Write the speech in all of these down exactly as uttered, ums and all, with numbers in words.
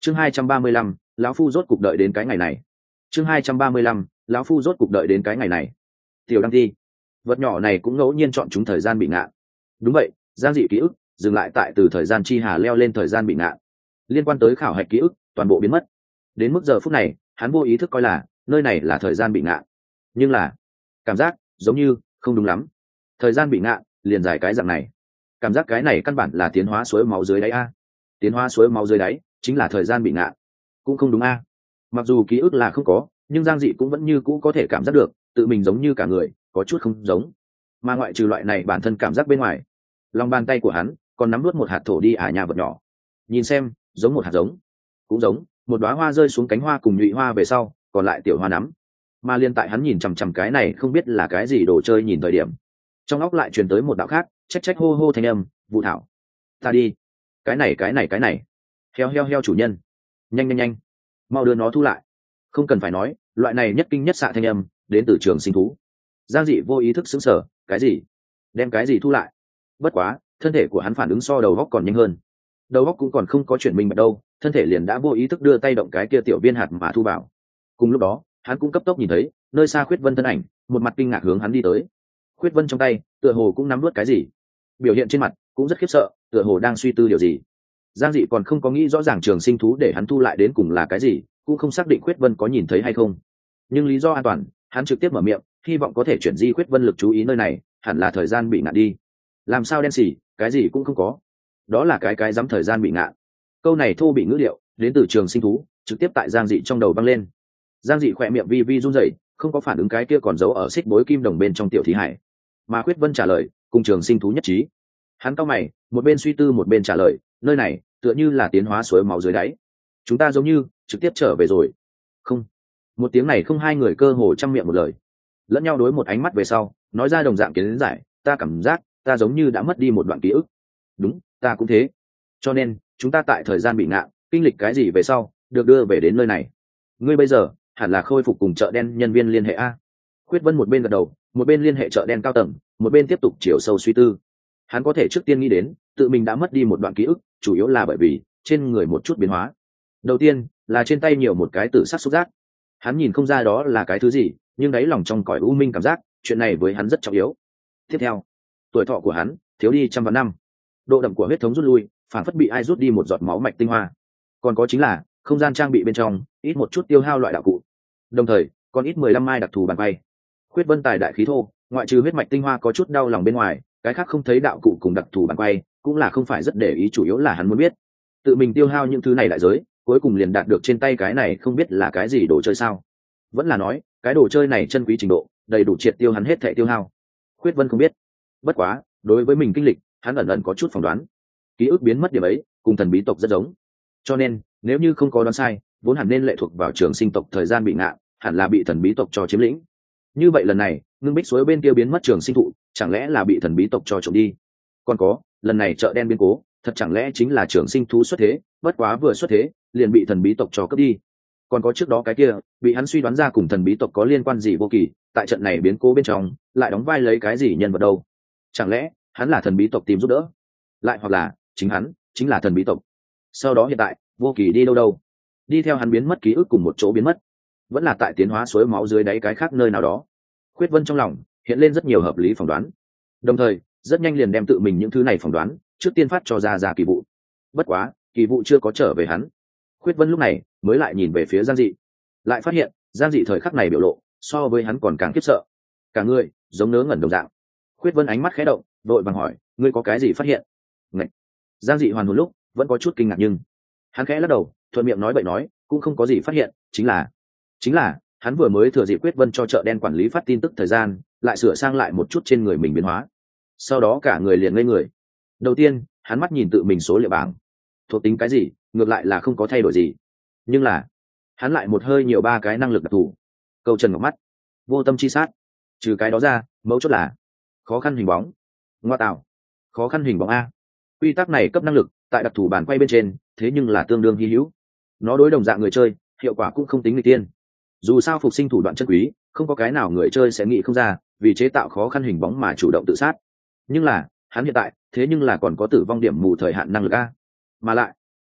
chương hai trăm ba mươi lăm, lão phu rốt cục đợi đến cái ngày này. chương hai trăm ba mươi lăm, lão phu rốt cục đợi đến cái ngày này. Tiểu Đăng Ti, vật nhỏ này cũng ngẫu nhiên chọn chúng thời gian bị ngạn. Đúng vậy, giang dị ký ức dừng lại tại từ thời gian chi hà leo lên thời gian bị ngạn, liên quan tới khảo hạch ký ức toàn bộ biến mất. Đến mức giờ phút này hắn vô ý thức coi là nơi này là thời gian bị ngạn, nhưng là cảm giác giống như không đúng lắm. Thời gian bị ngạn liền dài cái dạng này, cảm giác cái này căn bản là tiến hóa suối máu dưới đáy a. Tiến hóa suối máu dưới đáy chính là thời gian bị ngạn, cũng không đúng a. Mặc dù ký ức là không có, nhưng giang dị cũng vẫn như cũ có thể cảm giác được tự mình giống như cả người có chút không giống. Mà ngoại trừ loại này bản thân cảm giác bên ngoài, lòng bàn tay của hắn còn nắm nuốt một hạt thổ đi ả nhà vật nhỏ. Nhìn xem, giống một hạt giống, cũng giống một đóa hoa rơi xuống cánh hoa cùng nhụy hoa về sau còn lại tiểu hoa nắm. Mà liên tại hắn nhìn chằm chằm cái này không biết là cái gì đồ chơi nhìn thời điểm, trong óc lại truyền tới một đạo khác trách trách hô hô thanh âm: Vũ Thảo, ta đi, cái này cái này cái này, heo heo heo chủ nhân, nhanh nhanh nhanh, mau đưa nó thu lại. Không cần phải nói, loại này nhất kinh nhất xạ thanh âm đến từ trường sinh thú. Giang dị vô ý thức sững sờ, cái gì? Đem cái gì thu lại? Bất quá thân thể của hắn phản ứng so đầu góc còn nhanh hơn, đầu góc cũng còn không có chuyển mình bạch đâu, thân thể liền đã vô ý thức đưa tay động cái kia tiểu viên hạt mà thu vào. Cùng lúc đó hắn cũng cấp tốc nhìn thấy nơi xa Khuyết Vân thân ảnh, một mặt kinh ngạc hướng hắn đi tới. Khuyết Vân trong tay tựa hồ cũng nắm nuốt cái gì, biểu hiện trên mặt cũng rất khiếp sợ, tựa hồ đang suy tư điều gì. Giang dị còn không có nghĩ rõ ràng trường sinh thú để hắn thu lại đến cùng là cái gì, cũng không xác định Khuyết Vân có nhìn thấy hay không, nhưng lý do an toàn hắn trực tiếp mở miệng, hy vọng có thể chuyển di Khuyết Vân lực chú ý nơi này hẳn là thời gian bị ngạn đi. Làm sao đen xỉ, cái gì cũng không có, đó là cái cái dám thời gian bị ngạn. Câu này thô bị ngữ điệu đến từ trường sinh thú trực tiếp tại Giang dị trong đầu văng lên. Giang dị khỏe miệng vi vi run rẩy, không có phản ứng cái kia còn giấu ở xích bối kim đồng bên trong tiểu thí hải. Mà Khuyết Vân trả lời cùng trường sinh thú nhất trí. Hắn cau mày, một bên suy tư một bên trả lời, nơi này tựa như là tiến hóa suối máu dưới đáy, chúng ta giống như trực tiếp trở về rồi. Không. Một tiếng này không hai người cơ hồ trăm miệng một lời, lẫn nhau đối một ánh mắt về sau nói ra đồng dạng kiến giải, ta cảm giác ta giống như đã mất đi một đoạn ký ức. Đúng, ta cũng thế. Cho nên chúng ta tại thời gian bị ngạn kinh lịch cái gì về sau được đưa về đến nơi này. Ngươi bây giờ hẳn là khôi phục cùng chợ đen nhân viên liên hệ a. Khuyết Vân một bên gật đầu, một bên liên hệ chợ đen cao tầng, một bên tiếp tục chiều sâu suy tư. Hắn có thể trước tiên nghĩ đến tự mình đã mất đi một đoạn ký ức, chủ yếu là bởi vì trên người một chút biến hóa. Đầu tiên là trên tay nhiều một cái tử sắc xúc giác, hắn nhìn không ra đó là cái thứ gì, nhưng đáy lòng trong cõi u minh cảm giác chuyện này với hắn rất trọng yếu. Tiếp theo, tuổi thọ của hắn thiếu đi trăm vạn năm, độ đậm của huyết thống rút lui, phản phất bị ai rút đi một giọt máu mạch tinh hoa. Còn có chính là không gian trang bị bên trong ít một chút tiêu hao loại đạo cụ, đồng thời còn ít mười lăm mai đặc thù bàn bay. Khuyết Vân tài đại khí thô, ngoại trừ huyết mạch tinh hoa có chút đau lòng bên ngoài, cái khác không thấy đạo cụ cùng đặc thù bàn bay cũng là không phải rất để ý, chủ yếu là hắn muốn biết tự mình tiêu hao những thứ này đại giới cuối cùng liền đạt được trên tay cái này không biết là cái gì đồ chơi sao, vẫn là nói cái đồ chơi này chân quý trình độ đầy đủ triệt tiêu hắn hết thệ tiêu hao. Khuyết Vân không biết, bất quá đối với mình kinh lịch hắn ẩn ẩn có chút phỏng đoán, ký ức biến mất điểm ấy cùng thần bí tộc rất giống, cho nên nếu như không có đoán sai, vốn hẳn nên lệ thuộc vào trường sinh tộc thời gian bị ngạn hẳn là bị thần bí tộc cho chiếm lĩnh. Như vậy lần này ngưng bích suối bên kia biến mất trường sinh thụ chẳng lẽ là bị thần bí tộc cho trộm đi. Còn có lần này chợ đen biến cố thật chẳng lẽ chính là trường sinh thú xuất thế, bất quá vừa xuất thế liền bị thần bí tộc cho cướp đi. Còn có trước đó cái kia bị hắn suy đoán ra cùng thần bí tộc có liên quan gì vô kỳ, tại trận này biến cố bên trong lại đóng vai lấy cái gì nhân vật đâu? Chẳng lẽ hắn là thần bí tộc tìm giúp đỡ, lại hoặc là chính hắn chính là thần bí tộc? Sau đó hiện tại vô kỳ đi đâu đâu? Đi theo hắn biến mất ký ức cùng một chỗ biến mất, vẫn là tại tiến hóa suối máu dưới đáy cái khác nơi nào đó? Khuyết Vân trong lòng hiện lên rất nhiều hợp lý phỏng đoán, đồng thời rất nhanh liền đem tự mình những thứ này phỏng đoán trước tiên phát cho ra ra kỳ vụ. Bất quá kỳ vụ chưa có trở về hắn, Khuyết Vân lúc này mới lại nhìn về phía Giang dị, lại phát hiện Giang dị thời khắc này biểu lộ so với hắn còn càng khiếp sợ, cả người giống nớ ngẩn đồng dạng. Khuyết Vân ánh mắt khẽ động, vội vàng hỏi, ngươi có cái gì phát hiện? Ngậy! Giang dị hoàn hồn lúc vẫn có chút kinh ngạc, nhưng hắn khẽ lắc đầu, thuận miệng nói bậy nói, cũng không có gì phát hiện, chính là chính là hắn vừa mới thừa dịp Khuyết Vân cho chợ đen quản lý phát tin tức thời gian, lại sửa sang lại một chút trên người mình biến hóa, sau đó cả người liền ngây người. Đầu tiên hắn mắt nhìn tự mình số liệu bảng, thuộc tính cái gì ngược lại là không có thay đổi gì, nhưng là hắn lại một hơi nhiều ba cái năng lực đặc thù: câu trần ngọc mắt, vô tâm chi sát. Trừ cái đó ra mấu chốt là khó khăn hình bóng. Ngoa tạo, khó khăn hình bóng a, quy tắc này cấp năng lực tại đặc thù bản quay bên trên thế nhưng là tương đương hy hữu, nó đối đồng dạng người chơi hiệu quả cũng không tính người tiên. Dù sao phục sinh thủ đoạn chân quý, không có cái nào người chơi sẽ nghĩ không ra vì chế tạo khó khăn hình bóng mà chủ động tự sát. Nhưng là hắn hiện tại thế nhưng là còn có tử vong điểm mù thời hạn năng lực a, mà lại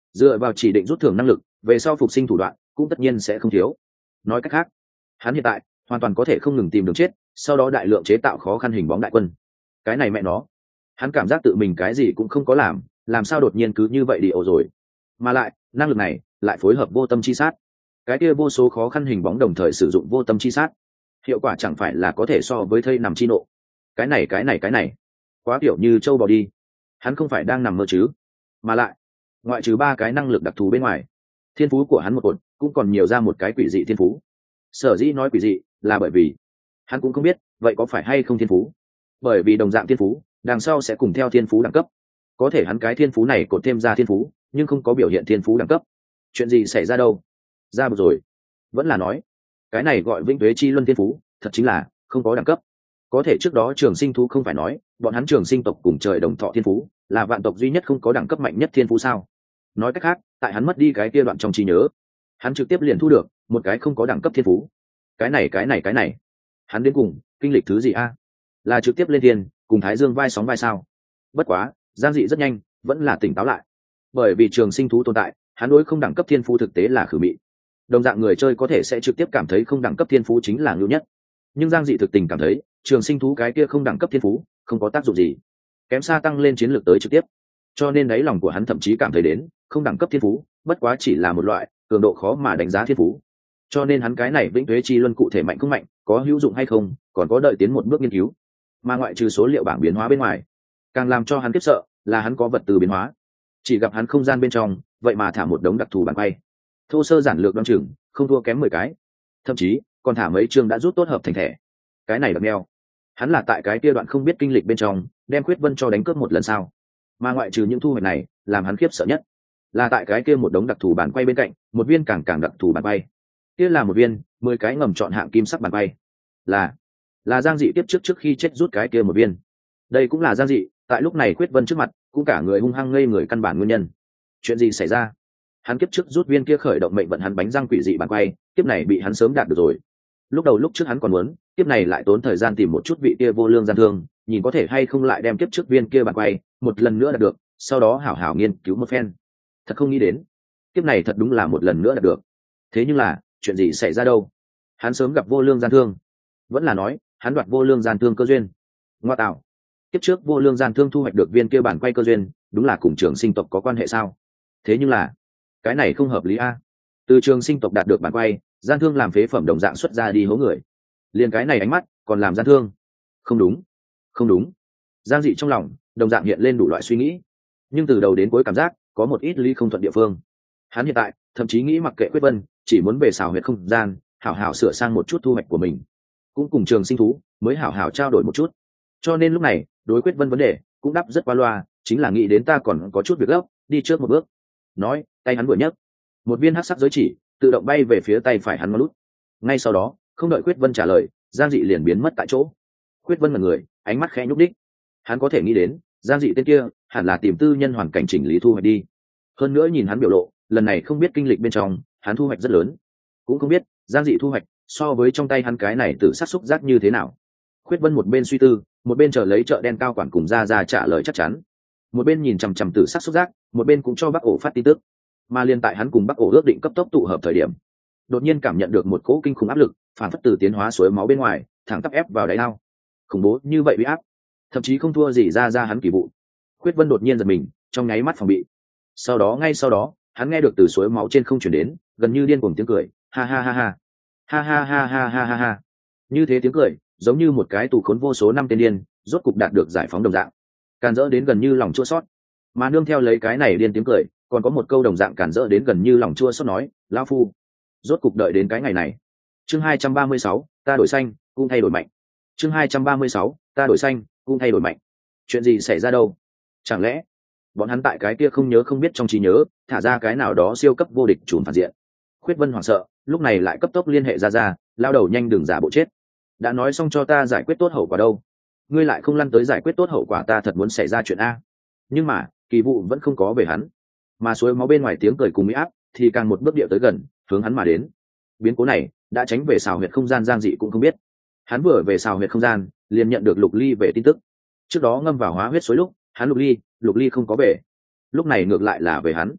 dựa vào chỉ định rút thưởng năng lực về sau phục sinh thủ đoạn cũng tất nhiên sẽ không thiếu. Nói cách khác, hắn hiện tại hoàn toàn có thể không ngừng tìm đường chết, sau đó đại lượng chế tạo khó khăn hình bóng đại quân. Cái này mẹ nó, hắn cảm giác tự mình cái gì cũng không có làm, làm sao đột nhiên cứ như vậy đi ổ rồi. Mà lại năng lực này lại phối hợp vô tâm chi sát, cái kia vô số khó khăn hình bóng đồng thời sử dụng vô tâm chi sát, hiệu quả chẳng phải là có thể so với thây nằm chi nộ. Cái này cái này cái này quá kiểu như trâu bò đi. Hắn không phải đang nằm mơ chứ? Mà lại ngoại trừ ba cái năng lực đặc thù bên ngoài, thiên phú của hắn một cột cũng còn nhiều ra một cái quỷ dị thiên phú. Sở dĩ nói quỷ dị là bởi vì hắn cũng không biết vậy có phải hay không thiên phú, bởi vì đồng dạng thiên phú đằng sau sẽ cùng theo thiên phú đẳng cấp. Có thể hắn cái thiên phú này cột thêm ra thiên phú nhưng không có biểu hiện thiên phú đẳng cấp. Chuyện gì xảy ra đâu? Ra rồi. Vẫn là nói cái này gọi vĩnh tuế chi luân thiên phú thật chính là không có đẳng cấp. Có thể trước đó trường sinh thú không phải nói bọn hắn trường sinh tộc cùng trời đồng thọ thiên phú là vạn tộc duy nhất không có đẳng cấp mạnh nhất thiên phú sao? Nói cách khác, tại hắn mất đi cái kia đoạn trong trí nhớ, hắn trực tiếp liền thu được một cái không có đẳng cấp thiên phú. Cái này cái này cái này hắn đến cùng kinh lịch thứ gì a? Là trực tiếp lên thiên cùng Thái Dương vai sóng vai sao? Bất quá Giang Dị rất nhanh vẫn là tỉnh táo lại, bởi vì trường sinh thú tồn tại, hắn đối không đẳng cấp thiên phú thực tế là khử mị. Đồng dạng người chơi có thể sẽ trực tiếp cảm thấy không đẳng cấp thiên phú chính là ngưu nhất, nhưng Giang Dị thực tình cảm thấy trường sinh thú cái kia không đẳng cấp thiên phú không có tác dụng gì, kém xa tăng lên chiến lược tới trực tiếp. Cho nên đáy lòng của hắn thậm chí cảm thấy đến không đẳng cấp thiên phú bất quá chỉ là một loại cường độ khó mà đánh giá thiên phú. Cho nên hắn cái này vĩnh tuế chi luân cụ thể mạnh không mạnh, có hữu dụng hay không, còn có đợi tiến một bước nghiên cứu. Mà ngoại trừ số liệu bảng biến hóa bên ngoài, càng làm cho hắn khiếp sợ là hắn có vật từ biến hóa. Chỉ gặp hắn không gian bên trong vậy mà thả một đống đặc thù bàn quay, thô sơ giản lược đoan chừng không thua kém mười cái, thậm chí còn thả mấy chương đã rút tốt hợp thành thẻ. Cái này đặc neo, hắn là tại cái kia đoạn không biết kinh lịch bên trong đem Khuyết Vân cho đánh cướp một lần sao? Mà ngoại trừ những thu hoạch này, làm hắn khiếp sợ nhất là tại cái kia một đống đặc thù bàn quay bên cạnh một viên càng càng đặc thù bàn quay. Kia là một viên mười cái ngầm chọn hạng kim sắc bàn quay, là là Giang Dị tiếp trước trước khi chết rút cái kia một viên. Đây cũng là Giang Dị tại lúc này Khuyết Vân trước mặt cũng cả người hung hăng ngây người căn bản nguyên nhân. Chuyện gì xảy ra? Hắn kiếp trước rút viên kia khởi động mệnh vận hắn bánh răng quỷ dị bàn quay, tiếp này bị hắn sớm đạt được rồi. Lúc đầu lúc trước hắn còn muốn tiếp này lại tốn thời gian tìm một chút vị kia vô lương gian thương, nhìn có thể hay không lại đem kiếp trước viên kia bàn quay một lần nữa đạt được, sau đó hảo hảo nghiên cứu một phen. Thật không nghĩ đến kiếp này thật đúng là một lần nữa đạt được. Thế nhưng là chuyện gì xảy ra đâu? Hắn sớm gặp vô lương gian thương, vẫn là nói hắn đoạt vô lương gian thương cơ duyên? Ngoa tạo, kiếp trước vô lương gian thương thu hoạch được viên kia bản quay cơ duyên đúng là cùng trường sinh tộc có quan hệ sao? Thế nhưng là cái này không hợp lý a. Từ trường sinh tộc đạt được bản quay, gian thương làm phế phẩm đồng dạng xuất ra đi hố người, liền cái này ánh mắt còn làm gian thương? Không đúng, không đúng. Giang Dị trong lòng đồng dạng hiện lên đủ loại suy nghĩ, nhưng từ đầu đến cuối cảm giác có một ít lý không thuận địa phương. Hắn hiện tại thậm chí nghĩ mặc kệ Quyết Vân, chỉ muốn về xào huyệt không gian hảo hảo sửa sang một chút thu hoạch của mình, cũng cùng trường sinh thú mới hảo hảo trao đổi một chút. Cho nên lúc này đối Quyết Vân vấn đề cũng đáp rất qua loa, chính là nghĩ đến ta còn có chút việc gấp, đi trước một bước. Nói tay hắn vừa nhấc, một viên hắc sắc giới chỉ tự động bay về phía tay phải hắn ngón lút. Ngay sau đó không đợi Quyết Vân trả lời, Giang Dị liền biến mất tại chỗ. Quyết Vân mật người, ánh mắt khẽ nhúc đích. Hắn có thể nghĩ đến Giang Dị tên kia hẳn là tìm tư nhân hoàn cảnh chỉnh lý thu hoạch đi. Hơn nữa nhìn hắn biểu lộ, lần này không biết kinh lịch bên trong hắn thu hoạch rất lớn, cũng không biết Giang Dị thu hoạch so với trong tay hắn cái này tự sát xúc giác như thế nào. Khuyết Vân một bên suy tư, một bên chờ lấy chợ đen cao quản cùng ra ra trả lời chắc chắn, một bên nhìn chằm chằm tự sát xúc giác, một bên cũng cho Bắc Ổ phát tin tức. Mà liên tại hắn cùng Bắc Ổ ước định cấp tốc tụ hợp thời điểm, đột nhiên cảm nhận được một cỗ kinh khủng áp lực phản phất từ tiến hóa suối máu bên ngoài thẳng tắp ép vào đáy ao. Khủng bố như vậy uy áp, thậm chí không thua gì ra ra hắn kỳ vụ. Khuyết Vân đột nhiên giật mình, trong nháy mắt phòng bị. Sau đó ngay sau đó hắn nghe được từ suối máu trên không chuyển đến gần như điên cuồng tiếng cười, ha ha ha ha ha ha ha ha ha ha ha. Như thế tiếng cười giống như một cái tù khốn vô số năm tên điên rốt cục đạt được giải phóng đồng dạng, càn rỡ đến gần như lòng chua xót. Mà nương theo lấy cái này điên tiếng cười còn có một câu đồng dạng càn rỡ đến gần như lòng chua xót nói, lão phu rốt cục đợi đến cái ngày này. Chương hai trăm ba mươi sáu, ta đổi xanh cũng thay đổi mạnh. Chương hai trăm ba mươi sáu, ta đổi xanh cũng thay đổi mạnh. Chuyện gì xảy ra đâu? Chẳng lẽ bọn hắn tại cái kia không nhớ không biết trong trí nhớ thả ra cái nào đó siêu cấp vô địch trùm phản diện? Khuyết Vân hoảng sợ, lúc này lại cấp tốc liên hệ ra ra, lao đầu nhanh đừng giả bộ chết. Đã nói xong cho ta giải quyết tốt hậu quả đâu, ngươi lại không lăn tới giải quyết tốt hậu quả, ta thật muốn xảy ra chuyện a. Nhưng mà kỳ vụ vẫn không có về hắn, mà suối máu bên ngoài tiếng cười cùng mỹ áp thì càng một bước địa tới gần, hướng hắn mà đến. Biến cố này đã tránh về xào huyệt không gian Giang Dị cũng không biết. Hắn vừa về xào huyệt không gian liền nhận được Lục Ly về tin tức. Trước đó ngâm vào hóa huyết suối lúc hắn Lục Ly Lục Ly không có về, lúc này ngược lại là về hắn.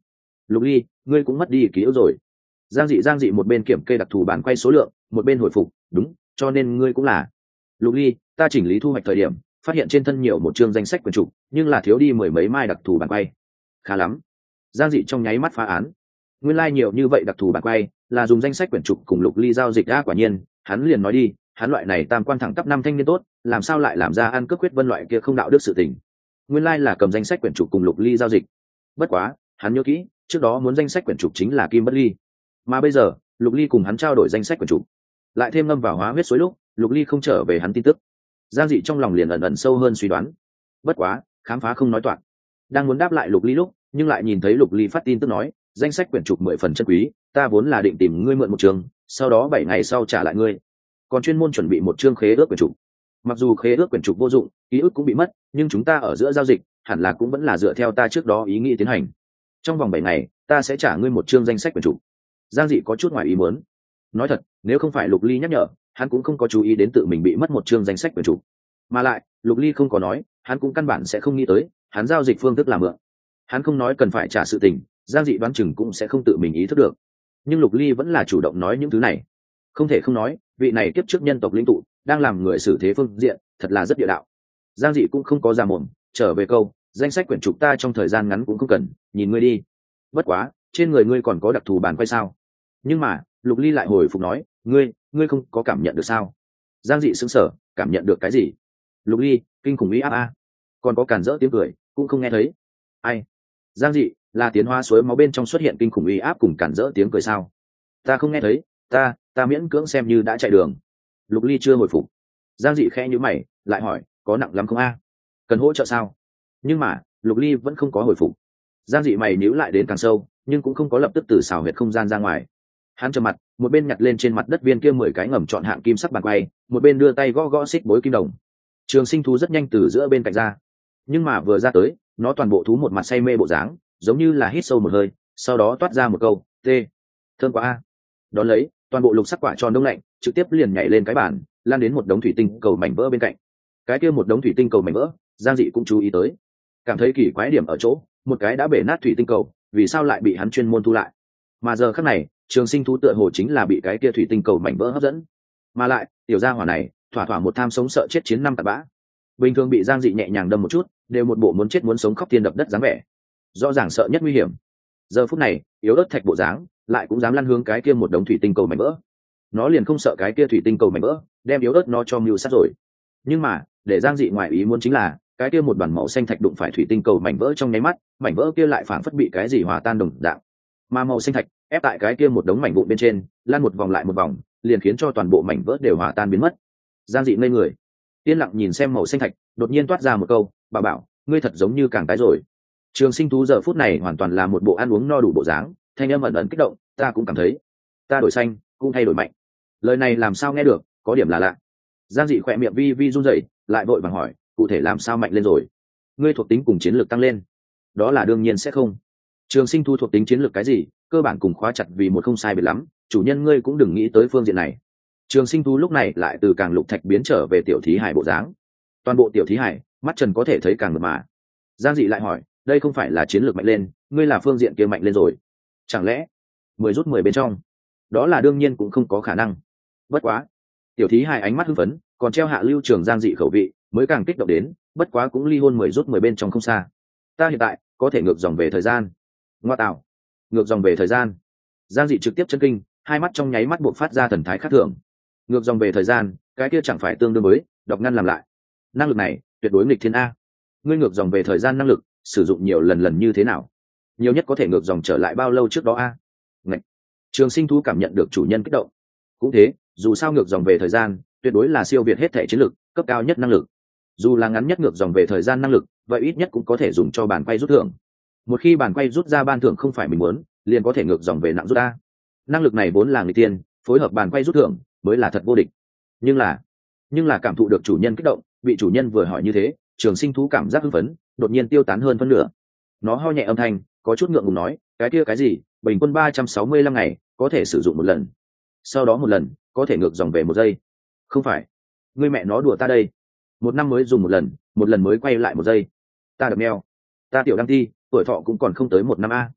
Lục Ly, ngươi cũng mất đi ký ức rồi. Giang dị giang dị một bên kiểm kê đặc thù bản quay số lượng, một bên hồi phục, đúng, cho nên ngươi cũng là. Lục Ly, ta chỉnh lý thu hoạch thời điểm phát hiện trên thân nhiều một chương danh sách quyển trục, nhưng là thiếu đi mười mấy mai đặc thù bản quay. Khá lắm. Giang dị trong nháy mắt phá án. Nguyên lai like nhiều như vậy đặc thù bản quay là dùng danh sách quyển trục cùng Lục Ly giao dịch ra. Quả nhiên hắn liền nói đi, hắn loại này tam quan thẳng cấp năm thanh niên tốt, làm sao lại làm ra ăn cướp quyết vân loại kia không đạo đức sự tình. Nguyên lai like là cầm danh sách quyển trục cùng Lục Ly giao dịch. Bất quá hắn nhớ kỹ, trước đó muốn danh sách quyển trục chính là Kim Bất Ly, mà bây giờ Lục Ly cùng hắn trao đổi danh sách quyển trục, lại thêm ngâm vào hóa huyết suối lúc Lục Ly không trở về hắn tin tức. Giang dị trong lòng liền ẩn ẩn sâu hơn suy đoán. Bất quá khám phá không nói toạc, đang muốn đáp lại Lục Ly lúc nhưng lại nhìn thấy Lục Ly phát tin tức nói danh sách quyển trục mười phần chân quý, ta vốn là định tìm ngươi mượn một trường, sau đó bảy ngày sau trả lại ngươi, còn chuyên môn chuẩn bị một chương khế ước quyển trục. Mặc dù khế ước quyển trục vô dụng, ký ức cũng bị mất, nhưng chúng ta ở giữa giao dịch hẳn là cũng vẫn là dựa theo ta trước đó ý nghĩ tiến hành. Trong vòng bảy ngày ta sẽ trả ngươi một chương danh sách quyển trục. Giang dị có chút ngoài ý muốn. Nói thật, nếu không phải Lục Ly nhắc nhở, hắn cũng không có chú ý đến tự mình bị mất một chương danh sách quyển trục. Mà lại Lục Ly không có nói, hắn cũng căn bản sẽ không nghĩ tới hắn giao dịch phương thức là mượn. Hắn không nói cần phải trả sự tình, Giang dị đoán chừng cũng sẽ không tự mình ý thức được. Nhưng Lục Ly vẫn là chủ động nói những thứ này. Không thể không nói, vị này kiếp trước nhân tộc lĩnh tụ đang làm người xử thế phương diện thật là rất địa đạo. Giang dị cũng không có ra mồm, trở về câu danh sách quyển trục ta trong thời gian ngắn cũng không cần, nhìn ngươi đi. Bất quá trên người ngươi còn có đặc thù bàn quay sao? Nhưng mà Lục Ly lại hồi phục nói, ngươi ngươi không có cảm nhận được sao? Giang dị sững sờ, cảm nhận được cái gì? Lục Ly, kinh khủng uy áp a. Còn có cản rỡ tiếng cười cũng không nghe thấy. Ai? Giang dị, là tiến hóa suối máu bên trong xuất hiện kinh khủng uy áp cùng cản rỡ tiếng cười sao? Ta không nghe thấy, ta ta miễn cưỡng xem như đã chạy đường. Lục Ly chưa hồi phục. Giang dị khẽ nhíu mày, lại hỏi, có nặng lắm không a? Cần hỗ trợ sao? Nhưng mà Lục Ly vẫn không có hồi phục. Giang dị mày nhíu lại đến càng sâu, nhưng cũng không có lập tức từ xào huyệt không gian ra ngoài. Hắn trầm mặt, một bên nhặt lên trên mặt đất viên kia mười cái ngầm chọn hạng kim sắc bàn quay, một bên đưa tay gõ gõ xích bối kim đồng. Trường sinh thú rất nhanh từ giữa bên cạnh ra, nhưng mà vừa ra tới, nó toàn bộ thú một mặt say mê bộ dáng, giống như là hít sâu một hơi, sau đó toát ra một câu, tê, thơm quá a. Đón lấy, toàn bộ lục sắc quả tròn đông lạnh, trực tiếp liền nhảy lên cái bàn, lan đến một đống thủy tinh cầu mảnh vỡ bên cạnh. Cái kia một đống thủy tinh cầu mảnh vỡ, Giang dị cũng chú ý tới, cảm thấy kỳ quái điểm ở chỗ, một cái đã bể nát thủy tinh cầu, vì sao lại bị hắn chuyên môn thu lại? Mà giờ khắc này, trường sinh thú tựa hồ chính là bị cái kia thủy tinh cầu mảnh vỡ hấp dẫn, mà lại tiểu gia hỏa này thỏa thỏa một tham sống sợ chết chiến năm tạt bã. Bình thường bị Giang dị nhẹ nhàng đâm một chút, đều một bộ muốn chết muốn sống khóc thiên đập đất dáng vẻ, rõ ràng sợ nhất nguy hiểm. Giờ phút này yếu ớt thạch bộ dáng, lại cũng dám lăn hướng cái kia một đống thủy tinh cầu mảnh vỡ. Nó liền không sợ cái kia thủy tinh cầu mảnh vỡ đem yếu ớt nó cho mưu sát rồi. Nhưng mà để Giang dị ngoài ý muốn chính là, cái kia một đoàn màu xanh thạch đụng phải thủy tinh cầu mảnh vỡ trong nháy mắt, mảnh vỡ kia lại phảng phất bị cái gì hòa tan đồng dạng, mà màu xanh thạch ép tại cái kia một đống mảnh vụn bên trên, lan một vòng lại một vòng, liền khiến cho toàn bộ mảnh vỡ đều hòa tan biến mất. Giang dị ngây người, yên lặng nhìn xem màu xanh thạch, đột nhiên toát ra một câu, bà bảo, ngươi thật giống như càng tái rồi. Trường sinh thú giờ phút này hoàn toàn là một bộ ăn uống no đủ bộ dáng, thanh âm ẩn ẩn kích động, ta cũng cảm thấy, ta đổi xanh cũng thay đổi mạnh. Lời này làm sao nghe được, có điểm là lạ. Giang dị khỏe miệng vi vi run rẩy, lại vội vàng hỏi, cụ thể làm sao mạnh lên rồi? Ngươi thuộc tính cùng chiến lược tăng lên? Đó là đương nhiên sẽ không. Trường sinh thú thuộc tính chiến lược cái gì, cơ bản cùng khóa chặt vì một không sai biệt lắm, chủ nhân ngươi cũng đừng nghĩ tới phương diện này. Trường sinh thú lúc này lại từ càng lục thạch biến trở về tiểu thí hải bộ dáng, toàn bộ tiểu thí hải mắt trần có thể thấy càng mượt mà. Giang dị lại hỏi, đây không phải là chiến lược mạnh lên, ngươi là phương diện kia mạnh lên rồi? Chẳng lẽ mười rút mười bên trong? Đó là đương nhiên cũng không có khả năng. Bất quá tiểu thí hải ánh mắt hưng phấn, còn treo hạ lưu trường Giang dị khẩu vị, mới càng kích động đến, bất quá cũng ly hôn mười rút mười bên trong không xa. Ta hiện tại có thể ngược dòng về thời gian. Ngoa tạo, ngược dòng về thời gian. Giang dị trực tiếp chân kinh, hai mắt trong nháy mắt buộc phát ra thần thái khác thường. Ngược dòng về thời gian, cái kia chẳng phải tương đương với đọc ngăn làm lại? Năng lực này tuyệt đối nghịch thiên a. Ngươi ngược dòng về thời gian năng lực sử dụng nhiều lần lần như thế nào? Nhiều nhất có thể ngược dòng trở lại bao lâu trước đó a? Ngạch. Trường sinh thú cảm nhận được chủ nhân kích động. Cũng thế, dù sao ngược dòng về thời gian tuyệt đối là siêu việt hết thể chiến lực, cấp cao nhất năng lực. Dù là ngắn nhất ngược dòng về thời gian năng lực, vậy ít nhất cũng có thể dùng cho bàn quay rút thưởng. Một khi bàn quay rút ra ban thưởng không phải mình muốn, liền có thể ngược dòng về nặng rút a. Năng lực này vốn là người tiên, phối hợp bàn quay rút thưởng mới là thật vô địch. Nhưng là nhưng là cảm thụ được chủ nhân kích động, bị chủ nhân vừa hỏi như thế, trường sinh thú cảm giác hưng phấn đột nhiên tiêu tán hơn phân nửa. Nó ho nhẹ âm thanh, có chút ngượng ngùng nói, cái kia cái gì, bình quân ba trăm sáu mươi lăm ngày có thể sử dụng một lần, sau đó một lần có thể ngược dòng về một giây. Không phải, ngươi mẹ nó đùa ta đây. Một năm mới dùng một lần, một lần mới quay lại một giây. Ta đập meo, ta tiểu đăng thi, tuổi thọ cũng còn không tới một năm a.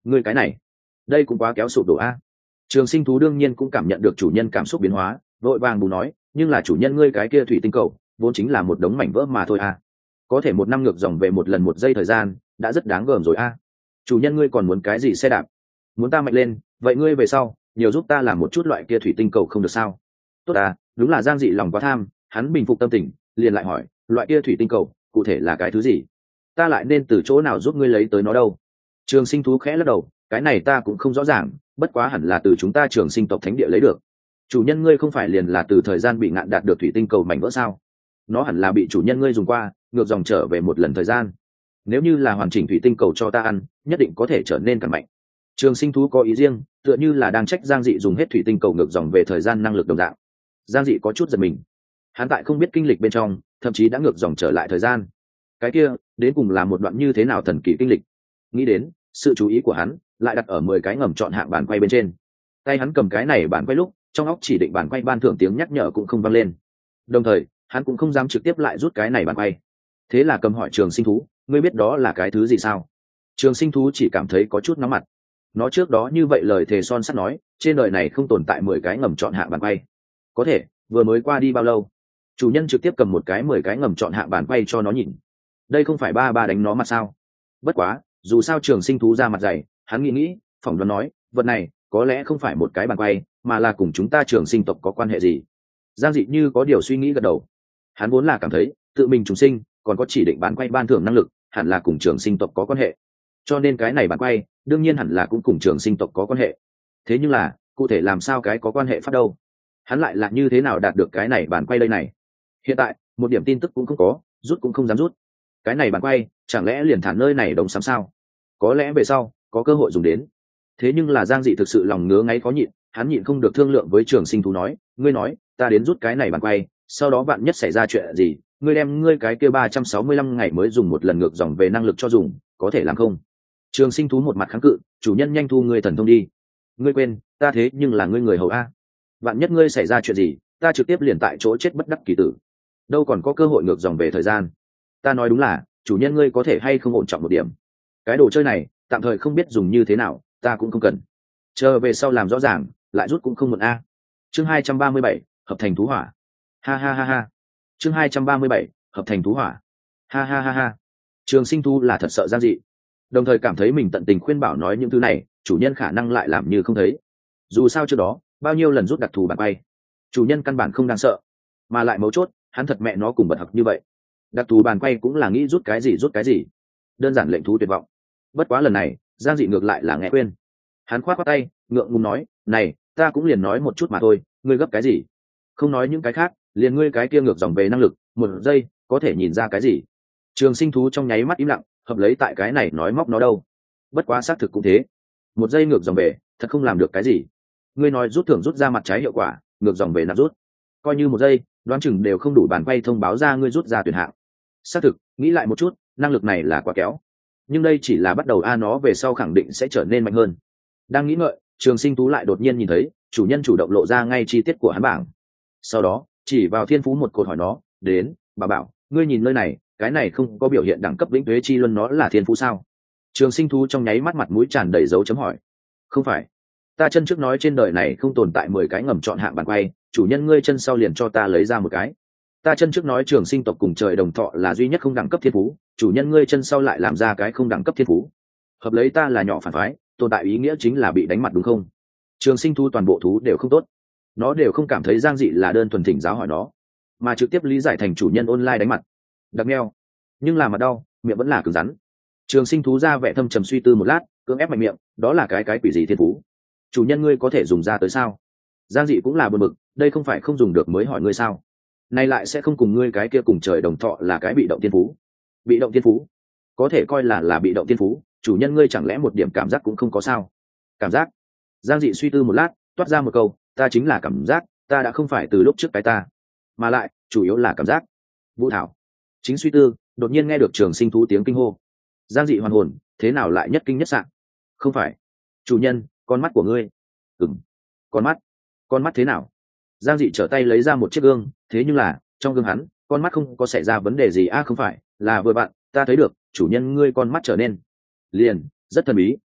ngươi cái này đây cũng quá kéo sụp đổ a. Trường sinh thú đương nhiên cũng cảm nhận được chủ nhân cảm xúc biến hóa, vội vàng bù nói, nhưng là chủ nhân ngươi cái kia thủy tinh cầu vốn chính là một đống mảnh vỡ mà thôi a, có thể một năm ngược dòng về một lần một giây thời gian đã rất đáng gờm rồi a. Chủ nhân ngươi còn muốn cái gì xe đạp? Muốn ta mạnh lên, vậy ngươi về sau nhiều giúp ta làm một chút loại kia thủy tinh cầu không được sao? Tốt à, đúng là Giang Dị lòng quá tham, hắn bình phục tâm tình, liền lại hỏi, loại kia thủy tinh cầu cụ thể là cái thứ gì? Ta lại nên từ chỗ nào giúp ngươi lấy tới nó đâu? Trường sinh thú khẽ lắc đầu, cái này ta cũng không rõ ràng, bất quá hẳn là từ chúng ta trường sinh tộc thánh địa lấy được. Chủ nhân ngươi không phải liền là từ thời gian bị ngạn đạt được thủy tinh cầu mảnh vỡ sao? Nó hẳn là bị chủ nhân ngươi dùng qua, ngược dòng trở về một lần thời gian. Nếu như là hoàn chỉnh thủy tinh cầu cho ta ăn, nhất định có thể trở nên càng mạnh. Trường sinh thú có ý riêng, tựa như là đang trách Giang Dị dùng hết thủy tinh cầu ngược dòng về thời gian năng lực đồng dạng. Giang Dị có chút giật mình, hắn tại không biết kinh lịch bên trong, thậm chí đã ngược dòng trở lại thời gian. Cái kia đến cùng là một đoạn như thế nào thần kỳ kinh lịch? Nghĩ đến, sự chú ý của hắn lại đặt ở mười cái ngầm chọn hạng bàn quay bên trên. Tay hắn cầm cái này bàn quay lúc, trong óc chỉ định bàn quay ban thưởng tiếng nhắc nhở cũng không vang lên. Đồng thời, hắn cũng không dám trực tiếp lại rút cái này bàn quay. Thế là cầm hỏi Trường sinh thú, ngươi biết đó là cái thứ gì sao? Trường sinh thú chỉ cảm thấy có chút nóng mặt. Nó trước đó như vậy lời thề son sắt nói, trên đời này không tồn tại mười cái ngầm chọn hạng bàn quay. Có thể, vừa mới qua đi bao lâu, chủ nhân trực tiếp cầm một cái mười cái ngầm chọn hạng bàn quay cho nó nhìn. Đây không phải ba ba đánh nó mặt sao? Bất quá, dù sao Trường sinh thú ra mặt dày, hắn nghĩ nghĩ, phỏng đoán nói, vật này có lẽ không phải một cái bàn quay, mà là cùng chúng ta Trường sinh tộc có quan hệ gì. Giang Dị như có điều suy nghĩ gật đầu. Hắn vốn là cảm thấy tự mình trùng sinh còn có chỉ định bán quay ban thưởng năng lực, hẳn là cùng Trường sinh tộc có quan hệ, cho nên cái này bán quay đương nhiên hẳn là cũng cùng Trường sinh tộc có quan hệ. Thế nhưng là cụ thể làm sao cái có quan hệ phát đâu? Hắn lại là như thế nào đạt được cái này bán quay đây này? Hiện tại một điểm tin tức cũng không có, rút cũng không dám rút. Cái này bán quay chẳng lẽ liền thả nơi này đống sắm sao? Có lẽ về sau có cơ hội dùng đến. Thế nhưng là Giang Dị thực sự lòng ngứa ngáy khó nhịn, hắn nhịn không được thương lượng với Trường sinh thú nói, ngươi nói ta đến rút cái này bán quay, sau đó bạn nhất xảy ra chuyện gì, ngươi đem ngươi cái kia ba trăm sáu mươi lăm ngày mới dùng một lần ngược dòng về năng lực cho dùng, có thể làm không? Trường sinh thú một mặt kháng cự, chủ nhân nhanh thu ngươi thần thông đi. Ngươi quên, ta thế nhưng là ngươi người hầu a. Bạn nhất ngươi xảy ra chuyện gì, ta trực tiếp liền tại chỗ chết bất đắc kỳ tử. Đâu còn có cơ hội ngược dòng về thời gian. Ta nói đúng là, chủ nhân ngươi có thể hay không ổn trọng một điểm. Cái đồ chơi này, tạm thời không biết dùng như thế nào, ta cũng không cần. Chờ về sau làm rõ ràng, lại rút cũng không muộn a. Chương hai trăm ba mươi bảy, hợp thành thú hỏa. Ha ha ha ha. Chương hai trăm ba mươi bảy, hợp thành thú hỏa. Ha ha ha ha. Trường sinh thú là thật sợ Giang Dị, đồng thời cảm thấy mình tận tình khuyên bảo nói những thứ này, chủ nhân khả năng lại làm như không thấy. Dù sao trước đó bao nhiêu lần rút đặc thù bàn bay, chủ nhân căn bản không đáng sợ, mà lại mấu chốt hắn thật mẹ nó cùng bật học như vậy. Đặc thù bàn quay cũng là nghĩ rút cái gì rút cái gì, đơn giản lệnh thú tuyệt vọng. Bất quá lần này Giang Dị ngược lại là nghe khuyên, hắn khoát khoát tay ngượng ngùng nói, này ta cũng liền nói một chút mà thôi, ngươi gấp cái gì? Không nói những cái khác, liền ngươi cái kia ngược dòng về năng lực, một giây có thể nhìn ra cái gì? Trường sinh thú trong nháy mắt im lặng, hợp lấy tại cái này nói móc nó đâu. Bất quá xác thực cũng thế, một giây ngược dòng về thật không làm được cái gì. Ngươi nói rút thưởng rút ra mặt trái hiệu quả, ngược dòng về nạp rút coi như một giây, đoán chừng đều không đủ bàn quay thông báo ra ngươi rút ra tuyển hạng. Xác thực, nghĩ lại một chút, năng lực này là quá kéo, nhưng đây chỉ là bắt đầu a, nó về sau khẳng định sẽ trở nên mạnh hơn. Đang nghĩ ngợi, Trường sinh thú lại đột nhiên nhìn thấy chủ nhân chủ động lộ ra ngay chi tiết của hắn bảng, sau đó chỉ vào thiên phú một cột hỏi nó, đến bà bảo, ngươi nhìn nơi này, cái này không có biểu hiện đẳng cấp vĩnh tuế chi luân, nó là thiên phú sao? Trường sinh thú trong nháy mắt mặt mũi tràn đầy dấu chấm hỏi. Không phải, ta chân trước nói trên đời này không tồn tại mười cái ngầm chọn hạng bàn quay, chủ nhân ngươi chân sau liền cho ta lấy ra một cái. Ta chân trước nói trường sinh tộc cùng trời đồng thọ là duy nhất không đẳng cấp thiên phú, chủ nhân ngươi chân sau lại làm ra cái không đẳng cấp thiên phú. Hợp lấy ta là nhỏ phản phái, tồn tại ý nghĩa chính là bị đánh mặt đúng không? Trường sinh thú toàn bộ thú đều không tốt, nó đều không cảm thấy Giang Dị là đơn thuần thỉnh giáo hỏi nó, mà trực tiếp lý giải thành chủ nhân online đánh mặt. Đặc meo, nhưng là mặt đau, miệng vẫn là cứng rắn. Trường sinh thú ra vẻ thâm trầm suy tư một lát, cưỡng ép mạnh miệng, đó là cái cái quỷ gì thiên phú? Chủ nhân ngươi có thể dùng ra tới sao? Giang Dị cũng là buồn bực, đây không phải không dùng được mới hỏi ngươi sao? Nay lại sẽ không cùng ngươi cái kia cùng trời đồng thọ là cái bị động thiên phú. Bị động thiên phú có thể coi là là bị động thiên phú, chủ nhân ngươi chẳng lẽ một điểm cảm giác cũng không có sao? Cảm giác? Giang Dị suy tư một lát, toát ra một câu, ta chính là cảm giác, ta đã không phải từ lúc trước cái ta, mà lại chủ yếu là cảm giác. Vũ Thảo chính suy tư, đột nhiên nghe được Trường sinh thú tiếng kinh hô. Giang Dị hoàn hồn, thế nào lại nhất kinh nhất sạn? Không phải, chủ nhân, con mắt của ngươi. Ừm, con mắt? Con mắt thế nào? Giang Dị trở tay lấy ra một chiếc gương, thế nhưng là trong gương hắn, con mắt không có xảy ra vấn đề gì a? À, không phải, là vừa bạn, ta thấy được, chủ nhân ngươi con mắt trở nên liền rất thần bí,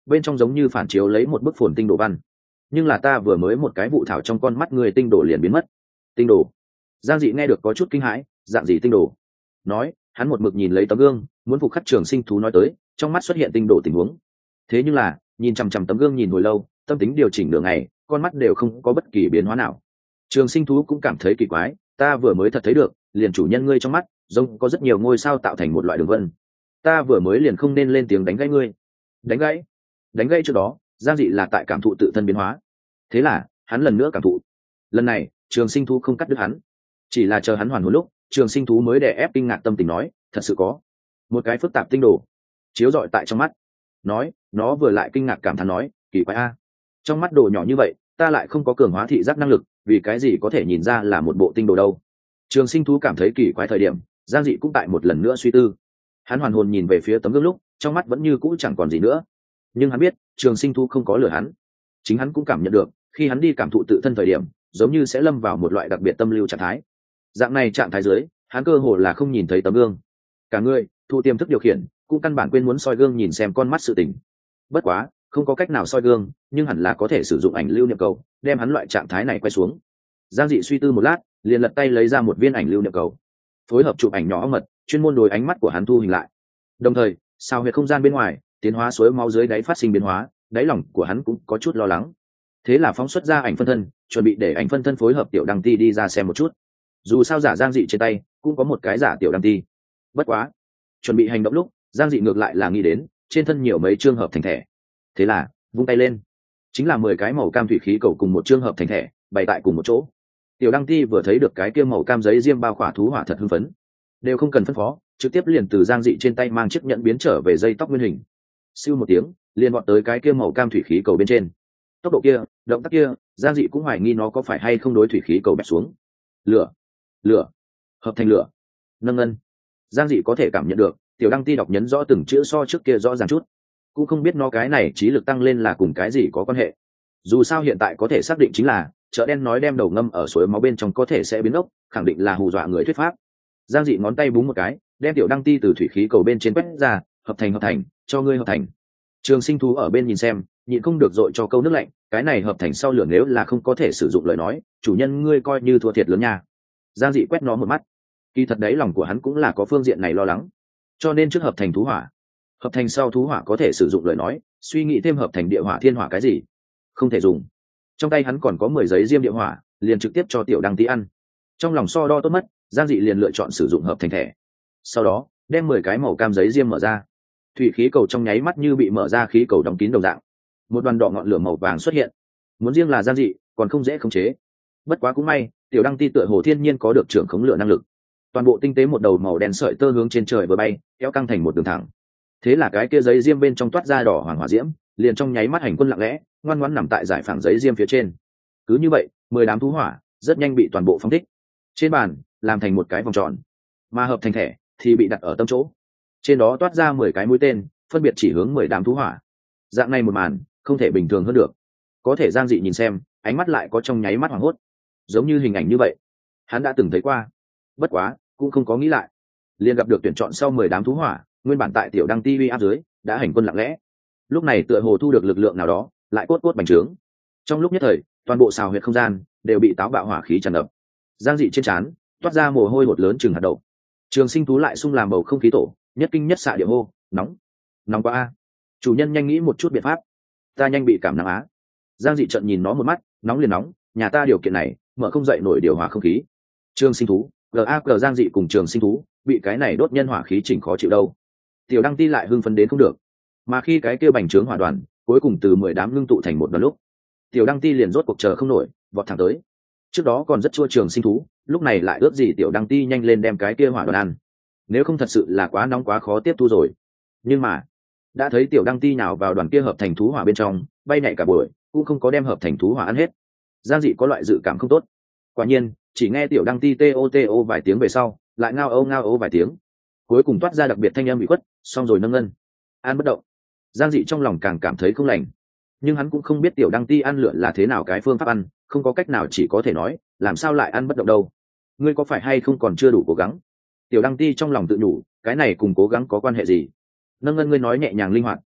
bên trong giống như phản chiếu lấy một bức phồn tinh đồ văn. Nhưng là ta vừa mới một cái vụ thảo trong con mắt người tinh đồ liền biến mất. Tinh đồ? Giang dị nghe được có chút kinh hãi. Dạng gì tinh đồ? Nói hắn một mực nhìn lấy tấm gương, muốn phục khắc Trường Sinh thú nói tới, trong mắt xuất hiện tinh đồ tình huống. Thế nhưng là nhìn chằm chằm tấm gương nhìn hồi lâu, tâm tính điều chỉnh nửa ngày, con mắt đều không có bất kỳ biến hóa nào. Trường Sinh thú cũng cảm thấy kỳ quái, ta vừa mới thật thấy được, liền chủ nhân ngươi trong mắt giống có rất nhiều ngôi sao tạo thành một loại đường vân. Ta vừa mới liền không nên lên tiếng đánh gãy ngươi. Đánh gãy? Đánh gãy trước đó Giang dị là tại cảm thụ tự thân biến hóa, thế là hắn lần nữa cảm thụ. Lần này Trường Sinh thú không cắt đứt hắn, chỉ là chờ hắn hoàn hồn lúc, Trường Sinh thú mới đè ép kinh ngạc tâm tình nói, thật sự có một cái phức tạp tinh đồ chiếu rọi tại trong mắt. Nói nó vừa lại kinh ngạc cảm thán nói, kỳ quái a, trong mắt đồ nhỏ như vậy ta lại không có cường hóa thị giác năng lực, vì cái gì có thể nhìn ra là một bộ tinh đồ đâu. Trường Sinh thú cảm thấy kỳ quái thời điểm, Giang dị cũng tại một lần nữa suy tư. Hắn hoàn hồn nhìn về phía tấm gương lúc, trong mắt vẫn như cũ chẳng còn gì nữa. Nhưng hắn biết Trường Sinh thú không có lừa hắn, chính hắn cũng cảm nhận được khi hắn đi cảm thụ tự thân thời điểm, giống như sẽ lâm vào một loại đặc biệt tâm lưu trạng thái. Dạng này trạng thái dưới, hắn cơ hồ là không nhìn thấy tấm gương, cả người thu tiềm thức điều khiển cũng căn bản quên muốn soi gương nhìn xem con mắt sự tình. Bất quá không có cách nào soi gương, nhưng hẳn là có thể sử dụng ảnh lưu niệm cầu đem hắn loại trạng thái này quay xuống. Giang dị suy tư một lát, liền lật tay lấy ra một viên ảnh lưu niệm cầu, phối hợp chụp ảnh nhỏ mật, chuyên môn đối ánh mắt của hắn thu hình lại. Đồng thời sao huyệt không gian bên ngoài tiến hóa suối máu dưới đáy phát sinh biến hóa, đáy lòng của hắn cũng có chút lo lắng. Thế là phóng xuất ra ảnh phân thân, chuẩn bị để ảnh phân thân phối hợp tiểu đăng ti đi ra xem một chút. Dù sao giả Giang dị trên tay cũng có một cái giả tiểu đăng ti. Bất quá chuẩn bị hành động lúc, Giang dị ngược lại là nghĩ đến trên thân nhiều mấy trường hợp thành thẻ. Thế là vung tay lên, chính là mười cái màu cam thủy khí cầu cùng một trường hợp thành thẻ bày tại cùng một chỗ. Tiểu đăng ti vừa thấy được cái kia màu cam giấy diêm bao khỏa thú hỏa thật hưng phấn, đều không cần phân phó, trực tiếp liền từ Giang dị trên tay mang chiếc nhẫn biến trở về dây tóc nguyên hình. Siêu một tiếng liền vọt tới cái kia màu cam thủy khí cầu bên trên. Tốc độ kia, động tác kia, Giang dị cũng hoài nghi nó có phải hay không đối thủy khí cầu bẹp xuống. Lửa, lửa, hợp thành lửa, nâng ngân. Giang dị có thể cảm nhận được tiểu đăng ti đọc nhấn rõ từng chữ so trước kia rõ ràng chút, cũng không biết nó cái này trí lực tăng lên là cùng cái gì có quan hệ. Dù sao hiện tại có thể xác định chính là chợ đen nói đem đầu ngâm ở suối máu bên trong có thể sẽ biến ốc, khẳng định là hù dọa người thuyết pháp. Giang dị ngón tay búng một cái, đem tiểu đăng ti từ thủy khí cầu bên trên quét ra, hợp thành hợp thành, cho ngươi hợp thành. Trường Sinh thú ở bên nhìn xem, nhịn không được dội cho câu nước lạnh, cái này hợp thành sau lửa nếu là không có thể sử dụng lời nói, chủ nhân ngươi coi như thua thiệt lớn nha. Giang dị quét nó một mắt, kỳ thật đấy lòng của hắn cũng là có phương diện này lo lắng, cho nên trước hợp thành thú hỏa, hợp thành sau thú hỏa có thể sử dụng lời nói, suy nghĩ thêm hợp thành địa hỏa thiên hỏa cái gì không thể dùng. Trong tay hắn còn có mười giấy diêm địa hỏa, liền trực tiếp cho tiểu đăng tí ăn. Trong lòng so đo tốt mất, Giang dị liền lựa chọn sử dụng hợp thành thẻ, sau đó đem mười cái màu cam giấy diêm mở ra. Thủy khí cầu trong nháy mắt như bị mở ra khí cầu đóng kín đồng dạng, một đoàn đỏ ngọn lửa màu vàng xuất hiện. Muốn riêng là Giang dị còn không dễ khống chế, bất quá cũng may tiểu đăng ti tựa hồ thiên nhiên có được trưởng khống lửa năng lực, toàn bộ tinh tế một đầu màu đen sợi tơ hướng trên trời vừa bay, kéo căng thành một đường thẳng. Thế là cái kia giấy diêm bên trong toát ra đỏ hoàng hỏa diễm, liền trong nháy mắt hành quân lặng lẽ ngoan ngoãn nằm tại giải phẳng giấy diêm phía trên. Cứ như vậy mười đám thú hỏa rất nhanh bị toàn bộ phóng thích trên bàn, làm thành một cái vòng tròn, mà hợp thành thẻ thì bị đặt ở tâm chỗ, trên đó toát ra mười cái mũi tên phân biệt chỉ hướng mười đám thú hỏa. Dạng này một màn không thể bình thường hơn được, có thể Giang dị nhìn xem, ánh mắt lại có trong nháy mắt hoảng hốt, giống như hình ảnh như vậy hắn đã từng thấy qua, bất quá cũng không có nghĩ lại, liền gặp được tuyển chọn sau mười đám thú hỏa nguyên bản tại tiểu đăng ti vi áp dưới đã hành quân lặng lẽ, lúc này tựa hồ thu được lực lượng nào đó, lại cốt cốt bành trướng. Trong lúc nhất thời toàn bộ xào huyệt không gian đều bị táo bạo hỏa khí tràn ngập. Giang dị trên trán toát ra mồ hôi hột lớn chừng hạt đậu. Trường Sinh thú lại xung làm bầu không khí tổ, nhất kinh nhất xạ địa hô, nóng nóng quá a, chủ nhân nhanh nghĩ một chút biện pháp, ta nhanh bị cảm nắng á. Giang dị trợn nhìn nó một mắt, nóng liền nóng, nhà ta điều kiện này mở không dậy nổi điều hòa không khí. Trường Sinh thú gag Giang dị cùng Trường Sinh thú bị cái này đốt nhân hỏa khí chỉnh khó chịu đâu. Tiểu đăng ti lại hưng phấn đến không được, mà khi cái kia bành trướng hỏa đoàn cuối cùng từ mười đám ngưng tụ thành một đoàn lúc, tiểu đăng ti liền rốt cuộc chờ không nổi, vọt thẳng tới. Trước đó còn rất chua Trường Sinh thú, lúc này lại ước gì tiểu đăng ti nhanh lên đem cái kia hỏa đoàn ăn, nếu không thật sự là quá nóng quá khó tiếp thu rồi. Nhưng mà đã thấy tiểu đăng ti nhào vào đoàn kia hợp thành thú hỏa bên trong, bay nhảy cả buổi cũng không có đem hợp thành thú hỏa ăn hết. Giang dị có loại dự cảm không tốt. Quả nhiên chỉ nghe tiểu đăng ti to to vài tiếng về sau, lại ngao âu ngao âu vài tiếng, cuối cùng toát ra đặc biệt thanh âm bị khuất, xong rồi nâng ngân ăn bất động. Giang dị trong lòng càng cảm thấy không lành, nhưng hắn cũng không biết tiểu đăng ti ăn lửa là thế nào cái phương pháp ăn, không có cách nào, chỉ có thể nói làm sao lại ăn bất động đâu, ngươi có phải hay không còn chưa đủ cố gắng. Tiểu đăng ti trong lòng tự nhủ, cái này cùng cố gắng có quan hệ gì? Nâng ngân ngươi nói nhẹ nhàng linh hoạt,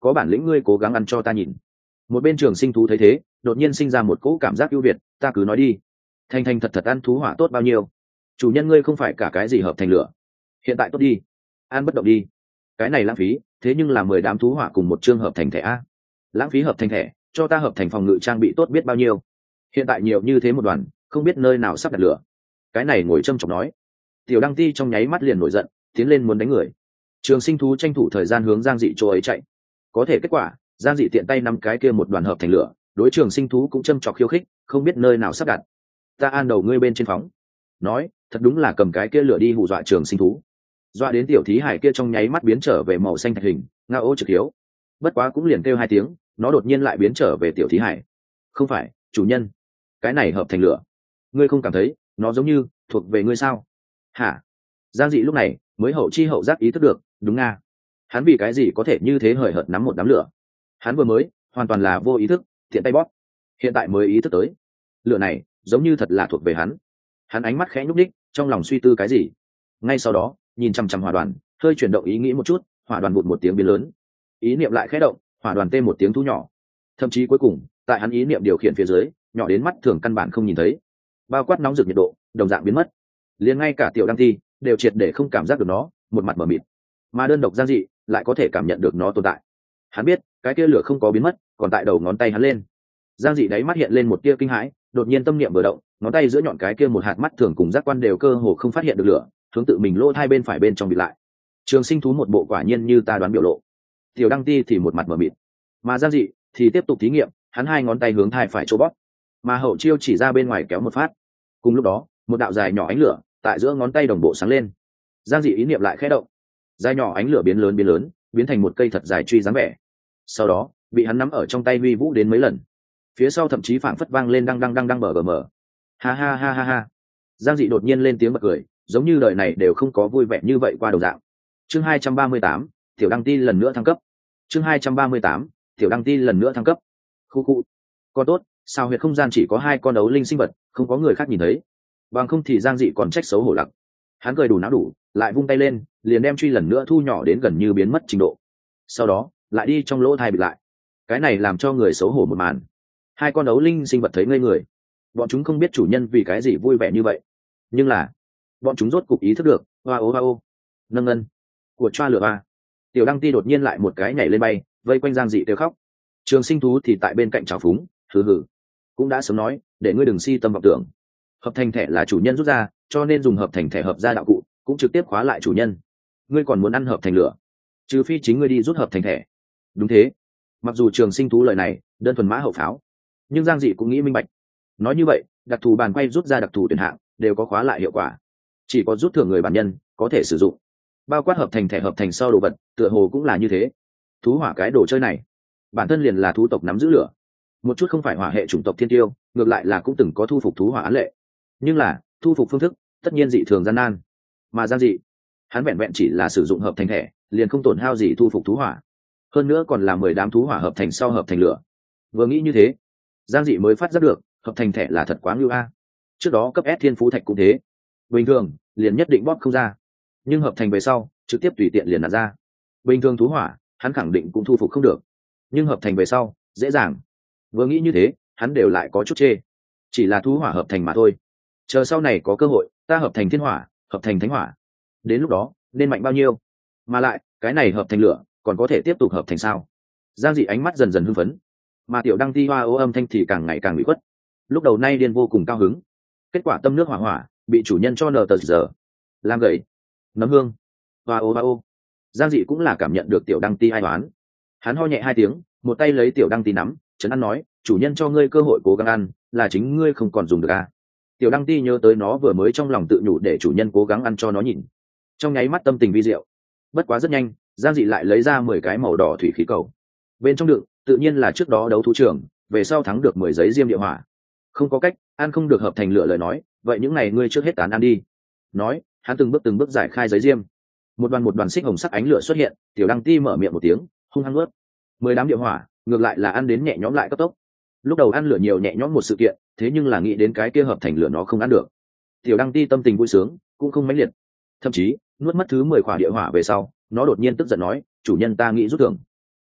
có bản lĩnh ngươi cố gắng ăn cho ta nhìn. Một bên trường sinh thú thấy thế đột nhiên sinh ra một cỗ cảm giác ưu việt, ta cứ nói đi, thành thành thật thật ăn thú hỏa tốt bao nhiêu. Chủ nhân ngươi không phải cả cái gì hợp thành lửa, hiện tại tốt đi, ăn bất động đi. Cái này lãng phí, thế nhưng là mười đám thú hỏa cùng một chương hợp thành thẻ a. Lãng phí hợp thành thẻ, cho ta hợp thành phòng ngự trang bị tốt biết bao nhiêu. Hiện tại nhiều như thế một đoàn, không biết nơi nào sắp đặt lửa. Cái này ngồi châm chọc nói. Tiểu Đăng Ti trong nháy mắt liền nổi giận, tiến lên muốn đánh người. Trường sinh thú tranh thủ thời gian hướng Giang Dị chỗ ấy chạy. Có thể kết quả, Giang Dị tiện tay nắm cái kia một đoàn hợp thành lửa, đối trường sinh thú cũng châm chọc khiêu khích, không biết nơi nào sắp đặt. Ta an đầu ngươi bên trên phóng. Nói, thật đúng là cầm cái kia lửa đi hù dọa trường sinh thú. Dọa đến tiểu thí hải kia trong nháy mắt biến trở về màu xanh thạch hình, ngao ô trực hiếu. Bất quá cũng liền kêu hai tiếng, nó đột nhiên lại biến trở về tiểu thí hải. Không phải, chủ nhân, cái này hợp thành lửa, ngươi không cảm thấy nó giống như thuộc về ngươi sao? Hả? Giang Dị lúc này mới hậu chi hậu giác ý thức được, đúng nga, hắn vì cái gì có thể như thế hời hợt nắm một đám lửa? Hắn vừa mới hoàn toàn là vô ý thức, tiện tay bóp, hiện tại mới ý thức tới, lửa này giống như thật là thuộc về hắn. Hắn ánh mắt khẽ nhúc nhích, trong lòng suy tư cái gì. Ngay sau đó nhìn chằm chằm hỏa đoàn, hơi chuyển động ý nghĩ một chút, hỏa đoàn vụt một tiếng biến lớn, ý niệm lại khẽ động, hỏa đoàn tê một tiếng thu nhỏ, thậm chí cuối cùng tại hắn ý niệm điều khiển phía dưới, nhỏ đến mắt thường căn bản không nhìn thấy, bao quát nóng rực nhiệt độ đồng dạng biến mất, liền ngay cả tiểu Đăng Ti đều triệt để không cảm giác được nó, một mặt mờ mịt. Mà đơn độc Giang Dị lại có thể cảm nhận được nó tồn tại. Hắn biết cái kia lửa không có biến mất, còn tại đầu ngón tay hắn lên. Giang Dị đáy mắt hiện lên một tia kinh hãi, đột nhiên tâm niệm vừa động, ngón tay giữa nhọn cái kia một hạt mắt thường cùng giác quan đều cơ hồ không phát hiện được lửa, hướng tự mình lỗ hai bên phải bên trong bị lại. Trường sinh thú một bộ quả nhiên như ta đoán biểu lộ, tiểu Đăng Ti thì một mặt mờ mịt, mà Giang Dị thì tiếp tục thí nghiệm, hắn hai ngón tay hướng thai phải chỗ bóp, mà hậu chiêu chỉ ra bên ngoài kéo một phát. Cùng lúc đó một đạo dài nhỏ ánh lửa tại giữa ngón tay đồng bộ sáng lên. Giang Dị ý niệm lại khẽ động, dài nhỏ ánh lửa biến lớn biến lớn, biến thành một cây thật dài truy dáng vẻ, sau đó bị hắn nắm ở trong tay huy vũ đến mấy lần, phía sau thậm chí phảng phất vang lên đăng đăng đăng đăng bờ gm. Ha ha ha ha ha. Giang Dị đột nhiên lên tiếng bật cười, giống như đời này đều không có vui vẻ như vậy qua đồng dạng. Chương hai trăm ba mươi tám, tiểu Đăng Ti lần nữa thăng cấp. Chương hai trăm ba mươi tám, tiểu Đăng Ti lần nữa thăng cấp. Khu khu. Con tốt, sao huyệt không gian chỉ có hai con ấu linh sinh vật, không có người khác nhìn thấy. Bằng không thì Giang Dị còn trách xấu hổ lặc. Hắn cười đủ não đủ, lại vung tay lên, liền đem truy lần nữa thu nhỏ đến gần như biến mất trình độ. Sau đó lại đi trong lỗ thai bịt lại. Cái này làm cho người xấu hổ một màn. Hai con ấu linh sinh vật thấy ngây người, bọn chúng không biết chủ nhân vì cái gì vui vẻ như vậy, nhưng là bọn chúng rốt cục ý thức được. Hoa ô hoa ô, nâng ngân của choa lửa ba. Tiểu Đăng Ti đột nhiên lại một cái nhảy lên bay, vây quanh Giang Dị kêu khóc. Trường sinh thú thì tại bên cạnh trào phúng, hừ hừ, cũng đã sớm nói để ngươi đừng si tâm vọng tưởng, hợp thành thẻ là chủ nhân rút ra, cho nên dùng hợp thành thẻ hợp ra đạo cụ cũng trực tiếp khóa lại chủ nhân. Ngươi còn muốn ăn hợp thành lửa, trừ phi chính ngươi đi rút hợp thành thẻ. Đúng thế. Mặc dù trường sinh thú lời này đơn thuần mã hậu pháo, nhưng Giang Dị cũng nghĩ minh bạch. Nói như vậy, đặc thù bàn quay rút ra đặc thù tuyển hạng đều có khóa lại hiệu quả, chỉ có rút thưởng người bản nhân có thể sử dụng. Bao quát hợp thành thẻ hợp thành sau đồ vật tựa hồ cũng là như thế. Thú hỏa cái đồ chơi này bản thân liền là thú tộc nắm giữ lửa, một chút không phải hỏa hệ chủng tộc thiên tiêu ngược lại là cũng từng có thu phục thú hỏa án lệ, nhưng là thu phục phương thức tất nhiên dị thường gian nan. Mà Giang Dị hắn vẹn vẹn chỉ là sử dụng hợp thành thẻ liền không tổn hao gì thu phục thú hỏa, hơn nữa còn là mười đám thú hỏa hợp thành sau hợp thành lửa. Vừa nghĩ như thế, Giang Dị mới phát giác được hợp thành thẻ là thật quá ngưu a. Trước đó cấp S thiên phú thạch cũng thế, bình thường liền nhất định bóp không ra, nhưng hợp thành về sau trực tiếp tùy tiện liền nạt ra. Bình thường thú hỏa hắn khẳng định cũng thu phục không được, nhưng hợp thành về sau dễ dàng. Vừa nghĩ như thế, hắn đều lại có chút chê, chỉ là thú hỏa hợp thành mà thôi. Chờ sau này có cơ hội ta hợp thành thiên hỏa, hợp thành thánh hỏa, đến lúc đó nên mạnh bao nhiêu. Mà lại cái này hợp thành lửa còn có thể tiếp tục hợp thành sao? Giang Dị ánh mắt dần dần hưng phấn, mà tiểu Đăng Ti hoa ô âm thanh thì càng ngày càng bị khuất. Lúc đầu nay điên vô cùng cao hứng, kết quả tâm nước hỏa hỏa bị chủ nhân cho nờ tờ giờ làm gậy nấm hương. Hoa ô hoa ô. Giang Dị cũng là cảm nhận được tiểu Đăng Ti ai toán, hắn ho nhẹ hai tiếng, một tay lấy tiểu Đăng Ti nắm trấn an nói, chủ nhân cho ngươi cơ hội cố gắng ăn, là chính ngươi không còn dùng được à. Tiểu Đăng Ti nhớ tới nó vừa mới trong lòng tự nhủ để chủ nhân cố gắng ăn cho nó nhìn, trong nháy mắt tâm tình vi diệu. Bất quá rất nhanh, Giang Dị lại lấy ra mười cái màu đỏ thủy khí cầu, bên trong đựng tự nhiên là trước đó đấu thú trường về sau thắng được mười giấy diêm địa hỏa. Không có cách, ăn không được hợp thành lửa lời nói, vậy những này ngươi trước hết tán ăn đi. Nói, hắn từng bước từng bước giải khai giấy diêm, một đoàn một đoàn xích hồng sắc ánh lửa xuất hiện. Tiểu Đăng Ti mở miệng một tiếng, hung hăng ướt mười đám địa hỏa, ngược lại là ăn đến nhẹ nhõm lại cấp tốc. Lúc đầu ăn lửa nhiều nhẹ nhõm một sự kiện, thế nhưng là nghĩ đến cái kia hợp thành lửa nó không ăn được, Tiểu Đăng Ti tâm tình vui sướng cũng không mãnh liệt. Thậm chí nuốt mất thứ mười khỏa địa hỏa về sau, nó đột nhiên tức giận nói, chủ nhân ta nghĩ rút thưởng.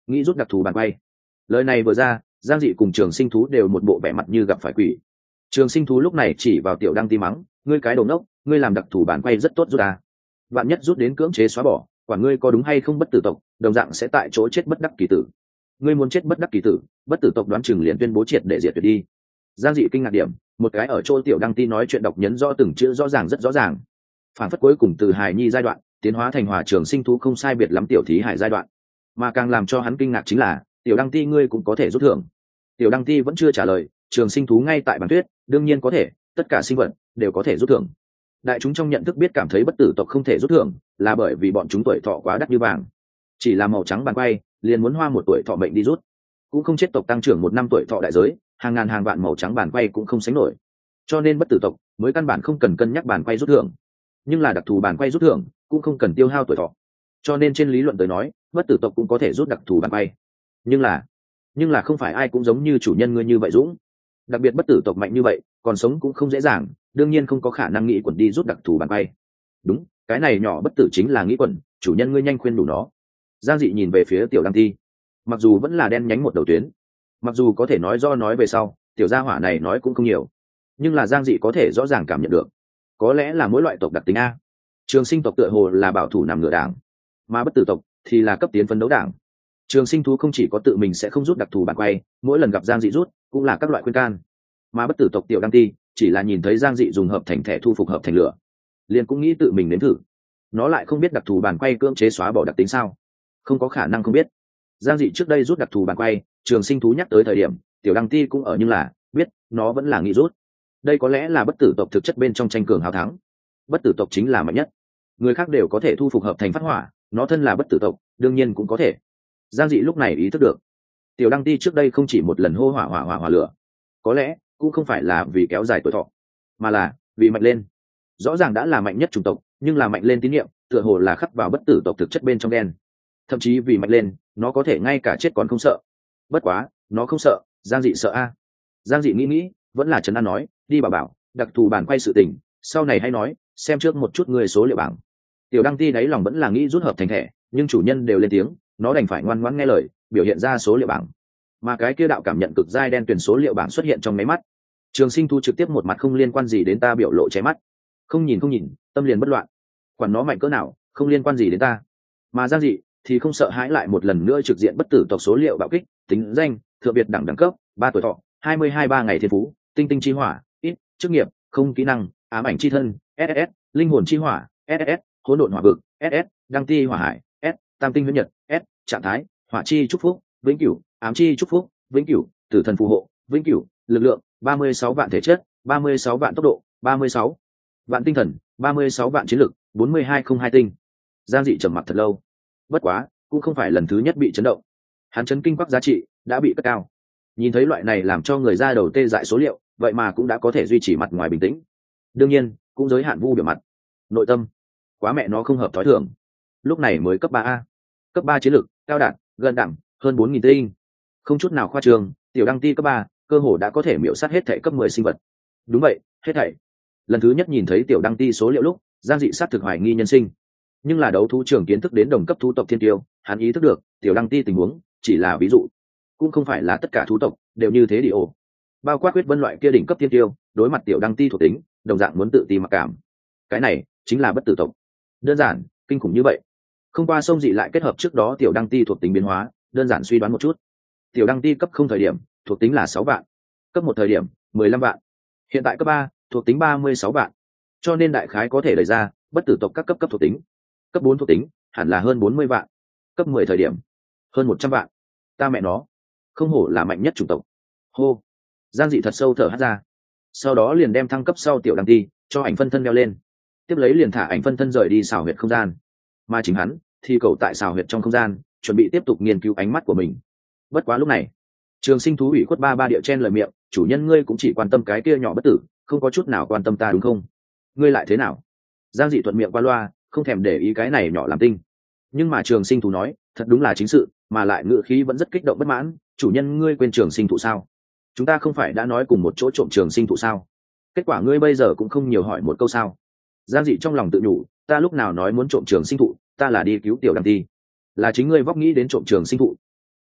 nghĩ rút đặc thù bàn quay. Lời này vừa ra, Giang Dị cùng Trường Sinh Thú đều một bộ vẻ mặt như gặp phải quỷ. Trường Sinh Thú lúc này chỉ vào Tiểu Đăng Ti mắng, ngươi cái đồ ngốc, ngươi làm đặc thù bàn quay rất tốt rút à. Vạn nhất rút đến cưỡng chế xóa bỏ, quả ngươi có đúng hay không bất tử tộc, đồng dạng sẽ tại chỗ chết bất đắc kỳ tử. Ngươi muốn chết bất đắc kỳ tử, bất tử tộc đoán chừng liền tuyên bố triệt để diệt tuyệt đi. Giang Dị kinh ngạc điểm, một cái ở chỗ Tiểu Đăng Ti nói chuyện đọc nhấn rõ từng chữ rõ ràng rất rõ ràng. Phản phất cuối cùng từ hài nhi giai đoạn tiến hóa thành Hòa Trường Sinh Thú không sai biệt lắm tiểu thí hải giai đoạn. Mà càng làm cho hắn kinh ngạc chính là, Tiểu Đăng Ti ngươi cũng có thể rút thưởng. Tiểu Đăng Ti vẫn chưa trả lời, Trường Sinh Thú ngay tại bản tuyết, đương nhiên có thể, tất cả sinh vật đều có thể rút thưởng. Đại chúng trong nhận thức biết cảm thấy bất tử tộc không thể rút thưởng, là bởi vì bọn chúng tuổi thọ quá đắt như vàng. Chỉ là màu trắng bàn quay, liền muốn hoa một tuổi thọ mệnh đi rút. Cũng không chết tộc tăng trưởng một năm tuổi thọ đại giới, hàng ngàn hàng vạn màu trắng bàn quay cũng không sánh nổi. Cho nên bất tử tộc mới căn bản không cần cân nhắc bàn quay rút thưởng. Nhưng là đặc thù bàn quay rút thưởng, cũng không cần tiêu hao tuổi thọ. Cho nên trên lý luận tới nói, bất tử tộc cũng có thể rút đặc thù bàn quay. Nhưng là, nhưng là không phải ai cũng giống như chủ nhân ngươi như vậy dũng. Đặc biệt bất tử tộc mạnh như vậy, còn sống cũng không dễ dàng, đương nhiên không có khả năng nghĩ quẩn đi rút đặc thù bàn quay. Đúng, cái này nhỏ bất tử chính là nghĩ quẩn, chủ nhân ngươi nhanh khuyên đủ nó. Giang Dị nhìn về phía Tiểu Đăng Ti, mặc dù vẫn là đen nhánh một đầu tuyến, mặc dù có thể nói do nói về sau, tiểu gia hỏa này nói cũng không nhiều, nhưng là Giang Dị có thể rõ ràng cảm nhận được, có lẽ là mỗi loại tộc đặc tính a. Trường Sinh tộc tựa hồ là bảo thủ nằm ngửa đảng, mà bất tử tộc thì là cấp tiến phấn đấu đảng. Trường Sinh thú không chỉ có tự mình sẽ không rút đặc thù bản quay, mỗi lần gặp Giang Dị rút cũng là các loại khuyên can, mà bất tử tộc Tiểu Đăng Ti chỉ là nhìn thấy Giang Dị dùng hợp thành thẻ thu phục hợp thành lửa, liền cũng nghĩ tự mình nếm thử. Nó lại không biết đặc thù bản quay cưỡng chế xóa bỏ đặc tính sao? Không có khả năng không biết. Giang Dị trước đây rút đặc thù bản quay, Trường Sinh thú nhắc tới thời điểm, Tiểu Đăng Ti cũng ở, nhưng là biết nó vẫn là nghĩ rút. Đây có lẽ là bất tử tộc thực chất bên trong tranh cường hào thắng. Bất tử tộc chính là mạnh nhất, người khác đều có thể thu phục hợp thành phát hỏa, nó thân là bất tử tộc, đương nhiên cũng có thể. Giang Dị lúc này ý thức được, Tiểu Đăng Ti trước đây không chỉ một lần hô hỏa hỏa hỏa hỏa lửa, có lẽ cũng không phải là vì kéo dài tuổi thọ, mà là vì mạnh lên. Rõ ràng đã là mạnh nhất chủng tộc, nhưng là mạnh lên tín nhiệm tựa hồ là khắc vào bất tử tộc thực chất bên trong đen. Thậm chí vì mạnh lên, nó có thể ngay cả chết còn không sợ. Bất quá, nó không sợ, Giang Dị sợ a. Giang Dị nghĩ nghĩ, vẫn là trấn an nói, đi bảo bảo, đặc thù bản quay sự tình, sau này hay nói, xem trước một chút người số liệu bảng. Tiểu Đăng Ti đáy lòng vẫn là nghĩ rút hợp thành thẻ, nhưng chủ nhân đều lên tiếng, nó đành phải ngoan ngoãn nghe lời, biểu hiện ra số liệu bảng. Mà cái kia đạo cảm nhận cực dai đen tuyển số liệu bảng xuất hiện trong máy mắt. Trường Sinh thu trực tiếp một mặt không liên quan gì đến ta biểu lộ che mắt. Không nhìn không nhìn, tâm liền bất loạn. Quản nó mạnh cỡ nào, không liên quan gì đến ta. Mà Giang Dị thì không sợ hãi, lại một lần nữa trực diện bất tử tộc số liệu bạo kích, tính danh, thượng biệt đẳng đẳng cấp, ba tuổi thọ, hai mươi hai ba ngày thiên phú, tinh tinh chi hỏa, ít, chức nghiệp, không kỹ năng, ám ảnh chi thân, ét ét ét, linh hồn chi hỏa, ét ét ét, hỗn độn hỏa vực, ét ét ét, đăng ti hỏa hải, S, tam tinh huyễn nhật, S, trạng thái, hỏa chi chúc phúc, vĩnh cửu, ám chi chúc phúc, vĩnh cửu, tử thần phù hộ, vĩnh cửu, lực lượng, ba mươi sáu vạn thể chất, ba mươi sáu vạn tốc độ, ba mươi sáu vạn tinh thần, ba mươi sáu vạn chiến lực, bốn mươi hai không hai tinh. Giang Dị trầm mặc thật lâu. Bất quá, cũng không phải lần thứ nhất bị chấn động. Hắn chấn kinh quắc giá trị đã bị cất cao. Nhìn thấy loại này làm cho người ra đầu tê dại số liệu, vậy mà cũng đã có thể duy trì mặt ngoài bình tĩnh. Đương nhiên, cũng giới hạn vu biểu mặt. Nội tâm, quá mẹ nó không hợp thói thường. Lúc này mới cấp ba a. Cấp ba chiến lực, cao đẳng, gần đẳng, hơn bốn nghìn tinh. Không chút nào khoa trương, Tiểu Đăng Ti cấp ba, cơ hồ đã có thể miểu sát hết thảy cấp mười sinh vật. Đúng vậy, hết thảy. Lần thứ nhất nhìn thấy Tiểu Đăng Ti số liệu lúc, Giang Dị sát thực hoài nghi nhân sinh. Nhưng là đấu thú trưởng kiến thức đến đồng cấp thú tộc thiên tiêu, hắn ý thức được Tiểu Đăng Ti tình huống chỉ là ví dụ, cũng không phải là tất cả thú tộc đều như thế đi ổ. Bao quát Huyết Vân loại kia đỉnh cấp thiên tiêu, đối mặt Tiểu Đăng Ti thuộc tính, đồng dạng muốn tự ti mặc cảm. Cái này chính là bất tử tộc. Đơn giản, kinh khủng như vậy. Không qua sông Dị lại kết hợp trước đó Tiểu Đăng Ti thuộc tính biến hóa, đơn giản suy đoán một chút. Tiểu Đăng Ti cấp không thời điểm, thuộc tính là sáu vạn. Cấp một thời điểm, mười lăm vạn. Hiện tại cấp ba, thuộc tính ba mươi sáu vạn. Cho nên đại khái có thể đẩy ra, bất tử tộc các cấp cấp thuộc tính. Cấp bốn thuộc tính, hẳn là hơn bốn mươi vạn. Cấp mười thời điểm, hơn một trăm vạn. Ta mẹ nó, không hổ là mạnh nhất chủng tộc. Hô. Giang Dị thật sâu thở hắt ra. Sau đó liền đem thăng cấp sau Tiểu Đăng Ti cho ảnh phân thân đeo lên. Tiếp lấy liền thả ảnh phân thân rời đi xào huyệt không gian. Mà chính hắn thì cầu tại xào huyệt trong không gian, chuẩn bị tiếp tục nghiên cứu ánh mắt của mình. Bất quá lúc này, Trường Sinh thú ủy khuất ba ba địa chen lời miệng, chủ nhân ngươi cũng chỉ quan tâm cái kia nhỏ bất tử, không có chút nào quan tâm ta đúng không? Ngươi lại thế nào? Giang Dị thuận miệng qua loa, không thèm để ý cái này nhỏ làm tinh. Nhưng mà Trường Sinh thú nói, thật đúng là chính sự, mà lại ngữ khí vẫn rất kích động bất mãn, chủ nhân ngươi quên Trường Sinh thụ sao? Chúng ta không phải đã nói cùng một chỗ trộm Trường Sinh thụ sao? Kết quả ngươi bây giờ cũng không nhiều hỏi một câu sao? Giang Dị trong lòng tự nhủ, ta lúc nào nói muốn trộm Trường Sinh thụ, ta là đi cứu Tiểu Đăng Ti, là chính ngươi vóc nghĩ đến trộm Trường Sinh thụ.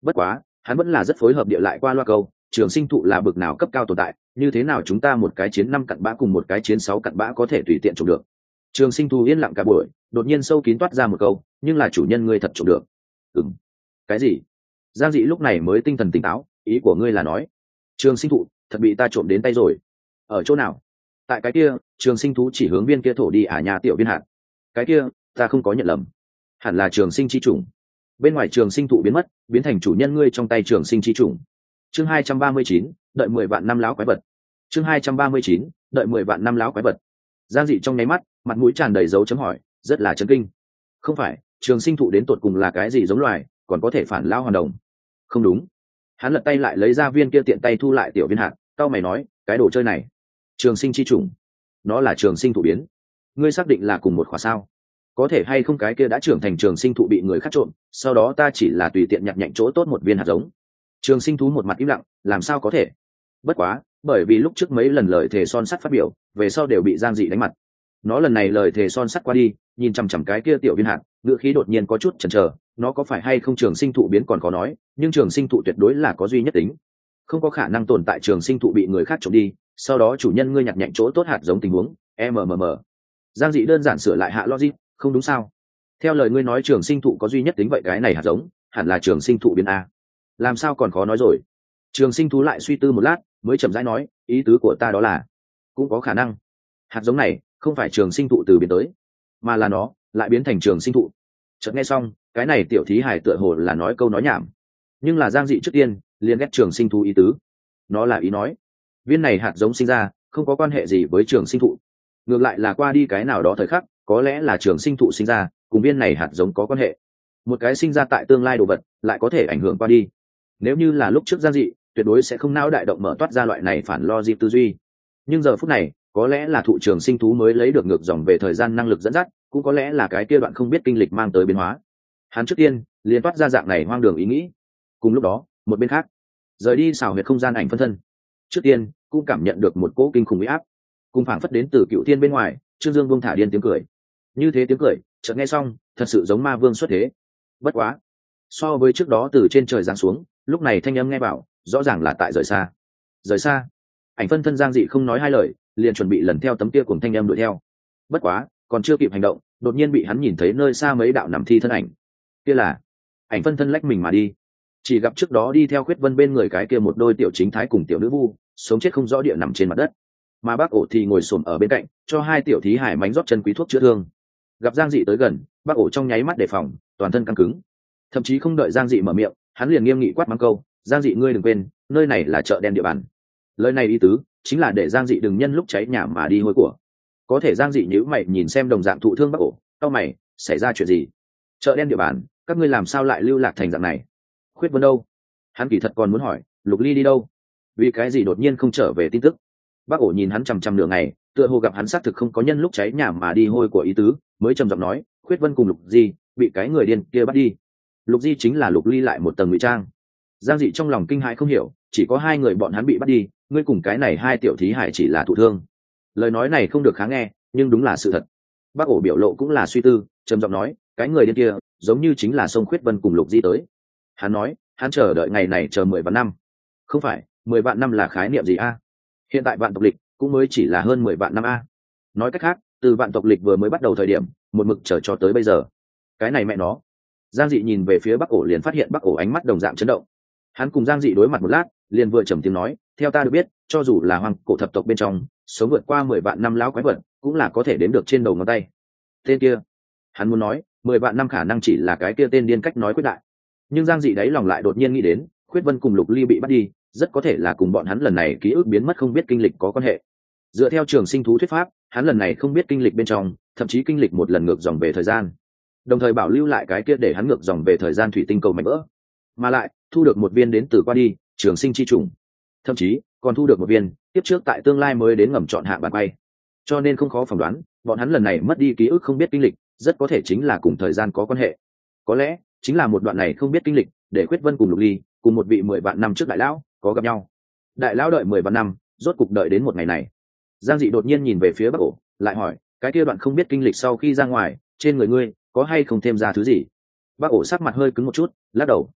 Bất quá hắn vẫn là rất phối hợp địa lại qua loa câu, trường sinh thụ là bực nào cấp cao tồn tại, như thế nào chúng ta một cái chiến năm cặn bã cùng một cái chiến sáu cặn bã có thể tùy tiện trộm được. Trường sinh thụ yên lặng cả buổi, đột nhiên sâu kín toát ra một câu, nhưng là chủ nhân ngươi thật trộm được. Ừm. Cái gì? Giang Dị lúc này mới tinh thần tỉnh táo, ý của ngươi là nói trường sinh thụ thật bị ta trộm đến tay rồi? Ở chỗ nào? Tại cái kia. Trường sinh thú chỉ hướng viên kia thổ đi à nhà tiểu viên hạt. Cái kia ta không có nhận lầm, hẳn là trường sinh chi chủng. Bên ngoài trường sinh thụ biến mất, biến thành chủ nhân ngươi trong tay trường sinh chi chủng. Chương hai trăm ba mươi chín, đợi mười vạn năm láo quái vật. Chương hai trăm ba mươi chín, đợi mười vạn năm láo quái vật. Giang Dị trong nháy mắt, mặt mũi tràn đầy dấu chấm hỏi, rất là chấn kinh. Không phải, trường sinh thụ đến tột cùng là cái gì giống loài, còn có thể phản lao hoàn đồng? Không đúng. Hắn lật tay lại lấy ra viên kia tiện tay thu lại tiểu viên hạt, tao mày nói, cái đồ chơi này, trường sinh chi chủng, nó là trường sinh thụ biến. Ngươi xác định là cùng một khóa sao? Có thể hay không cái kia đã trưởng thành trường sinh thụ bị người khác trộm, sau đó ta chỉ là tùy tiện nhặt nhạnh chỗ tốt một viên hạt giống. Trường sinh thú một mặt im lặng, làm sao có thể? Bất quá, bởi vì lúc trước mấy lần lời thề son sắt phát biểu, về sau đều bị Giang Dị đánh mặt. Nó lần này lời thề son sắt qua đi, nhìn chằm chằm cái kia tiểu viên hạt, ngữ khí đột nhiên có chút chần chờ, nó có phải hay không trường sinh thụ biến còn khó nói, nhưng trường sinh thụ tuyệt đối là có duy nhất tính, không có khả năng tồn tại trường sinh thụ bị người khác trộm đi, sau đó chủ nhân ngươi nhặt nhạnh chỗ tốt hạt giống tình huống. mmm Giang Dị đơn giản sửa lại hạ logic, không đúng sao? Theo lời ngươi nói trường sinh thụ có duy nhất tính, vậy cái này hạt giống hẳn là trường sinh thụ biến a. Làm sao còn khó nói rồi? Trường sinh thú lại suy tư một lát, mới chậm rãi nói, ý tứ của ta đó là cũng có khả năng hạt giống này không phải trường sinh thụ từ biến tới, mà là nó lại biến thành trường sinh thụ. Chợt nghe xong, cái này tiểu thí hải tựa hồ là nói câu nói nhảm, nhưng là Giang Dị trước tiên liền ghét trường sinh thú ý tứ. Nó là ý nói viên này hạt giống sinh ra không có quan hệ gì với trường sinh thụ, ngược lại là qua đi cái nào đó thời khắc, có lẽ là trường sinh thụ sinh ra cùng viên này hạt giống có quan hệ. Một cái sinh ra tại tương lai đồ vật lại có thể ảnh hưởng qua đi. Nếu như là lúc trước Giang Dị, tuyệt đối sẽ không não đại động mở toát ra loại này phản logic tư duy. Nhưng giờ phút này, có lẽ là thụ trường sinh thú mới lấy được ngược dòng về thời gian năng lực dẫn dắt, cũng có lẽ là cái kia đoạn không biết kinh lịch mang tới biến hóa. Hắn trước tiên liền toát ra dạng này hoang đường ý nghĩ. Cùng lúc đó, một bên khác, rời đi xào huyệt không gian ảnh phân thân, trước tiên cũng cảm nhận được một cỗ kinh khủng uy áp, cùng phảng phất đến từ cựu thiên bên ngoài. Trương Dương Vương thả điên tiếng cười, như thế tiếng cười, chợt nghe xong, thật sự giống ma vương xuất thế. Bất quá, so với trước đó từ trên trời giáng xuống, lúc này thanh âm nghe bảo, rõ ràng là tại rời xa. Rời xa. Ảnh phân thân Giang Dị không nói hai lời, liền chuẩn bị lần theo tấm kia cùng thanh âm đuổi theo. Bất quá, còn chưa kịp hành động, đột nhiên bị hắn nhìn thấy nơi xa mấy đạo nằm thi thân ảnh. Kia là ảnh phân thân lách mình mà đi, chỉ gặp trước đó đi theo Khuyết Vân bên người cái kia một đôi tiểu chính thái cùng tiểu nữ vu, sống chết không rõ địa nằm trên mặt đất, mà bác ổ thì ngồi xổm ở bên cạnh, cho hai tiểu thí hải mánh rót chân quý thuốc chữa thương. Gặp Giang Dị tới gần, bác ổ trong nháy mắt đề phòng, toàn thân căng cứng, thậm chí không đợi Giang Dị mở miệng, hắn liền nghiêm nghị quát mắng câu, Giang Dị ngươi đừng quên, nơi này là chợ đen địa bàn. Lời này ý tứ chính là để Giang Dị đừng nhân lúc cháy nhà mà đi hôi của. Có thể Giang Dị nhíu mày nhìn xem đồng dạng thụ thương bác ổ, cau mày, xảy ra chuyện gì? Chợ đen địa bàn, các ngươi làm sao lại lưu lạc thành dạng này? Khuyết Vân đâu? Hắn kỳ thật còn muốn hỏi, Lục Ly đi đâu? Vì cái gì đột nhiên không trở về tin tức? Bác ổ nhìn hắn chằm chằm nửa ngày, tựa hồ gặp hắn xác thực không có nhân lúc cháy nhà mà đi hôi của ý tứ, mới trầm giọng nói, Khuyết Vân cùng Lục Di bị cái người điên kia bắt đi. Lục Di chính là Lục Ly lại một tầng ngụy trang. Giang Dị trong lòng kinh hãi không hiểu, chỉ có hai người bọn hắn bị bắt đi, ngươi cùng cái này hai tiểu thí hải chỉ là thụ thương. Lời nói này không được khá nghe, nhưng đúng là sự thật. Bác ổ biểu lộ cũng là suy tư, trầm giọng nói, cái người điên kia giống như chính là sông Khuyết Vân cùng Lục Di tới. Hắn nói, hắn chờ đợi ngày này chờ mười vạn năm. Không phải, mười vạn năm là khái niệm gì a? Hiện tại vạn tộc lịch cũng mới chỉ là hơn mười vạn năm a. Nói cách khác, từ vạn tộc lịch vừa mới bắt đầu thời điểm, một mực chờ cho tới bây giờ. Cái này mẹ nó. Giang Dị nhìn về phía Bắc ổ liền phát hiện Bắc ổ ánh mắt đồng dạng chấn động. Hắn cùng Giang Dị đối mặt một lát, liền vừa trầm tiếng nói, theo ta được biết, cho dù là hoang cổ thập tộc bên trong, sống vượt qua mười vạn năm lão quái vật, cũng là có thể đếm được trên đầu ngón tay. Tên kia, hắn muốn nói, mười vạn năm khả năng chỉ là cái kia tên điên cách nói quyết đại. Nhưng Giang Dị đáy lòng lại đột nhiên nghĩ đến, Khuyết Vân cùng Lục Ly bị bắt đi, rất có thể là cùng bọn hắn lần này ký ức biến mất không biết kinh lịch có quan hệ. Dựa theo trường sinh thú thuyết pháp, hắn lần này không biết kinh lịch bên trong, thậm chí kinh lịch một lần ngược dòng về thời gian, đồng thời bảo lưu lại cái kia để hắn ngược dòng về thời gian thủy tinh cầu mảnh vỡ, mà lại thu được một viên đến từ qua đi trường sinh chi trùng, thậm chí còn thu được một viên tiếp trước tại tương lai mới đến ngầm chọn hạ bàn bay. Cho nên không khó phỏng đoán, bọn hắn lần này mất đi ký ức không biết kinh lịch, rất có thể chính là cùng thời gian có quan hệ. Có lẽ chính là một đoạn này không biết kinh lịch để Khuyết Vân cùng Lục Ly cùng một vị mười vạn năm trước đại lão có gặp nhau. Đại lão đợi mười vạn năm, rốt cục đợi đến một ngày này. Giang Dị đột nhiên nhìn về phía Bắc ổ, lại hỏi, cái kia đoạn không biết kinh lịch sau khi ra ngoài, trên người ngươi có hay không thêm ra thứ gì? Bắc ổ sắc mặt hơi cứng một chút, lắc đầu.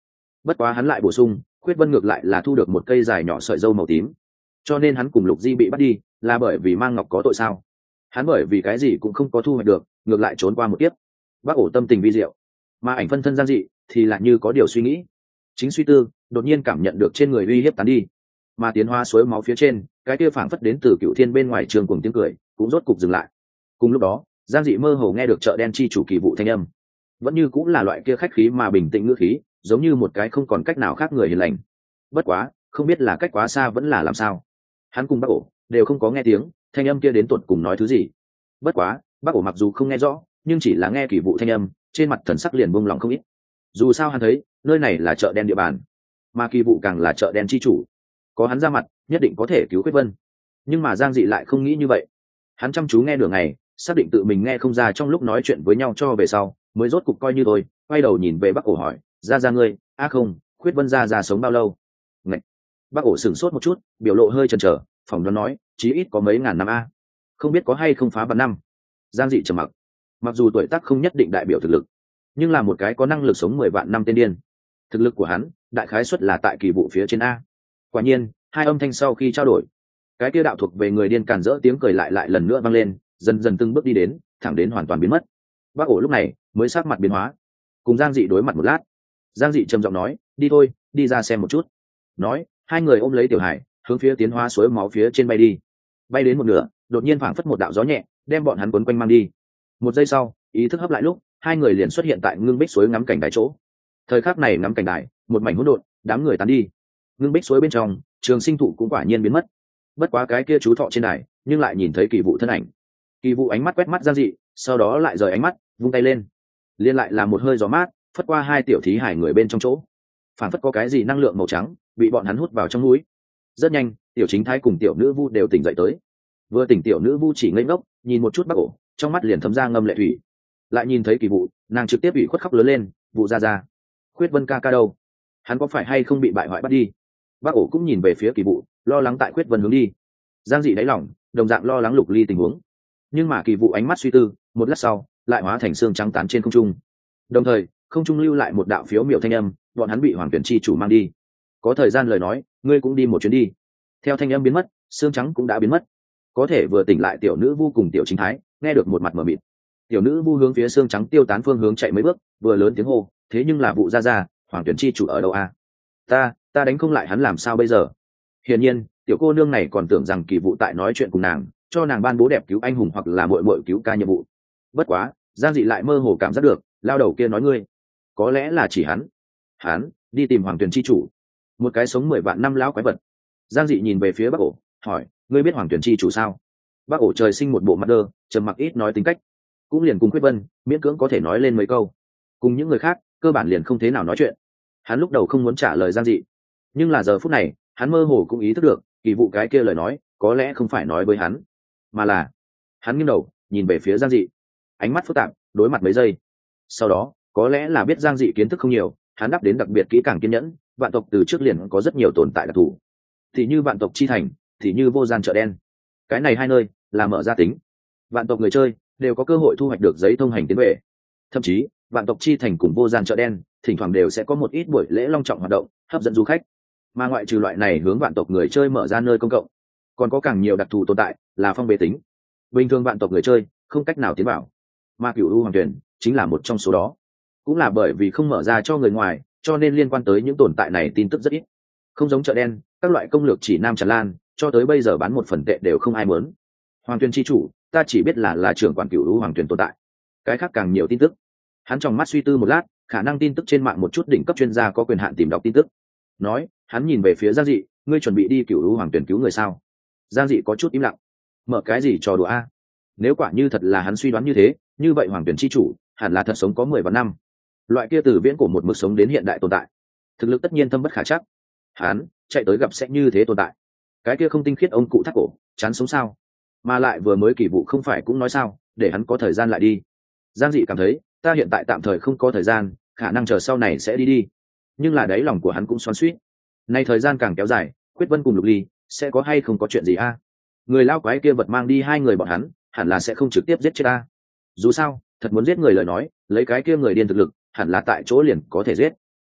Bất quá hắn lại bổ sung, Khuyết Vân ngược lại là thu được một cây dài nhỏ sợi dâu màu tím, cho nên hắn cùng Lục Di bị bắt đi là bởi vì mang ngọc có tội sao? Hắn bởi vì cái gì cũng không có thu hoạch được, ngược lại trốn qua một kiếp. Bác ổ tâm tình vi diệu, mà ảnh phân thân Giang Dị thì lại như có điều suy nghĩ. Chính suy tư, đột nhiên cảm nhận được trên người uy hiếp tán đi, mà tiến hóa suối máu phía trên, cái kia phảng phất đến từ Cựu Thiên bên ngoài trường cùng tiếng cười, cũng rốt cục dừng lại. Cùng lúc đó, Giang Dị mơ hồ nghe được chợ đen chi chủ kỳ vụ thanh âm, vẫn như cũng là loại kia khách khí mà bình tĩnh ngữ khí, giống như một cái không còn cách nào khác người hiền lành. Bất quá, không biết là cách quá xa vẫn là làm sao, hắn cùng bác ổ đều không có nghe tiếng thanh âm kia đến tuột cùng nói thứ gì. Bất quá, bác ổ mặc dù không nghe rõ, nhưng chỉ là nghe kỳ vụ thanh âm, trên mặt thần sắc liền buông lòng không ít. Dù sao hắn thấy, nơi này là chợ đen địa bàn, mà kỳ vụ càng là chợ đen chi chủ, có hắn ra mặt, nhất định có thể cứu Quyết Vân. Nhưng mà Giang Dị lại không nghĩ như vậy. Hắn chăm chú nghe nửa ngày, xác định tự mình nghe không ra trong lúc nói chuyện với nhau cho về sau, mới rốt cục coi như thôi, quay đầu nhìn về Bắc ổ hỏi, ra ra ngươi, a à không, Quyết Vân ra ra sống bao lâu? Ngạch. Bắc ổ sửng sốt một chút, biểu lộ hơi chần chờ, phỏng đoán nói, chí ít có mấy ngàn năm a, không biết có hay không phá vạn năm. Giang Dị trầm mặc. Mặc dù tuổi tác không nhất định đại biểu thực lực, nhưng là một cái có năng lực sống mười vạn năm tên điên, thực lực của hắn đại khái suất là tại kỳ vụ phía trên a. Quả nhiên, hai âm thanh sau khi trao đổi, cái kia đạo thuộc về người điên càn rỡ tiếng cười lại lại lần nữa vang lên, dần dần từng bước đi đến, thẳng đến hoàn toàn biến mất. Bác ổ lúc này mới sắc mặt biến hóa, cùng Giang Dị đối mặt một lát. Giang Dị trầm giọng nói, đi thôi, đi ra xem một chút. Nói, hai người ôm lấy Tiểu Hải, hướng phía tiến hóa suối máu phía trên bay đi. Bay đến một nửa, đột nhiên phảng phất một đạo gió nhẹ, đem bọn hắn cuốn quanh mang đi. Một giây sau, ý thức hấp lại lúc, hai người liền xuất hiện tại ngưng bích suối ngắm cảnh đài chỗ. Thời khắc này ngắm cảnh đài, một mảnh hỗn độn, đám người tán đi. Ngưng bích suối bên trong, Trường Sinh thụ cũng quả nhiên biến mất. Bất quá cái kia chú thọ trên đài, nhưng lại nhìn thấy kỳ vụ thân ảnh. Kỳ vụ ánh mắt quét mắt Giang Dị, sau đó lại rời ánh mắt, vung tay lên, liên lại là một hơi gió mát phất qua hai tiểu thí hải người bên trong chỗ, phản phất có cái gì năng lượng màu trắng bị bọn hắn hút vào trong núi. Rất nhanh, tiểu chính thái cùng tiểu nữ vu đều tỉnh dậy tới. Vừa tỉnh tiểu nữ vu chỉ ngây ngốc nhìn một chút Bắc ổ, trong mắt liền thấm ra ngâm lệ thủy. Lại nhìn thấy kỳ vụ, nàng trực tiếp bị khuất khóc lớn lên, vụ ra ra, Khuyết Vân ca ca đâu, hắn có phải hay không bị bại hoại bắt đi? Bắc ổ cũng nhìn về phía kỳ vụ, lo lắng tại Khuyết Vân hướng đi. Giang Dị đáy lòng đồng dạng lo lắng Lục Ly tình huống, nhưng mà kỳ vụ ánh mắt suy tư, một lát sau lại hóa thành xương trắng tán trên không trung. Đồng thời, không trung lưu lại một đạo phiếu miểu thanh âm, bọn hắn bị Hoàng Tuyển chi chủ mang đi. Có thời gian lời nói, ngươi cũng đi một chuyến đi. Theo thanh âm biến mất, xương trắng cũng đã biến mất. Có thể vừa tỉnh lại tiểu nữ vu cùng tiểu chính thái, nghe được một mặt mờ mịt. Tiểu nữ vu hướng phía xương trắng tiêu tán phương hướng chạy mấy bước, vừa lớn tiếng hô, thế nhưng là vụ ra ra, Hoàng Tuyển chi chủ ở đâu a? Ta, ta đánh không lại hắn làm sao bây giờ? Hiển nhiên, tiểu cô nương này còn tưởng rằng kỳ vụ tại nói chuyện cùng nàng, cho nàng ban bố đẹp cứu anh hùng hoặc là muội muội cứu ca nhiệm vụ. Bất quá, Giang Dị lại mơ hồ cảm giác được, lao đầu kia nói ngươi, có lẽ là chỉ hắn. Hắn đi tìm Hoàng Tuyển chi chủ, một cái sống mười vạn năm lão quái vật. Giang Dị nhìn về phía Bắc ổ, hỏi, ngươi biết Hoàng Tuyển chi chủ sao? Bắc ổ trời sinh một bộ mặt đơ, trầm mặc ít nói tính cách, cũng liền cùng Quyết Vân miễn cưỡng có thể nói lên mấy câu, cùng những người khác cơ bản liền không thế nào nói chuyện. Hắn lúc đầu không muốn trả lời Giang Dị, nhưng là giờ phút này hắn mơ hồ cũng ý thức được kỳ vụ cái kia lời nói có lẽ không phải nói với hắn, mà là hắn nghiêng đầu nhìn về phía Giang Dị, ánh mắt phức tạp, đối mặt mấy giây. Sau đó có lẽ là biết Giang Dị kiến thức không nhiều, hắn đáp đến đặc biệt kỹ càng kiên nhẫn. Vạn tộc từ trước liền có rất nhiều tồn tại đặc thù, thì như vạn tộc chi thành, thì như vô gian chợ đen. Cái này hai nơi là mở ra tính, vạn tộc người chơi đều có cơ hội thu hoạch được giấy thông hành tiến về. Thậm chí vạn tộc chi thành cùng vô gian chợ đen thỉnh thoảng đều sẽ có một ít buổi lễ long trọng hoạt động hấp dẫn du khách. Mà ngoại trừ loại này hướng vạn tộc người chơi mở ra nơi công cộng, còn có càng nhiều đặc thù tồn tại là phong bế tính, bình thường vạn tộc người chơi không cách nào tiến vào, mà Cửu U Hoàng Tuyển chính là một trong số đó. Cũng là bởi vì không mở ra cho người ngoài, cho nên liên quan tới những tồn tại này tin tức rất ít. Không giống chợ đen, các loại công lược chỉ nam tràn lan, cho tới bây giờ bán một phần tệ đều không ai muốn. Hoàng Tuyển chi chủ, ta chỉ biết là là trưởng quản Cửu U Hoàng Tuyển tồn tại, cái khác càng nhiều tin tức. Hắn trong mắt suy tư một lát, khả năng tin tức trên mạng một chút đỉnh cấp chuyên gia có quyền hạn tìm đọc tin tức. Nói, hắn nhìn về phía Giang Dị, ngươi chuẩn bị đi Cửu U Hoàng Tuyển cứu người sao? Giang Dị có chút im lặng. Mở cái gì trò đùa a? Nếu quả như thật là hắn suy đoán như thế, như vậy Hoàng Tuyển chi chủ hẳn là thật sống có mười vạn năm. Loại kia từ viễn cổ một mực sống đến hiện đại tồn tại, thực lực tất nhiên thâm bất khả trắc. Hắn chạy tới gặp sẽ như thế tồn tại, cái kia không tinh khiết ông cụ thắt cổ, chán sống sao? Mà lại vừa mới kỳ vụ không phải cũng nói sao, để hắn có thời gian lại đi. Giang Dị cảm thấy, ta hiện tại tạm thời không có thời gian, khả năng chờ sau này sẽ đi đi. Nhưng là đáy lòng của hắn cũng xoắn xuýt. Nay thời gian càng kéo dài, Quyết Vân cùng Lục Ly sẽ có hay không có chuyện gì a? Người lao quái kia vật mang đi hai người bọn hắn, hẳn là sẽ không trực tiếp giết chết ta. Dù sao, thật muốn giết người lời nói, lấy cái kia người điên thực lực, hẳn là tại chỗ liền có thể giết.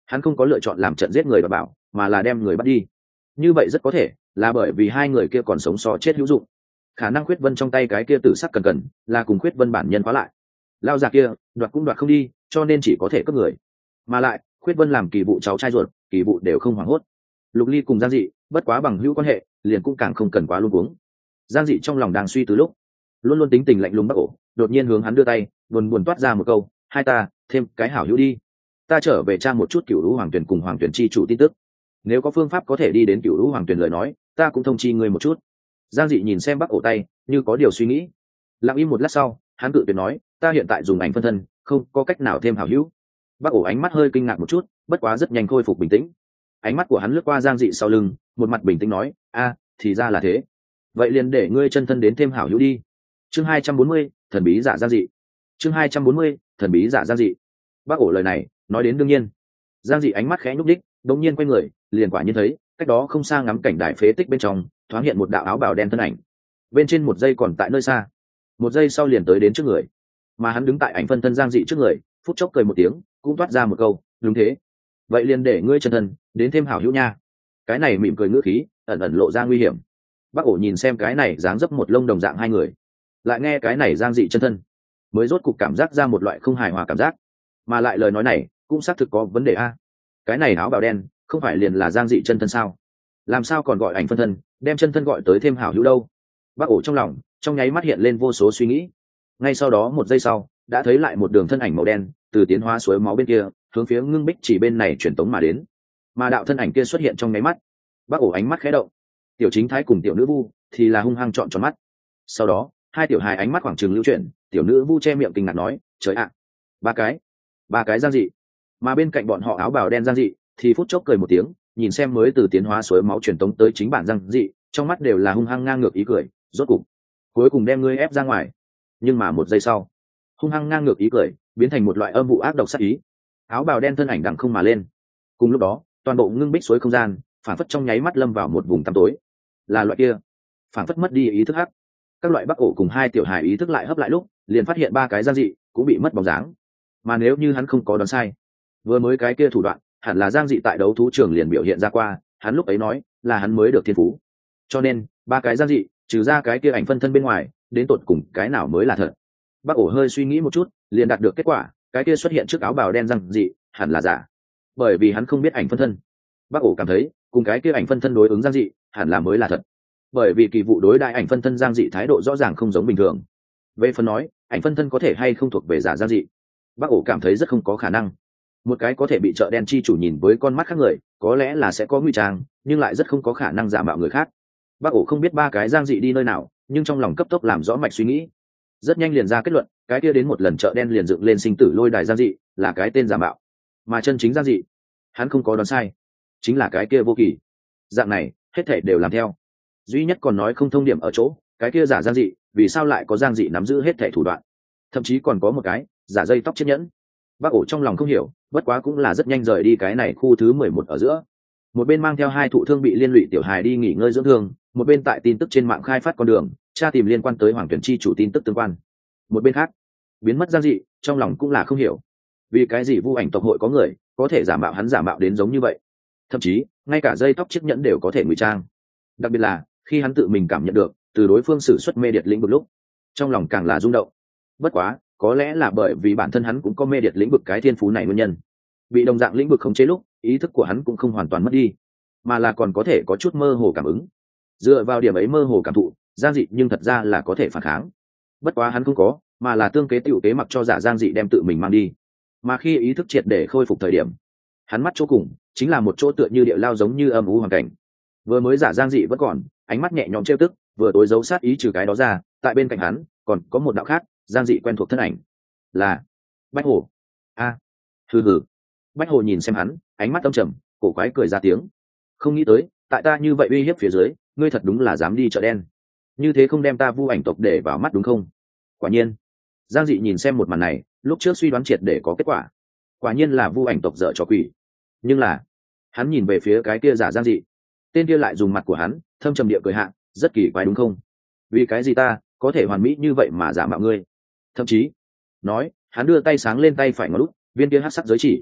hắn không có lựa chọn làm trận giết người và bảo mà là đem người bắt đi. Như vậy rất có thể là bởi vì hai người kia còn sống so chết hữu dụng. Khả năng Khuyết Vân trong tay cái kia tử sắc cần cần là cùng Khuyết Vân bản nhân khóa lại. Lao già kia đoạt cũng đoạt không đi, cho nên chỉ có thể cướp người. Mà lại Khuyết Vân làm kỳ vụ cháu trai ruột, kỳ vụ đều không hoảng hốt. Lục Ly cùng Giang Dị bất quá bằng hữu quan hệ, liền cũng càng không cần quá luống cuống. Giang Dị trong lòng đang suy từ lúc, luôn luôn tính tình lạnh lùng Bắc Ổ đột nhiên hướng hắn đưa tay, buồn buồn toát ra một câu: hai ta thêm cái hảo hữu đi, ta trở về tra một chút Cửu Lũ Hoàng Tuyển cùng Hoàng Tuyển chi chủ tin tức, nếu có phương pháp có thể đi đến Cửu Lũ Hoàng Tuyển lời nói, ta cũng thông chi ngươi một chút. Giang Dị nhìn xem Bắc Ổ tay, như có điều suy nghĩ. Lặng im một lát sau, hắn tự tuyệt nói: ta hiện tại dùng ảnh phân thân, không có cách nào thêm hảo hữu. Bắc Ổ ánh mắt hơi kinh ngạc một chút, bất quá rất nhanh khôi phục bình tĩnh. Ánh mắt của hắn lướt qua Giang Dị sau lưng, một mặt bình tĩnh nói: a, thì ra là thế, vậy liền để ngươi chân thân đến thêm hảo hữu đi. Chương hai trăm bốn mươi, thần bí giả Giang Dị. Chương hai trăm bốn mươi, thần bí giả Giang Dị. Bắc Ổ lời này nói đến đương nhiên. Giang Dị ánh mắt khẽ nhúc đích, đống nhiên quay người, liền quả nhiên thấy cách đó không xa ngắm cảnh đài phế tích bên trong thoáng hiện một đạo áo bào đen thân ảnh, bên trên một giây còn tại nơi xa, một giây sau liền tới đến trước người, mà hắn đứng tại ảnh phân thân Giang Dị trước người, phút chốc cười một tiếng, cũng toát ra một câu: đúng thế, vậy liền để ngươi chân thân đến thêm hảo hữu nha. Cái này mỉm cười ngữ khí ẩn ẩn lộ ra nguy hiểm. Bắc Ổ nhìn xem cái này dáng dấp một lông đồng dạng hai người, lại nghe cái này Giang Dị chân thân, mới rốt cục cảm giác ra một loại không hài hòa cảm giác, mà lại lời nói này cũng xác thực có vấn đề a. Cái này áo bào đen không phải liền là Giang Dị chân thân sao? Làm sao còn gọi ảnh phân thân, đem chân thân gọi tới thêm hảo hữu đâu? Bắc Ổ trong lòng trong nháy mắt hiện lên vô số suy nghĩ. Ngay sau đó một giây sau, đã thấy lại một đường thân ảnh màu đen từ tiến hóa suối máu bên kia hướng phía Ngưng Bích chỉ bên này truyền tống mà đến. Mà đạo thân ảnh kia xuất hiện trong nháy mắt, Bắc Ổ ánh mắt khẽ động. Tiểu Chính Thái cùng tiểu nữ vu thì là hung hăng trọn tròn mắt. Sau đó hai tiểu hài ánh mắt khoảng trừng lưu chuyển, tiểu nữ vu che miệng kinh ngạc nói: trời ạ, ba cái ba cái Giang Dị. Mà bên cạnh bọn họ áo bào đen Giang Dị thì phút chốc cười một tiếng, nhìn xem mới từ tiến hóa suối máu truyền tống tới chính bản Giang Dị, trong mắt đều là hung hăng ngang ngược ý cười. Rốt cục cuối cùng đem ngươi ép ra ngoài. Nhưng mà một giây sau, hung hăng ngang ngược ý cười biến thành một loại âm vụ ác độc sát ý. Áo bào đen thân ảnh đằng không mà lên. Cùng lúc đó toàn bộ Ngưng Bích suối không gian phản phất trong nháy mắt lâm vào một vùng tăm tối, là loại kia phản phất mất đi ý thức hắc. Các loại Bắc Ổ cùng hai tiểu hài ý thức lại hấp lại lúc, liền phát hiện ba cái Giang Dị cũng bị mất bóng dáng. Mà nếu như hắn không có đoán sai, vừa mới cái kia thủ đoạn hẳn là Giang Dị tại đấu thú trường liền biểu hiện ra qua, hắn lúc ấy nói là hắn mới được thiên phú. Cho nên ba cái Giang Dị trừ ra cái kia ảnh phân thân bên ngoài, đến tột cùng cái nào mới là thật? Bắc Ổ hơi suy nghĩ một chút, liền đạt được kết quả, cái kia xuất hiện trước áo bào đen Giang Dị hẳn là giả, bởi vì hắn không biết ảnh phân thân. Bắc Ổ cảm thấy cùng cái kia ảnh phân thân đối ứng Giang Dị hẳn là mới là thật, bởi vì kỳ vụ đối đại ảnh phân thân Giang Dị thái độ rõ ràng không giống bình thường. Về phần nói ảnh phân thân có thể hay không thuộc về giả Giang Dị, Bắc Ổ cảm thấy rất không có khả năng. Một cái có thể bị chợ đen chi chủ nhìn với con mắt khác người, có lẽ là sẽ có nguy trang, nhưng lại rất không có khả năng giả mạo người khác. Bắc Ổ không biết ba cái Giang Dị đi nơi nào, nhưng trong lòng cấp tốc làm rõ mạch suy nghĩ, rất nhanh liền ra kết luận, cái kia đến một lần chợ đen liền dựng lên sinh tử lôi đài Giang Dị là cái tên giả mạo, mà chân chính Giang Dị, hắn không có đoán sai, chính là cái kia Vô Kỳ. Dạng này hết thảy đều làm theo, duy nhất còn nói không thông điểm ở chỗ, cái kia giả Giang Dị vì sao lại có Giang Dị nắm giữ hết thảy thủ đoạn, thậm chí còn có một cái giả dây tóc chiếc nhẫn. Bắc Ổ trong lòng không hiểu, bất quá cũng là rất nhanh rời đi cái này khu thứ mười một ở giữa, một bên mang theo hai thụ thương bị liên lụy tiểu hài đi nghỉ ngơi dưỡng thương, một bên tại tin tức trên mạng khai phát con đường tra tìm liên quan tới Hoàng Tuyển chi chủ tin tức tương quan. Một bên khác, biến mất Giang Dị trong lòng cũng là không hiểu, vì cái gì Vu Ảnh tộc hội có người có thể giả mạo hắn giả mạo đến giống như vậy, thậm chí ngay cả dây tóc chiếc nhẫn đều có thể ngụy trang. Đặc biệt là khi hắn tự mình cảm nhận được từ đối phương sử xuất mê điệt lĩnh vực lúc, trong lòng càng là rung động. Bất quá có lẽ là bởi vì bản thân hắn cũng có mê điệt lĩnh vực cái thiên phú này nguyên nhân, bị đồng dạng lĩnh vực khống chế lúc, ý thức của hắn cũng không hoàn toàn mất đi, mà là còn có thể có chút mơ hồ cảm ứng. Dựa vào điểm ấy mơ hồ cảm thụ, Giang Dị nhưng thật ra là có thể phản kháng. Bất quá hắn không có, mà là tương kế tiểu kế mặc cho giả Giang Dị đem tự mình mang đi. Mà khi ý thức triệt để khôi phục thời điểm, hắn mắt chỗ cùng chính là một chỗ tựa như địa lao giống như âm u hoàn cảnh. Vừa mới giả Giang Dị vẫn còn ánh mắt nhẹ nhõm trêu tức, vừa tối giấu sát ý, trừ cái đó ra, tại bên cạnh hắn còn có một đạo khác, Giang Dị quen thuộc thân ảnh, là Bách Hồ. A, à, hừ hừ. Bách Hồ nhìn xem hắn, ánh mắt âm trầm, cổ quái cười ra tiếng. Không nghĩ tới, tại ta như vậy uy hiếp phía dưới, ngươi thật đúng là dám đi chợ đen, như thế không đem ta Vu Ảnh tộc để vào mắt đúng không? Quả nhiên, Giang Dị nhìn xem một màn này, lúc trước suy đoán triệt để có kết quả, quả nhiên là Vu Ảnh tộc dở trò quỷ. Nhưng là hắn nhìn về phía cái kia giả Giang Dị, tên kia lại dùng mặt của hắn thâm trầm địa cười hạ, rất kỳ quái đúng không? Vì cái gì ta có thể hoàn mỹ như vậy mà giả mạo ngươi? Thậm chí nói, hắn đưa tay sáng lên tay phải ngón út, viên kia hắc sắc giới chỉ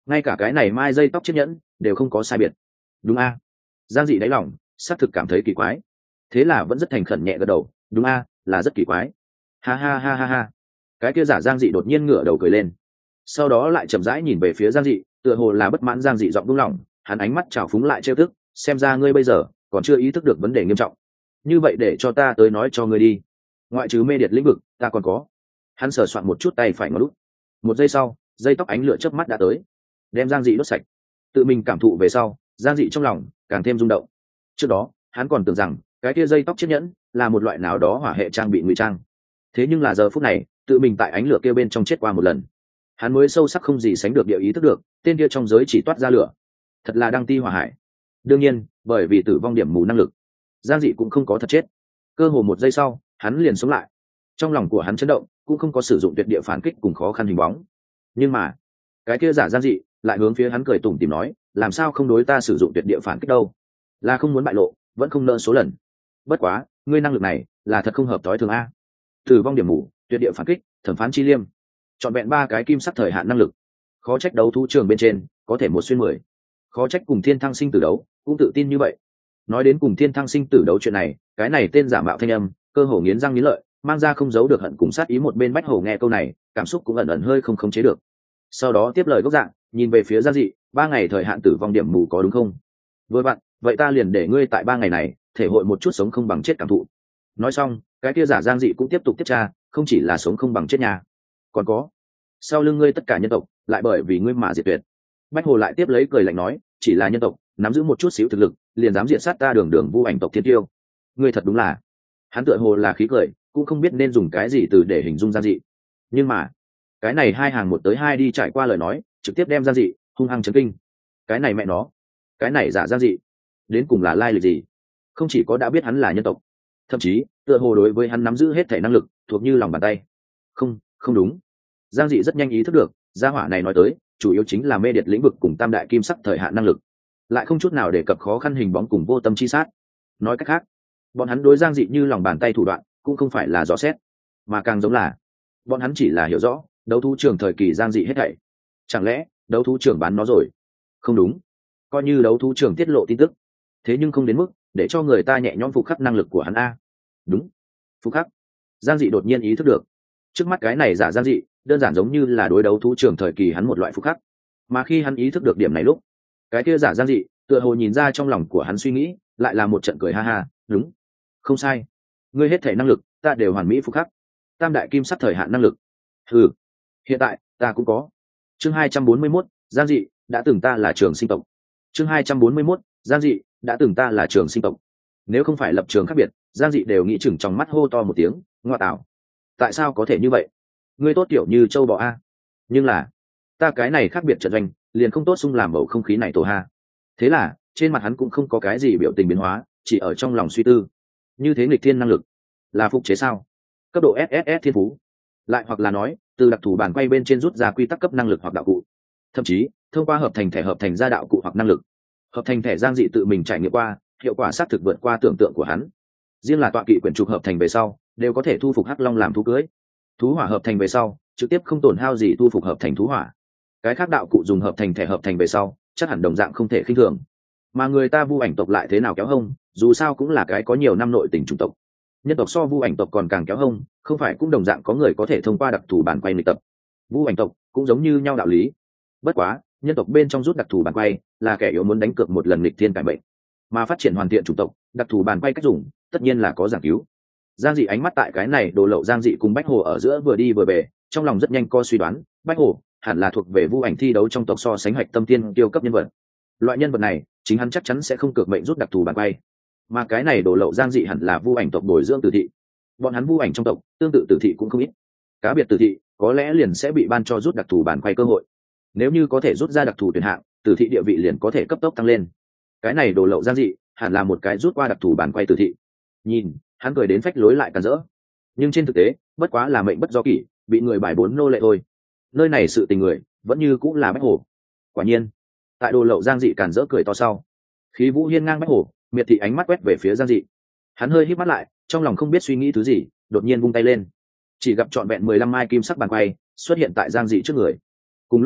ngay cả cái này mai dây tóc chiếc nhẫn đều không có sai biệt. Đúng a? Giang dị đáy lòng xác thực cảm thấy kỳ quái, thế là vẫn rất thành khẩn nhẹ gật đầu. Đúng a, là rất kỳ quái. Ha ha ha ha ha. Cái kia giả Giang dị đột nhiên ngửa đầu cười lên, sau đó lại chậm rãi nhìn về phía Giang dị, tựa hồ là bất mãn Giang dị giọng buông lỏng, hắn ánh mắt trào phúng lại trêu tức, xem ra ngươi bây giờ còn chưa ý thức được vấn đề nghiêm trọng. Như vậy để cho ta tới nói cho ngươi đi, ngoại trừ mê điệt lĩnh vực ta còn có. Hắn sờ soạn một chút tay phải ngón lút, một giây sau dây tóc ánh lửa chớp mắt đã tới, đem Giang dị đốt sạch. Tự mình cảm thụ về sau, Giang dị trong lòng càng thêm rung động. Trước đó hắn còn tưởng rằng cái kia dây tóc chiếc nhẫn là một loại nào đó hỏa hệ trang bị ngụy trang, thế nhưng là giờ phút này tự mình tại ánh lửa kia bên trong chết qua một lần, hắn mới sâu sắc không gì sánh được địa ý thức được tên kia trong giới chỉ toát ra lửa thật là đăng ti hỏa hải. Đương nhiên bởi vì tử vong điểm mù năng lực, Giang dị cũng không có thật chết, cơ hồ một giây sau hắn liền sống lại. Trong lòng của hắn chấn động, cũng không có sử dụng tuyệt địa phản kích cùng khó khăn hình bóng. Nhưng mà cái kia giả Giang dị lại hướng phía hắn cười tủm tỉm nói, làm sao không đối ta sử dụng tuyệt địa phản kích đâu, là không muốn bại lộ, vẫn không nợ số lần. Bất quá ngươi năng lực này là thật không hợp tối thường a. Tử vong điểm mù, tuyệt địa phản kích, thẩm phán chi liêm, chọn vẹn ba cái kim sắc thời hạn năng lực, khó trách đấu thú trường bên trên có thể một xuyên mười, khó trách cùng thiên thăng sinh tử đấu cũng tự tin như vậy. Nói đến cùng thiên thăng sinh tử đấu chuyện này, cái này tên giả mạo thanh âm cơ hồ nghiến răng nghiến lợi, mang ra không giấu được hận cùng sát ý. Một bên Bách Hổ nghe câu này, cảm xúc cũng ẩn ẩn hơi không khống chế được. Sau đó tiếp lời gốc dạng, nhìn về phía Giang dị, ba ngày thời hạn tử vong điểm mù có đúng không? Với bạn, vậy ta liền để ngươi tại ba ngày này thể hội một chút sống không bằng chết cảm thụ. Nói xong, cái kia giả Giang dị cũng tiếp tục tiếp tra, không chỉ là sống không bằng chết nhà, còn có sau lưng ngươi tất cả nhân tộc lại bởi vì ngươi mà diệt tuyệt. Bách Hồ lại tiếp lấy cười lạnh nói, chỉ là nhân tộc nắm giữ một chút xíu thực lực liền dám diệt sát ta đường đường vu ảnh tộc thiên tiêu, ngươi thật đúng là. Hắn tựa hồ là khí cười, cũng không biết nên dùng cái gì từ để hình dung Giang dị. Nhưng mà cái này hai hàng một tới hai đi trải qua lời nói, trực tiếp đem Giang dị hung hăng chấn kinh. Cái này mẹ nó, cái này giả Giang dị đến cùng là lai lịch gì? Không chỉ có đã biết hắn là nhân tộc, thậm chí tựa hồ đối với hắn nắm giữ hết thể năng lực thuộc như lòng bàn tay. Không, không đúng. Giang dị rất nhanh ý thức được, gia hỏa này nói tới chủ yếu chính là mê điệt lĩnh vực cùng tam đại kim sắc thời hạn năng lực, lại không chút nào đề cập khó khăn hình bóng cùng vô tâm chi sát. Nói cách khác, bọn hắn đối Giang dị như lòng bàn tay thủ đoạn cũng không phải là dò xét, mà càng giống là bọn hắn chỉ là hiểu rõ đấu thú trường thời kỳ Giang dị hết thảy. Chẳng lẽ đấu thú trường bán nó rồi? Không đúng, coi như đấu thú trường tiết lộ tin tức, thế nhưng không đến mức để cho người ta nhẹ nhõm phục khắc năng lực của hắn a. Đúng, phục khắc. Giang dị đột nhiên ý thức được, trước mắt cái này giả Giang dị đơn giản giống như là đối đấu thú trường thời kỳ hắn một loại phục khắc. Mà khi hắn ý thức được điểm này lúc, cái kia giả Giang dị tựa hồ nhìn ra trong lòng của hắn suy nghĩ, lại là một trận cười ha ha. Đúng, không sai, ngươi hết thể năng lực ta đều hoàn mỹ phục khắc, tam đại kim sắc thời hạn năng lực. Ừ, hiện tại ta cũng có. Chương hai trăm bốn mươi mốt, Giang dị đã từng ta là trường sinh tộc. Chương hai trăm bốn mươi mốt, Giang dị đã từng ta là trường sinh tộc. Nếu không phải lập trường khác biệt, Giang dị đều nghĩ chừng trong mắt hô to một tiếng, ngoa tạo, tại sao có thể như vậy? Ngươi tốt kiểu như châu bò a. Nhưng là ta cái này khác biệt trận doanh liền không tốt xung làm bầu không khí này tổ ha. Thế là trên mặt hắn cũng không có cái gì biểu tình biến hóa, chỉ ở trong lòng suy tư, như thế nghịch thiên năng lực là phục chế sao? Cấp độ ét ét ét thiên phú, lại hoặc là nói từ đặc thù bản quay bên trên rút ra quy tắc cấp năng lực hoặc đạo cụ, thậm chí thông qua hợp thành thẻ hợp thành ra đạo cụ hoặc năng lực. Hợp thành thẻ Giang dị tự mình trải nghiệm qua, hiệu quả xác thực vượt qua tưởng tượng của hắn. Riêng là tọa kỵ quyển trục hợp thành về sau đều có thể thu phục hắc long làm thú cưới, thú hỏa hợp thành về sau trực tiếp không tổn hao gì thu phục hợp thành thú hỏa. Cái khác đạo cụ dùng hợp thành thẻ hợp thành về sau chắc hẳn đồng dạng không thể khinh thường. Mà người ta vu ảnh tộc lại thế nào kéo hông, dù sao cũng là cái có nhiều năm nội tình chủng tộc. Nhân tộc so vu ảnh tộc còn càng kéo hông, không phải cũng đồng dạng có người có thể thông qua đặc thù bản quay nghịch tập. Vu ảnh tộc cũng giống như nhau đạo lý. Bất quá nhân tộc bên trong rút đặc thù bản quay là kẻ yếu muốn đánh cược một lần nghịch thiên cải mệnh, mà phát triển hoàn thiện chủng tộc đặc thù bản quay cách dùng tất nhiên là có giảng cứu. Giang dị ánh mắt tại cái này đồ lậu Giang dị cùng Bách Hồ ở giữa vừa đi vừa về, trong lòng rất nhanh co suy đoán, Bách Hồ hẳn là thuộc về vu ảnh thi đấu trong tộc so sánh hạch tâm tiên tiêu cấp nhân vật. Loại nhân vật này chính hắn chắc chắn sẽ không cược mệnh rút đặc thù bản quay, mà cái này đồ lậu Giang dị hẳn là vu ảnh tộc bồi dưỡng tử thị. Bọn hắn vu ảnh trong tộc tương tự tử thị cũng không ít, cá biệt tử thị có lẽ liền sẽ bị ban cho rút đặc thù bản quay cơ hội. Nếu như có thể rút ra đặc thù tuyển hạng, tử thị địa vị liền có thể cấp tốc tăng lên. Cái này đồ lậu Giang dị hẳn là một cái rút qua đặc thù bản quay tử thị. Nhìn hắn cười đến phách lối lại càn rỡ, nhưng trên thực tế bất quá là mệnh bất do kỷ, bị người bài bốn nô lệ thôi. Nơi này sự tình người vẫn như cũng là Bách Hồ. Quả nhiên tại đồ lậu Giang dị càn rỡ cười to sau, khí vũ hiên ngang Bách Hồ miệt thị ánh mắt quét về phía Giang dị. Hắn hơi hít mắt lại, trong lòng không biết suy nghĩ thứ gì, đột nhiên vung tay lên, chỉ gặp trọn vẹn mười lăm mai kim sắc bàn quay xuất hiện tại Giang dị trước người. Cùng lúc đó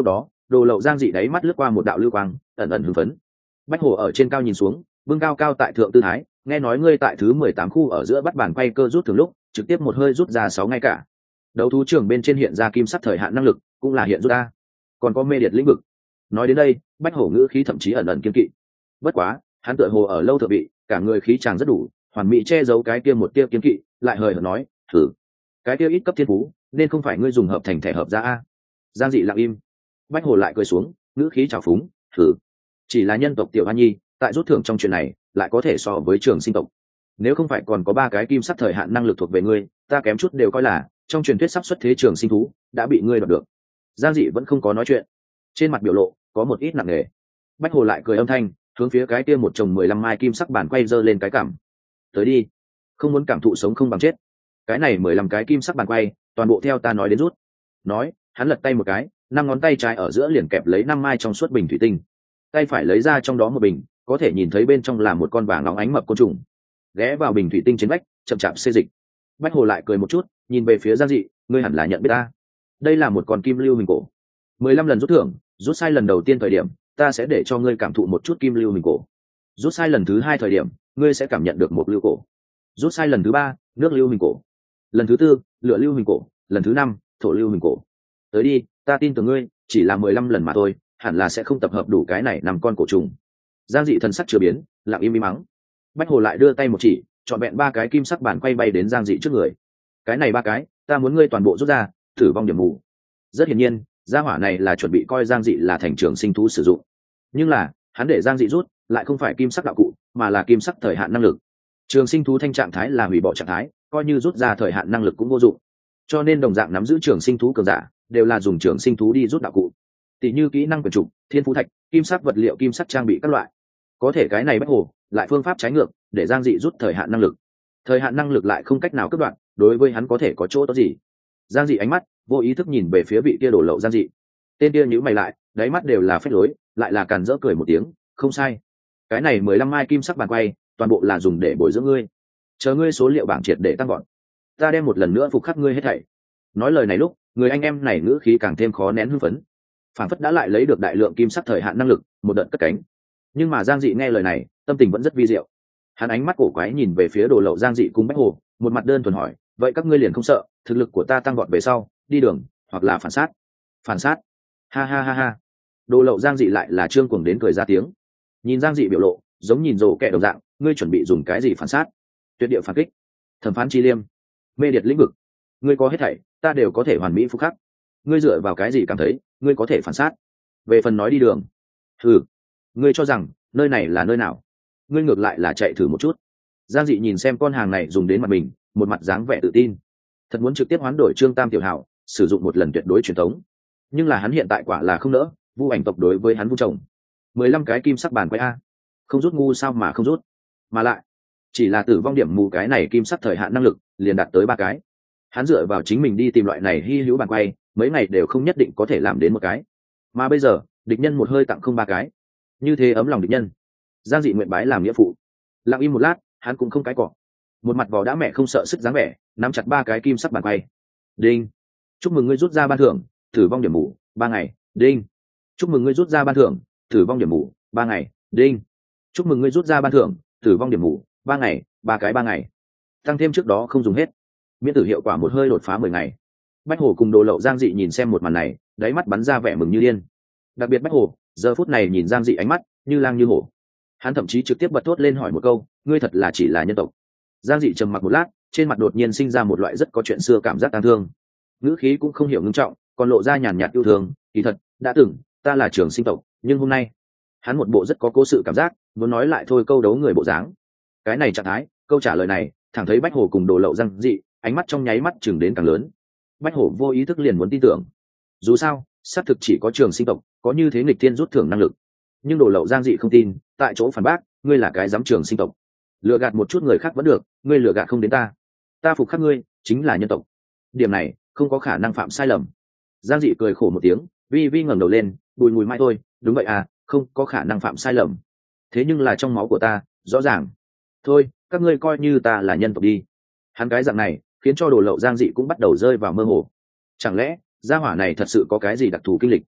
đồ lậu giang dị đáy mắt lướt qua một đạo lưu quang ẩn ẩn hưng phấn. Bách Hồ ở trên cao nhìn xuống, vương cao cao tại thượng tư thái, nghe nói ngươi tại thứ mười tám khu ở giữa bắt bàn quay cơ rút thường lúc trực tiếp một hơi rút ra sáu ngay cả. Đấu thú trường bên trên hiện ra kim sắc thời hạn năng lực cũng là hiện rút ra, còn có mê điệt lĩnh vực. Nói đến đây, Bách Hổ ngữ khí thậm chí ẩn ẩn kiên kỵ. Bất quá hắn tựa hồ ở lâu thượng vị, cả người khí chàng rất đủ, hoàn mỹ che giấu cái kia một tia kiên kỵ, lại hời hợt nói thử cái kia ít cấp thiên phú nên không phải ngươi dùng hợp thành thẻ hợp ra a. Giang dị lặng im. Bách Hồ lại cười xuống, ngữ khí trào phúng thử chỉ là nhân tộc tiểu hoa nhi, tại rút thưởng trong chuyện này lại có thể so với trường sinh tộc. Nếu không phải còn có ba cái kim sắc thời hạn năng lực thuộc về ngươi, ta kém chút đều coi là trong truyền thuyết sắp xuất thế trường sinh thú đã bị ngươi đoạt được. Giang dị vẫn không có nói chuyện, trên mặt biểu lộ có một ít nặng nề. Bách Hồ lại cười âm thanh, hướng phía cái kia một chồng mười lăm mai kim sắc bản quay giơ lên cái cảm. Tới đi, không muốn cảm thụ sống không bằng chết. Cái này mười lăm cái kim sắc bản quay, toàn bộ theo ta nói đến rút. Nói, hắn lật tay một cái, năm ngón tay trái ở giữa liền kẹp lấy năm mai trong suốt bình thủy tinh. Tay phải lấy ra trong đó một bình, có thể nhìn thấy bên trong là một con vàng nóng ánh mập côn trùng. Ghé vào bình thủy tinh trên vách, chậm chạp xê dịch. Bách Hồ lại cười một chút, nhìn về phía Giang dị, ngươi hẳn là nhận biết ta. Đây là một con kim lưu hình cổ. mười lăm lần rút thưởng, rút sai lần đầu tiên thời điểm, ta sẽ để cho ngươi cảm thụ một chút kim lưu hình cổ. Rút sai lần thứ hai thời điểm, ngươi sẽ cảm nhận được một lưu cổ. Rút sai lần thứ ba, nước lưu hình cổ. Lần thứ tư, lửa lưu hình cổ. Lần thứ năm, thổ lưu hình cổ. Tới đi, ta tin tưởng ngươi, chỉ là mười lăm lần mà thôi, hẳn là sẽ không tập hợp đủ cái này năm con cổ trùng. Giang dị thần sắc chưa biến, lặng im im mắng. Bách Hồ lại đưa tay một chỉ, chọn vẹn ba cái kim sắc bản quay bay đến Giang dị trước người. Cái này ba cái, ta muốn ngươi toàn bộ rút ra, thử vong điểm mù. Rất hiển nhiên, gia hỏa này là chuẩn bị coi Giang dị là thành trường sinh thú sử dụng. Nhưng là, hắn để Giang dị rút, lại không phải kim sắc đạo cụ, mà là kim sắc thời hạn năng lực. Trường sinh thú thanh trạng thái là hủy bỏ trạng thái, coi như rút ra thời hạn năng lực cũng vô dụng. Cho nên đồng dạng nắm giữ trường sinh thú cường giả, đều là dùng trường sinh thú đi rút đạo cụ. Tỷ như kỹ năng quyền trục, thiên phú thạch, kim sắc vật liệu, kim sắc trang bị các loại. Có thể cái này Bách Hồ lại phương pháp trái ngược, để Giang dị rút thời hạn năng lực. Thời hạn năng lực lại không cách nào cắt đoạn, đối với hắn có thể có chỗ tốt gì? Giang dị ánh mắt vô ý thức nhìn về phía vị kia đổ lậu Giang dị. Tên kia nhíu mày lại, đáy mắt đều là phách lối, lại là càn rỡ cười một tiếng, không sai. Cái này mười lăm mai kim sắc bàn quay, toàn bộ là dùng để bồi dưỡng ngươi. Chờ ngươi số liệu bảng triệt để tăng gọn, ta đem một lần nữa phục khắc ngươi hết thảy. Nói lời này lúc, người anh em này ngữ khí càng thêm khó nén hưng phấn. Phản phất đã lại lấy được đại lượng kim sắc thời hạn năng lực, một đợt cất cánh. Nhưng mà Giang dị nghe lời này, tâm tình vẫn rất vi diệu. Hắn ánh mắt cổ quái nhìn về phía đồ lậu Giang dị cùng Bách Hồ, một mặt đơn thuần hỏi, vậy các ngươi liền không sợ thực lực của ta tăng gọn về sau đi đường hoặc là phản sát? Phản sát? Ha ha ha ha. Đồ lậu Giang dị lại là trương cuồng đến cười ra tiếng. Nhìn Giang dị biểu lộ giống nhìn rồ kẹ đồng dạng, ngươi chuẩn bị dùng cái gì phản sát? Tuyệt địa phản kích, thẩm phán chi liêm, mê điệt lĩnh vực, ngươi có hết thảy, ta đều có thể hoàn mỹ phục khắc. Ngươi dựa vào cái gì cảm thấy ngươi có thể phản sát? Về phần nói đi đường, thử ngươi cho rằng nơi này là nơi nào? Ngươi ngược lại là chạy thử một chút. Giang dị nhìn xem con hàng này dùng đến mặt mình, một mặt dáng vẻ tự tin, thật muốn trực tiếp hoán đổi Trương Tam tiểu hảo, sử dụng một lần tuyệt đối truyền thống. Nhưng là hắn hiện tại quả là không nỡ, vu ảnh tộc đối với hắn vu chồng. mười lăm cái kim sắc bàn quay a, không rút ngu sao mà không rút? Mà lại chỉ là tử vong điểm mù cái này kim sắc thời hạn năng lực liền đạt tới ba cái. Hắn dựa vào chính mình đi tìm loại này hy hữu bàn quay, mấy ngày đều không nhất định có thể làm đến một cái. Mà bây giờ địch nhân một hơi tặng không ba cái, như thế ấm lòng địch nhân. Giang dị nguyện bái làm nghĩa phụ. Lặng im một lát, hắn cũng không cái cọ, một mặt vò đã mẹ không sợ sức dáng vẻ, nắm chặt ba cái kim sắc bàn quay. Đinh, chúc mừng ngươi rút ra ban thưởng tử vong điểm mù ba ngày. Đinh, chúc mừng ngươi rút ra ban thưởng tử vong điểm mù ba ngày. Đinh, chúc mừng ngươi rút ra ban thưởng tử vong điểm mù ba ngày, ba cái ba ngày, tăng thêm trước đó không dùng hết, miễn tử hiệu quả một hơi đột phá mười ngày. Bách Hồ cùng đồ lậu Giang dị nhìn xem một màn này, đáy mắt bắn ra vẻ mừng như điên. Đặc biệt Bách Hồ giờ phút này nhìn Giang dị ánh mắt như lang như hổ. Hắn thậm chí trực tiếp bật thốt lên hỏi một câu, ngươi thật là chỉ là nhân tộc? Giang dị trầm mặc một lát, trên mặt đột nhiên sinh ra một loại rất có chuyện xưa cảm giác tang thương, ngữ khí cũng không hiểu ngưng trọng, còn lộ ra nhàn nhạt yêu thương. Kỳ thật đã từng ta là trường sinh tộc, nhưng hôm nay, hắn một bộ rất có cố sự cảm giác, muốn nói lại thôi câu đấu người bộ dáng. Cái này trạng thái, câu trả lời này, thẳng thấy Bách Hồ cùng đồ lậu Giang dị ánh mắt trong nháy mắt chừng đến càng lớn. Bách Hồ vô ý thức liền muốn tin tưởng, dù sao xác thực chỉ có trường sinh tộc có như thế nghịch thiên rút thưởng năng lực. Nhưng đồ lậu Giang dị không tin, tại chỗ phản bác, ngươi là cái dám trường sinh tộc, lừa gạt một chút người khác vẫn được, ngươi lừa gạt không đến ta, ta phục khắc ngươi chính là nhân tộc, điểm này không có khả năng phạm sai lầm. Giang dị cười khổ một tiếng, vi vi ngẩng đầu lên, bùi mùi mai thôi, đúng vậy à, không có khả năng phạm sai lầm, thế nhưng là trong máu của ta rõ ràng. Thôi các ngươi coi như ta là nhân tộc đi. Hắn cái dạng này khiến cho đồ lậu Giang dị cũng bắt đầu rơi vào mơ hồ. Chẳng lẽ gia hỏa này thật sự có cái gì đặc thù kinh lịch?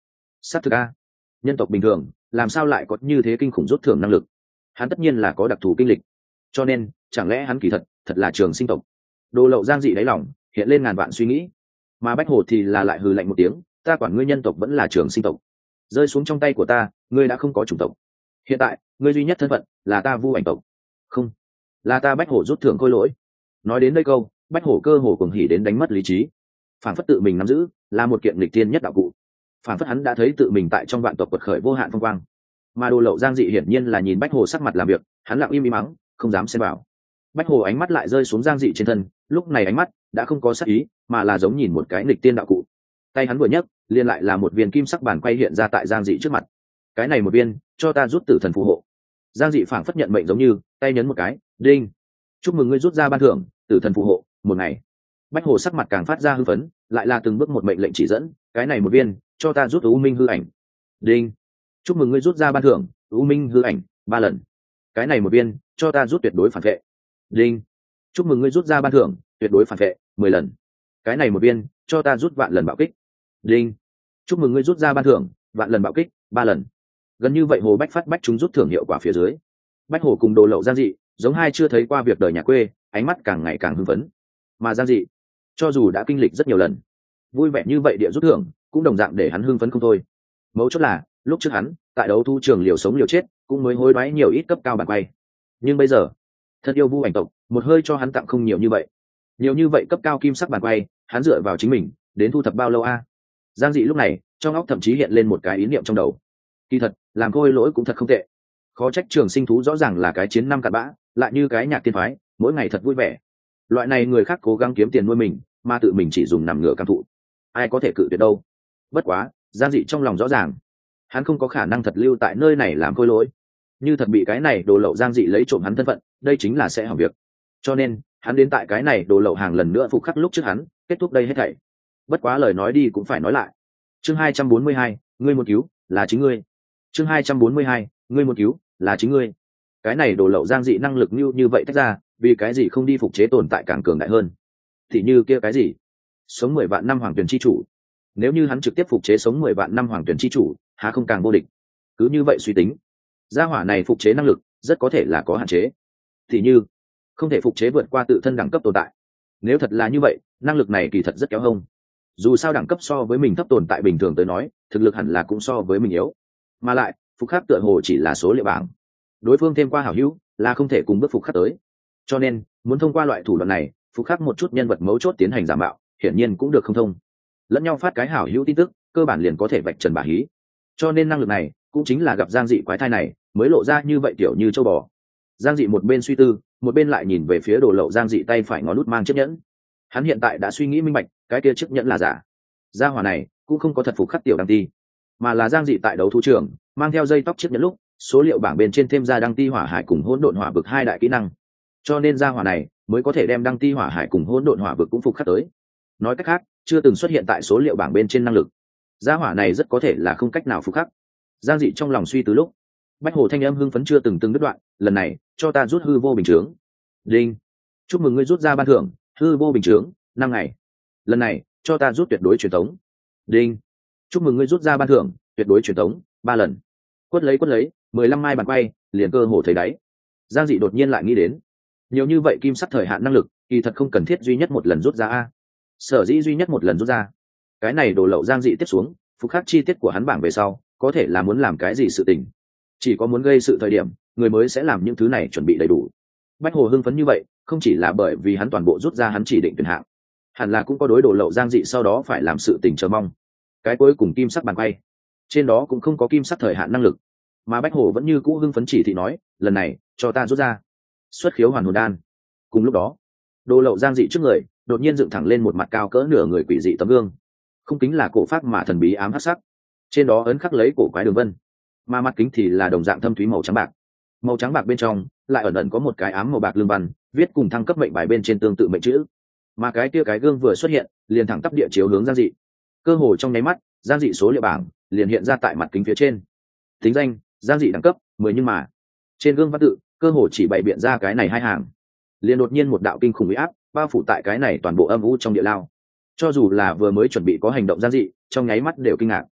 xác thực a, nhân tộc bình thường làm sao lại có như thế kinh khủng rút thưởng năng lực? Hắn tất nhiên là có đặc thù kinh lịch, cho nên chẳng lẽ hắn kỳ thật thật là trường sinh tộc? Đồ Lậu Giang dị đáy lòng hiện lên ngàn vạn suy nghĩ, mà Bách Hồ thì là lại hừ lạnh một tiếng, ta quản ngươi nhân tộc vẫn là trường sinh tộc, rơi xuống trong tay của ta ngươi đã không có chủng tộc, hiện tại ngươi duy nhất thân phận là ta Vu Ảnh tộc, không, là ta Bách Hồ rút thưởng khôi lỗi. Nói đến đây câu, Bách Hồ cơ hồ cuồng hỉ đến đánh mất lý trí, phản phất tự mình nắm giữ là một kiện lịch tiên nhất đạo cụ, phản phất hắn đã thấy tự mình tại trong vạn tộc quật khởi vô hạn phong quang. Mà Đồ Lậu Giang dị hiển nhiên là nhìn Bách Hồ sắc mặt làm việc, hắn lặng im im mắng, không dám xen vào. Bách Hồ ánh mắt lại rơi xuống Giang dị trên thân, lúc này ánh mắt đã không có sát ý, mà là giống nhìn một cái nghịch tiên đạo cụ. Tay hắn vừa nhấc, liền lại là một viên kim sắc bản quay hiện ra tại Giang dị trước mặt. Cái này một viên, cho ta rút tử thần phù hộ. Giang dị phảng phất nhận mệnh giống như, tay nhấn một cái, đinh. Chúc mừng ngươi rút ra ban thưởng, tử thần phù hộ, một ngày. Bách Hồ sắc mặt càng phát ra hưng phấn, lại là từng bước một mệnh lệnh chỉ dẫn, cái này một viên, cho ta rút U Minh hư ảnh. Đinh. Chúc mừng ngươi rút ra ban thưởng, U Minh hư ảnh, ba lần. Cái này một viên, cho ta rút tuyệt đối phản vệ. Đinh. Chúc mừng ngươi rút ra ban thưởng, tuyệt đối phản vệ, mười lần. Cái này một viên, cho ta rút vạn lần bạo kích. Đinh. Chúc mừng ngươi rút ra ban thưởng, vạn lần bạo kích, ba lần. Gần như vậy Hồ Bách phát bách chúng rút thưởng hiệu quả phía dưới. Bách Hồ cùng Đồ Lậu Giang dị, giống hai chưa thấy qua việc đời nhà quê, ánh mắt càng ngày càng hưng phấn. Mà Giang dị, cho dù đã kinh lịch rất nhiều lần, vui vẻ như vậy địa rút thưởng, cũng đồng dạng để hắn hưng phấn không thôi. Mấu chốt là, lúc trước hắn, tại đấu thu trường liều sống liều chết, cũng mới hối đoái nhiều ít cấp cao bản quay. Nhưng bây giờ, thật yêu Vu Ảnh tộc, một hơi cho hắn tặng không nhiều như vậy. Nhiều như vậy cấp cao kim sắc bản quay, hắn dựa vào chính mình, đến thu thập bao lâu a? Giang dị lúc này, trong óc thậm chí hiện lên một cái ý niệm trong đầu. Kỳ thật, làm khôi lỗi cũng thật không tệ. Khó trách trường sinh thú rõ ràng là cái chiến năm cặn bã, lại như cái nhạc tiên phái, mỗi ngày thật vui vẻ. Loại này người khác cố gắng kiếm tiền nuôi mình, mà tự mình chỉ dùng nằm ngửa cam thụ, ai có thể cự tuyệt đâu. Bất quá, Giang dị trong lòng rõ ràng, hắn không có khả năng thật lưu tại nơi này làm khôi lỗi. Như thật bị cái này Đồ Lậu Giang dị lấy trộm hắn thân phận, đây chính là sẽ hỏng việc. Cho nên, hắn đến tại cái này Đồ Lậu hàng lần nữa phục khắc lúc trước hắn, kết thúc đây hết thảy. Bất quá lời nói đi cũng phải nói lại. Chương hai trăm bốn mươi hai, ngươi muốn cứu, là chính ngươi. Chương hai trăm bốn mươi hai, ngươi muốn cứu, là chính ngươi. Cái này Đồ Lậu Giang dị năng lực như như vậy tách ra, vì cái gì không đi phục chế tồn tại càng cường đại hơn? Thì như kia cái gì? Sống mười vạn năm hoàng tuyển chi chủ. Nếu như hắn trực tiếp phục chế sống mười vạn năm hoàng tuyển chi chủ, há không càng vô địch? Cứ như vậy suy tính, gia hỏa này phục chế năng lực rất có thể là có hạn chế. Thì như không thể phục chế vượt qua tự thân đẳng cấp tồn tại. Nếu thật là như vậy, năng lực này kỳ thật rất kéo hông. Dù sao đẳng cấp so với mình thấp tồn tại bình thường tới nói, thực lực hẳn là cũng so với mình yếu. Mà lại, phục khắc tựa hồ chỉ là số liệu bảng. Đối phương thêm qua hảo hữu, là không thể cùng bước phục khắc tới. Cho nên, muốn thông qua loại thủ đoạn này, phục khắc một chút nhân vật mấu chốt tiến hành giả mạo, hiển nhiên cũng được không thông. Lẫn nhau phát cái hảo hữu tin tức, cơ bản liền có thể vạch trần bả hí. Cho nên năng lực này, cũng chính là gặp Giang dị quái thai này, mới lộ ra như vậy tiểu như châu bò. Giang dị một bên suy tư, một bên lại nhìn về phía Đồ Lậu Giang dị tay phải ngón nút mang chiếc nhẫn. Hắn hiện tại đã suy nghĩ minh bạch, cái kia chiếc nhẫn là giả. Gia hỏa này cũng không có thật phục khắc tiểu đăng ti, mà là Giang dị tại đấu thú trường mang theo dây tóc chiếc nhẫn lúc, số liệu bảng bên trên thêm ra đăng ti hỏa hải cùng hỗn độn hỏa vực hai đại kỹ năng. Cho nên gia hỏa này mới có thể đem đăng ti hỏa hải cùng hỗn độn hỏa vực cũng phục khắc tới. Nói cách khác, chưa từng xuất hiện tại số liệu bảng bên trên năng lực. Gia hỏa này rất có thể là không cách nào phục khắc. Giang dị trong lòng suy tư lúc, Bách Hồ thanh âm hưng phấn chưa từng từng đứt đoạn, lần này cho ta rút hư vô bình chướng. Đinh. Chúc mừng ngươi rút ra ban thưởng, hư vô bình chướng, năm ngày. Lần này cho ta rút tuyệt đối truyền thống. Đinh. Chúc mừng ngươi rút ra ban thưởng, tuyệt đối truyền thống, ba lần. Quất lấy quất lấy, mười lăm mai bàn quay, liền cơ hồ thấy đáy. Giang dị đột nhiên lại nghĩ đến, nhiều như vậy kim sắc thời hạn năng lực, kỳ thật không cần thiết duy nhất một lần rút ra a. Sở dĩ duy nhất một lần rút ra, cái này Đồ Lậu Giang dị tiếp xuống, phục khắc chi tiết của hắn bảng về sau, có thể là muốn làm cái gì sự tình. Chỉ có muốn gây sự thời điểm, người mới sẽ làm những thứ này chuẩn bị đầy đủ. Bách Hồ hưng phấn như vậy, không chỉ là bởi vì hắn toàn bộ rút ra hắn chỉ định tuyển hạng, hẳn là cũng có đối Đồ Lậu Giang dị sau đó phải làm sự tình chờ mong. Cái cuối cùng kim sắc bàn quay, trên đó cũng không có kim sắc thời hạn năng lực, mà Bách Hồ vẫn như cũ hưng phấn chỉ thị nói, lần này cho ta rút ra xuất khiếu hoàn hồn đan. Cùng lúc đó, Đồ Lậu Giang dị trước người đột nhiên dựng thẳng lên một mặt cao cỡ nửa người quỷ dị tấm gương, không kính là cổ pháp mà thần bí ám hắc sắc, trên đó ấn khắc lấy cổ quái đường vân, mà mặt kính thì là đồng dạng thâm thúy màu trắng bạc. Màu trắng bạc bên trong lại ẩn ẩn có một cái ám màu bạc lương văn, viết cùng thăng cấp mệnh bài bên trên tương tự mệnh chữ. Mà cái kia cái gương vừa xuất hiện, liền thẳng tắp địa chiếu hướng Giang dị. Cơ hồ trong nháy mắt, Giang dị số liệu bảng liền hiện ra tại mặt kính phía trên. Tính danh: Giang dị đẳng cấp mười, nhưng mà trên gương văn tự cơ hồ chỉ bày biện ra cái này hai hàng, liền đột nhiên một đạo kinh khủng uy áp bao phủ tại cái này toàn bộ âm u trong địa lao. Cho dù là vừa mới chuẩn bị có hành động Giang dị, trong nháy mắt đều kinh ngạc.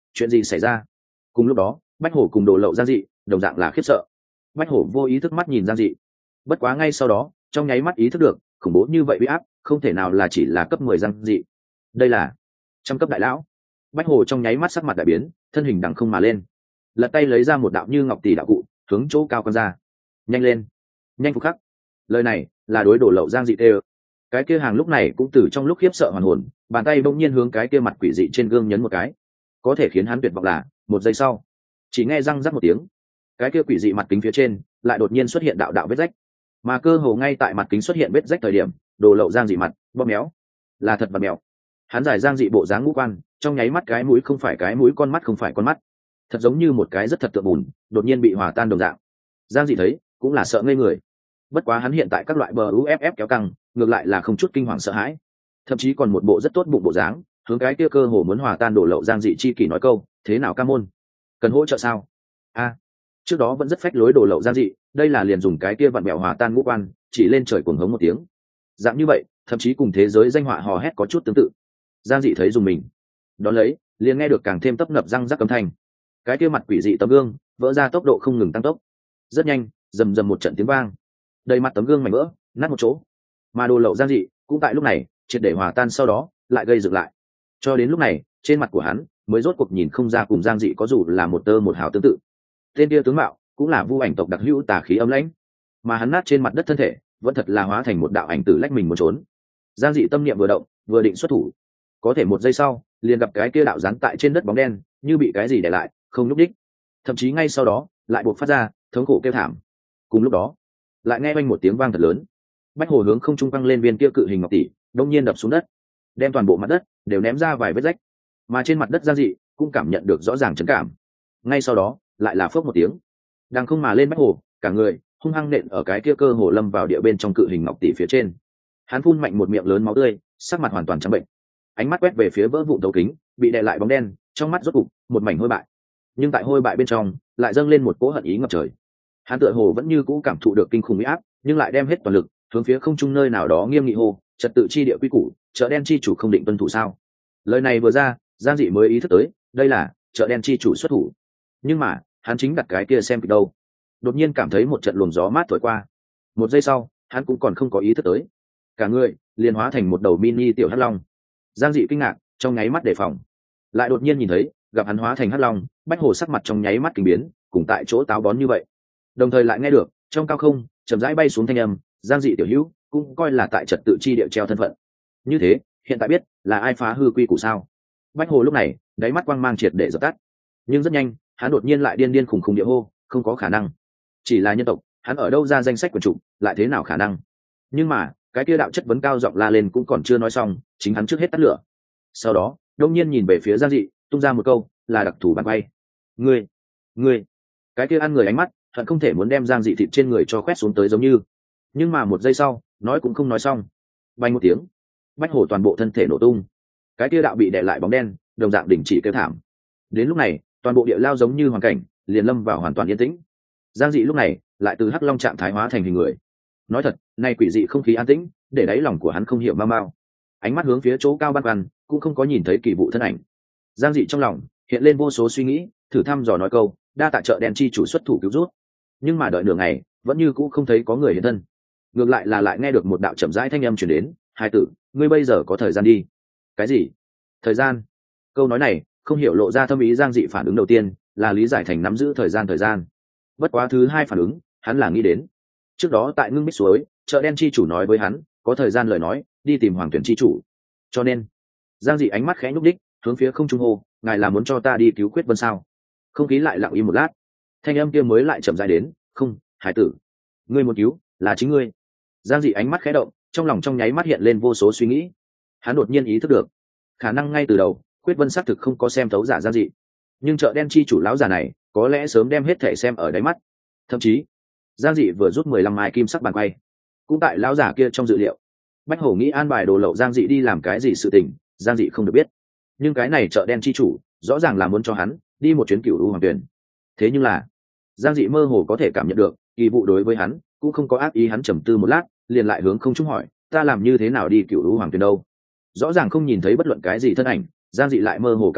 chuyện gì xảy ra? Cùng lúc đó Bách Hổ cùng Đồ Lậu Giang Dị đồng dạng là khiếp sợ. Bách Hổ vô ý thức mắt nhìn Giang Dị, bất quá ngay sau đó trong nháy mắt ý thức được khủng bố như vậy uy áp không thể nào là chỉ là cấp mười Giang Dị, đây là trăm cấp đại lão. Bách Hổ trong nháy mắt sắc mặt đại biến, thân hình đằng không mà lên, lật tay lấy ra một đạo như ngọc tỷ đạo cụ hướng chỗ cao con ra. Nhanh lên, nhanh phục khắc. Lời này là đối Đồ Lậu Giang Dị tê. Cái kia hàng lúc này cũng từ trong lúc khiếp sợ hoàn hồn, bàn tay bỗng nhiên hướng cái kia mặt quỷ dị trên gương nhấn một cái, có thể khiến hắn tuyệt vọng là một giây sau chỉ nghe răng rắc một tiếng, cái kia quỷ dị mặt kính phía trên lại đột nhiên xuất hiện đạo đạo vết rách, mà cơ hồ ngay tại mặt kính xuất hiện vết rách thời điểm, Đồ Lậu Giang Dị mặt bóp méo, là thật và mèo. Hắn giải Giang Dị bộ dáng ngũ quan, trong nháy mắt cái mũi không phải cái mũi, con mắt không phải con mắt, thật giống như một cái rất thật tượng bùn đột nhiên bị hòa tan đồng dạng. Giang Dị thấy cũng là sợ ngây người, bất quá hắn hiện tại các loại bờ uff kéo căng, ngược lại là không chút kinh hoàng sợ hãi, thậm chí còn một bộ rất tốt bụng bộ dáng, hướng cái kia cơ hồ muốn hòa tan Đồ Lậu Giang Dị chi kỷ nói câu thế nào ca môn, cần hỗ trợ sao? A, trước đó vẫn rất phách lối Đồ Lậu Giang Dị, đây là liền dùng cái kia vặn mẹo hòa tan ngũ quan chỉ lên trời cuồng hống một tiếng, dạng như vậy thậm chí cùng thế giới danh họa hò hét có chút tương tự. Giang Dị thấy dùng mình, đón lấy liền nghe được càng thêm tấp nập răng rắc âm thanh, cái kia mặt quỷ dị tấm gương vỡ ra tốc độ không ngừng tăng tốc, rất nhanh rầm rầm một trận tiếng vang, đầy mặt tấm gương mảnh vỡ nát một chỗ, mà Đồ Lậu Giang Dị cũng tại lúc này triệt để hòa tan, sau đó lại gây dựng lại. Cho đến lúc này trên mặt của hắn mới rốt cuộc nhìn không ra cùng Giang Dị có dù là một tơ một hào tương tự. Tên kia tướng mạo cũng là vu ảnh tộc đặc hữu tà khí âm lãnh, mà hắn nát trên mặt đất thân thể vẫn thật là hóa thành một đạo ảnh tử lách mình muốn trốn. Giang Dị tâm niệm vừa động, vừa định xuất thủ, có thể một giây sau liền gặp cái kia đạo dán tại trên đất bóng đen như bị cái gì để lại, không nhúc đích, thậm chí ngay sau đó lại buộc phát ra thống khổ kêu thảm. Cùng lúc đó lại nghe oanh một tiếng vang thật lớn, Bách Hồ hướng không trung văng lên viên kia cự hình ngọc tỷ, đông nhiên đập xuống đất, đem toàn bộ mặt đất đều ném ra vài vết rách, mà trên mặt đất Giang Dị cũng cảm nhận được rõ ràng chấn cảm. Ngay sau đó lại là phốc một tiếng, đang không mà lên Bách Hồ, cả người hung hăng nện ở cái kia cơ hồ lâm vào địa bên trong cự hình ngọc tỷ phía trên. Hắn phun mạnh một miệng lớn máu tươi, sắc mặt hoàn toàn trắng bệnh, ánh mắt quét về phía vỡ vụn tấu kính, bị đè lại bóng đen, trong mắt rốt cục một mảnh hôi bại, nhưng tại hôi bại bên trong lại dâng lên một cỗ hận ý ngập trời. Hắn tựa hồ vẫn như cũ cảm thụ được kinh khủng uy áp, nhưng lại đem hết toàn lực hướng phía không trung nơi nào đó nghiêm nghị hô, trật tự chi địa quy củ, chợ đen chi chủ không định tuân thủ sao? Lời này vừa ra, Giang Dị mới ý thức tới đây là chợ đen chi chủ xuất thủ, nhưng mà hắn chính đặt cái kia xem kịch đâu, đột nhiên cảm thấy một trận luồng gió mát thổi qua, một giây sau hắn cũng còn không có ý thức tới, cả người liền hóa thành một đầu mini tiểu hắc long. Giang Dị kinh ngạc, trong nháy mắt đề phòng, lại đột nhiên nhìn thấy gặp hắn hóa thành hắc long, Bách Hồ sắc mặt trong nháy mắt kinh biến, cùng tại chỗ táo bón như vậy, đồng thời lại nghe được trong cao không chậm rãi bay xuống thanh âm, Giang Dị tiểu hữu cũng coi là tại trật tự chi địa treo thân phận, như thế hiện tại biết là ai phá hư quy củ sao? Bách Hồ lúc này đáy mắt quang mang triệt để dập tắt, nhưng rất nhanh hắn đột nhiên lại điên điên khùng khùng địa hô, không có khả năng, chỉ là nhân tộc, hắn ở đâu ra danh sách quần chủ, lại thế nào khả năng? Nhưng mà cái kia đạo chất vấn cao giọng la lên cũng còn chưa nói xong, chính hắn trước hết tắt lửa, sau đó đông nhiên nhìn về phía Giang Dị, tung ra một câu là đặc thù bàn bay. Ngươi, ngươi, cái kia ăn người ánh mắt hận không thể muốn đem Giang Dị thịt trên người cho khoét xuống tới giống như, nhưng mà một giây sau nói cũng không nói xong, bay một tiếng, Bách Hổ toàn bộ thân thể nổ tung, cái kia đạo bị đè lại bóng đen đồng dạng đình chỉ kêu thảm. Đến lúc này toàn bộ địa lao giống như hoàn cảnh liền lâm vào hoàn toàn yên tĩnh. Giang Dị lúc này lại từ hắc long trạng thái hóa thành hình người. Nói thật, nay quỷ dị không khí an tĩnh để đáy lòng của hắn không hiểu mau mau, ánh mắt hướng phía chỗ cao ban quan cũng không có nhìn thấy kỳ vụ thân ảnh. Giang Dị trong lòng hiện lên vô số suy nghĩ, thử thăm dò nói câu đa tạ chợ đen chi chủ xuất thủ cứu rút, nhưng mà đợi nửa ngày vẫn như cũ không thấy có người hiện thân, ngược lại là lại nghe được một đạo chậm rãi thanh âm truyền đến, hai tử, ngươi bây giờ có thời gian đi. Cái gì thời gian? Câu nói này không hiểu lộ ra thâm ý. Giang Dị phản ứng đầu tiên là lý giải thành nắm giữ thời gian thời gian, bất quá thứ hai phản ứng hắn là nghĩ đến trước đó tại ngưng bích suối chợ đen chi chủ nói với hắn có thời gian lời nói đi tìm hoàng tuyển chi chủ, cho nên Giang Dị ánh mắt khẽ nhúc đích hướng phía không trung hô, ngài là muốn cho ta đi cứu Quyết Vân sao? Không khí lại lặng im một lát, thanh âm kia mới lại chậm rãi đến, không, hải tử, ngươi muốn cứu là chính ngươi. Giang Dị ánh mắt khẽ động, trong lòng trong nháy mắt hiện lên vô số suy nghĩ. Hắn đột nhiên ý thức được khả năng ngay từ đầu Quyết Vân xác thực không có xem thấu giả Giang Dị, nhưng chợ đen chi chủ lão già này có lẽ sớm đem hết thể xem ở đáy mắt. Thậm chí Giang Dị vừa rút mười lăm mai kim sắc bàn quay cũng tại lão giả kia trong dự liệu. Bách Hổ nghĩ an bài Đồ Lậu Giang Dị đi làm cái gì sự tình, Giang Dị không được biết, nhưng cái này chợ đen chi chủ rõ ràng là muốn cho hắn đi một chuyến Cửu U Hoàng Tuyển. Thế nhưng là Giang Dị mơ hồ có thể cảm nhận được kỳ vụ đối với hắn cũng không có ác ý. Hắn trầm tư một lát liền lại hướng không trung hỏi, ta làm như thế nào đi Cửu U Hoàng Tuyển đâu? Rõ ràng không nhìn thấy bất luận cái gì thân ảnh, Giang Dị lại mơ hồ cảm giác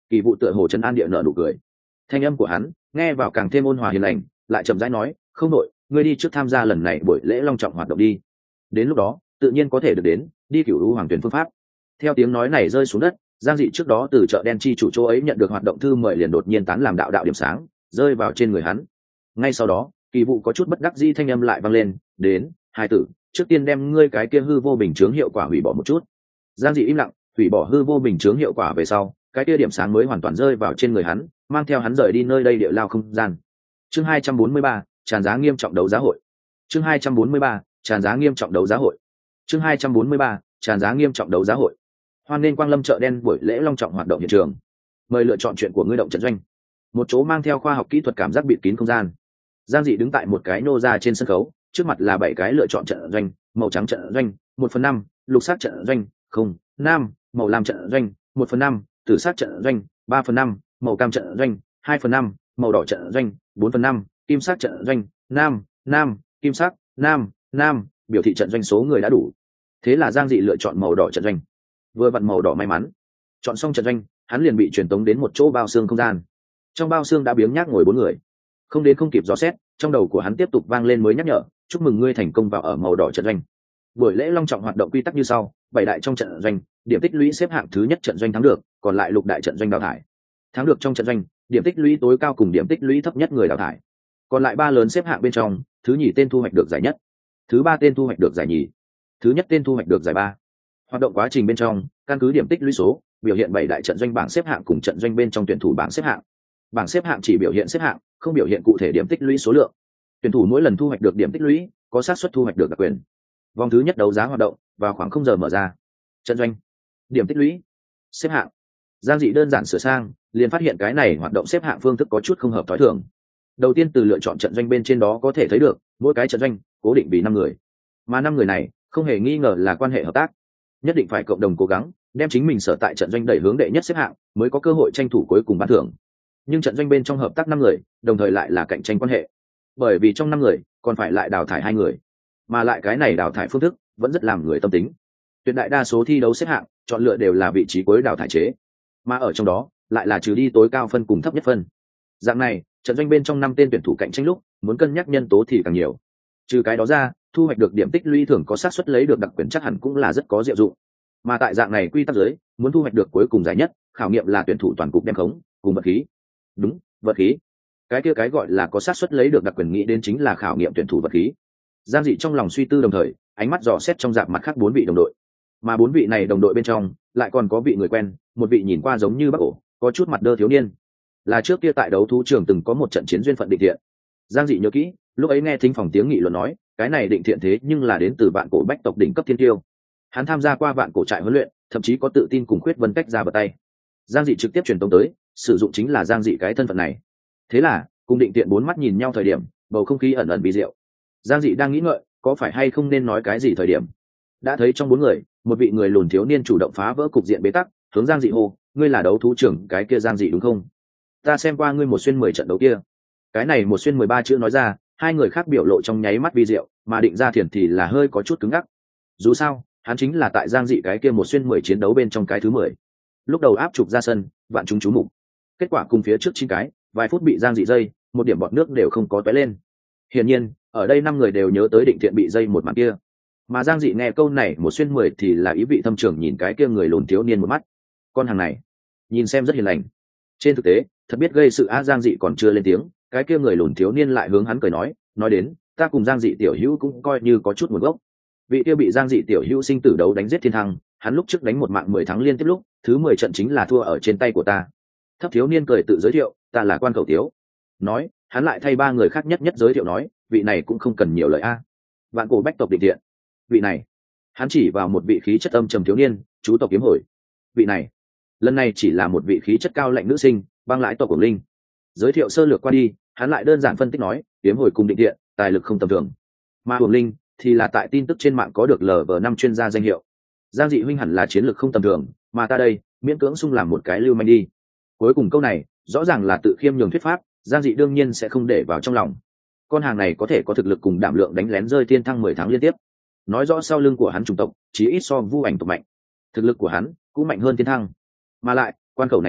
Kỳ vụ tựa hồ trấn an địa nở nụ cười. Thanh âm của hắn nghe vào càng thêm ôn hòa hiền lành, lại chậm rãi nói, không đội, ngươi đi trước tham gia lần này buổi lễ long trọng hoạt động đi, đến lúc đó tự nhiên có thể được đến đi cửu u hoàng tuyển phương pháp. Theo tiếng nói này rơi xuống đất, Giang Dị trước đó từ chợ đen chi chủ chỗ ấy nhận được hoạt động thư mời liền đột nhiên tán làm đạo đạo điểm sáng rơi vào trên người hắn. Ngay sau đó Kỳ vụ có chút bất đắc dĩ thanh âm lại vang lên, đến hai tử, trước tiên đem ngươi cái kia hư vô bình chướng hiệu quả hủy bỏ một chút. Giang Dị im lặng, hủy bỏ hư vô bình chướng hiệu quả về sau, cái kia điểm sáng mới hoàn toàn rơi vào trên người hắn, mang theo hắn rời đi nơi đây địa lao không gian. Chương hai trăm bốn mươi ba, tràn giá nghiêm trọng đấu giá hội. Chương hai trăm bốn mươi ba, tràn giá nghiêm trọng đấu giá hội. Chương hai trăm bốn mươi ba, tràn giá nghiêm trọng đấu giá hội. Hoan nên quang lâm chợ đen buổi lễ long trọng hoạt động hiện trường. Mời lựa chọn chuyện của ngươi động trận doanh. Một chỗ mang theo khoa học kỹ thuật cảm giác bịt kín không gian. Giang Dị đứng tại một cái nô ra trên sân khấu, trước mặt là bảy cái lựa chọn trận doanh: màu trắng trận doanh, một phần năm, lục sắc trận doanh, không, nam, màu lam trận doanh, một phần năm, tử sắc trận doanh, ba phần năm, màu cam trận doanh, hai phần năm, màu đỏ trận doanh, bốn phần năm, kim sắc trận doanh, nam, nam, kim sắc, nam, nam, biểu thị trận doanh số người đã đủ. Thế là Giang Dị lựa chọn màu đỏ trận doanh. Vừa vặn màu đỏ may mắn, chọn xong trận doanh, hắn liền bị truyền tống đến một chỗ bao xương không gian. Trong bao xương đã biếng nhác ngồi bốn người, không đến không kịp dò xét, trong đầu của hắn tiếp tục vang lên mới nhắc nhở, chúc mừng ngươi thành công vào ở màu đỏ trận doanh. Buổi lễ long trọng hoạt động quy tắc như sau: bảy đại trong trận doanh, điểm tích lũy xếp hạng thứ nhất trận doanh thắng được, còn lại lục đại trận doanh đào thải. Thắng được trong trận doanh, điểm tích lũy tối cao cùng điểm tích lũy thấp nhất người đào thải. Còn lại ba lớn xếp hạng bên trong, thứ nhì tên thu hoạch được giải nhất, thứ ba tên thu hoạch được giải nhì, thứ nhất tên thu hoạch được giải ba. Hoạt động quá trình bên trong, căn cứ điểm tích lũy số, biểu hiện bảy đại trận doanh bảng xếp hạng cùng trận doanh bên trong tuyển thủ bảng xếp hạng. Bảng xếp hạng chỉ biểu hiện xếp hạng, không biểu hiện cụ thể điểm tích lũy số lượng. Tuyển thủ mỗi lần thu hoạch được điểm tích lũy, có xác suất thu hoạch được đặc quyền. Vòng thứ nhất đấu giá hoạt động vào khoảng không giờ mở ra. Trận doanh, điểm tích lũy, xếp hạng. Giang Dị đơn giản sửa sang, liền phát hiện cái này hoạt động xếp hạng phương thức có chút không hợp thói thường. Đầu tiên từ lựa chọn trận doanh bên trên đó có thể thấy được, mỗi cái trận doanh cố định vì năm người, mà năm người này không hề nghi ngờ là quan hệ hợp tác, nhất định phải cộng đồng cố gắng đem chính mình sở tại trận doanh đẩy hướng đệ nhất xếp hạng, mới có cơ hội tranh thủ cuối cùng ban thưởng. Nhưng trận doanh bên trong hợp tác năm người, đồng thời lại là cạnh tranh quan hệ, bởi vì trong năm người còn phải lại đào thải hai người, mà lại cái này đào thải phương thức vẫn rất làm người tâm tính. Tuyệt đại đa số thi đấu xếp hạng chọn lựa đều là vị trí cuối đào thải chế, mà ở trong đó lại là trừ đi tối cao phân cùng thấp nhất phân. Dạng này, trận doanh bên trong năm tên tuyển thủ cạnh tranh lúc muốn cân nhắc nhân tố thì càng nhiều. Trừ cái đó ra, thu hoạch được điểm tích lũy thường có xác suất lấy được đặc quyền chắc hẳn cũng là rất có diệu dụng. Mà tại dạng này quy tắc giới, muốn thu hoạch được cuối cùng giải nhất, khảo nghiệm là tuyển thủ toàn cục đem khống cùng vật khí. Đúng, vật khí. Cái kia cái gọi là có xác suất lấy được đặc quyền nghĩ đến chính là khảo nghiệm tuyển thủ vật khí. Giang Dị trong lòng suy tư đồng thời, ánh mắt dò xét trong dạp mặt khác bốn vị đồng đội. Mà bốn vị này đồng đội bên trong, lại còn có vị người quen, một vị nhìn qua giống như Bắc Ổ, có chút mặt đơ thiếu niên. Là trước kia tại đấu thú trường từng có một trận chiến duyên phận Định Thiện. Giang Dị nhớ kỹ, lúc ấy nghe thính phòng tiếng nghị luận nói, cái này Định Thiện thế nhưng là đến từ vạn cổ bách tộc đỉnh cấp thiên tiêu. Hắn tham gia qua vạn cổ trại huấn luyện, thậm chí có tự tin cùng Khuyết Vân cách ra bờ tay. Giang Dị trực tiếp truyền tống tới, sử dụng chính là Giang Dị cái thân phận này. Thế là, cùng Định Thiện bốn mắt nhìn nhau thời điểm, bầu không khí ẩn ẩn bí diệu. Giang Dị đang nghĩ ngợi, có phải hay không nên nói cái gì thời điểm, đã thấy trong bốn người, một vị người lùn thiếu niên chủ động phá vỡ cục diện bế tắc, hướng Giang Dị hô, ngươi là đấu thú trưởng cái kia Giang Dị đúng không? Ta xem qua ngươi một xuyên mười trận đấu kia. Cái này một xuyên mười ba chữ nói ra, hai người khác biểu lộ trong nháy mắt vi diệu, mà Định Gia Thiền thì là hơi có chút cứng ngắc. Dù sao, hắn chính là tại Giang Dị cái kia một xuyên mười chiến đấu bên trong cái thứ mười. Lúc đầu áp trục ra sân, vạn chúng chú mục. Kết quả cùng phía trước chín cái, vài phút bị Giang Dị dây, một điểm bọt nước đều không có tóe lên. Hiển nhiên, ở đây năm người đều nhớ tới Định Thiện bị dây một màn kia. Mà Giang Dị nghe câu này một xuyên mười thì là ý vị thâm trường nhìn cái kia người lùn thiếu niên một mắt. Con hàng này, nhìn xem rất hiền lành. Trên thực tế, thật biết gây sự á. Giang Dị còn chưa lên tiếng, cái kia người lùn thiếu niên lại hướng hắn cười nói, nói đến, ta cùng Giang Dị tiểu hữu cũng coi như có chút nguồn gốc. Vị kia bị Giang Dị tiểu hữu sinh tử đấu đánh giết thiên thăng, hắn lúc trước đánh một mạng mười tháng liên tiếp lúc, thứ mười trận chính là thua ở trên tay của ta. Thấp thiếu niên cười tự giới thiệu, ta là Quan Khẩu Tiếu. Nói, hắn lại thay ba người khác nhất nhất giới thiệu nói, vị này cũng không cần nhiều lời a. Vạn cổ bách tộc Định Thiện. Vị này, hắn chỉ vào một vị khí chất âm trầm thiếu niên, chú tộc Kiếm Hồi. Vị này, lần này chỉ là một vị khí chất cao lạnh nữ sinh, băng lãi tộc Cuồng Linh. Giới thiệu sơ lược qua đi, hắn lại đơn giản phân tích nói, Kiếm Hồi cùng Định Thiện, tài lực không tầm thường. Mà Cuồng Linh thì là tại tin tức trên mạng có được lờ vờ năm chuyên gia danh hiệu. Giang Dị huynh hẳn là chiến lược không tầm thường, mà ta đây, miễn cưỡng xung làm một cái lưu manh đi. Cuối cùng câu này, rõ ràng là tự khiêm nhường thuyết pháp, Giang Dị đương nhiên sẽ không để vào trong lòng. Con hàng này có thể có thực lực cùng đảm lượng đánh lén rơi thiên thăng mười tháng liên tiếp, nói rõ sau lưng của hắn chủng tộc chỉ ít so Vu Ảnh tộc mạnh, thực lực của hắn cũng mạnh hơn thiên thăng. Mà lại, Quan Khẩu này Tiếu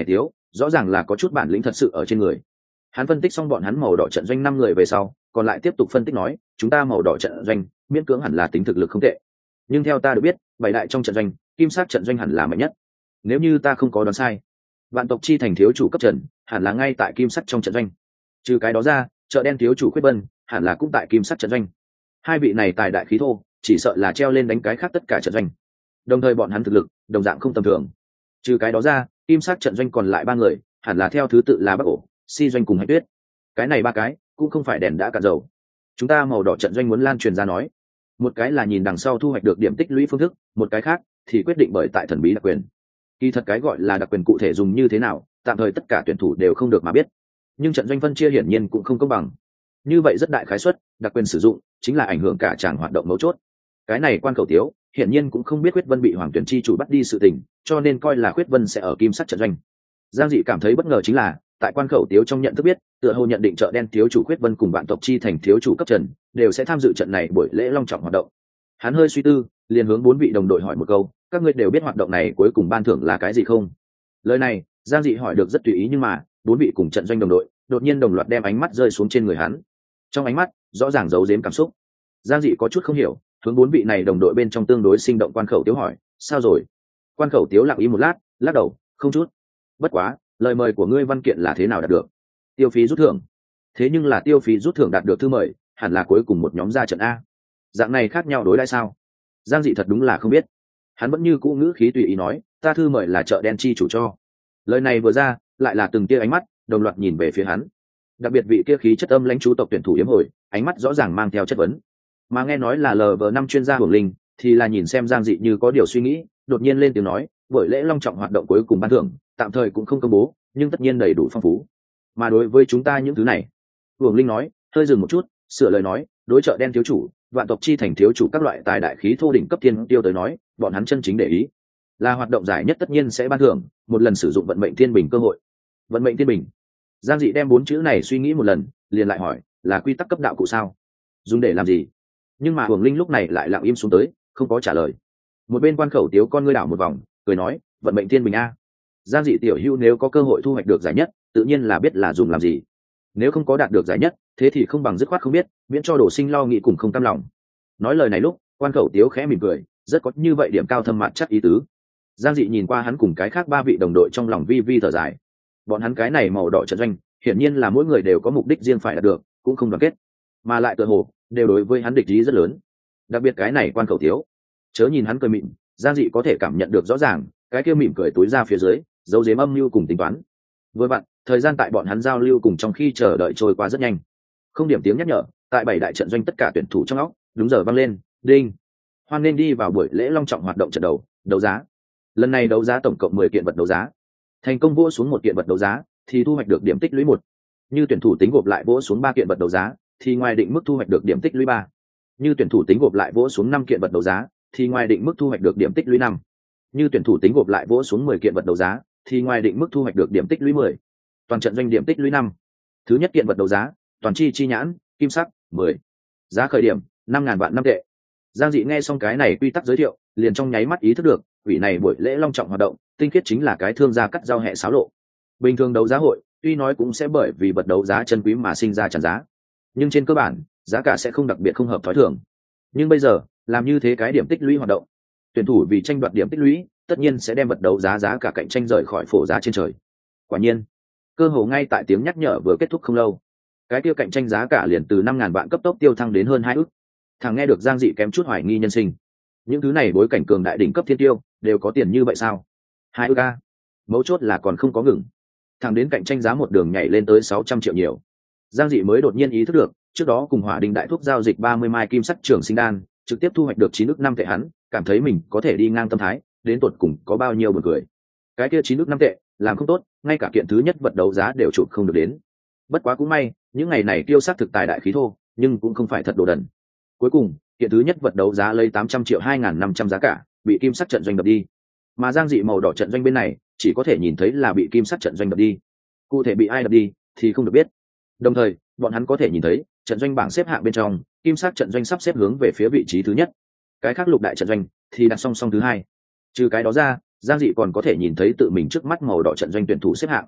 rõ ràng là có chút bản lĩnh thật sự ở trên người. Hắn phân tích xong bọn hắn màu đỏ trận doanh năm người về sau, còn lại tiếp tục phân tích nói, chúng ta màu đỏ trận doanh miễn cưỡng hẳn là tính thực lực không tệ, nhưng theo ta được biết bảy đại trong trận doanh kim sắc trận doanh hẳn là mạnh nhất. Nếu như ta không có đoán sai, vạn tộc chi thành thiếu chủ cấp trần hẳn là ngay tại kim sắc trong trận doanh. Trừ cái đó ra, chợ đen thiếu chủ Khuyết Vân hẳn là cũng tại kim sắc trận doanh. Hai vị này tài đại khí thô, chỉ sợ là treo lên đánh cái khác tất cả trận doanh. Đồng thời bọn hắn thực lực đồng dạng không tầm thường. Trừ cái đó ra, kim sắc trận doanh còn lại ba người hẳn là theo thứ tự là Bắc Ổ, Si doanh cùng Hạch Tuyết. Cái này ba cái cũng không phải đèn đã cạn dầu. Chúng ta màu đỏ trận doanh muốn lan truyền ra nói, một cái là nhìn đằng sau thu hoạch được điểm tích lũy phương thức, một cái khác thì quyết định bởi tại thần bí đặc quyền. Kỳ thật cái gọi là đặc quyền cụ thể dùng như thế nào, tạm thời tất cả tuyển thủ đều không được mà biết. Nhưng trận doanh phân chia hiển nhiên cũng không công bằng. Như vậy rất đại khái suất, đặc quyền sử dụng chính là ảnh hưởng cả tràng hoạt động mấu chốt. Cái này Quan Khẩu Tiếu hiển nhiên cũng không biết Khuyết Vân bị Hoàng Tuyển chi chủ bắt đi sự tình, cho nên coi là Khuyết Vân sẽ ở kim sắc trận doanh. Giang Dị cảm thấy bất ngờ chính là, tại Quan Khẩu Tiếu trong nhận thức biết, tựa hồ nhận định chợ đen thiếu chủ Khuyết Vân cùng vạn tộc chi thành thiếu chủ cấp trần đều sẽ tham dự trận này buổi lễ long trọng hoạt động. Hắn hơi suy tư, liền hướng bốn vị đồng đội hỏi một câu, các ngươi đều biết hoạt động này cuối cùng ban thưởng là cái gì không? Lời này Giang Dị hỏi được rất tùy ý, nhưng mà bốn vị cùng trận doanh đồng đội đột nhiên đồng loạt đem ánh mắt rơi xuống trên người hắn. Trong ánh mắt rõ ràng giấu giếm cảm xúc. Giang Dị có chút không hiểu, hướng bốn vị này đồng đội bên trong tương đối sinh động Quan Khẩu Tiếu hỏi, sao rồi? Quan Khẩu Tiếu lặng im một lát, lắc đầu, không chút. Bất quá, lời mời của ngươi văn kiện là thế nào đạt được? Tiêu phí rút thưởng. Thế nhưng là tiêu phí rút thưởng đạt được thư mời, hẳn là cuối cùng một nhóm ra trận a. Dạng này khác nhau đối đãi sao? Giang Dị thật đúng là không biết. Hắn vẫn như cũ ngữ khí tùy ý nói, ta thư mời là chợ đen chi chủ cho. Lời này vừa ra, lại là từng tia ánh mắt đồng loạt nhìn về phía hắn. Đặc biệt vị kia khí chất âm lãnh chú tộc tuyển thủ yếm hồi, ánh mắt rõ ràng mang theo chất vấn. Mà nghe nói là lờ vờ năm chuyên gia hưởng linh, thì là nhìn xem Giang Dị như có điều suy nghĩ, đột nhiên lên tiếng nói, buổi lễ long trọng hoạt động cuối cùng ban thưởng, tạm thời cũng không công bố, nhưng tất nhiên đầy đủ phong phú. Mà đối với chúng ta những thứ này, hưởng linh nói, hơi dừng một chút, sửa lời nói, đối chợ đen thiếu chủ, vạn tộc chi thành thiếu chủ các loại tài đại khí thô đỉnh cấp thiên tiêu tới nói, bọn hắn chân chính để ý là hoạt động giải nhất tất nhiên sẽ ban thưởng một lần sử dụng vận mệnh thiên bình cơ hội. Vận mệnh thiên bình. Giang Dị đem bốn chữ này suy nghĩ một lần, liền lại hỏi, là quy tắc cấp đạo cụ sao? Dùng để làm gì? Nhưng mà Hưởng Linh lúc này lại lặng im xuống tới, không có trả lời. Một bên Quan Khẩu Tiếu con ngươi đảo một vòng, cười nói, vận mệnh thiên bình a. Giang Dị tiểu hữu nếu có cơ hội thu hoạch được giải nhất, tự nhiên là biết là dùng làm gì. Nếu không có đạt được giải nhất, thế thì không bằng dứt khoát không biết, miễn cho đổ sinh lo nghĩ cùng không cam lòng. Nói lời này lúc, Quan Khẩu Tiếu khẽ mỉm cười, rất có như vậy điểm cao thâm mạn chắc ý tứ. Giang Dị nhìn qua hắn cùng cái khác ba vị đồng đội trong lòng vi vi thở dài. Bọn hắn cái này màu đỏ trận doanh, hiển nhiên là mỗi người đều có mục đích riêng phải đạt được, cũng không đoàn kết, mà lại tựa hồ đều đối với hắn địch ý rất lớn. Đặc biệt cái này Quan Khẩu Tiếu, chớ nhìn hắn cười mịn, Giang Dị có thể cảm nhận được rõ ràng, cái kia mỉm cười túi ra phía dưới, giấu giếm âm mưu cùng tính toán. Với bạn, thời gian tại bọn hắn giao lưu cùng trong khi chờ đợi trôi qua rất nhanh. Không điểm tiếng nhắc nhở, tại bảy đại trận doanh tất cả tuyển thủ trong óc, đúng giờ vang lên, đinh. Hoan nên đi vào buổi lễ long trọng hoạt động trận đầu, đấu giá. Lần này đấu giá tổng cộng mười kiện vật đấu giá. Thành công vỗ xuống một kiện vật đấu giá thì thu hoạch được điểm tích lũy một. Như tuyển thủ tính gộp lại vỗ xuống ba kiện vật đấu giá thì ngoài định mức thu hoạch được điểm tích lũy ba. Như tuyển thủ tính gộp lại vỗ xuống năm kiện vật đấu giá thì ngoài định mức thu hoạch được điểm tích lũy năm. Như tuyển thủ tính gộp lại vỗ xuống mười kiện vật đấu giá thì ngoài định mức thu hoạch được điểm tích lũy mười. Toàn trận doanh điểm tích lũy năm. Thứ nhất kiện vật đấu giá, toàn chi chi nhãn, kim sắc, mười. Giá khởi điểm năm ngàn vạn năm tệ. Giang Dị nghe xong cái này quy tắc giới thiệu, liền trong nháy mắt ý thức được, ủy này buổi lễ long trọng hoạt động, tinh khiết chính là cái thương gia cắt giao hẹ xáo lộ. Bình thường đấu giá hội, tuy nói cũng sẽ bởi vì vật đấu giá chân quý mà sinh ra tràn giá, nhưng trên cơ bản, giá cả sẽ không đặc biệt không hợp thói thường. Nhưng bây giờ, làm như thế cái điểm tích lũy hoạt động, tuyển thủ vì tranh đoạt điểm tích lũy, tất nhiên sẽ đem vật đấu giá giá cả cạnh tranh rời khỏi phổ giá trên trời. Quả nhiên, cơ hồ ngay tại tiếng nhắc nhở vừa kết thúc không lâu, cái tiêu cạnh tranh giá cả liền từ năm ngàn vạn cấp tốc tiêu thăng đến hơn hai ức. Thằng nghe được Giang Dị kém chút hoài nghi nhân sinh. Những thứ này bối cảnh cường đại đỉnh cấp thiên tiêu đều có tiền như vậy sao? Hai ức a. Mấu chốt là còn không có ngừng. Thằng đến cạnh tranh giá một đường nhảy lên tới sáu trăm triệu nhiều. Giang Dị mới đột nhiên ý thức được, trước đó cùng Hỏa Đình đại thuốc giao dịch ba mươi mai kim sắc trường sinh đan, trực tiếp thu hoạch được chín ức năm tệ hắn, cảm thấy mình có thể đi ngang tâm thái, đến tột cùng có bao nhiêu buồn cười. Cái kia chín ức năm tệ, làm không tốt, ngay cả kiện thứ nhất vật đấu giá đều chụp không được đến. Bất quá cũng may, những ngày này tiêu sát thực tài đại khí thô, nhưng cũng không phải thật đồ đần. Cuối cùng, kiện thứ nhất vật đấu giá lấy tám trăm triệu hai nghìn năm trăm giá cả, bị kim sắc trận doanh đập đi. Mà Giang Dị màu đỏ trận doanh bên này, chỉ có thể nhìn thấy là bị kim sắc trận doanh đập đi. Cụ thể bị ai đập đi thì không được biết. Đồng thời, bọn hắn có thể nhìn thấy, trận doanh bảng xếp hạng bên trong, kim sắc trận doanh sắp xếp hướng về phía vị trí thứ nhất. Cái khác lục đại trận doanh thì đặt song song thứ hai. Trừ cái đó ra, Giang Dị còn có thể nhìn thấy tự mình trước mắt màu đỏ trận doanh tuyển thủ xếp hạng,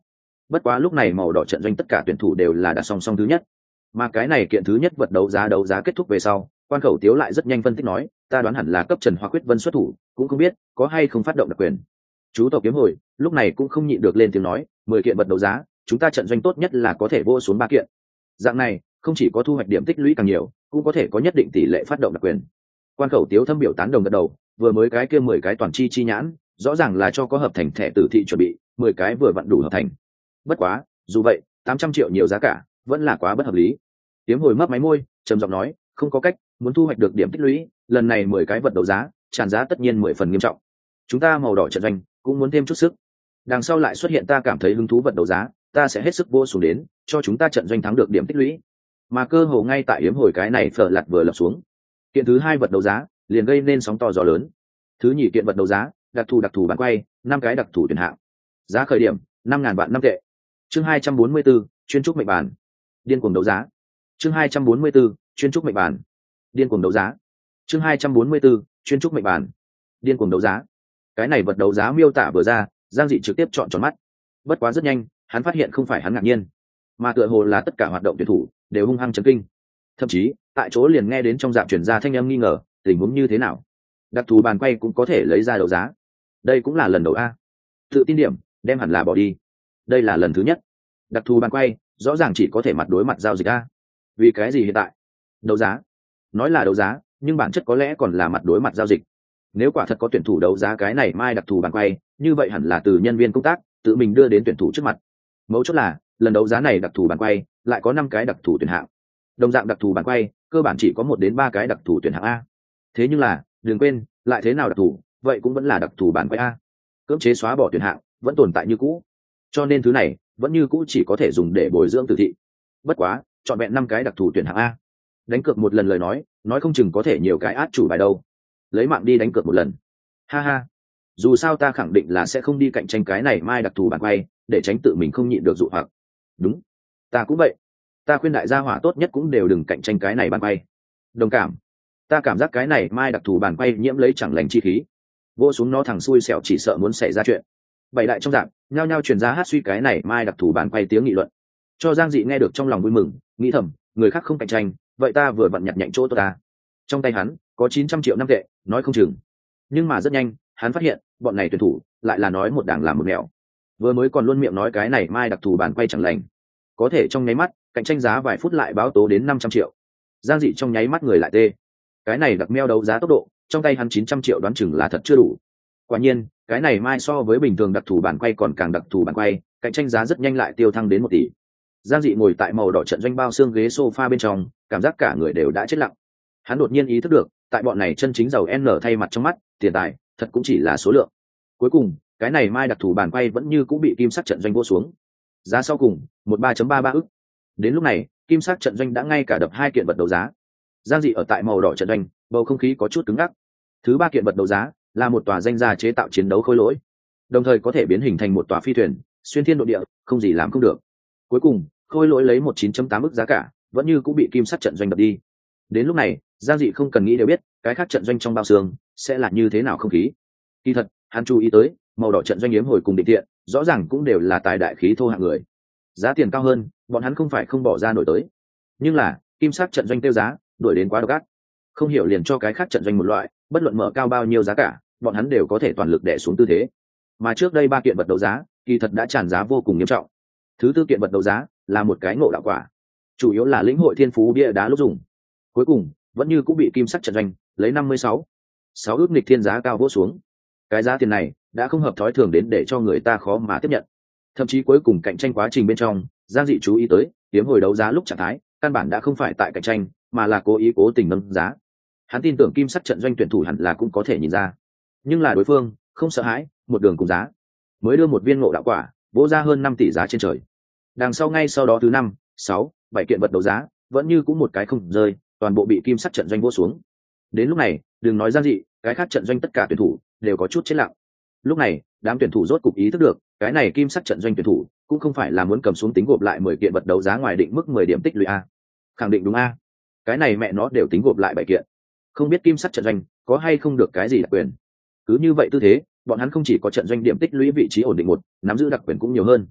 Bất quá lúc này màu đỏ trận doanh tất cả tuyển thủ đều là đặt song song thứ nhất, mà cái này kiện thứ nhất vật đấu giá đấu giá kết thúc về sau, quan khẩu tiếu lại rất nhanh phân tích nói, ta đoán hẳn là cấp Trần Hoa Quyết Vân xuất thủ, cũng không biết có hay không phát động đặc quyền. Chú tộc kiếm hồi lúc này cũng không nhịn được lên tiếng nói, mười kiện vật đấu giá, chúng ta trận doanh tốt nhất là có thể vô xuống ba kiện. Dạng này không chỉ có thu hoạch điểm tích lũy càng nhiều, cũng có thể có nhất định tỷ lệ phát động đặc quyền. Quan khẩu tiếu thâm biểu tán đồng gật đầu, vừa mới cái kia mười cái toàn chi chi nhãn, rõ ràng là cho có hợp thành thẻ tử thị chuẩn bị, mười cái vừa vặn đủ hợp thành. Bất quá, dù vậy, tám trăm triệu nhiều giá cả, vẫn là quá bất hợp lý. Tiếm hồi mấp máy môi, trầm giọng nói, không có cách, muốn thu hoạch được điểm tích lũy, lần này mười cái vật đấu giá, tràn giá tất nhiên mười phần nghiêm trọng. Chúng ta màu đỏ trận doanh cũng muốn thêm chút sức. Đằng sau lại xuất hiện ta cảm thấy hứng thú vật đấu giá, ta sẽ hết sức vô xuống đến, cho chúng ta trận doanh thắng được điểm tích lũy. Mà cơ hồ ngay tại yếm hồi cái này phở lạt vừa lập xuống, kiện thứ hai vật đấu giá liền gây nên sóng to gió lớn. Thứ nhì kiện vật đấu giá, đặc thù đặc thù bán quay, năm cái đặc thù tuyển hạng, giá khởi điểm năm ngàn vạn năm tệ. Chương hai trăm bốn mươi 44, chuyên trúc mệnh bản, điên cuồng đấu giá. Chương hai trăm bốn mươi 44, chuyên trúc mệnh bản, điên cuồng đấu giá. Chương hai trăm bốn mươi 44, chuyên trúc mệnh bản, điên cuồng đấu giá. Cái này vật đấu giá miêu tả vừa ra, Giang Dị trực tiếp trọn tròn mắt. Bất quá rất nhanh, hắn phát hiện không phải hắn ngạc nhiên, mà tựa hồ là tất cả hoạt động tuyển thủ đều hung hăng chấn kinh. Thậm chí, tại chỗ liền nghe đến trong dạng truyền ra thanh âm nghi ngờ, tình huống như thế nào? Đặc thù bàn quay cũng có thể lấy ra đấu giá. Đây cũng là lần đầu a. Tự tin điểm, đem hẳn là bỏ đi. Đây là lần thứ nhất. Đặc thù bàn quay, rõ ràng chỉ có thể mặt đối mặt giao dịch a. Vì cái gì hiện tại? Đấu giá. Nói là đấu giá, nhưng bản chất có lẽ còn là mặt đối mặt giao dịch. Nếu quả thật có tuyển thủ đấu giá cái này mai đặc thù bàn quay, như vậy hẳn là từ nhân viên công tác tự mình đưa đến tuyển thủ trước mặt. Mấu chốt là, lần đấu giá này đặc thù bàn quay lại có năm cái đặc thù tuyển hạng. Đồng dạng đặc thù bàn quay, cơ bản chỉ có một đến ba cái đặc thù tuyển hạng a. Thế nhưng là, đừng quên, lại thế nào đặc thù, vậy cũng vẫn là đặc thù bàn quay a. Cưỡng chế xóa bỏ tuyển hạng, vẫn tồn tại như cũ. Cho nên thứ này, vẫn như cũ chỉ có thể dùng để bồi dưỡng tử thị. Bất quá, chọn vẹn năm cái đặc thù tuyển hạng a. Đánh cược một lần lời nói, nói không chừng có thể nhiều cái át chủ bài đâu. Lấy mạng đi đánh cược một lần. Ha ha. Dù sao ta khẳng định là sẽ không đi cạnh tranh cái này mai đặc thù bàn quay, để tránh tự mình không nhịn được dụ hoặc. Đúng, ta cũng vậy. Ta khuyên đại gia hỏa tốt nhất cũng đều đừng cạnh tranh cái này bàn quay. Đồng cảm. Ta cảm giác cái này mai đặc thù bàn quay nhiễm lấy chẳng lành chi khí, vô xuống nó thằng xui xẻo chỉ sợ muốn xảy ra chuyện. Bảy đại trong dạng nhao nhao truyền ra hát suy cái này mai đặc thù bàn quay tiếng nghị luận, cho Giang Dị nghe được trong lòng vui mừng, nghĩ thầm, người khác không cạnh tranh, vậy ta vừa vặn nhặt nhạnh chỗ tôi ta. Trong tay hắn có chín trăm triệu năm tệ, nói không chừng. Nhưng mà rất nhanh, hắn phát hiện, bọn này tuyển thủ lại là nói một đảng làm một mẹo. Vừa mới còn luôn miệng nói cái này mai đặc thù bàn quay chẳng lành, có thể trong nháy mắt cạnh tranh giá vài phút lại báo tố đến năm trăm triệu. Giang Dị trong nháy mắt người lại tê. Cái này đặc meo đấu giá tốc độ, trong tay hắn chín trăm triệu đoán chừng là thật chưa đủ. Quả nhiên, cái này mai so với bình thường đặc thù bàn quay còn càng đặc thù bàn quay, cạnh tranh giá rất nhanh lại tiêu thăng đến một tỷ. Giang Dị ngồi tại màu đỏ trận doanh bao xương ghế sofa bên trong, cảm giác cả người đều đã chết lặng. Hắn đột nhiên ý thức được, tại bọn này chân chính giàu N thay mặt trong mắt, tiền tài thật cũng chỉ là số lượng. Cuối cùng, cái này mai đặc thù bàn quay vẫn như cũng bị kim sắc trận doanh vô xuống. Giá sau cùng, một ba ba ba ức. Đến lúc này, kim sắc trận doanh đã ngay cả đập hai kiện vật đấu giá. Giang Dị ở tại màu đỏ trận doanh, bầu không khí có chút cứng ngắc. Thứ ba kiện vật đấu giá là một tòa danh gia chế tạo chiến đấu khối lỗi, đồng thời có thể biến hình thành một tòa phi thuyền, xuyên thiên độ địa, không gì làm không được. Cuối cùng, khối lỗi lấy một chín tám ức giá cả, vẫn như cũng bị kim sắc trận doanh đập đi. Đến lúc này, Giang Dị không cần nghĩ đều biết, cái khác trận doanh trong bao xương sẽ là như thế nào không khí. Kỳ thật, hắn chú ý tới, màu đỏ trận doanh yếm hồi cùng định tiện, rõ ràng cũng đều là tài đại khí thô hạng người. Giá tiền cao hơn, bọn hắn không phải không bỏ ra nổi tới. Nhưng là, kim sắc trận doanh tiêu giá, đuổi đến quá độc ác. Không hiểu liền cho cái khác trận doanh một loại, bất luận mở cao bao nhiêu giá cả, bọn hắn đều có thể toàn lực đè xuống tư thế. Mà trước đây ba kiện vật đấu giá, kỳ thật đã tràn giá vô cùng nghiêm trọng. Thứ tư kiện vật đấu giá là một cái ngộ đạo quả, chủ yếu là lĩnh hội thiên phú bia đá lúc dùng. Cuối cùng, vẫn như cũng bị kim sắc trận doanh lấy năm mươi sáu sáu ước nghịch thiên giá cao vỗ xuống. Cái giá tiền này đã không hợp thói thường đến để cho người ta khó mà tiếp nhận. Thậm chí cuối cùng cạnh tranh quá trình bên trong, Giang Dị chú ý tới, hiếm hồi đấu giá lúc trạng thái, căn bản đã không phải tại cạnh tranh, mà là cố ý cố tình nâng giá. Hắn tin tưởng kim sắc trận doanh tuyển thủ hẳn là cũng có thể nhìn ra, nhưng là đối phương không sợ hãi, một đường cùng giá, mới đưa một viên ngộ đạo quả, vỗ ra hơn năm tỷ giá trên trời. Đằng sau ngay sau đó thứ năm, sáu, bảy kiện vật đấu giá, vẫn như cũng một cái không rơi, toàn bộ bị kim sắc trận doanh vỗ xuống. Đến lúc này, đừng nói Giang Dị, cái khác trận doanh tất cả tuyển thủ đều có chút chết lặng. Lúc này, đám tuyển thủ rốt cục ý thức được, cái này kim sắc trận doanh tuyển thủ cũng không phải là muốn cầm xuống tính gộp lại mười kiện vật đấu giá ngoài định mức mười điểm tích lũy a. Khẳng định đúng a. Cái này mẹ nó đều tính gộp lại bảy kiện. Không biết kim sắc trận doanh có hay không được cái gì đặc quyền. Cứ như vậy tư thế, bọn hắn không chỉ có trận doanh điểm tích lũy vị trí ổn định một, nắm giữ đặc quyền cũng nhiều hơn.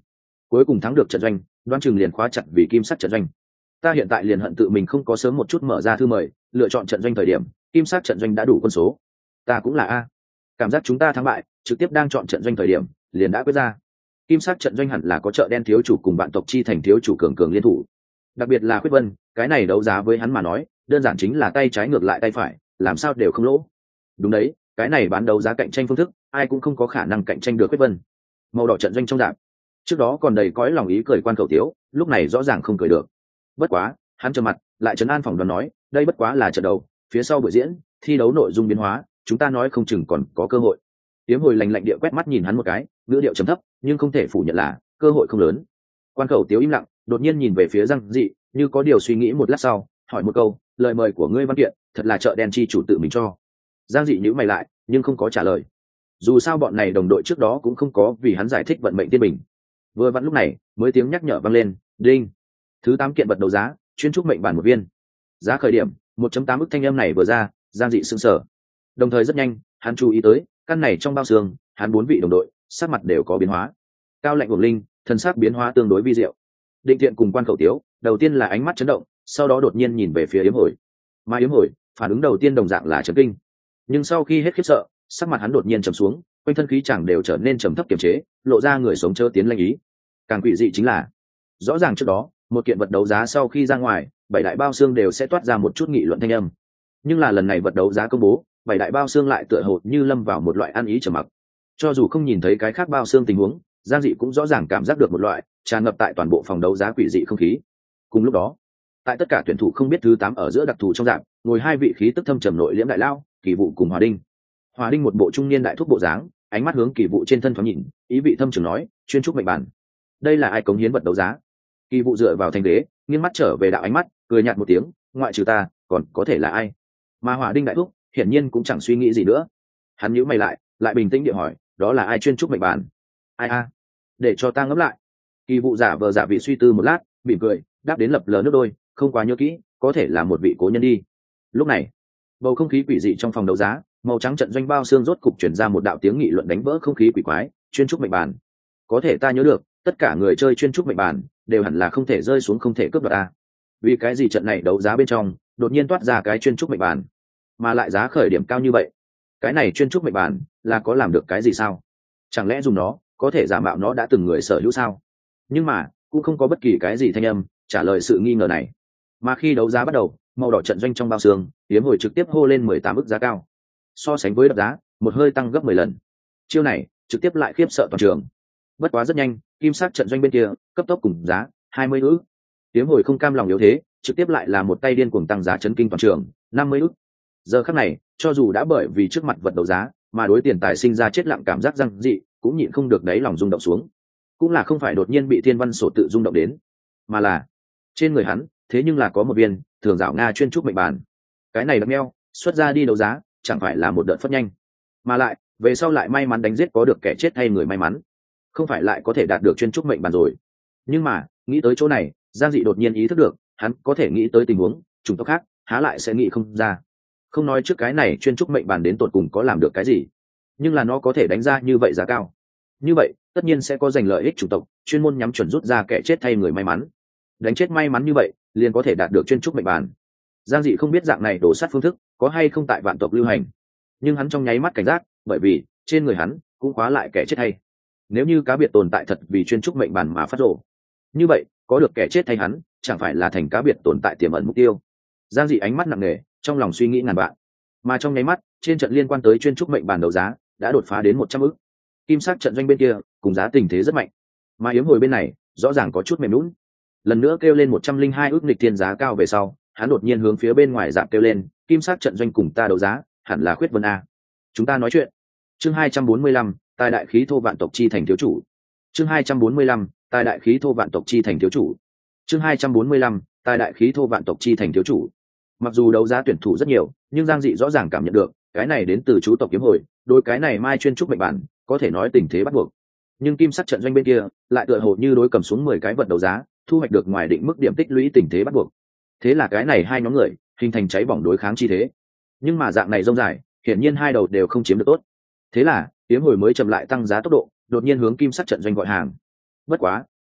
cuối cùng thắng được trận doanh, đoán chừng liền khóa chặt vì kim sắc trận doanh. Ta hiện tại liền hận tự mình không có sớm một chút mở ra thư mời, lựa chọn trận doanh thời điểm, kim sắc trận doanh đã đủ quân số. Ta cũng là a. Cảm giác chúng ta thắng bại, trực tiếp đang chọn trận doanh thời điểm, liền đã quyết ra. Kim sắc trận doanh hẳn là có chợ đen thiếu chủ cùng bạn tộc chi thành thiếu chủ cường cường liên thủ. Đặc biệt là Khuyết Vân, cái này đấu giá với hắn mà nói, đơn giản chính là tay trái ngược lại tay phải, làm sao đều không lỗ. Đúng đấy, cái này bán đấu giá cạnh tranh phương thức, ai cũng không có khả năng cạnh tranh được Khuyết Vân. Màu đỏ trận doanh trong đạp, trước đó còn đầy cõi lòng ý cười quan khẩu tiếu, lúc này rõ ràng không cười được. Bất quá, hắn trầm mặt, lại trấn an phòng đoán nói, đây bất quá là trận đầu, phía sau buổi diễn, thi đấu nội dung biến hóa, chúng ta nói không chừng còn có cơ hội. Tiếm hồi lành lạnh địa quét mắt nhìn hắn một cái, ngữ điệu trầm thấp, nhưng không thể phủ nhận là cơ hội không lớn. Quan khẩu tiếu im lặng, đột nhiên nhìn về phía Giang Dị, như có điều suy nghĩ một lát sau, hỏi một câu, lời mời của ngươi văn kiện, thật là chợ đen chi chủ tự mình cho. Giang Dị nhíu mày lại, nhưng không có trả lời. Dù sao bọn này đồng đội trước đó cũng không có vì hắn giải thích vận mệnh tiên bình. Vừa vặn lúc này, mới tiếng nhắc nhở vang lên, đinh. Thứ tám kiện vật đấu giá, chuyên trúc mệnh bản một viên. Giá khởi điểm, một phẩy tám ức thanh âm này vừa ra, Giang Dị sững sờ. Đồng thời rất nhanh, hắn chú ý tới, căn này trong bao xương, hắn bốn vị đồng đội, sắc mặt đều có biến hóa. Cao Lạnh Uổng Linh, thân sắc biến hóa tương đối vi diệu. Định Thiện cùng Quan Khẩu Tiếu, đầu tiên là ánh mắt chấn động, sau đó đột nhiên nhìn về phía Yếm Hồi. Mà Yếm Hồi, phản ứng đầu tiên đồng dạng là chấn kinh. Nhưng sau khi hết khiếp sợ, sắc mặt hắn đột nhiên trầm xuống, quanh thân khí chẳng đều trở nên trầm thấp kiềm chế, lộ ra người sống chớ tiến lanh ý. Càng quỷ dị chính là, rõ ràng trước đó, một kiện vật đấu giá sau khi ra ngoài, bảy đại bao xương đều sẽ toát ra một chút nghị luận thanh âm. Nhưng là lần này vật đấu giá công bố, bảy đại bao xương lại tựa hồ như lâm vào một loại ăn ý trầm mặc. Cho dù không nhìn thấy cái khác bao xương tình huống, Giang Dị cũng rõ ràng cảm giác được một loại tràn ngập tại toàn bộ phòng đấu giá quỷ dị không khí. Cùng lúc đó, tại tất cả tuyển thủ không biết thứ tám ở giữa đặc thù trong dạng, ngồi hai vị khí tức thâm trầm nội liễm đại lao, Kỳ Vụ cùng Hòa Đinh. Hòa Đinh một bộ trung niên đại thúc bộ dáng, ánh mắt hướng Kỳ Vụ trên thân thoáng nhìn, ý vị thâm trường nói, chuyên trúc mệnh bản. Đây là ai cống hiến vật đấu giá? Kỳ Vụ dựa vào thành ghế, nghiêng mắt trở về đạo ánh mắt, cười nhạt một tiếng, ngoại trừ ta, còn có thể là ai? Mà Hòa Đinh đại thúc, hiển nhiên cũng chẳng suy nghĩ gì nữa. Hắn nhíu mày lại, lại bình tĩnh địa hỏi, đó là ai chuyên trúc mệnh bản? Ai a? Để cho ta ngẫm lại. Kỳ Vụ giả vờ giả vị suy tư một lát, mỉm cười, đáp đến lập lờ nước đôi, không quá nhớ kỹ, có thể là một vị cố nhân đi. Lúc này, bầu không khí quỷ dị trong phòng đấu giá, màu trắng trận doanh bao xương rốt cục chuyển ra một đạo tiếng nghị luận đánh vỡ không khí quỷ quái, chuyên trúc mệnh bản. Có thể ta nhớ được, tất cả người chơi chuyên trúc mệnh bản đều hẳn là không thể rơi xuống không thể cướp đoạt a. Vì cái gì trận này đấu giá bên trong, đột nhiên toát ra cái chuyên trúc mệnh bản, mà lại giá khởi điểm cao như vậy? Cái này chuyên trúc mệnh bản là có làm được cái gì sao? Chẳng lẽ dùng nó có thể giả mạo nó đã từng người sở hữu sao? Nhưng mà cũng không có bất kỳ cái gì thanh âm trả lời sự nghi ngờ này. Mà khi đấu giá bắt đầu, màu đỏ trận doanh trong bao xương, Yếm Hồi trực tiếp hô lên mười tám ức giá cao. So sánh với đập giá, một hơi tăng gấp mười lần. Chiêu này trực tiếp lại khiếp sợ toàn trường. Bất quá rất nhanh, kim sắc trận doanh bên kia cấp tốc cùng giá hai mươi ức. Yếm Hồi không cam lòng yếu thế, trực tiếp lại là một tay điên cuồng tăng giá chấn kinh toàn trường, năm mươi ức. Giờ khắc này, cho dù đã bởi vì trước mặt vật đấu giá mà đối tiền tài sinh ra chết lặng cảm giác răng dị, cũng nhịn không được đáy lòng rung động xuống. Cũng là không phải đột nhiên bị thiên văn sổ tự rung động đến, mà là trên người hắn thế nhưng là có một viên thường dạo nga chuyên trúc mệnh bản. Cái này đập meo xuất ra đi đấu giá chẳng phải là một đợt phất nhanh, mà lại về sau lại may mắn đánh giết có được kẻ chết hay người may mắn, không phải lại có thể đạt được chuyên trúc mệnh bản rồi. Nhưng mà nghĩ tới chỗ này, Giang Dị đột nhiên ý thức được hắn có thể nghĩ tới tình huống chủng tộc khác há lại sẽ nghĩ không ra. Không nói trước cái này chuyên trúc mệnh bản đến tột cùng có làm được cái gì, nhưng là nó có thể đánh ra như vậy giá cao, như vậy tất nhiên sẽ có giành lợi ích chủng tộc chuyên môn nhắm chuẩn rút ra kẻ chết thay người may mắn. Đánh chết may mắn như vậy liền có thể đạt được chuyên trúc mệnh bản. Giang Dị không biết dạng này đổ sát phương thức có hay không tại vạn tộc lưu hành, nhưng hắn trong nháy mắt cảnh giác, bởi vì trên người hắn cũng khóa lại kẻ chết thay. Nếu như cá biệt tồn tại thật vì chuyên trúc mệnh bản mà phát rồ, như vậy có được kẻ chết thay hắn chẳng phải là thành cá biệt tồn tại tiềm ẩn mục tiêu. Giang Dị ánh mắt nặng nề, trong lòng suy nghĩ ngàn vạn. Mà trong nháy mắt, trên trận liên quan tới chuyên trúc mệnh bản đấu giá đã đột phá đến một trăm ức. Kim sắc trận doanh bên kia cùng giá tình thế rất mạnh, mà Yếm Hồi bên này rõ ràng có chút mềm lún. Lần nữa kêu lên một trăm linh hai ức nghịch thiên giá cao về sau, hắn đột nhiên hướng phía bên ngoài dạng kêu lên, kim sắc trận doanh cùng ta đấu giá hẳn là Khuyết Vân a. Chúng ta nói chuyện. Chương hai trăm bốn mươi lăm, tài đại khí thô vạn tộc chi thành thiếu chủ. Chương hai trăm bốn mươi lăm, tài đại khí thô vạn tộc chi thành thiếu chủ. Chương hai trăm bốn mươi lăm, tài đại khí thô vạn tộc chi thành thiếu chủ. Mặc dù đấu giá tuyển thủ rất nhiều, nhưng Giang Dị rõ ràng cảm nhận được cái này đến từ chú tộc Kiếm Hồi, đối cái này mai chuyên trúc mệnh bản có thể nói tình thế bắt buộc. Nhưng kim sắc trận doanh bên kia lại tựa hồ như đối cầm xuống mười cái vật đấu giá, thu hoạch được ngoài định mức điểm tích lũy tình thế bắt buộc. Thế là cái này hai nhóm người hình thành cháy bỏng đối kháng chi thế. Nhưng mà dạng này rông dài, hiển nhiên hai đầu đều không chiếm được tốt. Thế là Kiếm Hồi mới chậm lại tăng giá tốc độ, đột nhiên hướng kim sắc trận doanh gọi hàng. Bất quá,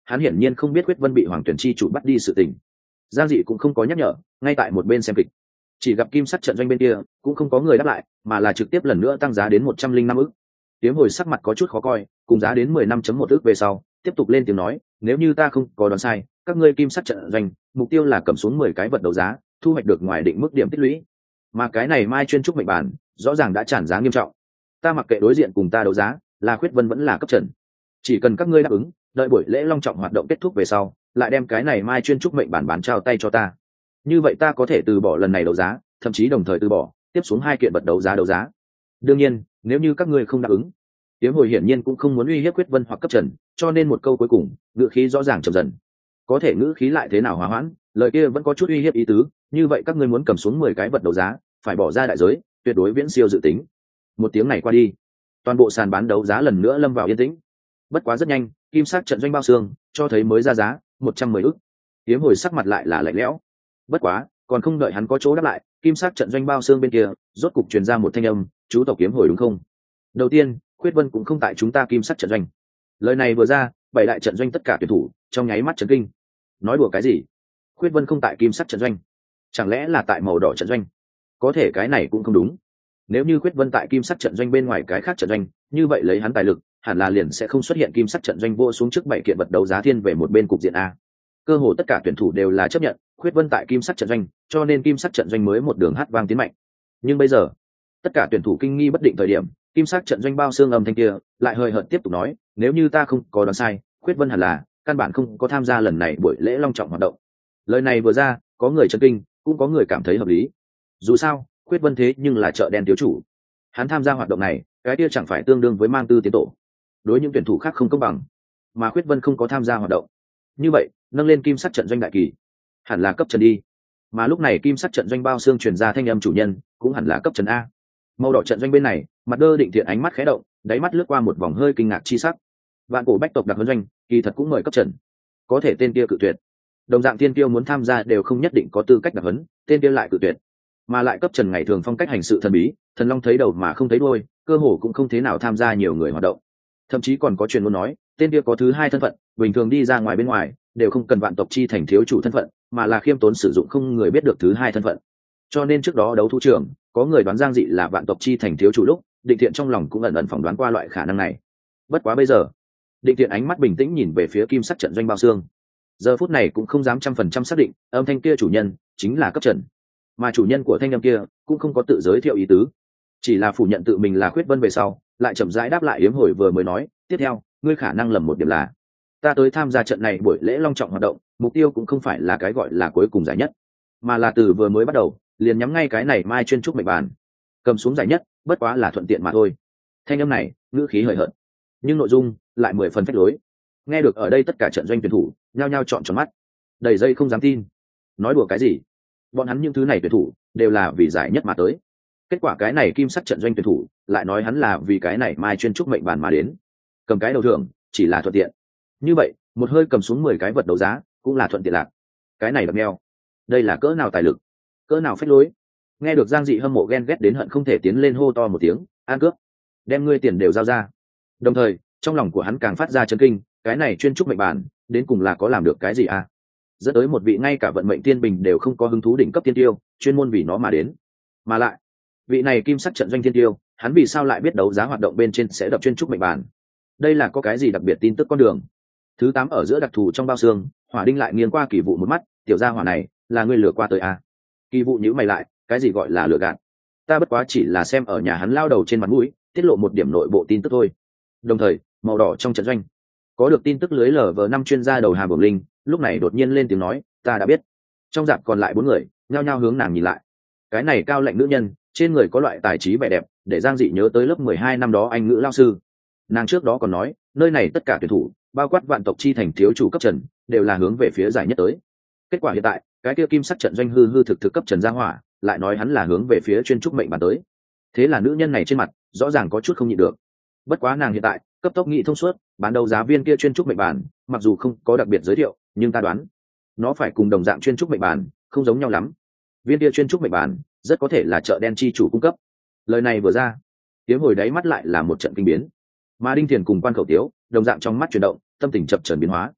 hắn hiển nhiên không biết Khuyết Vân bị Hoàng Tuyển chi chủ bắt đi sự tình. Giang Dị cũng không có nhắc nhở, ngay tại một bên xem kịch. Chỉ gặp kim sắc trận doanh bên kia cũng không có người đáp lại, mà là trực tiếp lần nữa tăng giá đến một trăm linh năm ức. Tiếm Hồi sắc mặt có chút khó coi, cùng giá đến mười năm chấm một ức về sau, tiếp tục lên tiếng nói, nếu như ta không có đoán sai, các ngươi kim sắc trận doanh, mục tiêu là cầm xuống mười cái vật đấu giá, thu hoạch được ngoài định mức điểm tích lũy. Mà cái này Mai chuyên trúc mệnh bản, rõ ràng đã tràn giá nghiêm trọng. Ta mặc kệ đối diện cùng ta đấu giá, là Khuyết Vân vẫn là cấp trần. Chỉ cần các ngươi đáp ứng, đợi buổi lễ long trọng hoạt động kết thúc về sau, lại đem cái này Mai chuyên trúc mệnh bản bán trao tay cho ta. Như vậy ta có thể từ bỏ lần này đấu giá, thậm chí đồng thời từ bỏ tiếp xuống hai kiện vật đấu giá đấu giá. Đương nhiên, nếu như các ngươi không đáp ứng, Tiếm Hồi hiển nhiên cũng không muốn uy hiếp Khuyết Vân hoặc cấp trần, cho nên một câu cuối cùng, ngữ khí rõ ràng trầm dần. Có thể ngữ khí lại thế nào hòa hoãn, lời kia vẫn có chút uy hiếp ý tứ, như vậy các ngươi muốn cầm xuống mười cái vật đấu giá, phải bỏ ra đại giới, tuyệt đối viễn siêu dự tính. Một tiếng này qua đi, toàn bộ sàn bán đấu giá lần nữa lâm vào yên tĩnh. Bất quá rất nhanh, kim sắc trận doanh bao xương cho thấy mới ra giá một trăm mười ức. Tiếm Hồi sắc mặt lại là lạnh lẽo. Bất quá, còn không đợi hắn có chỗ đáp lại, kim sắc trận doanh bao xương bên kia rốt cục truyền ra một thanh âm, chú tộc Kiếm Hồi đúng không? Đầu tiên, Khuyết Vân cũng không tại chúng ta kim sắc trận doanh. Lời này vừa ra, bảy đại trận doanh tất cả tuyển thủ trong nháy mắt chấn kinh. Nói đùa cái gì? Khuyết Vân không tại kim sắc trận doanh, chẳng lẽ là tại màu đỏ trận doanh? Có thể cái này cũng không đúng. Nếu như Khuyết Vân tại kim sắc trận doanh bên ngoài cái khác trận doanh, như vậy lấy hắn tài lực, hẳn là liền sẽ không xuất hiện kim sắc trận doanh vô xuống trước bảy kiện vật đấu giá thiên về một bên cục diện a. Cơ hồ tất cả tuyển thủ đều là chấp nhận Khuyết Vân tại kim sắc trận doanh, cho nên kim sắc trận doanh mới một đường hát vang tiến mạnh. Nhưng bây giờ, tất cả tuyển thủ kinh nghi bất định thời điểm, kim sắc trận doanh bao xương âm thanh kia lại hơi hợt tiếp tục nói, nếu như ta không có đoán sai, Khuyết Vân hẳn là căn bản không có tham gia lần này buổi lễ long trọng hoạt động. Lời này vừa ra, có người chấn kinh, cũng có người cảm thấy hợp lý. Dù sao, Khuyết Vân thế nhưng là chợ đen thiếu chủ, hắn tham gia hoạt động này, cái kia chẳng phải tương đương với mang tư tiến tổ. Đối những tuyển thủ khác không công bằng, mà Khuyết Vân không có tham gia hoạt động, như vậy nâng lên kim sắc trận doanh đại kỳ, hẳn là cấp trần đi. Mà lúc này kim sắc trận doanh bao xương truyền ra thanh âm chủ nhân, cũng hẳn là cấp trần a. Màu đỏ trận doanh bên này, Mặt Đơ Định Thiện ánh mắt khẽ động, đáy mắt lướt qua một vòng hơi kinh ngạc chi sắc. Vạn cổ bách tộc đặc huấn doanh, kỳ thật cũng mời cấp trần. Có thể tên kia cự tuyệt. Đồng dạng tiên tiêu muốn tham gia đều không nhất định có tư cách đặc huấn, tên kia lại cự tuyệt. Mà lại cấp trần ngày thường phong cách hành sự thần bí, thần long thấy đầu mà không thấy đuôi, cơ hồ cũng không thế nào tham gia nhiều người hoạt động. Thậm chí còn có truyền ngôn nói, tên kia có thứ hai thân phận, bình thường đi ra ngoài bên ngoài, đều không cần vạn tộc chi thành thiếu chủ thân phận, mà là khiêm tốn sử dụng không người biết được thứ hai thân phận. Cho nên trước đó đấu thu trường, có người đoán Giang Dị là vạn tộc chi thành thiếu chủ lúc, Định Thiện trong lòng cũng ẩn ẩn phỏng đoán qua loại khả năng này. Bất quá bây giờ, Định Thiện ánh mắt bình tĩnh nhìn về phía kim sắc trận doanh bao xương. Giờ phút này cũng không dám trăm phần trăm xác định, âm thanh kia chủ nhân chính là cấp trần, mà chủ nhân của thanh âm kia cũng không có tự giới thiệu ý tứ, chỉ là phủ nhận tự mình là Khuyết Vân về sau, lại chậm rãi đáp lại Yếm Hồi vừa mới nói, tiếp theo, ngươi khả năng lầm một điểm là, ta tới tham gia trận này buổi lễ long trọng hoạt động, mục tiêu cũng không phải là cái gọi là cuối cùng giải nhất, mà là từ vừa mới bắt đầu liền nhắm ngay cái này Mai chuyên trúc mệnh bàn, cầm xuống giải nhất bất quá là thuận tiện mà thôi. Thanh âm này ngữ khí hời hợt, nhưng nội dung lại mười phần phách lối. Nghe được ở đây tất cả trận doanh tuyển thủ nhao nhao trọn tròn mắt, đầy dây không dám tin. Nói đùa cái gì? Bọn hắn những thứ này tuyển thủ đều là vì giải nhất mà tới, kết quả cái này kim sắc trận doanh tuyển thủ lại nói hắn là vì cái này Mai chuyên trúc mệnh bàn mà đến, cầm cái đầu thưởng chỉ là thuận tiện. Như vậy một hơi cầm xuống mười cái vật đấu giá cũng là thuận tiện lạc, cái này đập neo, đây là cỡ nào tài lực, cỡ nào phách lối. Nghe được Giang Dị hâm mộ ghen ghét đến hận không thể tiến lên hô to một tiếng, an cướp, đem ngươi tiền đều giao ra. Đồng thời trong lòng của hắn càng phát ra chấn kinh, cái này chuyên trúc mệnh bàn đến cùng là có làm được cái gì à, dẫn tới một vị ngay cả vận mệnh thiên bình đều không có hứng thú đỉnh cấp thiên tiêu chuyên môn vì nó mà đến. Mà lại vị này kim sắc trận doanh thiên tiêu, hắn vì sao lại biết đấu giá hoạt động bên trên sẽ đập chuyên trúc mệnh bàn? Đây là có cái gì đặc biệt tin tức con đường? Thứ tám ở giữa đặc thù trong bao xương, Hỏa Đinh lại nghiêng qua Kỳ Vụ một mắt, tiểu gia hỏa này là ngươi lừa qua tới à? Kỳ Vụ nhíu mày lại, cái gì gọi là lừa gạt? Ta bất quá chỉ là xem ở nhà hắn lao đầu trên mặt mũi, tiết lộ một điểm nội bộ tin tức thôi. Đồng thời màu đỏ trong trận doanh có được tin tức lưới lở vờ năm chuyên gia đầu Hà Bổng Linh lúc này đột nhiên lên tiếng nói, ta đã biết. Trong dạp còn lại bốn người nhao nhao hướng nàng nhìn lại. Cái này cao lạnh nữ nhân trên người có loại tài trí vẻ đẹp, để Giang Dị nhớ tới lớp mười hai năm đó anh ngữ lao sư. Nàng trước đó còn nói, nơi này tất cả tuyển thủ, bao quát vạn tộc chi thành thiếu chủ cấp trần, đều là hướng về phía giải nhất tới. Kết quả hiện tại, cái kia kim sắc trận doanh hư hư thực thực cấp trần ra hỏa, lại nói hắn là hướng về phía chuyên trúc mệnh bàn tới. Thế là nữ nhân này trên mặt rõ ràng có chút không nhịn được. Bất quá nàng hiện tại cấp tốc nghị thông suốt, bán đầu giá viên kia chuyên trúc mệnh bàn, mặc dù không có đặc biệt giới thiệu, nhưng ta đoán nó phải cùng đồng dạng chuyên trúc mệnh bàn không giống nhau lắm. Viên kia chuyên trúc mệnh bàn rất có thể là chợ đen chi chủ cung cấp. Lời này vừa ra, Tiếng Hồi đáy mắt lại là một trận kinh biến, mà Đinh Thiền cùng Quan Khẩu Tiếu đồng dạng trong mắt chuyển động, tâm tình chập chờn biến hóa.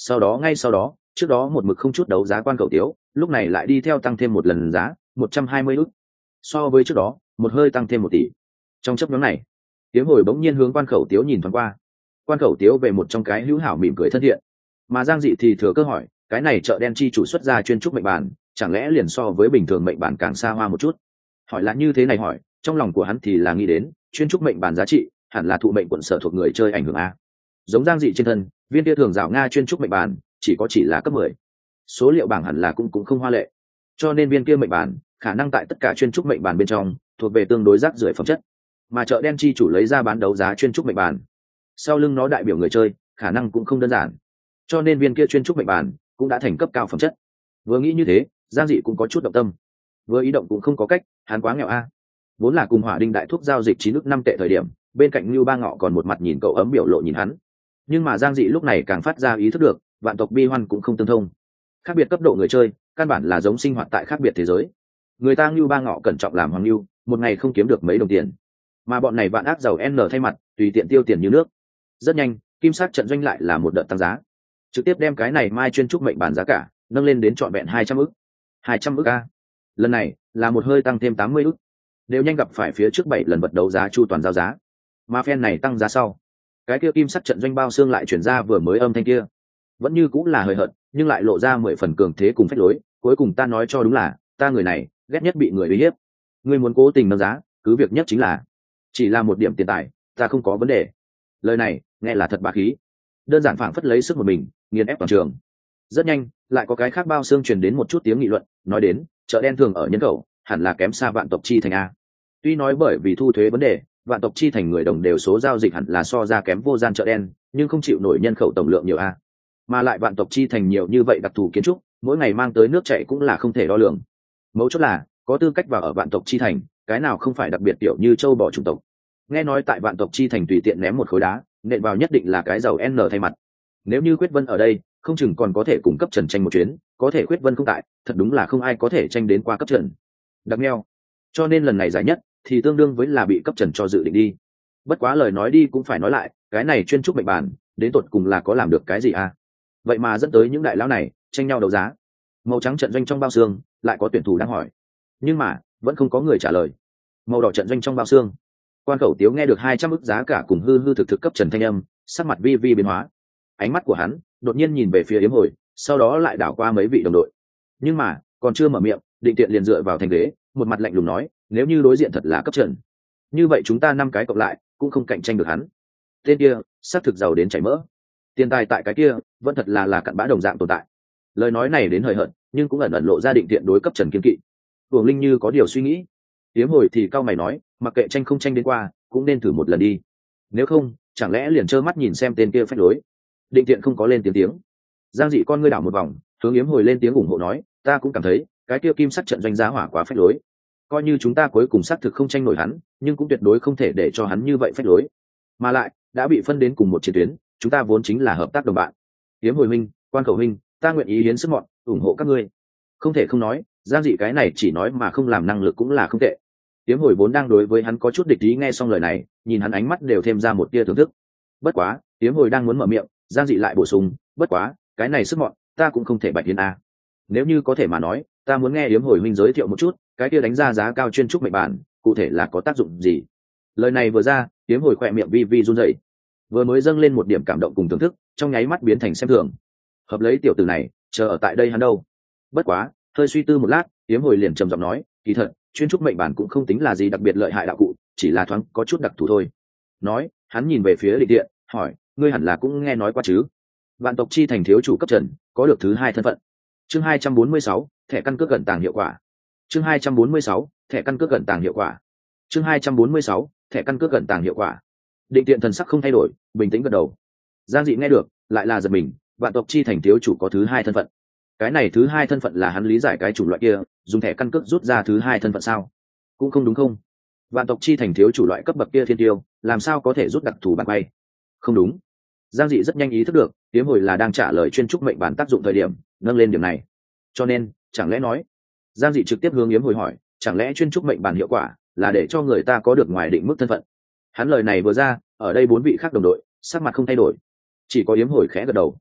sau đó ngay sau đó trước đó một mực không chút đấu giá quan cầu tiếu lúc này lại đi theo tăng thêm một lần giá một trăm hai mươi ức, so với trước đó một hơi tăng thêm một tỷ. Trong chấp nhóm này tiếng hồi bỗng nhiên hướng quan khẩu tiếu nhìn thoáng qua, quan khẩu tiếu về một trong cái hữu hảo mỉm cười thân thiện, mà Giang Dị thì thừa cơ hỏi cái này chợ đen chi chủ xuất ra chuyên trúc mệnh bản chẳng lẽ liền so với bình thường mệnh bản càng xa hoa một chút? Hỏi là như thế này hỏi, trong lòng của hắn thì là nghĩ đến chuyên trúc mệnh bản giá trị hẳn là thụ mệnh quận sở thuộc người chơi ảnh hưởng a. Giống Giang Dị trên thân viên tia thường rào nga chuyên trúc mệnh bản chỉ có chỉ là cấp mười, số liệu bảng hẳn là cũng cũng không hoa lệ, cho nên viên kia mệnh bản khả năng tại tất cả chuyên trúc mệnh bản bên trong thuộc về tương đối rác rưởi phẩm chất, mà chợ đen chi chủ lấy ra bán đấu giá chuyên trúc mệnh bản sau lưng nó đại biểu người chơi khả năng cũng không đơn giản, cho nên viên kia chuyên trúc mệnh bản cũng đã thành cấp cao phẩm chất. Vừa nghĩ như thế Giang Dị cũng có chút động tâm, vừa ý động cũng không có cách, hắn quá nghèo a. Vốn là cùng Hỏa Đinh đại thuốc giao dịch chín ức năm tệ thời điểm bên cạnh Lưu Ba Ngọ còn một mặt nhìn cậu ấm biểu lộ nhìn hắn, nhưng mà Giang Dị lúc này càng phát ra ý thức được vạn tộc bi hoan cũng không tương thông, khác biệt cấp độ người chơi căn bản là giống sinh hoạt tại khác biệt thế giới. Người ta Lưu Ba Ngọ cẩn trọng làm hoàng lưu, một ngày không kiếm được mấy đồng tiền, mà bọn này vạn ác giàu n thay mặt tùy tiện tiêu tiền như nước. Rất nhanh kim sắc trận doanh lại là một đợt tăng giá, trực tiếp đem cái này mai chuyên trúc mệnh bản giá cả nâng lên đến trọn vẹn hai trăm ức. hai trăm ức a, lần này là một hơi tăng thêm tám mươi ức, đều nhanh gặp phải phía trước bảy lần vật đấu giá chu toàn giao giá. Mà phen này tăng giá sau, cái kia kim sắc trận doanh bao xương lại chuyển ra vừa mới âm thanh kia, vẫn như cũng là hời hợt nhưng lại lộ ra mười phần cường thế cùng phách lối. Cuối cùng ta nói cho đúng là ta người này ghét nhất bị người uy hiếp, ngươi muốn cố tình nâng giá cứ việc nhất chính là chỉ là một điểm tiền tài, ta không có vấn đề. Lời này nghe là thật bá khí, đơn giản phảng phất lấy sức một mình nghiền ép toàn trường. Rất nhanh lại có cái khác bao xương truyền đến một chút tiếng nghị luận, nói đến chợ đen thường ở nhân khẩu hẳn là kém xa vạn tộc chi thành a. Tuy nói bởi vì thu thuế vấn đề vạn tộc chi thành người đồng đều số giao dịch hẳn là so ra kém vô gian chợ đen, nhưng không chịu nổi nhân khẩu tổng lượng nhiều a, mà lại vạn tộc chi thành nhiều như vậy đặc thù kiến trúc mỗi ngày mang tới nước chảy cũng là không thể đo lường. Mấu chốt là có tư cách vào ở vạn tộc chi thành cái nào không phải đặc biệt tiểu như châu bò chủng tộc. Nghe nói tại vạn tộc chi thành tùy tiện ném một khối đá nện vào nhất định là cái giàu n thay mặt. Nếu như Khuyết Vân ở đây không chừng còn có thể cùng cấp trần tranh một chuyến, có thể Khuyết Vân không tại thật đúng là không ai có thể tranh đến qua cấp trần. Đặc neo, cho nên lần này giải nhất thì tương đương với là bị cấp trần cho dự định đi. Bất quá lời nói đi cũng phải nói lại, cái này chuyên trúc mệnh bản đến tột cùng là có làm được cái gì à? Vậy mà dẫn tới những đại lão này tranh nhau đấu giá. Màu trắng trận doanh trong bao xương lại có tuyển thủ đang hỏi, nhưng mà vẫn không có người trả lời. Màu đỏ trận doanh trong bao xương, quan khẩu tiếu nghe được hai trăm ức giá cả cùng hư hư thực thực cấp trần thanh âm, sắc mặt vi vi biến hóa. Ánh mắt của hắn đột nhiên nhìn về phía Yếm Hồi, sau đó lại đảo qua mấy vị đồng đội. Nhưng mà còn chưa mở miệng, Định Tiện liền dựa vào thành ghế, một mặt lạnh lùng nói, nếu như đối diện thật là cấp trần, như vậy chúng ta năm cái cộng lại cũng không cạnh tranh được hắn. Tên kia xác thực giàu đến chảy mỡ, tiền tài tại cái kia vẫn thật là là cặn bã đồng dạng tồn tại. Lời nói này đến hời hợt nhưng cũng ẩn ẩn lộ ra Định Tiện đối cấp trần kiên kỵ. Uổng Linh như có điều suy nghĩ, Yếm Hồi thì cao mày nói, mặc kệ tranh không tranh đến qua cũng nên thử một lần đi, nếu không chẳng lẽ liền trơ mắt nhìn xem tên kia phách lối. Định Tiện không có lên tiếng tiếng. Giang Dị con ngươi đảo một vòng, hướng Yếm Hồi lên tiếng ủng hộ nói, ta cũng cảm thấy cái kia kim sắc trận doanh giá hỏa quá phách lối, coi như chúng ta cuối cùng xác thực không tranh nổi hắn nhưng cũng tuyệt đối không thể để cho hắn như vậy phách lối, mà lại đã bị phân đến cùng một chiến tuyến, chúng ta vốn chính là hợp tác đồng bạn. Yếm Hồi huynh, quan khẩu huynh, ta nguyện ý hiến sức mọn ủng hộ các ngươi. Không thể không nói, Giang Dị cái này chỉ nói mà không làm năng lực cũng là không tệ. Yếm Hồi vốn đang đối với hắn có chút địch ý, nghe xong lời này nhìn hắn ánh mắt đều thêm ra một tia thưởng thức. Bất quá Yếm Hồi đang muốn mở miệng, Giang Dị lại bổ sung, bất quá cái này sức mọn ta cũng không thể bạch hiến a. Nếu như có thể mà nói, ta muốn nghe Yếm Hồi huynh giới thiệu một chút cái kia đánh ra giá cao chuyên trúc mệnh bản cụ thể là có tác dụng gì. Lời này vừa ra, Yếm Hồi khỏe miệng vi vi run rẩy, vừa mới dâng lên một điểm cảm động cùng thưởng thức trong nháy mắt biến thành xem thường. Hợp lấy tiểu tử này chờ ở tại đây hắn đâu. Bất quá hơi suy tư một lát, Yếm Hồi liền trầm giọng nói, kỳ thật chuyên trúc mệnh bản cũng không tính là gì đặc biệt lợi hại đạo cụ, chỉ là thoáng có chút đặc thù thôi. Nói hắn nhìn về phía Định Tiện hỏi, ngươi hẳn là cũng nghe nói qua chứ, vạn tộc chi thành thiếu chủ cấp trần có được thứ hai thân phận. Chương hai trăm bốn mươi sáu, thẻ căn cước gần tàng hiệu quả. Chương hai trăm bốn mươi sáu, thẻ căn cước gần tàng hiệu quả. Chương hai trăm bốn mươi sáu, thẻ căn cước gần tàng hiệu quả. Định Tiện thần sắc không thay đổi, bình tĩnh gật đầu. Giang Dị nghe được lại là giật mình, vạn tộc chi thành thiếu chủ có thứ hai thân phận. Cái này thứ hai thân phận là hắn lý giải cái chủng loại kia dùng thẻ căn cước rút ra thứ hai thân phận sao? Cũng không đúng không? Vạn tộc chi thành thiếu chủ loại cấp bậc kia thiên tiêu làm sao có thể rút đặc thù bản bay? Không đúng. Giang Dị rất nhanh ý thức được Yếm Hồi là đang trả lời chuyên trúc mệnh bản tác dụng thời điểm nâng lên điểm này, cho nên chẳng lẽ nói, Giang Dị trực tiếp hướng Yếm Hồi hỏi, chẳng lẽ chuyên trúc mệnh bản hiệu quả là để cho người ta có được ngoài định mức thân phận? Hắn lời này vừa ra, ở đây bốn vị khác đồng đội sắc mặt không thay đổi, chỉ có Yếm Hồi khẽ gật đầu.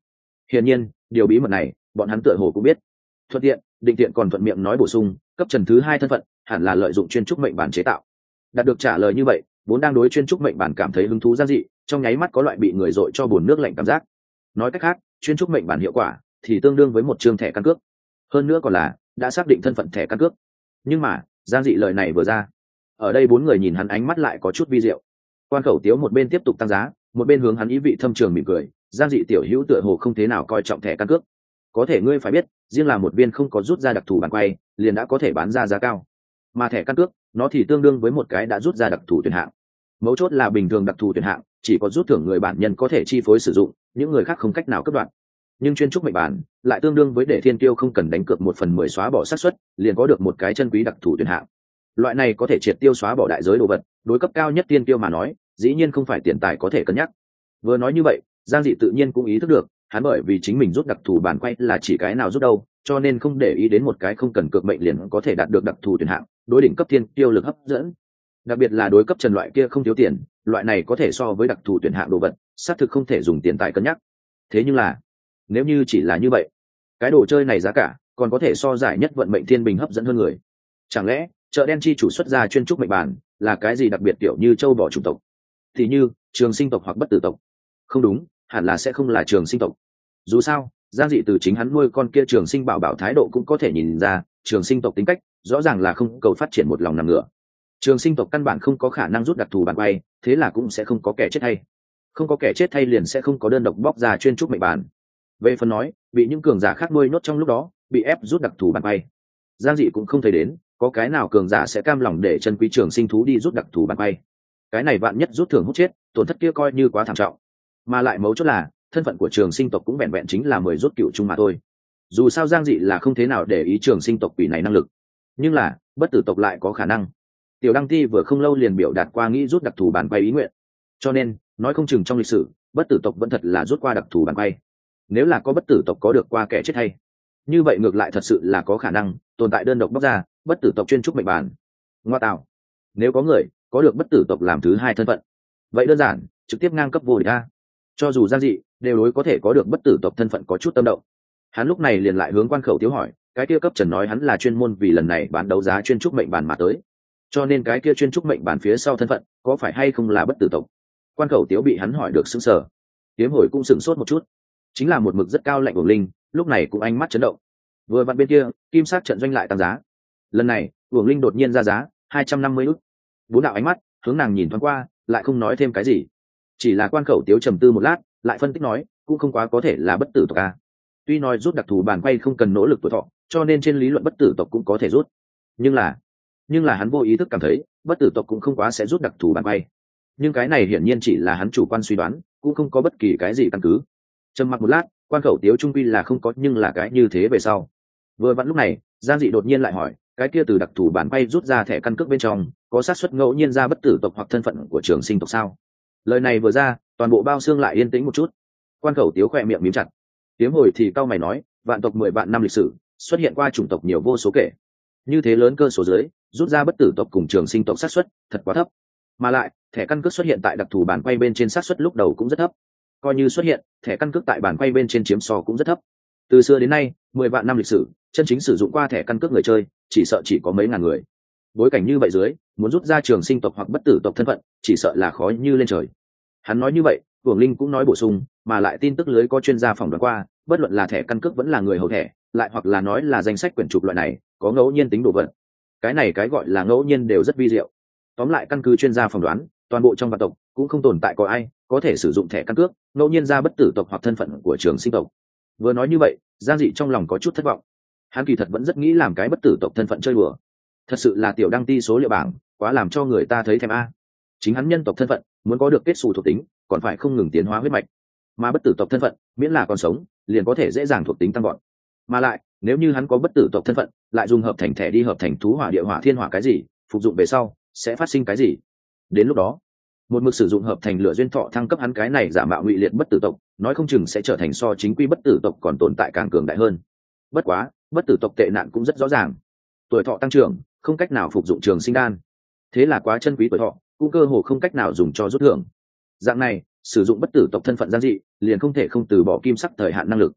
Hiển nhiên điều bí mật này bọn hắn tựa hồ cũng biết. Thuận tiện Định Tiện còn thuận miệng nói bổ sung, cấp trần thứ hai thân phận hẳn là lợi dụng chuyên trúc mệnh bản chế tạo. Đạt được trả lời như vậy, vốn đang đối chuyên trúc mệnh bản cảm thấy hứng thú giang dị trong nháy mắt có loại bị người dội cho bồn nước lạnh cảm giác. Nói cách khác, chuyên trúc mệnh bản hiệu quả thì tương đương với một chương thẻ căn cước, hơn nữa còn là đã xác định thân phận thẻ căn cước. Nhưng mà giang dị lời này vừa ra, ở đây bốn người nhìn hắn ánh mắt lại có chút vi diệu. Quan Khẩu Tiếu một bên tiếp tục tăng giá, một bên hướng hắn ý vị thâm trường mỉm cười. Giang dị tiểu hữu tựa hồ không thế nào coi trọng thẻ căn cước, có thể ngươi phải biết, riêng là một viên không có rút ra đặc thù bản quay liền đã có thể bán ra giá cao, mà thẻ căn cước nó thì tương đương với một cái đã rút ra đặc thù tuyển hạng. Mấu chốt là bình thường đặc thù tuyển hạng chỉ có rút thưởng người bản nhân có thể chi phối sử dụng, những người khác không cách nào cấp đoạn. Nhưng chuyên trúc mệnh bản lại tương đương với để thiên tiêu không cần đánh cược một phần mười xóa bỏ xác suất liền có được một cái chân quý đặc thù tuyển hạng. Loại này có thể triệt tiêu xóa bỏ đại giới đồ vật, đối cấp cao nhất tiên tiêu mà nói dĩ nhiên không phải tiền tài có thể cân nhắc. Vừa nói như vậy, Giang dị tự nhiên cũng ý thức được, hắn bởi vì chính mình rút đặc thù bản quay là chỉ cái nào rút đâu, cho nên không để ý đến một cái không cần cược mệnh liền có thể đạt được đặc thù tuyển hạng, đối đỉnh cấp thiên tiêu lực hấp dẫn. Đặc biệt là đối cấp trần loại kia không thiếu tiền, loại này có thể so với đặc thù tuyển hạng đồ vật, xác thực không thể dùng tiền tài cân nhắc. Thế nhưng là, nếu như chỉ là như vậy, cái đồ chơi này giá cả còn có thể so giải nhất vận mệnh thiên bình hấp dẫn hơn người. Chẳng lẽ chợ đen chi chủ xuất ra chuyên trúc mệnh bản là cái gì đặc biệt kiểu như châu bò chủng tộc, thì như trường sinh tộc hoặc bất tử tộc? Không đúng, hẳn là sẽ không là trường sinh tộc. Dù sao Giang dị từ chính hắn nuôi con kia trường sinh bảo bảo thái độ cũng có thể nhìn ra, trường sinh tộc tính cách rõ ràng là không cầu phát triển một lòng nằm ngửa. Trường sinh tộc căn bản không có khả năng rút đặc thù bản quay, thế là cũng sẽ không có kẻ chết thay. Không có kẻ chết thay liền sẽ không có đơn độc bóc ra chuyên trúc mệnh bản. Về phần nói bị những cường giả khác nuôi nhốt trong lúc đó bị ép rút đặc thù bản quay, Giang dị cũng không thấy đến có cái nào cường giả sẽ cam lòng để chân quý trường sinh thú đi rút đặc thù bản quay. Cái này vạn nhất rút thưởng hút chết, tổn thất kia coi như quá thảm trọng. Mà lại mấu chốt là thân phận của trường sinh tộc cũng vẹn vẹn chính là mười rút cựu chung mà thôi. Dù sao Giang dị là không thế nào để ý trường sinh tộc quỷ này năng lực, nhưng là bất tử tộc lại có khả năng. Tiểu Đăng Ti vừa không lâu liền biểu đạt qua nghĩ rút đặc thù bản quay ý nguyện, cho nên nói không chừng trong lịch sử bất tử tộc vẫn thật là rút qua đặc thù bản quay. Nếu là có bất tử tộc có được qua kẻ chết hay, như vậy ngược lại thật sự là có khả năng tồn tại đơn độc bóc ra bất tử tộc chuyên trúc mệnh bản. Ngoa tạo, nếu có người có được bất tử tộc làm thứ hai thân phận, vậy đơn giản trực tiếp ngang cấp vô địch a. Cho dù Giang dị đều đối có thể có được bất tử tộc thân phận có chút tâm động. Hắn lúc này liền lại hướng Quan Khẩu Tiếu hỏi, cái kia cấp trần nói hắn là chuyên môn vì lần này bán đấu giá chuyên trúc mệnh bản mà tới, cho nên cái kia chuyên trúc mệnh bản phía sau thân phận có phải hay không là bất tử tộc? Quan Khẩu Tiếu bị hắn hỏi được sững sờ, Tiếm Hồi cũng sửng sốt một chút. Chính là một mực rất cao lạnh của linh, lúc này cũng ánh mắt chấn động. Vừa vặn bên kia kim sắc trận doanh lại tăng giá, lần này Uổng Linh đột nhiên ra giá hai trăm năm mươi ức. Bốn đạo ánh mắt hướng nàng nhìn thoáng qua, lại không nói thêm cái gì. Chỉ là Quan Khẩu Tiếu trầm tư một lát, lại phân tích nói, cũng không quá có thể là bất tử tộc a. Tuy nói rút đặc thù bản quay không cần nỗ lực tuổi thọ, cho nên trên lý luận bất tử tộc cũng có thể rút, nhưng là nhưng là hắn vô ý thức cảm thấy bất tử tộc cũng không quá sẽ rút đặc thù bản quay. Nhưng cái này hiển nhiên chỉ là hắn chủ quan suy đoán, cũng không có bất kỳ cái gì căn cứ. Trầm mặc một lát, Quan Khẩu Tiếu trung quy là không có nhưng là cái như thế về sau. Vừa vặn lúc này Giang dị đột nhiên lại hỏi, cái kia từ đặc thù bản quay rút ra thẻ căn cước bên trong có xác suất ngẫu nhiên ra bất tử tộc hoặc thân phận của trường sinh tộc sao? Lời này vừa ra, toàn bộ bao xương lại yên tĩnh một chút. Quan Khẩu Tiếu khỏe miệng mím chặt. Tiếm Hồi thì cau mày nói, vạn tộc mười vạn năm lịch sử xuất hiện qua chủng tộc nhiều vô số kể, như thế lớn cơ số dưới rút ra bất tử tộc cùng trường sinh tộc xác suất thật quá thấp. Mà lại thẻ căn cước xuất hiện tại đặc thù bản quay bên trên xác suất lúc đầu cũng rất thấp, coi như xuất hiện thẻ căn cước tại bản quay bên trên chiếm so cũng rất thấp. Từ xưa đến nay mười vạn năm lịch sử chân chính sử dụng qua thẻ căn cước người chơi chỉ sợ chỉ có mấy ngàn người. Bối cảnh như vậy dưới, muốn rút ra trường sinh tộc hoặc bất tử tộc thân phận chỉ sợ là khó như lên trời. Hắn nói như vậy, Uổng Linh cũng nói bổ sung, mà lại tin tức lưới có chuyên gia phỏng đoán qua, bất luận là thẻ căn cước vẫn là người hầu thẻ, lại hoặc là nói là danh sách quyển trục loại này, có ngẫu nhiên tính đồ vật. Cái này cái gọi là ngẫu nhiên đều rất vi diệu. Tóm lại căn cứ chuyên gia phỏng đoán, toàn bộ trong vạn tộc cũng không tồn tại có ai có thể sử dụng thẻ căn cước ngẫu nhiên ra bất tử tộc hoặc thân phận của trường sinh tộc. Vừa nói như vậy, Giang dị trong lòng có chút thất vọng. Hắn kỳ thật vẫn rất nghĩ làm cái bất tử tộc thân phận chơi đùa. Thật sự là Tiểu Đăng Ti số liệu bảng quá làm cho người ta thấy thèm a. Chính hắn nhân tộc thân phận muốn có được kết xù thuộc tính, còn phải không ngừng tiến hóa huyết mạch, mà bất tử tộc thân phận miễn là còn sống liền có thể dễ dàng thuộc tính tăng gọn. Mà lại nếu như hắn có bất tử tộc thân phận, lại dùng hợp thành thẻ đi hợp thành thú hỏa địa hỏa thiên hỏa cái gì, phục dụng về sau sẽ phát sinh cái gì? Đến lúc đó một mực sử dụng hợp thành lửa duyên thọ thăng cấp hắn cái này giả mạo ngụy liệt bất tử tộc, nói không chừng sẽ trở thành so chính quy bất tử tộc còn tồn tại càng cường đại hơn. Bất quá bất tử tộc tệ nạn cũng rất rõ ràng, tuổi thọ tăng trưởng không cách nào phục dụng trường sinh đan, thế là quá chân quý tuổi thọ cũng cơ hồ không cách nào dùng cho rút thưởng. Dạng này sử dụng bất tử tộc thân phận Giang dị liền không thể không từ bỏ kim sắc thời hạn năng lực.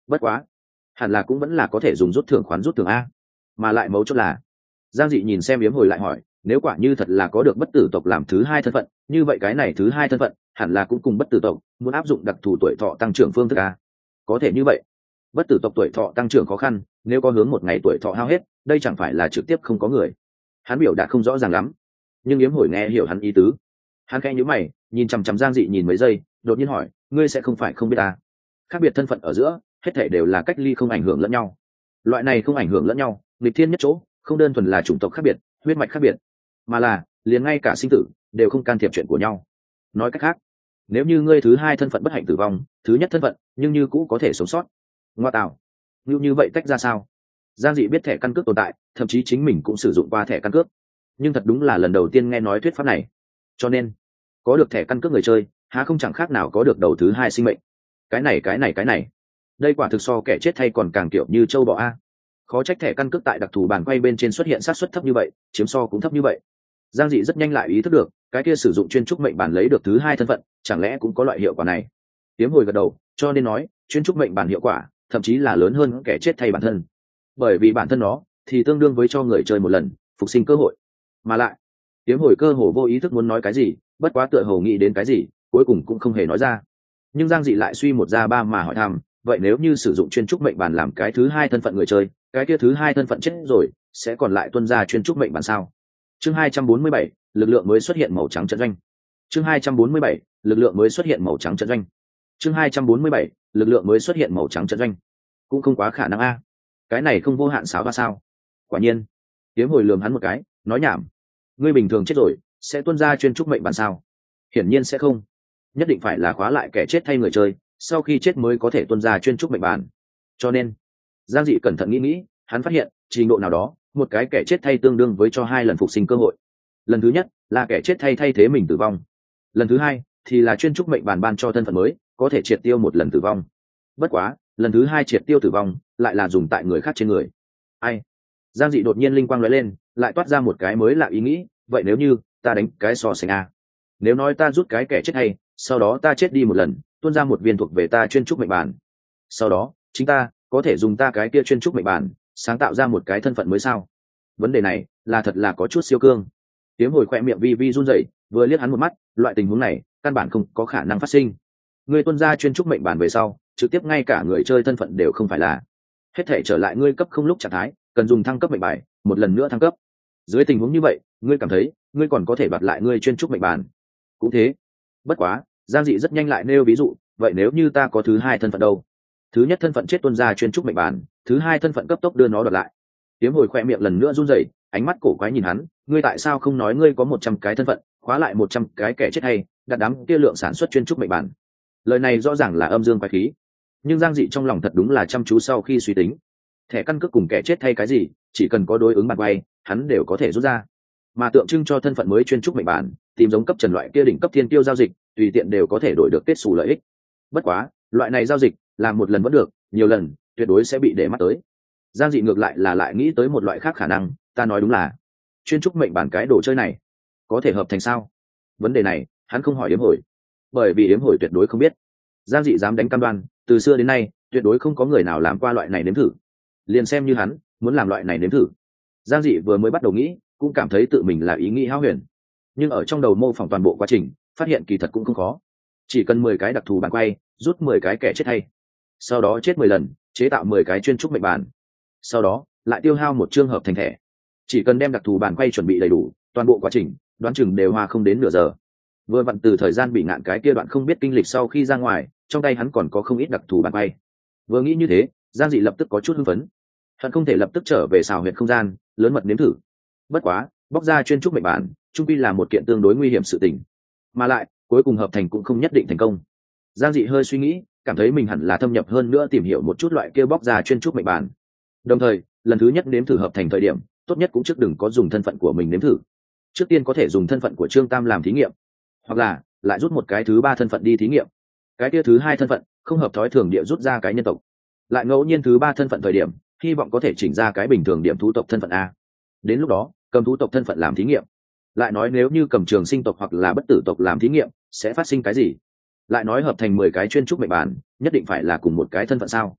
bất quá hẳn là cũng vẫn là có thể dùng rút thưởng khoán rút thưởng a. Mà lại mấu chốt là Giang Dị nhìn xem Yếm Hồi lại hỏi, nếu quả như thật là có được bất tử tộc làm thứ hai thân phận, như vậy cái này thứ hai thân phận hẳn là cũng cùng bất tử tộc muốn áp dụng đặc thù tuổi thọ tăng trưởng phương thức a. Có thể như vậy, bất tử tộc tuổi thọ tăng trưởng khó khăn, nếu có hướng một ngày tuổi thọ hao hết, đây chẳng phải là trực tiếp không có người. Hắn biểu đạt không rõ ràng lắm, nhưng Yếm Hồi nghe hiểu hắn ý tứ. Hắn khẽ nhíu mày, nhìn chằm chằm Giang Dị nhìn mấy giây, đột nhiên hỏi, ngươi sẽ không phải không biết ta? Khác biệt thân phận ở giữa, hết thảy đều là cách ly không ảnh hưởng lẫn nhau. Loại này không ảnh hưởng lẫn nhau, nghịch thiên nhất chỗ, không đơn thuần là chủng tộc khác biệt, huyết mạch khác biệt, mà là liền ngay cả sinh tử đều không can thiệp chuyện của nhau. Nói cách khác, nếu như ngươi thứ hai thân phận bất hạnh tử vong, thứ nhất thân phận nhưng như cũ có thể sống sót. Ngoa tạo, như như vậy tách ra sao? Giang Dị biết thẻ căn cước tồn tại, thậm chí chính mình cũng sử dụng qua thẻ căn cước, nhưng thật đúng là lần đầu tiên nghe nói thuyết pháp này. Cho nên, có được thẻ căn cước người chơi, há không chẳng khác nào có được đầu thứ hai sinh mệnh. Cái này cái này cái này, đây quả thực so kẻ chết thay còn càng kiểu như châu bò a. Khó trách thẻ căn cước tại đặc thù bàn quay bên trên xuất hiện xác suất thấp như vậy, chiếm so cũng thấp như vậy. Giang Dị rất nhanh lại ý thức được, cái kia sử dụng chuyên trúc mệnh bản lấy được thứ hai thân phận, chẳng lẽ cũng có loại hiệu quả này? Tiếm Hồi gật đầu, cho nên nói, chuyên trúc mệnh bản hiệu quả, thậm chí là lớn hơn kẻ chết thay bản thân. Bởi vì bản thân nó thì tương đương với cho người chơi một lần phục sinh cơ hội. Mà lại, Tiếm Hồi cơ hồ vô ý thức muốn nói cái gì, bất quá tựa hồ nghĩ đến cái gì, cuối cùng cũng không hề nói ra. Nhưng Giang Dị lại suy một ra ba mà hỏi thăm, vậy nếu như sử dụng chuyên trúc mệnh bản làm cái thứ hai thân phận người chơi, cái kia thứ hai thân phận chết rồi, sẽ còn lại tuân ra chuyên trúc mệnh bản sao? Chương hai trăm bốn mươi bảy, lực lượng mới xuất hiện màu trắng trận doanh. Chương hai trăm bốn mươi bảy, lực lượng mới xuất hiện màu trắng trận doanh. Chương hai trăm bốn mươi bảy, lực lượng mới xuất hiện màu trắng trận doanh. Cũng không quá khả năng a. Cái này không vô hạn xáo ba sao? Quả nhiên. Tiếm Hồi lườm hắn một cái, nói nhảm. Ngươi bình thường chết rồi, sẽ tuân ra chuyên trúc mệnh bản sao? Hiển nhiên sẽ không. Nhất định phải là khóa lại kẻ chết thay người chơi, sau khi chết mới có thể tuân ra chuyên trúc mệnh bản. Cho nên, Giang Dị cẩn thận nghĩ nghĩ, hắn phát hiện, trình độ nào đó, một cái kẻ chết thay tương đương với cho hai lần phục sinh cơ hội. Lần thứ nhất là kẻ chết thay thay thế mình tử vong, lần thứ hai thì là chuyên trúc mệnh bản ban cho thân phận mới, có thể triệt tiêu một lần tử vong. Bất quá, lần thứ hai triệt tiêu tử vong lại là dùng tại người khác trên người. Ai? Giang Dị đột nhiên linh quang lóe lên, lại toát ra một cái mới lạ ý nghĩ, vậy nếu như ta đánh cái so sánh a, nếu nói ta rút cái kẻ chết hay, sau đó ta chết đi một lần, tuôn ra một viên thuộc về ta chuyên trúc mệnh bản, sau đó chính ta có thể dùng ta cái kia chuyên trúc mệnh bản sáng tạo ra một cái thân phận mới sao? Vấn đề này là thật là có chút siêu cương. Tiếm Hồi khỏe miệng vi vi run rẩy, vừa liếc hắn một mắt, loại tình huống này căn bản không có khả năng phát sinh. Ngươi tuân ra chuyên trúc mệnh bản về sau, trực tiếp ngay cả người chơi thân phận đều không phải là, hết thể trở lại ngươi cấp không lúc trạng thái, cần dùng thăng cấp mệnh bài, một lần nữa thăng cấp. Dưới tình huống như vậy, ngươi cảm thấy ngươi còn có thể đoạt lại ngươi chuyên trúc mệnh bản? Cũng thế. Bất quá, Giang Dị rất nhanh lại nêu ví dụ, vậy nếu như ta có thứ hai thân phận đâu? Thứ nhất thân phận chết tuân ra chuyên trúc mệnh bản, thứ hai thân phận cấp tốc đưa nó đoạt lại. Tiếm Hồi khỏe miệng lần nữa run rẩy, ánh mắt cổ quái nhìn hắn, ngươi tại sao không nói ngươi có một trăm cái thân phận, khóa lại một trăm cái kẻ chết hay, đặt đám kia lượng sản xuất chuyên trúc mệnh bản? Lời này rõ ràng là âm dương quái khí. Nhưng Giang Dị trong lòng thật đúng là chăm chú sau khi suy tính, thẻ căn cước cùng kẻ chết thay cái gì, chỉ cần có đối ứng bản quay, hắn đều có thể rút ra. Mà tượng trưng cho thân phận mới chuyên trúc mệnh bản, tìm giống cấp trần loại kia đỉnh cấp thiên tiêu giao dịch, tùy tiện đều có thể đổi được kết xù lợi ích. Bất quá, loại này giao dịch, làm một lần vẫn được, nhiều lần, tuyệt đối sẽ bị để mắt tới. Giang Dị ngược lại là lại nghĩ tới một loại khác khả năng, ta nói đúng là chuyên trúc mệnh bản cái đồ chơi này có thể hợp thành sao? Vấn đề này hắn không hỏi Yếm Hồi, bởi vì Yếm Hồi tuyệt đối không biết. Giang Dị dám đánh cam đoan, từ xưa đến nay tuyệt đối không có người nào làm qua loại này nếm thử. Liền xem như hắn muốn làm loại này nếm thử, Giang Dị vừa mới bắt đầu nghĩ cũng cảm thấy tự mình là ý nghĩ hão huyền, nhưng ở trong đầu mô phỏng toàn bộ quá trình, phát hiện kỳ thật cũng không khó. Chỉ cần mười cái đặc thù bản quay, rút mười cái kẻ chết hay, sau đó chết mười lần, chế tạo mười cái chuyên trúc mệnh bản, sau đó lại tiêu hao một trường hợp thành thẻ. Chỉ cần đem đặc thù bản quay chuẩn bị đầy đủ, toàn bộ quá trình đoán chừng đều hoa không đến nửa giờ. Vừa vặn từ thời gian bị ngạn cái kia đoạn không biết kinh lịch sau khi ra ngoài, trong tay hắn còn có không ít đặc thù bản quay. Vừa nghĩ như thế, Giang Dị lập tức có chút hưng phấn, hắn không thể lập tức trở về xào huyệt không gian lớn mật nếm thử. Bất quá, bóc ra chuyên trúc mệnh bản trung quy là một kiện tương đối nguy hiểm sự tình, mà lại cuối cùng hợp thành cũng không nhất định thành công. Giang Dị hơi suy nghĩ, cảm thấy mình hẳn là thâm nhập hơn nữa tìm hiểu một chút loại kia bóc ra chuyên trúc mệnh bản. Đồng thời, lần thứ nhất nếm thử hợp thành thời điểm, tốt nhất cũng trước đừng có dùng thân phận của mình nếm thử. Trước tiên có thể dùng thân phận của Trương Tam làm thí nghiệm, hoặc là lại rút một cái thứ ba thân phận đi thí nghiệm. Cái kia thứ hai thân phận không hợp thói thường địa rút ra cái nhân tộc, lại ngẫu nhiên thứ ba thân phận thời điểm, hy vọng có thể chỉnh ra cái bình thường điểm thú tộc thân phận a. Đến lúc đó, cầm thú tộc thân phận làm thí nghiệm. Lại nói nếu như cầm trường sinh tộc hoặc là bất tử tộc làm thí nghiệm, sẽ phát sinh cái gì? Lại nói hợp thành mười cái chuyên trúc mệnh bản, nhất định phải là cùng một cái thân phận sao?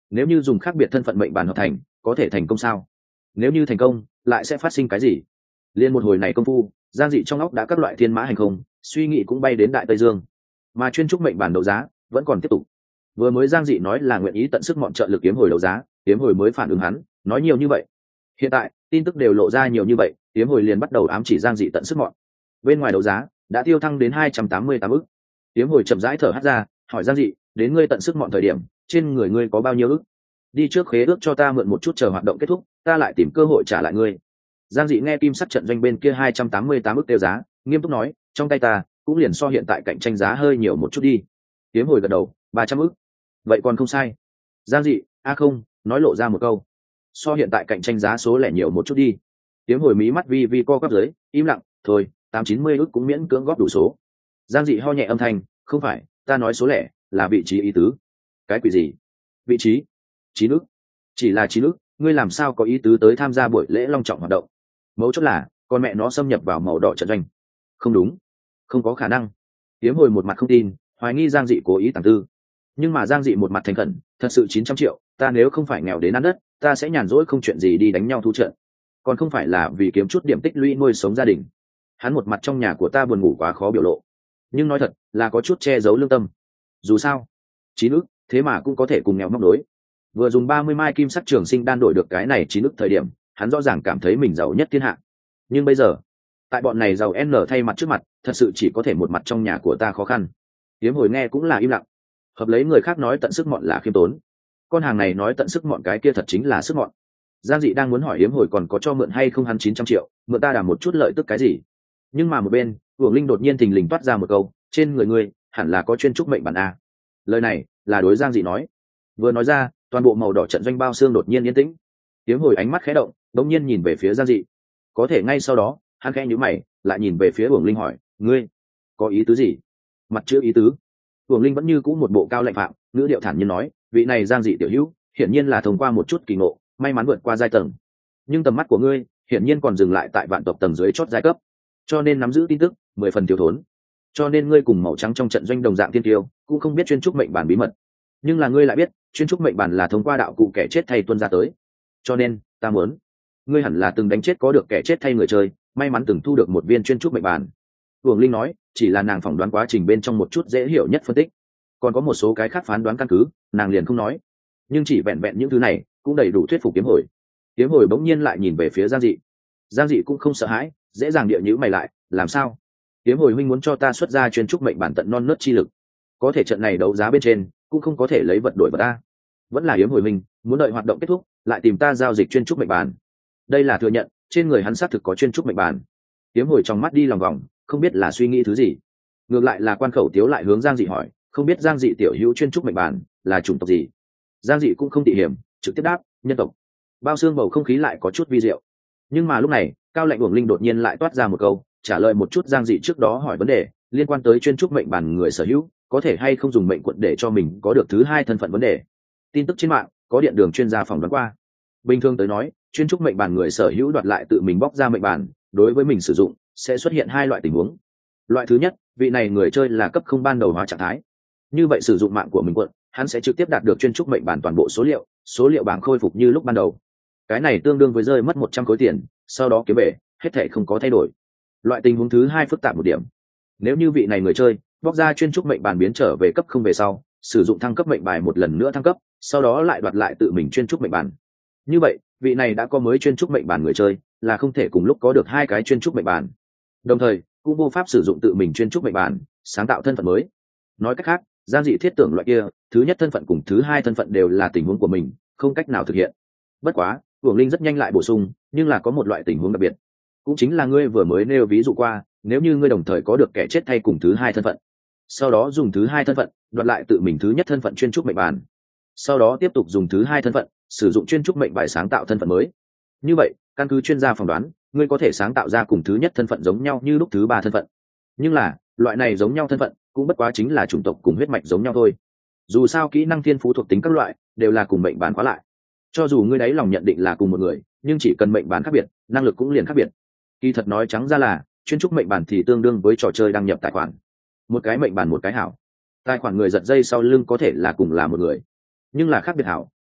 nếu như dùng khác biệt thân phận mệnh bàn hợp thành có thể thành công sao? Nếu như thành công lại sẽ phát sinh cái gì? Liên một hồi này công phu, Giang Dị trong óc đã các loại thiên mã hành không, suy nghĩ cũng bay đến đại tây dương. Mà chuyên trúc mệnh bản đấu giá vẫn còn tiếp tục. Vừa mới Giang Dị nói là nguyện ý tận sức mọn trợ lực kiếm hồi đấu giá, kiếm hồi mới phản ứng hắn nói nhiều như vậy. Hiện tại tin tức đều lộ ra nhiều như vậy, kiếm hồi liền bắt đầu ám chỉ Giang Dị tận sức mọn. Bên ngoài đấu giá đã tiêu thăng đến hai trăm tám mươi tám ức. Kiếm hồi chậm rãi thở hắt ra, hỏi Giang Dị, đến ngươi tận sức mọn thời điểm, trên người ngươi có bao nhiêu ức? Đi trước khế ước cho ta mượn một chút chờ hoạt động kết thúc, ta lại tìm cơ hội trả lại ngươi. Giang Dị nghe kim sắc trận doanh bên kia hai trăm tám mươi tám ức tiêu giá, nghiêm túc nói, trong tay ta cũng liền so hiện tại cạnh tranh giá hơi nhiều một chút đi. Kiếm hồi gật đầu, ba trăm ức. Vậy còn không sai. Giang Dị, a không, nói lộ ra một câu. So hiện tại cạnh tranh giá số lẻ nhiều một chút đi. Kiếm hồi mí mắt vi vi co quắp dưới, im lặng, thôi, tám chín mươi ức cũng miễn cưỡng góp đủ số. Giang Dị ho nhẹ âm thanh, không phải, ta nói số lẻ là vị trí ý tứ. Cái quỷ gì? Vị trí? Chín ức? Chỉ là chín ức, ngươi làm sao có ý tứ tới tham gia buổi lễ long trọng hoạt động? Mấu chốt là con mẹ nó xâm nhập vào màu đỏ trận doanh. Không đúng, không có khả năng. Kiếm hồi một mặt không tin, hoài nghi Giang Dị cố ý tàng tư. Nhưng mà Giang Dị một mặt thành khẩn, thật sự chín trăm triệu, ta nếu không phải nghèo đến ăn đất, ta sẽ nhàn rỗi không chuyện gì đi đánh nhau thu trận, còn không phải là vì kiếm chút điểm tích lũy nuôi sống gia đình. Hắn một mặt trong nhà của ta buồn ngủ quá khó biểu lộ, nhưng nói thật là có chút che giấu lương tâm. Dù sao chín ức thế mà cũng có thể cùng nghèo móc đối. Vừa dùng ba mươi mai kim sắc trường sinh đan đổi được cái này chín ức thời điểm, hắn rõ ràng cảm thấy mình giàu nhất thiên hạ. Nhưng bây giờ tại bọn này giàu n thay mặt trước mặt, thật sự chỉ có thể một mặt trong nhà của ta khó khăn. Kiếm hồi nghe cũng là im lặng. Hợp lấy người khác nói tận sức mọn là khiêm tốn, con hàng này nói tận sức mọn cái kia thật chính là sức mọn. Giang Dị đang muốn hỏi Yếm hồi còn có cho mượn hay không hắn chín trăm triệu, mượn ta đảm một chút lợi tức cái gì. Nhưng mà một bên Uổng Linh đột nhiên thình lình toát ra một câu, trên người ngươi hẳn là có chuyên trúc mệnh bản a. Lời này là đối Giang Dị nói. Vừa nói ra, toàn bộ màu đỏ trận doanh bao xương đột nhiên yên tĩnh. Yếm hồi ánh mắt khẽ động, đột nhiên nhìn về phía Giang Dị. Có thể ngay sau đó hắn khẽ nhíu mày, lại nhìn về phía Uổng Linh hỏi, ngươi có ý tứ gì? Mặt chữ ý tứ. Uổng Linh vẫn như cũ một bộ cao lạnh phạm, ngữ điệu thản nhiên nói, vị này Giang Dị tiểu hữu hiển nhiên là thông qua một chút kỳ ngộ may mắn vượt qua giai tầng, nhưng tầm mắt của ngươi hiển nhiên còn dừng lại tại vạn tộc tầng dưới chót giai cấp, cho nên nắm giữ tin tức mười phần thiếu thốn. Cho nên ngươi cùng màu trắng trong trận doanh đồng dạng tiên tiêu cũng không biết chuyên trúc mệnh bản bí mật, nhưng là ngươi lại biết chuyên trúc mệnh bản là thông qua đạo cụ kẻ chết thay tuân ra tới. Cho nên ta muốn ngươi hẳn là từng đánh chết có được kẻ chết thay người chơi, may mắn từng thu được một viên chuyên trúc mệnh bản. Uổng Linh nói, chỉ là nàng phỏng đoán quá trình bên trong một chút dễ hiểu nhất phân tích, còn có một số cái khác phán đoán căn cứ nàng liền không nói, nhưng chỉ vẹn vẹn những thứ này cũng đầy đủ thuyết phục Kiếm hồi. Kiếm hồi bỗng nhiên lại nhìn về phía Giang Dị. Giang Dị cũng không sợ hãi, dễ dàng địa nhữ mày lại, làm sao? Kiếm hồi huynh muốn cho ta xuất ra chuyên trúc mệnh bản tận non nớt chi lực, có thể trận này đấu giá bên trên cũng không có thể lấy vật đổi vật ta, vẫn là Kiếm hồi huynh muốn đợi hoạt động kết thúc lại tìm ta giao dịch chuyên trúc mệnh bản. Đây là thừa nhận trên người hắn xác thực có chuyên trúc mệnh bản. Kiếm hồi trong mắt đi lòng vòng, không biết là suy nghĩ thứ gì. Ngược lại là Quan Khẩu Tiếu lại hướng Giang Dị hỏi, không biết Giang Dị tiểu hữu chuyên trúc mệnh bản là chủng tộc gì? Giang Dị cũng không tỉ hiểm, trực tiếp đáp, nhân tộc. Bao xương bầu không khí lại có chút vi diệu. Nhưng mà lúc này cao lạnh Uổng Linh đột nhiên lại toát ra một câu, trả lời một chút Giang Dị trước đó hỏi vấn đề liên quan tới chuyên trúc mệnh bản người sở hữu có thể hay không dùng mệnh quận để cho mình có được thứ hai thân phận vấn đề. Tin tức trên mạng có điện đường chuyên gia phỏng đoán qua, bình thường tới nói chuyên trúc mệnh bản người sở hữu đoạt lại tự mình bóc ra mệnh bản đối với mình sử dụng sẽ xuất hiện hai loại tình huống. Loại thứ nhất, vị này người chơi là cấp không ban đầu hóa trạng thái, như vậy sử dụng mạng của mình quận hắn sẽ trực tiếp đạt được chuyên trúc mệnh bản toàn bộ số liệu, số liệu bảng khôi phục như lúc ban đầu. Cái này tương đương với rơi mất một trăm khối tiền, sau đó kiếm về hết thể không có thay đổi. Loại tình huống thứ hai phức tạp một điểm, nếu như vị này người chơi bóc ra chuyên trúc mệnh bản biến trở về cấp không về sau, sử dụng thăng cấp mệnh bài một lần nữa thăng cấp, sau đó lại đoạt lại tự mình chuyên trúc mệnh bản, như vậy vị này đã có mới chuyên trúc mệnh bản người chơi là không thể cùng lúc có được hai cái chuyên trúc mệnh bản, đồng thời cũng vô pháp sử dụng tự mình chuyên trúc mệnh bản sáng tạo thân phận mới. Nói cách khác, Giang Dị thiết tưởng loại kia thứ nhất thân phận cùng thứ hai thân phận đều là tình huống của mình, không cách nào thực hiện. Bất quá Uổng Linh rất nhanh lại bổ sung, nhưng là có một loại tình huống đặc biệt, cũng chính là ngươi vừa mới nêu ví dụ qua, nếu như ngươi đồng thời có được kẻ chết thay cùng thứ hai thân phận, sau đó dùng thứ hai thân phận đoạt lại tự mình thứ nhất thân phận chuyên trúc mệnh bản, sau đó tiếp tục dùng thứ hai thân phận sử dụng chuyên trúc mệnh bài sáng tạo thân phận mới, như vậy căn cứ chuyên gia phỏng đoán ngươi có thể sáng tạo ra cùng thứ nhất thân phận giống nhau như lúc thứ ba thân phận. Nhưng là loại này giống nhau thân phận cũng bất quá chính là chủng tộc cùng huyết mạch giống nhau thôi, dù sao kỹ năng thiên phú thuộc tính các loại đều là cùng mệnh bán khóa lại. Cho dù ngươi đáy lòng nhận định là cùng một người, nhưng chỉ cần mệnh bán khác biệt, năng lực cũng liền khác biệt. Kỳ thật nói trắng ra là chuyên trúc mệnh bản thì tương đương với trò chơi đăng nhập tài khoản, một cái mệnh bản một cái hảo, tài khoản người giật dây sau lưng có thể là cùng là một người, nhưng là khác biệt hảo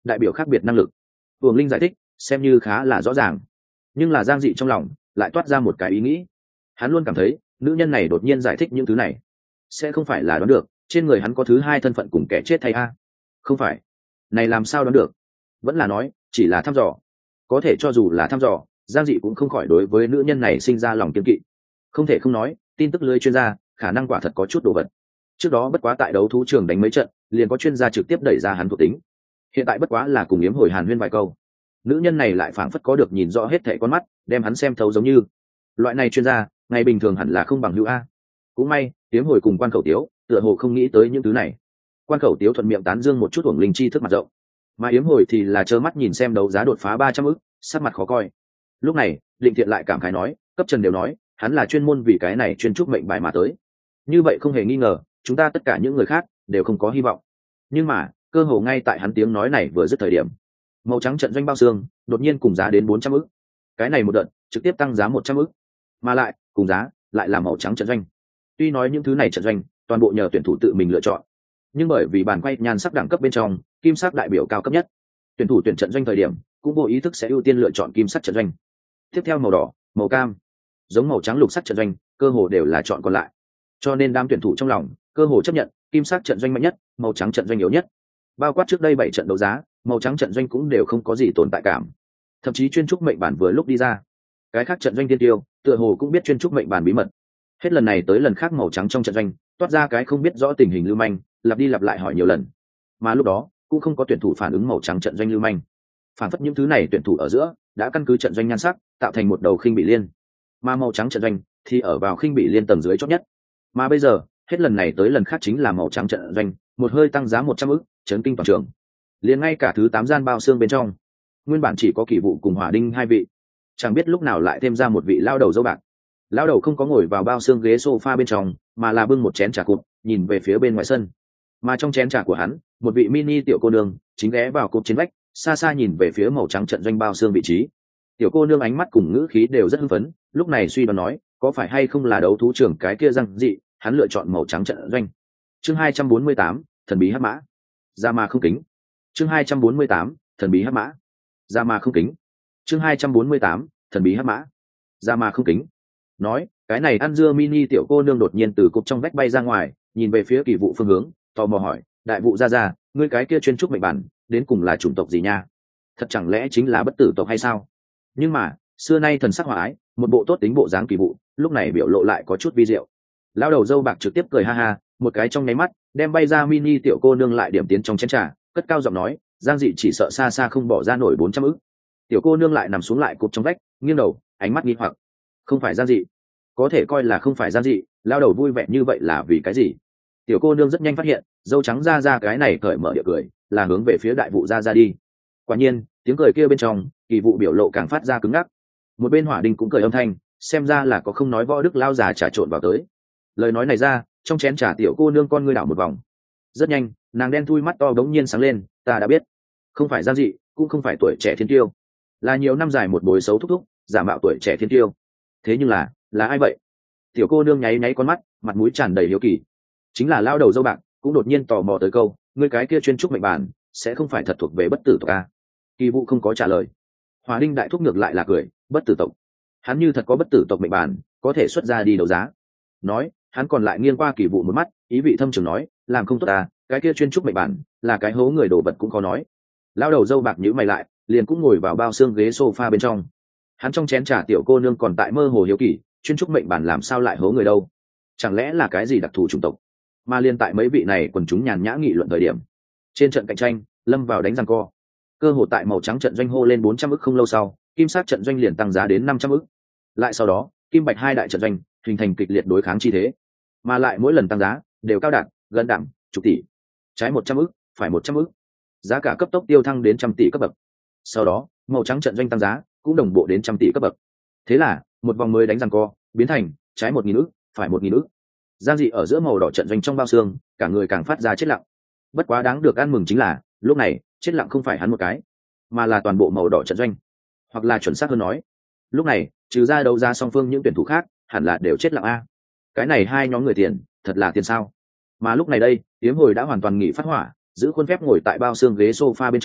đại biểu khác biệt năng lực. Uổng Linh giải thích xem như khá là rõ ràng, nhưng là Giang Dị trong lòng lại toát ra một cái ý nghĩ. Hắn luôn cảm thấy nữ nhân này đột nhiên giải thích những thứ này sẽ không phải là đoán được trên người hắn có thứ hai thân phận cùng kẻ chết thay a. Không phải, này làm sao đoán được? Vẫn là nói chỉ là thăm dò. Có thể cho dù là thăm dò, Giang Dị cũng không khỏi đối với nữ nhân này sinh ra lòng kiên kỵ. Không thể không nói, tin tức lưới chuyên gia khả năng quả thật có chút đồ vật. Trước đó bất quá tại đấu thú trường đánh mấy trận, liền có chuyên gia trực tiếp đẩy ra hắn thuộc tính. Hiện tại bất quá là cùng Yếm Hồi hàn huyên vài câu, nữ nhân này lại phảng phất có được nhìn rõ hết thảy con mắt, đem hắn xem thấu giống như. Loại này chuyên gia, ngày bình thường hẳn là không bằng hữu a. Cũng may, Yếm Hồi cùng Quan Khẩu Tiếu, tựa hồ không nghĩ tới những thứ này. Quan Khẩu Tiếu thuận miệng tán dương một chút Uổng Linh chi thức mặt rộng, mà Yếm Hồi thì là trơ mắt nhìn xem đấu giá đột phá ba trăm ức, sắc mặt khó coi. Lúc này, Định Thiện lại cảm khái nói, cấp Trần đều nói, hắn là chuyên môn vì cái này chuyên trúc mệnh bài mà tới. Như vậy không hề nghi ngờ, chúng ta tất cả những người khác đều không có hy vọng. Nhưng mà, cơ hồ ngay tại hắn tiếng nói này vừa dứt thời điểm, màu trắng trận doanh bao xương đột nhiên cùng giá đến bốn trăm ức. Cái này một đợt trực tiếp tăng giá một trăm ức, mà lại cùng giá lại là màu trắng trận doanh. Tuy nói những thứ này trận doanh toàn bộ nhờ tuyển thủ tự mình lựa chọn, nhưng bởi vì bàn quay nhan sắc đẳng cấp bên trong kim sắc đại biểu cao cấp nhất, tuyển thủ tuyển trận doanh thời điểm cũng vô ý thức sẽ ưu tiên lựa chọn kim sắc trận doanh. Tiếp theo màu đỏ, màu cam, giống màu trắng lục sắc trận doanh cơ hồ đều là chọn còn lại. Cho nên đám tuyển thủ trong lòng cơ hồ chấp nhận kim sắc trận doanh mạnh nhất, màu trắng trận doanh yếu nhất. Bao quát trước đây bảy trận đấu giá, màu trắng trận doanh cũng đều không có gì tồn tại cảm. Thậm chí chuyên trúc mệnh bản vừa lúc đi ra, cái khác trận doanh tiên tiêu tựa hồ cũng biết chuyên trúc mệnh bản bí mật. Hết lần này tới lần khác màu trắng trong trận doanh toát ra cái không biết rõ tình hình lưu manh, lặp đi lặp lại hỏi nhiều lần, mà lúc đó cũng không có tuyển thủ phản ứng màu trắng trận doanh lưu manh. Phản phất những thứ này tuyển thủ ở giữa đã căn cứ trận doanh nhan sắc tạo thành một đầu khinh bị liên, mà màu trắng trận doanh thì ở vào khinh bị liên tầng dưới chót nhất. Mà bây giờ hết lần này tới lần khác chính là màu trắng trận doanh một hơi tăng giá một trăm ức, chấn kinh toàn trường. Liền ngay cả thứ tám gian bao xương bên trong, nguyên bản chỉ có Kỳ Vụ cùng Hỏa Đinh hai vị, chẳng biết lúc nào lại thêm ra một vị lao đầu dâu bạc. Lao đầu không có ngồi vào bao xương ghế sofa bên trong, mà là bưng một chén trà cụp, nhìn về phía bên ngoài sân. Mà trong chén trà của hắn, một vị mini tiểu cô nương chính ghé vào cột trên vách, xa xa nhìn về phía màu trắng trận doanh bao xương vị trí. Tiểu cô nương ánh mắt cùng ngữ khí đều rất hưng phấn, lúc này suy đoán nói, có phải hay không là đấu thú trưởng cái kia Giang Dị, hắn lựa chọn màu trắng trận doanh. Chương hai trăm bốn mươi tám, thần bí hắc mã. Ra mà không kính. Chương hai trăm bốn mươi tám, thần bí hắc mã. Ra mà không kính. Chương hai trăm bốn mươi tám, thần bí hắc mã. Ra mà không kính. Nói, cái này ăn dưa mini tiểu cô nương đột nhiên từ cục trong vách bay ra ngoài, nhìn về phía Kỳ Vụ phương hướng, tò mò hỏi, đại vụ ra ra, ngươi cái kia chuyên trúc mệnh bản, đến cùng là chủng tộc gì nha? Thật chẳng lẽ chính là bất tử tộc hay sao? Nhưng mà, xưa nay thần sắc hòa ái, một bộ tốt tính bộ dáng Kỳ Vụ, lúc này biểu lộ lại có chút vi diệu. Lão đầu dâu bạc trực tiếp cười ha ha, một cái trong nháy mắt, đem bay ra mini tiểu cô nương lại điểm tiến trong chén trà, cất cao giọng nói, Giang Dị chỉ sợ xa xa không bỏ ra nổi bốn trăm ức. Tiểu cô nương lại nằm xuống lại cụp trong vách, nghiêng đầu, ánh mắt nghi hoặc. Không phải Giang Dị? Có thể coi là không phải Giang Dị, lão đầu vui vẻ như vậy là vì cái gì? Tiểu cô nương rất nhanh phát hiện, dâu trắng ra ra cái này cởi mở địa cười, là hướng về phía đại vụ ra ra đi. Quả nhiên, tiếng cười kia bên trong, Kỳ Vụ biểu lộ càng phát ra cứng ngắc. Một bên Hỏa Đinh cũng cười âm thanh, xem ra là có không nói võ đức lao già trà trộn vào tới. Lời nói này ra, trong chén trà tiểu cô nương con ngươi đảo một vòng. Rất nhanh, nàng đen thui mắt to đống nhiên sáng lên, ta đã biết, không phải Giang Dị, cũng không phải tuổi trẻ thiên tiêu, là nhiều năm dài một bồi xấu thúc thúc, giả mạo tuổi trẻ thiên tiêu. Thế nhưng là, là ai vậy? Tiểu cô nương nháy nháy con mắt, mặt mũi tràn đầy hiếu kỳ. Chính là lao đầu dâu bạc, cũng đột nhiên tò mò tới câu, ngươi cái kia chuyên trúc mệnh bản, sẽ không phải thật thuộc về bất tử tộc a? Kỳ Vụ không có trả lời. Hòa Đinh đại thúc ngược lại là cười, bất tử tộc. Hắn như thật có bất tử tộc mệnh bản, có thể xuất ra đi đấu giá. Nói, hắn còn lại nghiêng qua Kỳ Vụ một mắt, ý vị thâm trường nói, làm không tốt à, cái kia chuyên trúc mệnh bản, là cái hố người đổ vật cũng khó nói. Lao đầu dâu bạc nhíu mày lại, liền cũng ngồi vào bao xương ghế sofa bên trong. Hắn trong chén trà tiểu cô nương còn tại mơ hồ hiếu kỳ, chuyên trúc mệnh bản làm sao lại hố người đâu? Chẳng lẽ là cái gì đặc thù chủng tộc? Mà liên tại mấy vị này quần chúng nhàn nhã nghị luận thời điểm, trên trận cạnh tranh lâm vào đánh giằng co. Cơ hội tại màu trắng trận doanh hô lên bốn trăm ức không lâu sau, kim sắc trận doanh liền tăng giá đến năm trăm ức. Lại sau đó, kim bạch hai đại trận doanh hình thành kịch liệt đối kháng chi thế, mà lại mỗi lần tăng giá đều cao đạt gần đẳng chục tỷ, trái một trăm ức, phải một trăm ức, giá cả cấp tốc tiêu thăng đến trăm tỷ cấp bậc. Sau đó, màu trắng trận doanh tăng giá cũng đồng bộ đến trăm tỷ cấp bậc. Thế là một vòng mới đánh giằng co biến thành trái một nghìn ức, phải một nghìn ức. Giang Dị ở giữa màu đỏ trận doanh trong bao xương, cả người càng phát ra chết lặng. Bất quá đáng được ăn mừng chính là, lúc này chết lặng không phải hắn một cái, mà là toàn bộ màu đỏ trận doanh, hoặc là chuẩn xác hơn nói, lúc này trừ ra đấu giá song phương những tuyển thủ khác, hẳn là đều chết lặng a. Cái này hai nhóm người tiền, thật là tiền sao? Mà lúc này đây, Yếm Hồi đã hoàn toàn nghỉ phát hỏa, giữ khuôn phép ngồi tại bao xương ghế sofa bên trong,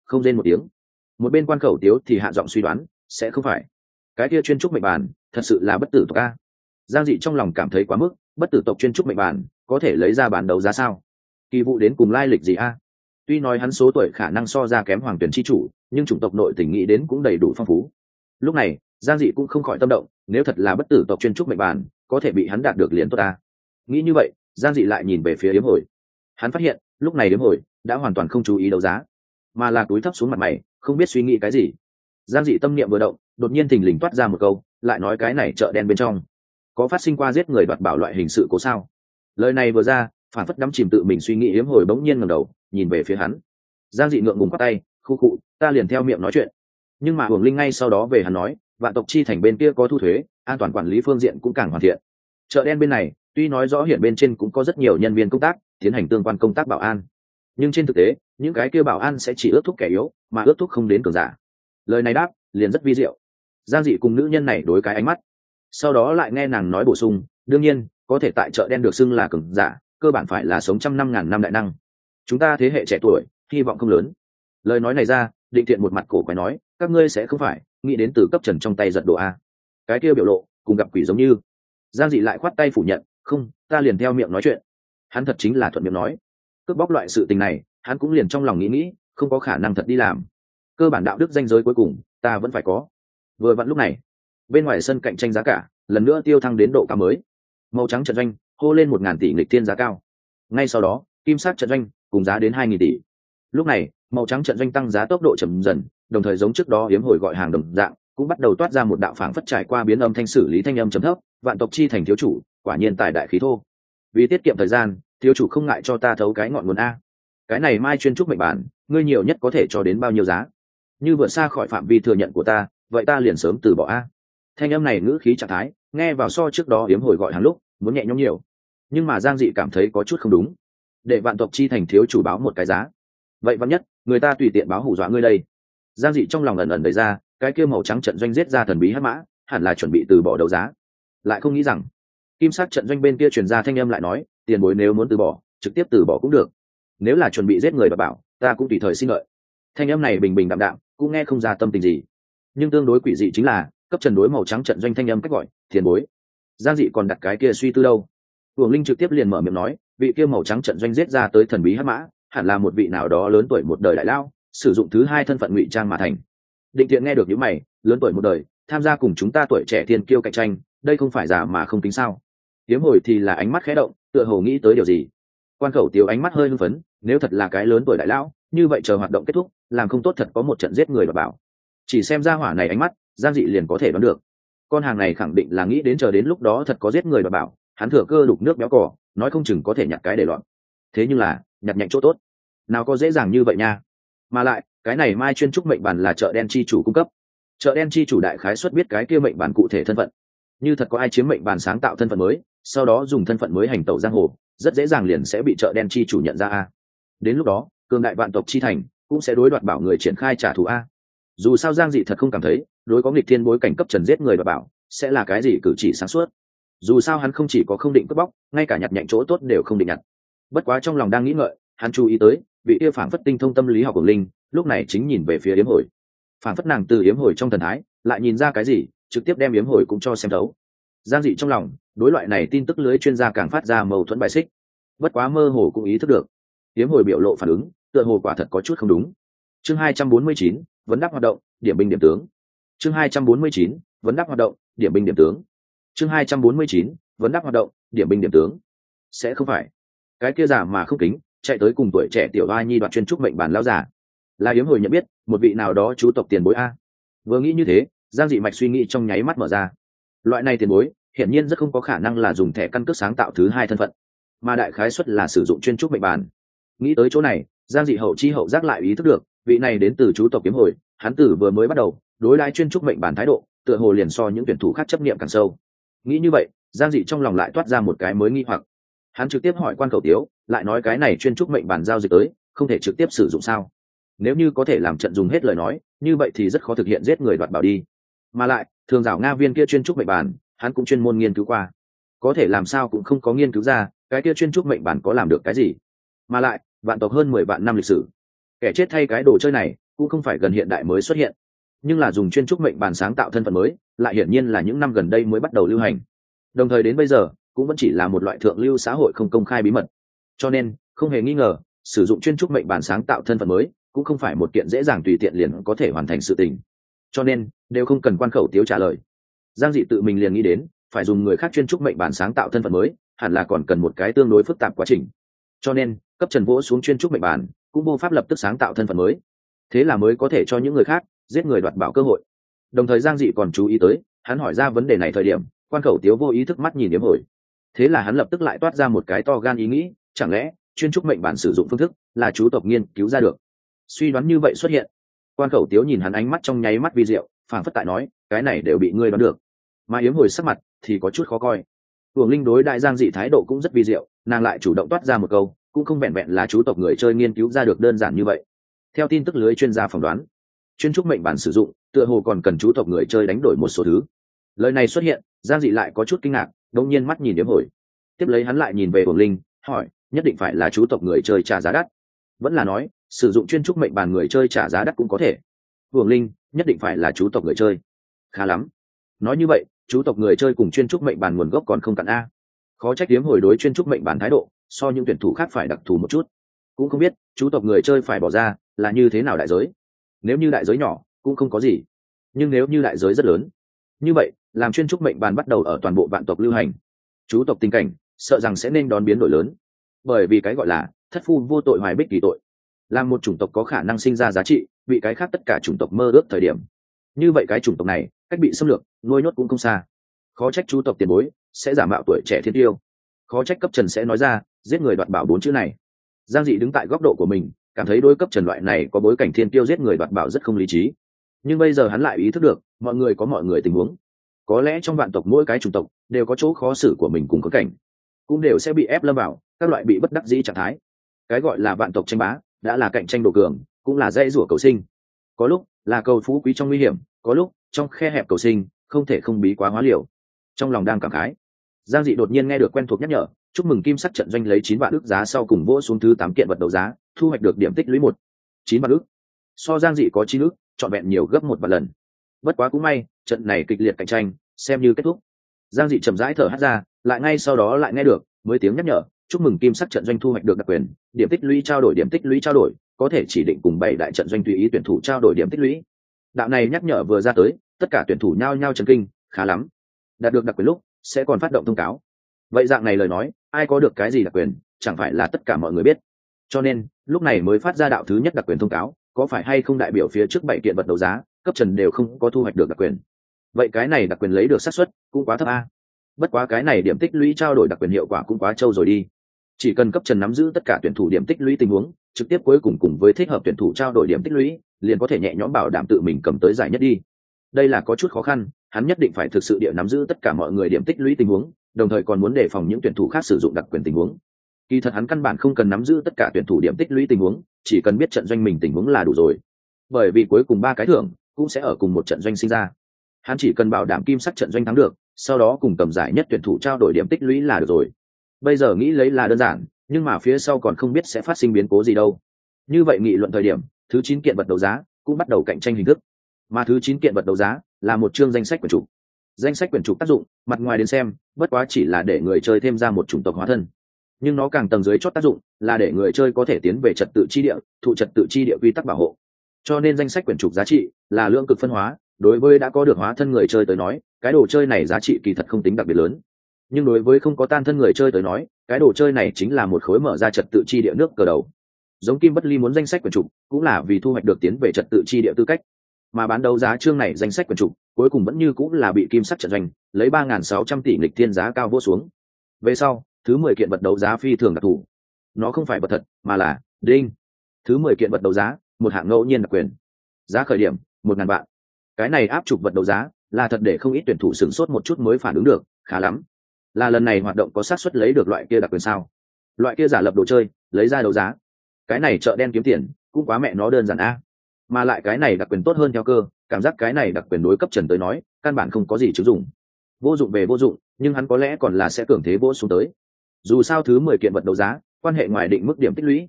không rên một tiếng. Một bên quan khẩu tiếu thì hạ giọng suy đoán, sẽ không phải cái kia chuyên trúc mệnh bản thật sự là bất tử tộc a. Giang dị trong lòng cảm thấy quá mức, bất tử tộc chuyên trúc mệnh bản có thể lấy ra bán đấu giá sao? Kỳ vụ đến cùng lai lịch gì a? Tuy nói hắn số tuổi khả năng so ra kém hoàng tuyển chi chủ, nhưng chủng tộc nội tình nghĩ đến cũng đầy đủ phong phú. Lúc này Giang dị cũng không khỏi tâm động, nếu thật là bất tử tộc chuyên trúc mệnh bản có thể bị hắn đạt được liền tốt ta. Nghĩ như vậy, Giang dị lại nhìn về phía yếm hồi. Hắn phát hiện lúc này yếm hồi đã hoàn toàn không chú ý đấu giá, mà là túi thấp xuống mặt mày, không biết suy nghĩ cái gì. Giang dị tâm niệm vừa động, đột nhiên thình lình toát ra một câu, lại nói cái này chợ đen bên trong có phát sinh qua giết người đoạt bảo loại hình sự cố sao? Lời này vừa ra, phản phất đắm chìm tự mình suy nghĩ yếm hồi bỗng nhiên ngẩng đầu nhìn về phía hắn. Giang dị ngượng ngùng quát tay, khu khụ, ta liền theo miệng nói chuyện. Nhưng mà Hưởng Linh ngay sau đó về hắn nói, vạn tộc chi thành bên kia có thu thuế, an toàn quản lý phương diện cũng càng hoàn thiện. Chợ đen bên này tuy nói rõ hiện bên trên cũng có rất nhiều nhân viên công tác tiến hành tương quan công tác bảo an, nhưng trên thực tế những cái kia bảo an sẽ chỉ ước thúc kẻ yếu mà ước thúc không đến cường giả. Lời này đáp liền rất vi diệu. Giang dị cùng nữ nhân này đối cái ánh mắt, sau đó lại nghe nàng nói bổ sung, đương nhiên có thể tại chợ đen được xưng là cường giả cơ bản phải là sống trăm năm ngàn năm đại năng, chúng ta thế hệ trẻ tuổi hy vọng không lớn. Lời nói này ra, Định Thiện một mặt cổ quái nói, các ngươi sẽ không phải nghĩ đến từ cấp trần trong tay giật đồ a? Cái kia biểu lộ cùng gặp quỷ giống như. Giang dị lại khoát tay phủ nhận, không, ta liền theo miệng nói chuyện. Hắn thật chính là thuận miệng nói. Cướp bóc loại sự tình này hắn cũng liền trong lòng nghĩ nghĩ, không có khả năng thật đi làm. Cơ bản đạo đức danh giới cuối cùng ta vẫn phải có. Vừa vặn lúc này bên ngoài sân cạnh tranh giá cả lần nữa tiêu thăng đến độ cao mới. Màu trắng trận doanh hô lên một ngàn tỷ nghịch thiên giá cao, ngay sau đó kim sắc trận doanh cùng giá đến hai nghìn tỷ. Lúc này màu trắng trận doanh tăng giá tốc độ chậm dần, đồng thời giống trước đó hiếm hồi gọi hàng đồng dạng cũng bắt đầu toát ra một đạo phảng phất trải qua biến âm thanh xử lý thanh âm trầm thấp, vạn tộc chi thành thiếu chủ quả nhiên tài đại khí thô. Vì tiết kiệm thời gian, thiếu chủ không ngại cho ta thấu cái ngọn nguồn a. Cái này mai chuyên trúc mệnh bản ngươi nhiều nhất có thể cho đến bao nhiêu giá? Như vượt xa khỏi phạm vi thừa nhận của ta, vậy ta liền sớm từ bỏ a. Thanh âm này ngữ khí trạng thái nghe vào so trước đó hiếm hồi gọi hàng lúc muốn nhẹ nhõm nhiều, nhưng mà Giang dị cảm thấy có chút không đúng. Để vạn tộc chi thành thiếu chủ báo một cái giá, vậy vắn nhất người ta tùy tiện báo hù dọa ngươi đây. Giang dị trong lòng ẩn ẩn đẩy ra, cái kia màu trắng trận doanh giết ra thần bí hắc mã hẳn là chuẩn bị từ bỏ đấu giá, lại không nghĩ rằng kim sắc trận doanh bên kia truyền ra thanh âm lại nói, tiền bối nếu muốn từ bỏ trực tiếp từ bỏ cũng được, nếu là chuẩn bị giết người và bảo ta cũng tùy thời xin lợi. Thanh âm này bình bình đạm đạm cũng nghe không ra tâm tình gì, nhưng tương đối quỷ dị chính là cấp trần đối màu trắng trận doanh thanh âm cách gọi tiền bối. Giang dị còn đặt cái kia suy tư đâu. Hưởng Linh trực tiếp liền mở miệng nói, vị kia màu trắng trận doanh giết ra tới thần bí hắc mã hẳn là một vị nào đó lớn tuổi một đời đại lao, sử dụng thứ hai thân phận ngụy trang mà thành. Định Thiện nghe được những mày, lớn tuổi một đời tham gia cùng chúng ta tuổi trẻ thiên kiêu cạnh tranh, đây không phải giả mà không tính sao? Hiếm hồi thì là ánh mắt khẽ động, tựa hồ nghĩ tới điều gì. Quan khẩu Tiếu ánh mắt hơi hưng phấn, nếu thật là cái lớn tuổi đại lão, như vậy chờ hoạt động kết thúc làm không tốt thật có một trận giết người và bảo. Chỉ xem ra hỏa này ánh mắt, Giang dị liền có thể đoán được con hàng này khẳng định là nghĩ đến chờ đến lúc đó thật có giết người và bảo, hắn thừa cơ đục nước béo cỏ, nói không chừng có thể nhặt cái để loạn. Thế nhưng là nhặt nhạnh chỗ tốt nào có dễ dàng như vậy nha. Mà lại cái này mai chuyên trúc mệnh bản là chợ đen chi chủ cung cấp, chợ đen chi chủ đại khái xuất biết cái kia mệnh bản cụ thể thân phận. Như thật có ai chiếm mệnh bản sáng tạo thân phận mới, sau đó dùng thân phận mới hành tẩu giang hồ, rất dễ dàng liền sẽ bị chợ đen chi chủ nhận ra a. Đến lúc đó cường đại vạn tộc chi thành cũng sẽ đối đoạt bảo người triển khai trả thù a. Dù sao Giang dị thật không cảm thấy đối có nghịch thiên bối cảnh cấp trần giết người đoạt bảo sẽ là cái gì cử chỉ sáng suốt. Dù sao hắn không chỉ có không định cướp bóc, ngay cả nhặt nhạnh chỗ tốt đều không định nhặt. Bất quá trong lòng đang nghĩ ngợi, hắn chú ý tới vị yêu phảng phất tinh thông tâm lý học của Linh lúc này chính nhìn về phía yếm hồi. Phảng phất nàng từ yếm hồi trong thần thái lại nhìn ra cái gì, trực tiếp đem yếm hồi cũng cho xem thấu. Giang dị trong lòng đối loại này tin tức lưới chuyên gia càng phát ra mâu thuẫn bài xích, bất quá mơ hồ cũng ý thức được yếm hồi biểu lộ phản ứng tựa hồ quả thật có chút không đúng. Chương hai trăm bốn mươi chín vấn đáp hoạt động, điểm binh điểm tướng. Chương hai trăm bốn mươi chín vấn đáp hoạt động, điểm binh điểm tướng. Chương hai trăm bốn mươi chín vấn đáp hoạt động, điểm binh điểm tướng. Sẽ không phải cái kia giả mà không kính chạy tới cùng tuổi trẻ tiểu oai nhi đoạt chuyên trúc mệnh bản lão giả là yếm hồi nhận biết một vị nào đó chú tộc tiền bối a? Vừa nghĩ như thế, Giang dị mạch suy nghĩ trong nháy mắt mở ra. Loại này tiền bối hiển nhiên rất không có khả năng là dùng thẻ căn cước sáng tạo thứ hai thân phận, mà đại khái xuất là sử dụng chuyên trúc mệnh bản. Nghĩ tới chỗ này, Giang dị hậu chi hậu giác lại ý thức được vị này đến từ chú tộc kiếm hồi, hắn tử vừa mới bắt đầu đối đãi chuyên trúc mệnh bản thái độ tựa hồ liền so những tuyển thủ khác chấp niệm càng sâu. Nghĩ như vậy, Giang dị trong lòng lại toát ra một cái mới nghi hoặc. Hắn trực tiếp hỏi quan khẩu Tiếu, lại nói cái này chuyên trúc mệnh bản giao dịch tới không thể trực tiếp sử dụng sao? Nếu như có thể làm trận dùng hết lời nói, như vậy thì rất khó thực hiện giết người đoạt bảo đi. Mà lại thường rào nga viên kia chuyên trúc mệnh bản hắn cũng chuyên môn nghiên cứu qua, có thể làm sao cũng không có nghiên cứu ra cái kia chuyên trúc mệnh bản có làm được cái gì. Mà lại vạn tộc hơn mười vạn năm lịch sử, kẻ chết thay cái đồ chơi này cũng không phải gần hiện đại mới xuất hiện, nhưng là dùng chuyên trúc mệnh bàn sáng tạo thân phận mới lại hiển nhiên là những năm gần đây mới bắt đầu lưu hành, đồng thời đến bây giờ cũng vẫn chỉ là một loại thượng lưu xã hội không công khai bí mật. Cho nên không hề nghi ngờ, sử dụng chuyên trúc mệnh bàn sáng tạo thân phận mới cũng không phải một kiện dễ dàng tùy tiện liền có thể hoàn thành sự tình, cho nên đều không cần quan khẩu tiếu trả lời. Giang Dị tự mình liền nghĩ đến phải dùng người khác chuyên trúc mệnh bàn sáng tạo thân phận mới hẳn là còn cần một cái tương đối phức tạp quá trình, cho nên cấp trần vỗ xuống chuyên trúc mệnh bàn cũng vô pháp lập tức sáng tạo thân phận mới, thế là mới có thể cho những người khác giết người đoạt bảo cơ hội. Đồng thời Giang Dị còn chú ý tới, hắn hỏi ra vấn đề này thời điểm quan khẩu tiếu vô ý thức mắt nhìn yếm hồi, thế là hắn lập tức lại toát ra một cái to gan ý nghĩ, chẳng lẽ chuyên trúc mệnh bản sử dụng phương thức là chú tộc nghiên cứu ra được? Suy đoán như vậy xuất hiện, quan khẩu tiếu nhìn hắn ánh mắt trong nháy mắt vi diệu, phảng phất tại nói cái này đều bị ngươi đoán được. Mà yếm hồi sắc mặt thì có chút khó coi. Uổng Linh đối đại Giang Dị thái độ cũng rất vi diệu, nàng lại chủ động toát ra một câu, cũng không vẹn vẹn là chú tộc người chơi nghiên cứu ra được đơn giản như vậy. Theo tin tức lưới chuyên gia phỏng đoán, chuyên trúc mệnh bản sử dụng tựa hồ còn cần chú tộc người chơi đánh đổi một số thứ. Lời này xuất hiện, Giang Dị lại có chút kinh ngạc, đột nhiên mắt nhìn yếm hồi. Tiếp lấy hắn lại nhìn về Uổng Linh, hỏi, nhất định phải là chú tộc người chơi trả giá đắt, vẫn là nói sử dụng chuyên trúc mệnh bàn người chơi trả giá đắt cũng có thể? Uổng Linh, nhất định phải là chú tộc người chơi. Khá lắm, nói như vậy chú tộc người chơi cùng chuyên trúc mệnh bàn nguồn gốc còn không cặn a. Khó trách yếm hồi đối chuyên trúc mệnh bàn thái độ so những tuyển thủ khác phải đặc thù một chút, cũng không biết chú tộc người chơi phải bỏ ra là như thế nào đại giới. Nếu như đại giới nhỏ cũng không có gì, nhưng nếu như đại giới rất lớn, như vậy làm chuyên trúc mệnh bàn bắt đầu ở toàn bộ vạn tộc lưu hành, chú tộc tình cảnh sợ rằng sẽ nên đón biến đổi lớn. Bởi vì cái gọi là thất phu vô tội hoài bích kỳ tội, làm một chủng tộc có khả năng sinh ra giá trị bị cái khác tất cả chủng tộc mơ ước thời điểm, như vậy cái chủng tộc này cách bị xâm lược nuôi nhốt cũng không xa. Khó trách chú tộc tiền bối sẽ giả mạo tuổi trẻ thiên tiêu, khó trách cấp trần sẽ nói ra giết người đoạt bảo bốn chữ này. Giang Dị đứng tại góc độ của mình cảm thấy đối cấp trần loại này có bối cảnh thiên tiêu giết người đoạt bảo rất không lý trí, nhưng bây giờ hắn lại ý thức được mọi người có mọi người tình huống, có lẽ trong vạn tộc mỗi cái chủng tộc đều có chỗ khó xử của mình cùng có cảnh, cũng đều sẽ bị ép lâm vào các loại bị bất đắc dĩ trạng thái. Cái gọi là vạn tộc tranh bá đã là cạnh tranh độ cường, cũng là dễ rủa cầu sinh, có lúc là cầu phú quý trong nguy hiểm, có lúc trong khe hẹp cầu sinh, không thể không bí quá hóa liều. Trong lòng đang cảm khái, Giang Dị đột nhiên nghe được quen thuộc nhắc nhở, chúc mừng kim sắc trận doanh lấy chín vạn ức giá sau cùng vỗ xuống thứ tám kiện vật đấu giá, thu hoạch được điểm tích lũy một chín vạn ức, so Giang Dị có chín ức trọn vẹn nhiều gấp một vạn lần. Bất quá cũng may trận này kịch liệt cạnh tranh xem như kết thúc. Giang Dị chậm rãi thở hắt ra, lại ngay sau đó lại nghe được mới tiếng nhắc nhở, chúc mừng kim sắc trận doanh thu hoạch được đặc quyền, điểm tích lũy trao đổi điểm tích lũy trao đổi, có thể chỉ định cùng bảy đại trận doanh tùy ý tuyển thủ trao đổi điểm tích lũy. Đạo này nhắc nhở vừa ra tới, tất cả tuyển thủ nhao nhao chấn kinh, khá lắm, đạt được đặc quyền lúc sẽ còn phát động thông cáo. Vậy dạng này lời nói, ai có được cái gì đặc quyền, chẳng phải là tất cả mọi người biết. Cho nên lúc này mới phát ra đạo thứ nhất đặc quyền thông cáo, có phải hay không đại biểu phía trước bảy kiện vật đấu giá cấp trần đều không có thu hoạch được đặc quyền. Vậy cái này đặc quyền lấy được xác suất cũng quá thấp a. Bất quá cái này điểm tích lũy trao đổi đặc quyền hiệu quả cũng quá trâu rồi đi, chỉ cần cấp trần nắm giữ tất cả tuyển thủ điểm tích lũy tình huống, trực tiếp cuối cùng cùng với thích hợp tuyển thủ trao đổi điểm tích lũy, liền có thể nhẹ nhõm bảo đảm tự mình cầm tới giải nhất đi. Đây là có chút khó khăn, hắn nhất định phải thực sự địa nắm giữ tất cả mọi người điểm tích lũy tình huống, đồng thời còn muốn đề phòng những tuyển thủ khác sử dụng đặc quyền tình huống. Kỳ thật hắn căn bản không cần nắm giữ tất cả tuyển thủ điểm tích lũy tình huống, chỉ cần biết trận doanh mình tình huống là đủ rồi. Bởi vì cuối cùng ba cái thưởng cũng sẽ ở cùng một trận doanh sinh ra, hắn chỉ cần bảo đảm kim sắc trận doanh thắng được, sau đó cùng cầm giải nhất tuyển thủ trao đổi điểm tích lũy là được rồi. Bây giờ nghĩ lấy là đơn giản, nhưng mà phía sau còn không biết sẽ phát sinh biến cố gì đâu. Như vậy nghị luận thời điểm, thứ chín kiện vật đấu giá cũng bắt đầu cạnh tranh hình thức. Mà thứ chín kiện vật đấu giá là một chương danh sách quyển trục. Danh sách quyển trục tác dụng, mặt ngoài đến xem, bất quá chỉ là để người chơi thêm ra một chủng tộc hóa thân. Nhưng nó càng tầng dưới chót tác dụng là để người chơi có thể tiến về trật tự chi địa, thụ trật tự chi địa quy tắc bảo hộ. Cho nên danh sách quyển trục giá trị là lượng cực phân hóa, đối với đã có được hóa thân người chơi tới nói, cái đồ chơi này giá trị kỳ thật không tính đặc biệt lớn. Nhưng đối với không có tan thân người chơi tới nói, cái đồ chơi này chính là một khối mở ra trật tự chi địa nước cờ đầu. Giống Kim Bất Ly muốn danh sách quyển trục, cũng là vì thu hoạch được tiến về trật tự chi địa tư cách. Mà bán đấu giá chương này danh sách quyển trục, cuối cùng vẫn như cũng là bị kim sắc trận doanh lấy ba nghìn sáu trăm tỷ nghịch thiên giá cao vô xuống. Về sau, thứ mười kiện vật đấu giá phi thường đặc thù. Nó không phải vật thật, mà là đinh. Thứ mười kiện vật đấu giá, một hạng ngẫu nhiên đặc quyền. Giá khởi điểm một ngàn vạn. Cái này áp trục vật đấu giá là thật để không ít tuyển thủ sửng sốt một chút mới phản ứng được, khá lắm. Là lần này hoạt động có xác suất lấy được loại kia đặc quyền sao? Loại kia giả lập đồ chơi, lấy ra đấu giá. Cái này chợ đen kiếm tiền, cũng quá mẹ nó đơn giản a. Mà lại cái này đặc quyền tốt hơn theo cơ, cảm giác cái này đặc quyền đối cấp trần tới nói, căn bản không có gì chứng dụng. Vô dụng về vô dụng, nhưng hắn có lẽ còn là sẽ cường thế vỗ xuống tới. Dù sao thứ mười kiện vật đấu giá, quan hệ ngoài định mức điểm tích lũy.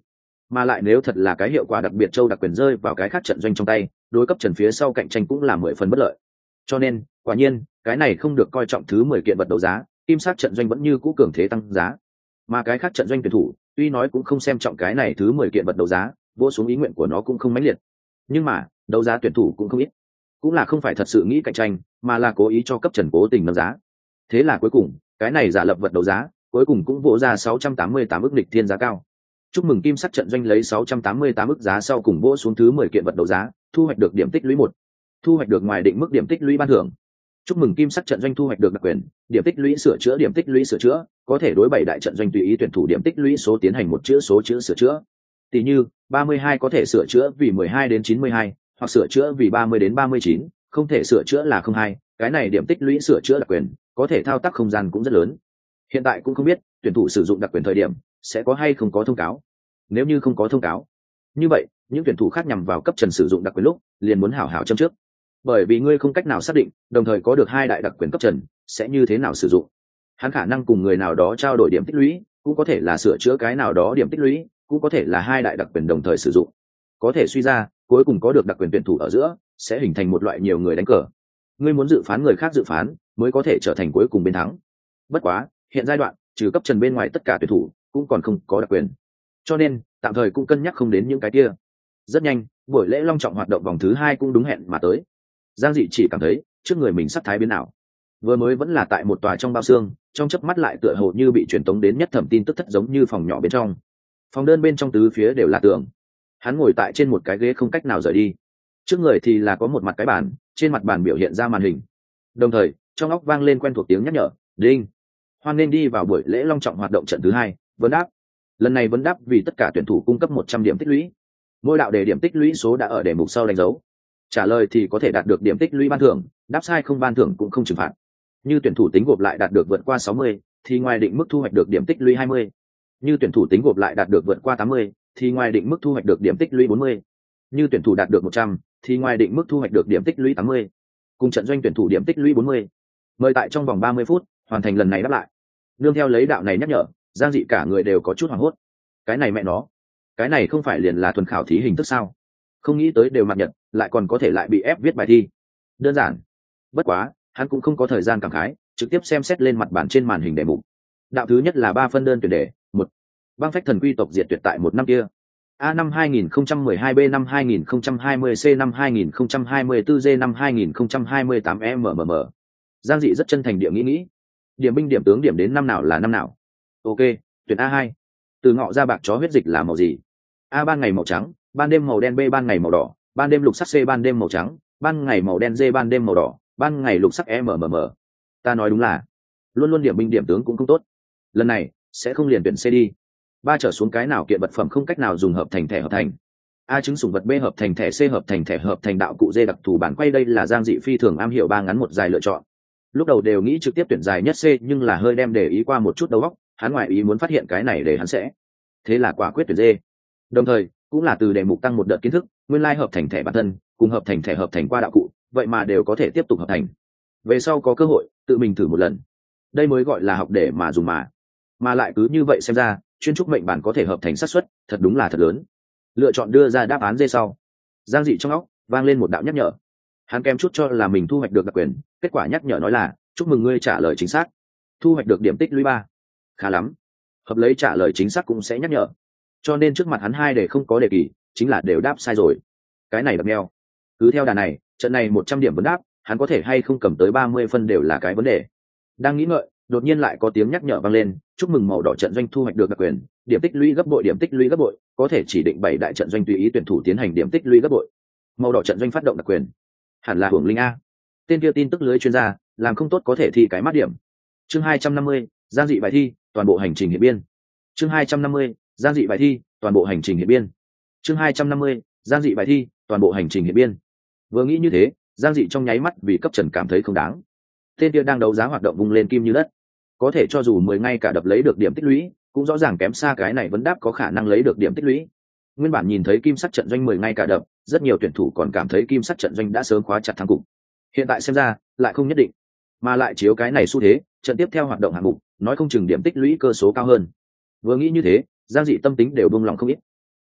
Mà lại nếu thật là cái hiệu quả đặc biệt châu đặc quyền rơi vào cái khác trận doanh trong tay, đối cấp trần phía sau cạnh tranh cũng là mười phần bất lợi. Cho nên quả nhiên cái này không được coi trọng thứ mười kiện vật đấu giá, kim sắc trận doanh vẫn như cũ cường thế tăng giá. Mà cái khác trận doanh tuyển thủ tuy nói cũng không xem trọng cái này thứ mười kiện vật đấu giá, vỗ xuống ý nguyện của nó cũng không mãnh liệt. Nhưng mà đấu giá tuyển thủ cũng không ít, cũng là không phải thật sự nghĩ cạnh tranh, mà là cố ý cho cấp trần cố tình nâng giá. Thế là cuối cùng cái này giả lập vật đấu giá cuối cùng cũng vỗ ra sáu trăm tám mươi tám ức lịch thiên giá cao. Chúc mừng kim sắc trận doanh lấy sáu trăm tám mươi tám ức giá sau cùng vỗ xuống thứ mười kiện vật đấu giá, thu hoạch được điểm tích lũy một, thu hoạch được ngoài định mức điểm tích lũy ban thưởng. Chúc mừng kim sắc trận doanh thu hoạch được đặc quyền, điểm tích lũy sửa chữa điểm tích lũy sửa chữa, có thể đối bảy đại trận doanh tùy ý tuyển thủ điểm tích lũy số tiến hành một chữ số chữ sửa chữa. Tỷ như ba mươi hai có thể sửa chữa vì mười hai đến chín mươi hai, hoặc sửa chữa vì ba mươi đến ba mươi chín, không thể sửa chữa là không hai, cái này điểm tích lũy sửa chữa đặc quyền, có thể thao tác không gian cũng rất lớn. Hiện tại cũng không biết tuyển thủ sử dụng đặc quyền thời điểm sẽ có hay không có thông cáo. Nếu như không có thông cáo, như vậy những tuyển thủ khác nhằm vào cấp trần sử dụng đặc quyền lúc liền muốn hảo hảo châm trước, bởi vì ngươi không cách nào xác định đồng thời có được hai đại đặc quyền cấp trần sẽ như thế nào sử dụng. Hắn khả năng cùng người nào đó trao đổi điểm tích lũy, cũng có thể là sửa chữa cái nào đó điểm tích lũy, cũng có thể là hai đại đặc quyền đồng thời sử dụng. Có thể suy ra cuối cùng có được đặc quyền tuyển thủ ở giữa sẽ hình thành một loại nhiều người đánh cờ. Ngươi muốn dự phán người khác dự phán mới có thể trở thành cuối cùng bên thắng. Bất quá hiện giai đoạn trừ cấp trần bên ngoài tất cả tuyển thủ cũng còn không có đặc quyền, cho nên tạm thời cũng cân nhắc không đến những cái kia. Rất nhanh buổi lễ long trọng hoạt động vòng thứ hai cũng đúng hẹn mà tới. Giang Dị chỉ cảm thấy trước người mình sắp thái biến ảo, vừa mới vẫn là tại một tòa trong bao xương, trong chớp mắt lại tựa hồ như bị truyền tống đến nhất thẩm tin tức thất giống như phòng nhỏ bên trong. Phòng đơn bên trong tứ phía đều là tường, hắn ngồi tại trên một cái ghế không cách nào rời đi. Trước người thì là có một mặt cái bàn, trên mặt bàn biểu hiện ra màn hình, đồng thời trong óc vang lên quen thuộc tiếng nhắc nhở: đinh, hoan nên đi vào buổi lễ long trọng hoạt động trận thứ hai vấn đáp. Lần này vấn đáp vì tất cả tuyển thủ cung cấp một trăm điểm tích lũy, mỗi đạo đề điểm tích lũy số đã ở đề mục sau đánh dấu. Trả lời thì có thể đạt được điểm tích lũy ban thưởng, đáp sai không ban thưởng cũng không trừng phạt. Như tuyển thủ tính gộp lại đạt được vượt qua sáu mươi thì ngoài định mức thu hoạch được điểm tích lũy hai mươi. Như tuyển thủ tính gộp lại đạt được vượt qua tám mươi thì ngoài định mức thu hoạch được điểm tích lũy bốn mươi. Như tuyển thủ đạt được một trăm thì ngoài định mức thu hoạch được điểm tích lũy tám mươi. Cùng trận doanh tuyển thủ điểm tích lũy bốn mươi. Mời tại trong vòng ba mươi phút hoàn thành lần này đáp lại. Nương theo lấy đạo này nhắc nhở, Giang Dị cả người đều có chút hoảng hốt. Cái này mẹ nó, cái này không phải liền là thuần khảo thí hình thức sao? Không nghĩ tới đều mặt nhật, lại còn có thể lại bị ép viết bài thi. Đơn giản. Bất quá hắn cũng không có thời gian cảm khái, trực tiếp xem xét lên mặt bản trên màn hình đề mục. Đạo thứ nhất là ba phân đơn tuyển đề. Một, băng phách thần quy tộc diệt tuyệt tại một năm kia. A năm hai nghìn không trăm mười hai, B năm hai nghìn không trăm hai mươi, C năm hai nghìn không trăm hai mươi tư, D năm hai nghìn không trăm hai mươi tám mmm. Giang Dị rất chân thành địa nghĩ nghĩ. Điểm binh điểm tướng điểm đến năm nào là năm nào. Ok, tuyển A hai. Từ ngọ ra bạc chó huyết dịch là màu gì? A ban ngày màu trắng, ban đêm màu đen, B ban ngày màu đỏ, ban đêm lục sắc, C ban đêm màu trắng, ban ngày màu đen, D ban đêm màu đỏ, ban ngày lục sắc mmm. Ta nói đúng là luôn luôn điểm binh điểm tướng cũng không tốt. Lần này sẽ không liền tuyển C đi. Ba trở xuống cái nào kiện vật phẩm không cách nào dùng hợp thành thẻ hợp thành. A chứng sủng vật, B hợp thành thẻ, C hợp thành thẻ hợp thành đạo cụ, D đặc thù bản quay. Đây là Giang Dị phi thường am hiểu ba ngắn một dài lựa chọn. Lúc đầu đều nghĩ trực tiếp tuyển dài nhất C, nhưng là hơi đem để ý qua một chút đầu óc, hắn ngoại ý muốn phát hiện cái này để hắn sẽ. Thế là quả quyết tuyển D. Đồng thời cũng là từ đề mục tăng một đợt kiến thức, nguyên lai hợp thành thẻ bản thân cùng hợp thành thẻ hợp thành qua đạo cụ, vậy mà đều có thể tiếp tục hợp thành. Về sau có cơ hội tự mình thử một lần. Đây mới gọi là học để mà dùng mà. Mà lại cứ như vậy xem ra, chuyên trúc mệnh bản có thể hợp thành xác suất, thật đúng là thật lớn. Lựa chọn đưa ra đáp án D sau. Giang Dị trong óc vang lên một đạo nhắc nhở. Hắn kém chút cho là mình thu hoạch được đặc quyền, kết quả nhắc nhở nói là chúc mừng ngươi trả lời chính xác, thu hoạch được điểm tích lũy ba. Khá lắm, hợp lấy trả lời chính xác cũng sẽ nhắc nhở, cho nên trước mặt hắn hai đề không có đề kỳ, chính là đều đáp sai rồi. Cái này đập neo. Cứ theo đà này, trận này một trăm điểm vấn đáp, hắn có thể hay không cầm tới ba mươi phân đều là cái vấn đề. Đang nghĩ ngợi, đột nhiên lại có tiếng nhắc nhở vang lên, chúc mừng màu đỏ trận doanh thu hoạch được đặc quyền, điểm tích lũy gấp bội, điểm tích lũy gấp bội, có thể chỉ định bảy đại trận doanh tùy ý tuyển thủ tiến hành điểm tích lũy gấp bội. Màu đỏ trận doanh phát động đặc quyền, hẳn là hưởng linh a. Tên kia tin tức lưới chuyên gia, làm không tốt có thể thi cái mát điểm. Chương hai trăm năm mươi, Giang Dị bài thi, toàn bộ hành trình hiện biên. Chương hai trăm năm mươi, Giang Dị bài thi, toàn bộ hành trình hiện biên. Chương hai trăm năm mươi, Giang Dị bài thi, toàn bộ hành trình hiện biên. Vừa nghĩ như thế, Giang Dị trong nháy mắt vì cấp trần cảm thấy không đáng. Tên kia đang đấu giá hoạt động vung lên kim như đất, có thể cho dù mười ngay cả đập lấy được điểm tích lũy, cũng rõ ràng kém xa cái này vấn đáp có khả năng lấy được điểm tích lũy. Nguyên bản nhìn thấy kim sắc trận doanh mười ngay cả đập, rất nhiều tuyển thủ còn cảm thấy kim sắc trận doanh đã sớm khóa chặt thắng cục. Hiện tại xem ra, lại không nhất định, mà lại chiếu cái này xu thế, trận tiếp theo hoạt động hạng mục, nói không chừng điểm tích lũy cơ số cao hơn. Vừa nghĩ như thế, Giang Dị tâm tính đều buông lòng không ít.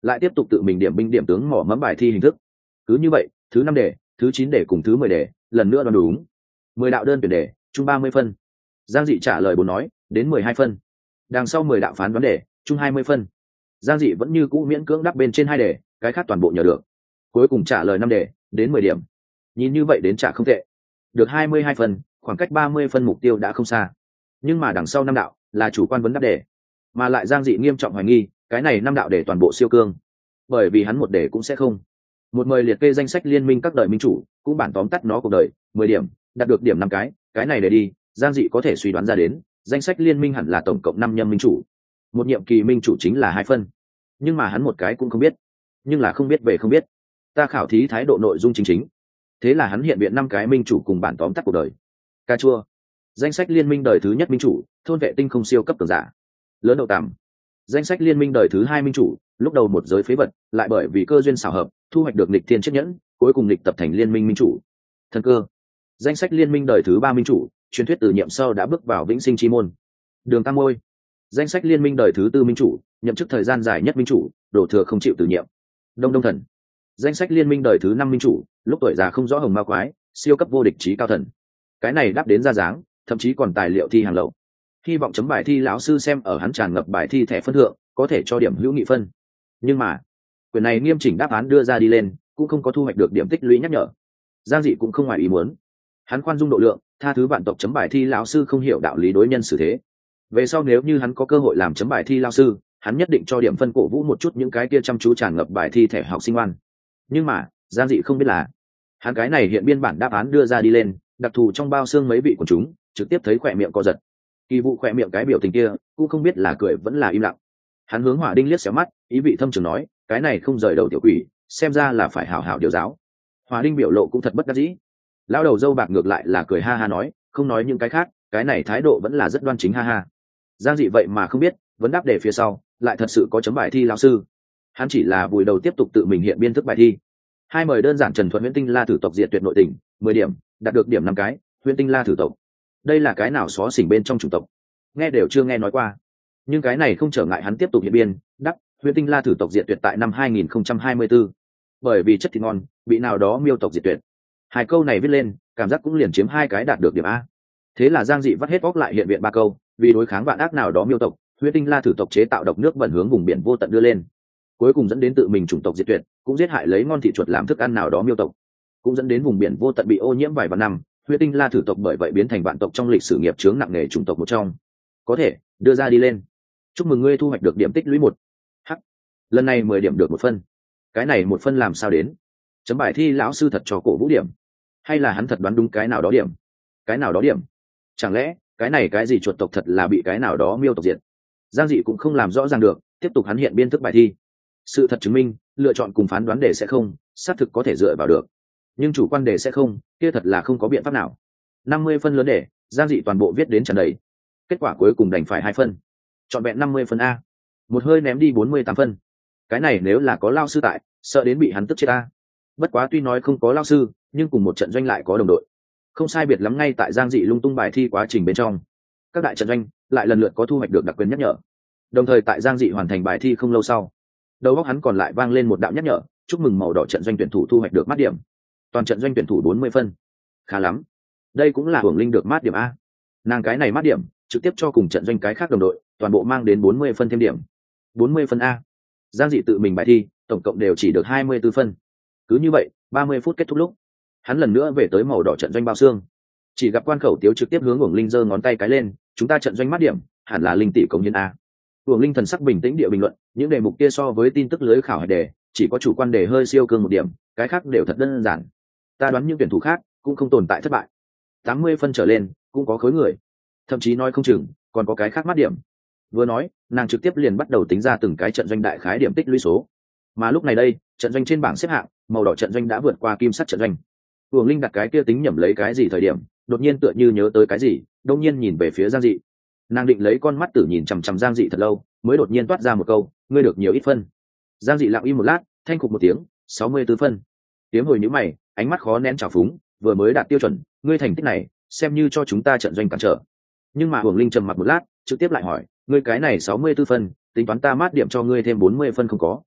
lại tiếp tục tự mình điểm binh điểm tướng mỏ mẫm bài thi hình thức. Cứ như vậy, thứ năm đề, thứ chín đề cùng thứ mười đề, lần nữa đoán đúng. Mười đạo đơn tuyển đề, chung ba mươi phân. Giang Dị trả lời bốn nói, đến mười hai phân. Đằng sau mười đạo phán đoán đề, chung hai mươi phân. Giang Dị vẫn như cũ miễn cưỡng đáp bên trên hai đề, cái khác toàn bộ nhờ được. Cuối cùng trả lời năm đề, đến mười điểm. Nhìn như vậy đến trả không tệ. Được hai mươi hai phân, khoảng cách ba mươi phân mục tiêu đã không xa. Nhưng mà đằng sau năm đạo là chủ quan vấn đáp đề, mà lại Giang Dị nghiêm trọng hoài nghi, cái này năm đạo đề toàn bộ siêu cương. Bởi vì hắn một đề cũng sẽ không. Một mời liệt kê danh sách liên minh các đời minh chủ, cũng bản tóm tắt nó cuộc đời, mười điểm, đạt được điểm năm cái, cái này để đi, Giang Dị có thể suy đoán ra đến, danh sách liên minh hẳn là tổng cộng năm nhâm minh chủ. Một nhiệm kỳ minh chủ chính là hai phân. Nhưng mà hắn một cái cũng không biết. Nhưng là không biết về không biết. Ta khảo thí thái độ nội dung chính chính. Thế là hắn hiện viện năm cái minh chủ cùng bản tóm tắt cuộc đời. Cà chua. Danh sách liên minh đời thứ nhất minh chủ, thôn vệ tinh không siêu cấp cường giả. Lớn đậu tằm. Danh sách liên minh đời thứ hai minh chủ, lúc đầu một giới phế vật, lại bởi vì cơ duyên xảo hợp, thu hoạch được nghịch thiên chiếc nhẫn, cuối cùng nghịch tập thành liên minh minh chủ. Thần cơ. Danh sách liên minh đời thứ ba minh chủ, truyền thuyết từ nhiệm sau đã bước vào vĩnh sinh chi môn. Đường Tam Môi. Danh sách liên minh đời thứ tư minh chủ, nhậm chức thời gian dài nhất minh chủ, đổ thừa không chịu từ nhiệm. Đông Đông Thần. Danh sách liên minh đời thứ năm minh chủ, lúc tuổi già không rõ hồng ma quái, siêu cấp vô địch trí cao thần. Cái này đáp đến ra dáng, thậm chí còn tài liệu thi hàng lậu. Hy vọng chấm bài thi lão sư xem ở hắn tràn ngập bài thi thẻ phân thượng, có thể cho điểm hữu nghị phân. Nhưng mà quyền này nghiêm chỉnh đáp án đưa ra đi lên, cũng không có thu hoạch được điểm tích lũy nhắc nhở. Giang Dị cũng không ngoài ý muốn. Hắn khoan dung độ lượng, tha thứ bạn tộc chấm bài thi lão sư không hiểu đạo lý đối nhân xử thế. Về sau nếu như hắn có cơ hội làm chấm bài thi lão sư, hắn nhất định cho điểm phân cổ vũ một chút những cái kia chăm chú tràn ngập bài thi thẻ học sinh ngoan. Nhưng mà Giang Dị không biết là, hắn cái này hiện biên bản đáp án đưa ra đi lên, đặc thù trong bao xương mấy vị của chúng trực tiếp thấy khỏe miệng co giật. Kỳ vụ khỏe miệng cái biểu tình kia cũng không biết là cười vẫn là im lặng. Hắn hướng Hỏa Đinh liếc xéo mắt, ý vị thâm trường nói, cái này không rời đầu tiểu quỷ, xem ra là phải hảo hảo điều giáo. Hỏa Đinh biểu lộ cũng thật bất đắc dĩ. Lão đầu dâu bạc ngược lại là cười ha ha nói, không nói những cái khác, cái này thái độ vẫn là rất đoan chính ha ha. Giang Dị vậy mà không biết, vấn đáp đề phía sau lại thật sự có chấm bài thi lão sư. Hắn chỉ là vùi đầu tiếp tục tự mình hiện biên thức bài thi. Hai mời đơn giản Trần Thuận Huyễn Tinh La thử tộc diệt tuyệt nội tình, mười điểm, đạt được điểm năm cái, Huyễn Tinh La thử tộc. Đây là cái nào xó xỉnh bên trong chủng tộc? Nghe đều chưa nghe nói qua. Nhưng cái này không trở ngại hắn tiếp tục hiện biên, đắp, Huyễn Tinh La thử tộc diệt tuyệt tại năm hai nghìn không trăm hai mươi tư. Bởi vì chất thịt ngon, bị nào đó miêu tộc diệt tuyệt. Hai câu này viết lên, cảm giác cũng liền chiếm hai cái đạt được điểm A. Thế là Giang Dị vắt hết óc lại hiện viện ba câu, vì đối kháng vạn ác nào đó miêu tộc, Huyễn Tinh La thử tộc chế tạo độc nước bẩn hướng vùng biển vô tận đưa lên. Cuối cùng dẫn đến tự mình chủng tộc diệt tuyệt, cũng giết hại lấy ngon thị chuột làm thức ăn nào đó miêu tộc, cũng dẫn đến vùng biển vô tận bị ô nhiễm vài vạn năm. Huyễn Tinh La thử tộc bởi vậy biến thành vạn tộc trong lịch sử nghiệp chướng nặng nề chủng tộc một trong. Có thể đưa ra đi lên. Chúc mừng ngươi thu hoạch được điểm tích lũy một. Hắc. Lần này mười điểm được một phân. Cái này một phân làm sao đến? Chấm bài thi lão sư thật cho cổ vũ điểm, hay là hắn thật đoán đúng cái nào đó điểm? Cái nào đó điểm? Chẳng lẽ cái này cái gì chuột tộc thật là bị cái nào đó miêu tộc diệt? Giang Dị cũng không làm rõ ràng được, tiếp tục hắn hiện biên thức bài thi. Sự thật chứng minh, lựa chọn cùng phán đoán đề sẽ không, xác thực có thể dựa vào được. Nhưng chủ quan đề sẽ không, kia thật là không có biện pháp nào. năm mươi phân lớn đề, Giang Dị toàn bộ viết đến tràn đầy. Kết quả cuối cùng đành phải hai phân. Chọn vẹn năm mươi phân A. Một hơi ném đi bốn mươi tám phân. Cái này nếu là có lao sư tại, sợ đến bị hắn tức chết A. Bất quá tuy nói không có lao sư, nhưng cùng một trận doanh lại có đồng đội. Không sai biệt lắm ngay tại Giang Dị lung tung bài thi quá trình bên trong. Các đại trận doanh lại lần lượt có thu hoạch được đặc quyền nhắc nhở. Đồng thời tại Giang Dị hoàn thành bài thi không lâu sau, đầu óc hắn còn lại vang lên một đạo nhắc nhở, chúc mừng màu đỏ trận doanh tuyển thủ thu hoạch được mát điểm. Toàn trận doanh tuyển thủ bốn mươi phân. Khá lắm. Đây cũng là hưởng linh được mát điểm A. Nàng cái này mát điểm, trực tiếp cho cùng trận doanh cái khác đồng đội, toàn bộ mang đến bốn mươi phân thêm điểm. bốn mươi phân A. Giang Dị tự mình bài thi, tổng cộng đều chỉ được hai mươi tư phân. Cứ như vậy, ba mươi phút kết thúc lúc, hắn lần nữa về tới màu đỏ trận doanh bao xương. Chỉ gặp quan khẩu tiếu trực tiếp hướng Uổng Linh giơ ngón tay cái lên, chúng ta trận doanh mát điểm, hẳn là linh tỷ công nhân A. Uổng Linh thần sắc bình tĩnh địa bình luận, những đề mục kia so với tin tức lưới khảo hạch đề, chỉ có chủ quan đề hơi siêu cương một điểm, cái khác đều thật đơn giản. Ta đoán những tuyển thủ khác cũng không tồn tại thất bại. tám mươi phân trở lên, cũng có khối người. Thậm chí nói không chừng, còn có cái khác mát điểm. Vừa nói, nàng trực tiếp liền bắt đầu tính ra từng cái trận doanh đại khái điểm tích lũy số. Mà lúc này đây, trận doanh trên bảng xếp hạng, màu đỏ trận doanh đã vượt qua kim sắt trận doanh. Uổng Linh đặt cái kia tính nhẩm lấy cái gì thời điểm, đột nhiên tựa như nhớ tới cái gì, đột nhiên nhìn về phía Giang Dị. Nàng định lấy con mắt tử nhìn chằm chằm Giang Dị thật lâu, mới đột nhiên toát ra một câu, ngươi được nhiều ít phân. Giang Dị lặng im một lát, thanh khục một tiếng, sáu mươi tư phân. Tiếng hồi nhíu mày, ánh mắt khó nén trào phúng, vừa mới đạt tiêu chuẩn, ngươi thành tích này, xem như cho chúng ta trận doanh cản trở. Nhưng mà Uổng Linh trầm mặt một lát, trực tiếp lại hỏi, ngươi cái này sáu mươi tư phân, tính toán ta mát điểm cho ngươi thêm bốn mươi phân không có.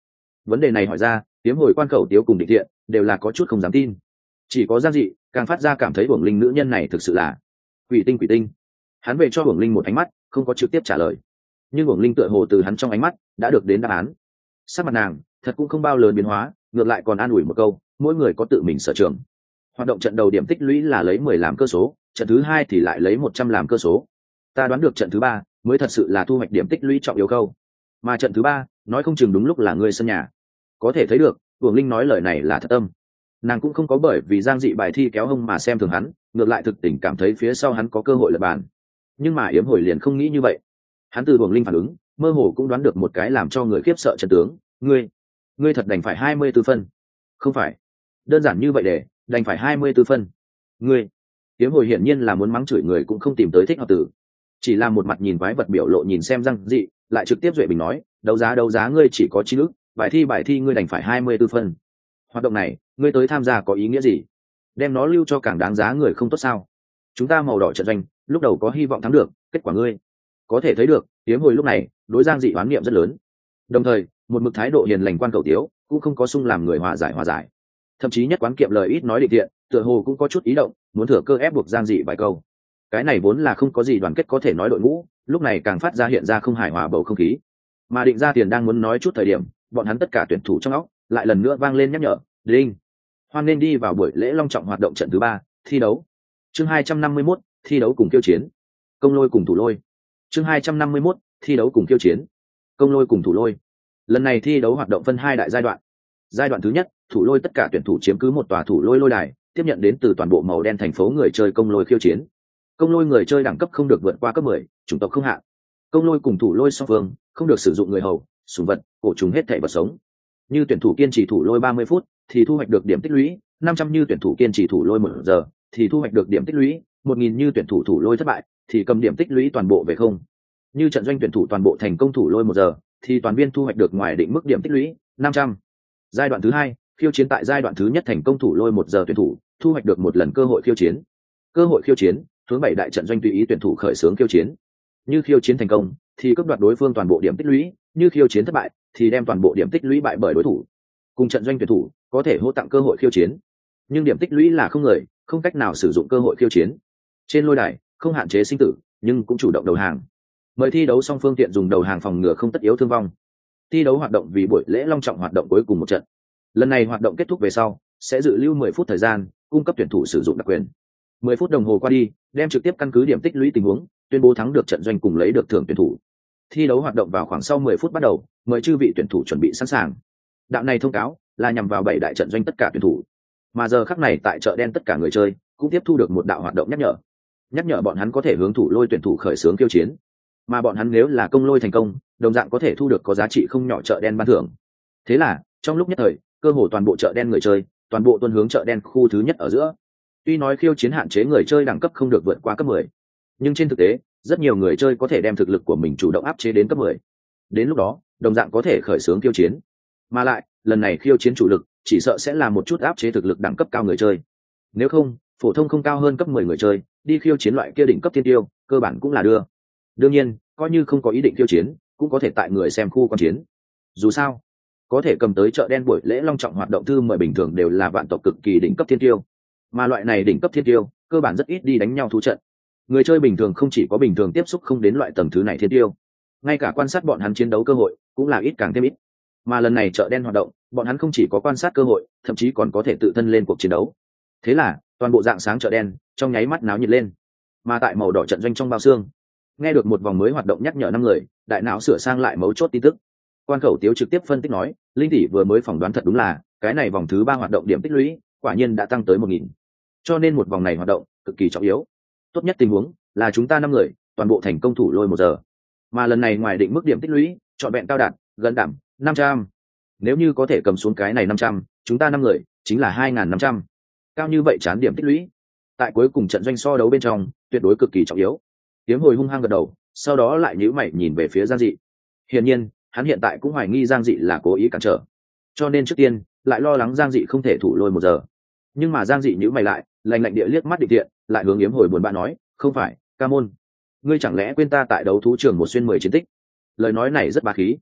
Vấn đề này hỏi ra, Tiếm Hồi, Quan Khẩu Tiếu cùng Định Thiện đều là có chút không dám tin. Chỉ có Giang Dị càng phát ra cảm thấy Uổng Linh nữ nhân này thực sự là quỷ tinh quỷ tinh. Hắn về cho Uổng Linh một ánh mắt, không có trực tiếp trả lời, nhưng Uổng Linh tựa hồ từ hắn trong ánh mắt đã được đến đáp án. Sắc mặt nàng thật cũng không bao lớn biến hóa, ngược lại còn an ủi một câu, mỗi người có tự mình sở trường. Hoạt động trận đầu điểm tích lũy là lấy mười làm cơ số, trận thứ hai thì lại lấy một trăm làm cơ số. Ta đoán được trận thứ ba mới thật sự là thu hoạch điểm tích lũy trọng yếu câu, mà trận thứ ba nói không chừng đúng lúc là ngươi sân nhà. Có thể thấy được Uổng Linh nói lời này là thật tâm. Nàng cũng không có bởi vì Giang Dị bài thi kéo hông mà xem thường hắn, ngược lại thực tình cảm thấy phía sau hắn có cơ hội lật bàn. Nhưng mà Yếm Hồi liền không nghĩ như vậy. Hắn từ Uổng Linh phản ứng mơ hồ cũng đoán được một cái làm cho người khiếp sợ chân tướng. Ngươi, ngươi thật đành phải hai mươi tư phân? Không phải đơn giản như vậy, để đành phải hai mươi tư phân. Ngươi, Yếm Hồi hiển nhiên là muốn mắng chửi người cũng không tìm tới thích hợp từ, chỉ là một mặt nhìn quái vật biểu lộ nhìn xem Giang Dị, lại trực tiếp duệ bình nói, đấu giá đấu giá ngươi chỉ có chín ức, bài thi bài thi ngươi đành phải hai mươi tư phân. Hoạt động này ngươi tới tham gia có ý nghĩa gì? Đem nó lưu cho càng đáng giá người không tốt sao? Chúng ta màu đỏ trận doanh lúc đầu có hy vọng thắng được, kết quả ngươi. Có thể thấy được Yếm Hồi lúc này đối Giang Dị oán niệm rất lớn, đồng thời một mực thái độ hiền lành Quan Khẩu Tiếu cũng không có sung làm người hòa giải hòa giải, thậm chí nhất quán kiệm lời ít nói Định Thiện tựa hồ cũng có chút ý động, muốn thừa cơ ép buộc Giang Dị vài câu. Cái này vốn là không có gì đoàn kết có thể nói đội ngũ, lúc này càng phát ra hiện ra không hài hòa bầu không khí. Mà Định Gia Tiền đang muốn nói chút thời điểm, bọn hắn tất cả tuyển thủ trong óc lại lần nữa vang lên nhắc nhở, đinh, hoan nên đi vào buổi lễ long trọng hoạt động trận thứ ba, thi đấu. Chương hai trăm năm mươi mốt, thi đấu cùng khiêu chiến. Công Lôi cùng Thủ Lôi. Chương hai trăm năm mươi mốt, thi đấu cùng khiêu chiến. Công Lôi cùng Thủ Lôi. Lần này thi đấu hoạt động phân hai đại giai đoạn. Giai đoạn thứ nhất, Thủ Lôi tất cả tuyển thủ chiếm cứ một tòa thủ lôi lôi đài, tiếp nhận đến từ toàn bộ màu đen thành phố người chơi công lôi khiêu chiến. Công lôi người chơi đẳng cấp không được vượt qua cấp mười, chủng tộc không hạn. Công lôi cùng thủ lôi song phương không được sử dụng người hầu, sủng vật, cổ trùng hết thảy vật sống. Như tuyển thủ kiên trì thủ lôi ba mươi phút thì thu hoạch được điểm tích lũy năm trăm, như tuyển thủ kiên trì thủ lôi một giờ thì thu hoạch được điểm tích lũy một nghìn, như tuyển thủ thủ lôi thất bại thì cầm điểm tích lũy toàn bộ về không. Như trận doanh tuyển thủ toàn bộ thành công thủ lôi một giờ thì toàn viên thu hoạch được ngoài định mức điểm tích lũy năm trăm. Giai đoạn thứ hai, khiêu chiến. Tại giai đoạn thứ nhất thành công thủ lôi một giờ tuyển thủ thu hoạch được một lần cơ hội khiêu chiến. Cơ hội khiêu chiến hướng bảy đại trận doanh tùy ý tuyển thủ khởi xướng khiêu chiến. Như khiêu chiến thành công thì cướp đoạt đối phương toàn bộ điểm tích lũy, như khiêu chiến thất bại thì đem toàn bộ điểm tích lũy bại bởi đối thủ. Cùng trận doanh tuyển thủ có thể hỗ tặng cơ hội khiêu chiến, nhưng điểm tích lũy là không người, không cách nào sử dụng cơ hội khiêu chiến. Trên lôi đài không hạn chế sinh tử, nhưng cũng chủ động đầu hàng. Mời thi đấu song phương tiện dùng đầu hàng phòng ngừa không tất yếu thương vong. Thi đấu hoạt động vì buổi lễ long trọng hoạt động cuối cùng một trận. Lần này hoạt động kết thúc về sau sẽ dự lưu mười phút thời gian cung cấp tuyển thủ sử dụng đặc quyền. mười phút đồng hồ qua đi, đem trực tiếp căn cứ điểm tích lũy tình huống tuyên bố thắng được trận doanh cùng lấy được thưởng tuyển thủ. Thi đấu hoạt động vào khoảng sau mười phút bắt đầu, mời chư vị tuyển thủ chuẩn bị sẵn sàng. Đạo này thông cáo là nhằm vào bảy đại trận doanh tất cả tuyển thủ, mà giờ khắc này tại chợ đen tất cả người chơi cũng tiếp thu được một đạo hoạt động nhắc nhở, nhắc nhở bọn hắn có thể hướng thủ lôi tuyển thủ khởi xướng khiêu chiến, mà bọn hắn nếu là công lôi thành công đồng dạng có thể thu được có giá trị không nhỏ chợ đen ban thưởng. Thế là trong lúc nhất thời, cơ hồ toàn bộ chợ đen người chơi toàn bộ tuân hướng chợ đen khu thứ nhất ở giữa. Tuy nói khiêu chiến hạn chế người chơi đẳng cấp không được vượt qua cấp mười, nhưng trên thực tế rất nhiều người chơi có thể đem thực lực của mình chủ động áp chế đến cấp mười. Đến lúc đó đồng dạng có thể khởi xướng khiêu chiến, mà lại lần này khiêu chiến chủ lực chỉ sợ sẽ là một chút áp chế thực lực đẳng cấp cao người chơi. Nếu không, phổ thông không cao hơn cấp mười người chơi đi khiêu chiến loại kia đỉnh cấp thiên tiêu cơ bản cũng là đưa. Đương nhiên coi như không có ý định khiêu chiến cũng có thể tại người xem khu quan chiến. Dù sao có thể cầm tới chợ đen buổi lễ long trọng hoạt động thư mời bình thường đều là vạn tộc cực kỳ đỉnh cấp thiên tiêu, mà loại này đỉnh cấp thiên tiêu cơ bản rất ít đi đánh nhau thú trận. Người chơi bình thường không chỉ có bình thường tiếp xúc không đến loại tầng thứ này thiên tiêu, ngay cả quan sát bọn hắn chiến đấu cơ hội cũng là ít càng thêm ít. Mà lần này chợ đen hoạt động, bọn hắn không chỉ có quan sát cơ hội, thậm chí còn có thể tự thân lên cuộc chiến đấu. Thế là toàn bộ dạng sáng chợ đen trong nháy mắt náo nhiệt lên. Mà tại màu đỏ trận doanh trong bao xương, nghe được một vòng mới hoạt động nhắc nhở năm người, đại não sửa sang lại mấu chốt tin tức. Quan Khẩu Tiếu trực tiếp phân tích nói, linh tỷ vừa mới phỏng đoán thật đúng là cái này vòng thứ ba hoạt động điểm tích lũy quả nhiên đã tăng tới một nghìn, cho nên một vòng này hoạt động cực kỳ trọng yếu. Tốt nhất tình huống là chúng ta năm người toàn bộ thành công thủ lôi một giờ, mà lần này ngoài định mức điểm tích lũy trọn vẹn cao đạt gần đảm năm trăm. Nếu như có thể cầm xuống cái này năm trăm, chúng ta năm người chính là hai nghìn năm trăm. Cao như vậy chán điểm tích lũy, tại cuối cùng trận doanh so đấu bên trong tuyệt đối cực kỳ trọng yếu. Tiếm Hồi hung hăng gật đầu, sau đó lại nhíu mày nhìn về phía Giang Dị. Hiển nhiên hắn hiện tại cũng hoài nghi Giang Dị là cố ý cản trở, cho nên trước tiên lại lo lắng Giang Dị không thể thủ lôi một giờ. Nhưng mà Giang Dị nhíu mày lại, lạnh lạnh địa liếc mắt Định Thiện, lại hướng Yếm Hồi buồn bã nói, không phải ca môn, ngươi chẳng lẽ quên ta tại đấu thú trường một xuyên mười chiến tích? Lời nói này rất bá khí.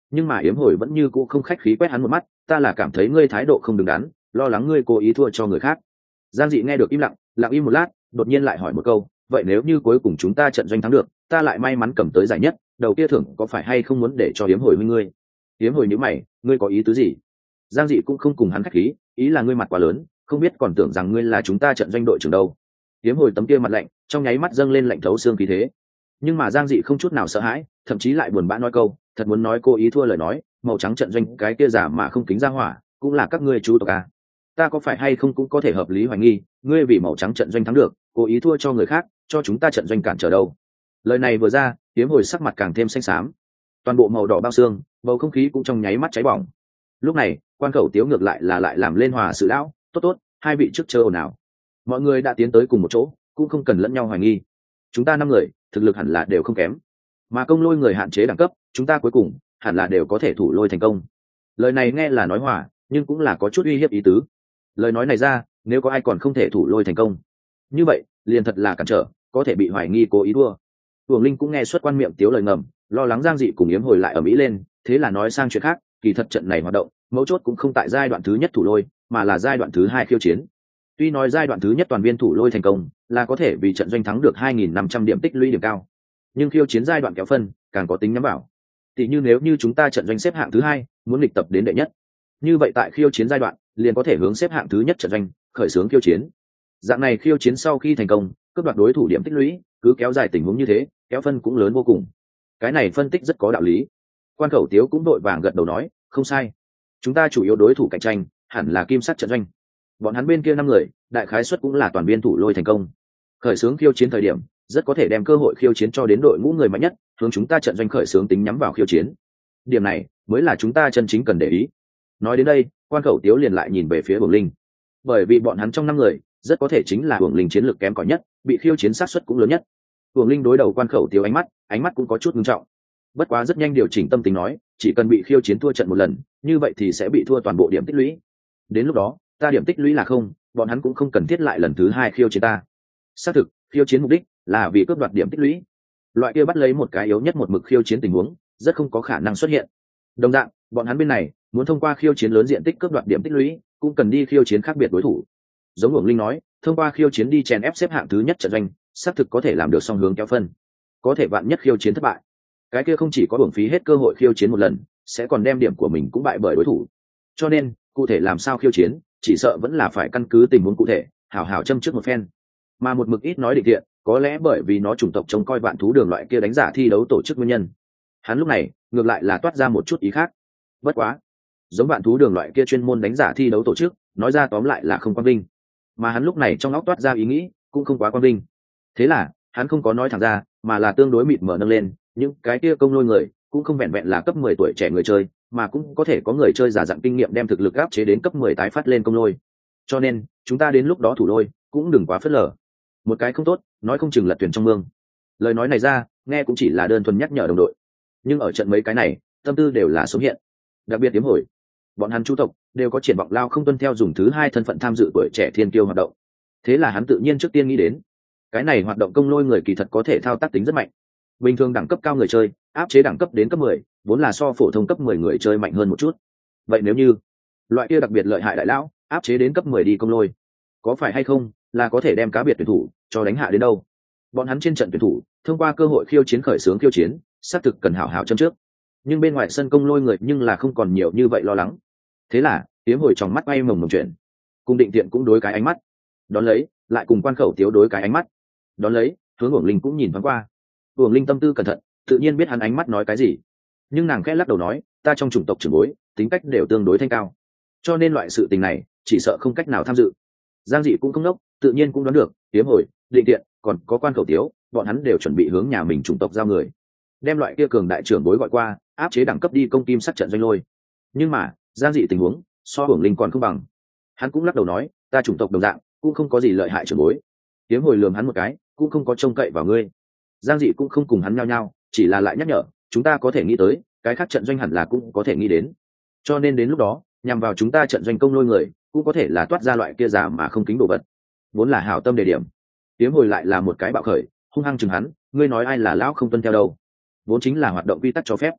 Nhưng mà yếm hồi vẫn như cũ không khách khí quét hắn một mắt. Ta là cảm thấy ngươi thái độ không đứng đắn, lo lắng ngươi cố ý thua cho người khác. Giang Dị nghe được im lặng, lặng im một lát, đột nhiên lại hỏi một câu, vậy nếu như cuối cùng chúng ta trận doanh thắng được, ta lại may mắn cầm tới giải nhất, đầu kia thưởng có phải hay không muốn để cho yếm hồi với ngươi? Yếm hồi nhíu mày, ngươi có ý tứ gì? Giang Dị cũng không cùng hắn khách khí, ý là ngươi mặt quá lớn, không biết còn tưởng rằng ngươi là chúng ta trận doanh đội trưởng đâu. Yếm hồi tấm kia mặt lạnh, trong nháy mắt dâng lên lạnh thấu xương khí thế. Nhưng mà Giang Dị không chút nào sợ hãi, thậm chí lại buồn bã nói câu, thật muốn nói cô ý thua lời nói, màu trắng trận doanh cái kia giả mà không kính ra hỏa, cũng là các ngươi chú tộc à? Ta có phải hay không cũng có thể hợp lý hoài nghi, ngươi vì màu trắng trận doanh thắng được, cố ý thua cho người khác, cho chúng ta trận doanh cản trở đâu? Lời này vừa ra, Yếm hồi sắc mặt càng thêm xanh xám, toàn bộ màu đỏ bao xương, bầu không khí cũng trong nháy mắt cháy bỏng. Lúc này, quan khẩu tiếu ngược lại là lại làm lên hòa sự lão, tốt tốt, hai vị trước chờ ồn ào, mọi người đã tiến tới cùng một chỗ, cũng không cần lẫn nhau hoài nghi. Chúng ta năm người, thực lực hẳn là đều không kém, mà công lôi người hạn chế đẳng cấp, chúng ta cuối cùng hẳn là đều có thể thủ lôi thành công. Lời này nghe là nói hòa, nhưng cũng là có chút uy hiếp ý tứ. Lời nói này ra, nếu có ai còn không thể thủ lôi thành công, như vậy liền thật là cản trở, có thể bị hoài nghi cố ý đua. Uổng Linh cũng nghe xuất quan miệng tiếu lời ngầm, lo lắng Giang Dị cùng Yếm hồi lại ở mỹ lên, thế là nói sang chuyện khác, kỳ thật trận này hoạt động, mấu chốt cũng không tại giai đoạn thứ nhất thủ lôi, mà là giai đoạn thứ hai khiêu chiến. Tuy nói giai đoạn thứ nhất toàn viên thủ lôi thành công, là có thể vì trận doanh thắng được hai nghìn năm trăm điểm tích lũy điểm cao, nhưng khiêu chiến giai đoạn kéo phân, càng có tính nhắm vào. Tỷ như nếu như chúng ta trận doanh xếp hạng thứ hai, muốn nghịch tập đến đệ nhất, như vậy tại khiêu chiến giai đoạn, liền có thể hướng xếp hạng thứ nhất trận doanh, khởi xướng khiêu chiến. Dạng này khiêu chiến sau khi thành công, cướp đoạt đối thủ điểm tích lũy, cứ kéo dài tình huống như thế, kéo phân cũng lớn vô cùng. Cái này phân tích rất có đạo lý. Quan khẩu tiếu cũng đội vàng gật đầu nói, không sai. Chúng ta chủ yếu đối thủ cạnh tranh, hẳn là kim sắt trận doanh. Bọn hắn bên kia năm người, đại khái suất cũng là toàn viên thủ lôi thành công. Khởi xướng khiêu chiến thời điểm, rất có thể đem cơ hội khiêu chiến cho đến đội ngũ người mạnh nhất, hướng chúng ta trận doanh khởi xướng tính nhắm vào khiêu chiến. Điểm này mới là chúng ta chân chính cần để ý. Nói đến đây, quan khẩu tiếu liền lại nhìn về phía Uổng Linh, bởi vì bọn hắn trong năm người, rất có thể chính là Uổng Linh chiến lược kém cỏi nhất, bị khiêu chiến sát suất cũng lớn nhất. Uổng Linh đối đầu quan khẩu tiếu ánh mắt, ánh mắt cũng có chút nghiêm trọng. Bất quá rất nhanh điều chỉnh tâm tính nói, chỉ cần bị khiêu chiến thua trận một lần, như vậy thì sẽ bị thua toàn bộ điểm tích lũy. Đến lúc đó, ta điểm tích lũy là không, bọn hắn cũng không cần thiết lại lần thứ hai khiêu chiến ta. Xác thực, khiêu chiến mục đích là vì cướp đoạt điểm tích lũy. Loại kia bắt lấy một cái yếu nhất một mực khiêu chiến tình huống, rất không có khả năng xuất hiện. Đồng dạng, bọn hắn bên này muốn thông qua khiêu chiến lớn diện tích cướp đoạt điểm tích lũy, cũng cần đi khiêu chiến khác biệt đối thủ. Giống Uổng Linh nói, thông qua khiêu chiến đi chèn ép xếp hạng thứ nhất trận doanh, xác thực có thể làm được song hướng kéo phân. Có thể vạn nhất khiêu chiến thất bại, cái kia không chỉ có hưởng phí hết cơ hội khiêu chiến một lần, sẽ còn đem điểm của mình cũng bại bởi đối thủ. Cho nên, cụ thể làm sao khiêu chiến, chỉ sợ vẫn là phải căn cứ tình huống cụ thể, hảo hảo châm trước một phen. Mà một mực ít nói định thiện, có lẽ bởi vì nó chủng tộc trông coi vạn thú đường loại kia đánh giả thi đấu tổ chức nguyên nhân. Hắn lúc này, ngược lại là toát ra một chút ý khác. Bất quá, giống vạn thú đường loại kia chuyên môn đánh giả thi đấu tổ chức, nói ra tóm lại là không quang vinh. Mà hắn lúc này trong óc toát ra ý nghĩ, cũng không quá quang vinh. Thế là, hắn không có nói thẳng ra, mà là tương đối mịt mờ nâng lên, những cái kia công lôi người, cũng không vẹn vẹn là cấp mười tuổi trẻ người chơi, mà cũng có thể có người chơi giả dạng kinh nghiệm đem thực lực áp chế đến cấp mười tái phát lên công lôi. Cho nên, chúng ta đến lúc đó thủ lôi, cũng đừng quá phớt lờ. Một cái không tốt, nói không chừng lật thuyền trong mương. Lời nói này ra, nghe cũng chỉ là đơn thuần nhắc nhở đồng đội. Nhưng ở trận mấy cái này, tâm tư đều là sống hiện. Đặc biệt Tiếm hồi, bọn hắn chú tộc đều có triển vọng lao không tuân theo dùng thứ hai thân phận tham dự tuổi trẻ thiên kiêu hoạt động. Thế là hắn tự nhiên trước tiên nghĩ đến, cái này hoạt động công lôi người kỳ thật có thể thao tác tính rất mạnh. Bình thường đẳng cấp cao người chơi, áp chế đẳng cấp đến cấp mười, vốn là so phổ thông cấp mười người chơi mạnh hơn một chút. Vậy nếu như loại kia đặc biệt lợi hại đại lão, áp chế đến cấp mười đi công lôi, có phải hay không là có thể đem cá biệt tuyển thủ cho đánh hạ đến đâu? Bọn hắn trên trận tuyển thủ, thông qua cơ hội khiêu chiến khởi xướng khiêu chiến, xác thực cần hảo hảo châm trước. Nhưng bên ngoài sân công lôi người nhưng là không còn nhiều như vậy lo lắng. Thế là, Tiếm hồi trong mắt bay mồng mồng chuyện, cùng Định Tiện cũng đối cái ánh mắt. Đón lấy, lại cùng Quan Khẩu Tiếu đối cái ánh mắt. Đón lấy, hướng Uổng Linh cũng nhìn thoáng qua. Uổng Linh tâm tư cẩn thận, tự nhiên biết hắn ánh mắt nói cái gì. Nhưng nàng khẽ lắc đầu nói, ta trong chủng tộc trưởng bối, tính cách đều tương đối thanh cao. Cho nên loại sự tình này, chỉ sợ không cách nào tham dự. Giang Dị cũng không đốc, tự nhiên cũng đoán được, Tiếm hồi, Định Tiện, còn có Quan Khẩu Tiếu, bọn hắn đều chuẩn bị hướng nhà mình chủng tộc giao người. Đem loại kia cường đại trưởng bối gọi qua, áp chế đẳng cấp đi công kim sát trận doanh lôi. Nhưng mà, Giang Dị tình huống, so Uổng Linh còn không bằng. Hắn cũng lắc đầu nói, ta chủng tộc đồng dạng, cũng không có gì lợi hại trưởng bối. Tiếm hồi lườm hắn một cái, cũng không có trông cậy vào ngươi. Giang Dị cũng không cùng hắn nhao nhao, chỉ là lại nhắc nhở, chúng ta có thể nghĩ tới, cái khác trận doanh hẳn là cũng có thể nghĩ đến. Cho nên đến lúc đó, nhằm vào chúng ta trận doanh công lôi người, cũng có thể là toát ra loại kia giả mà không kính đồ vật. Vốn là hảo tâm đề điểm. Tiếm hồi lại là một cái bạo khởi, hung hăng chừng hắn, ngươi nói ai là lão không tuân theo đâu? Vốn chính là hoạt động quy tắc cho phép.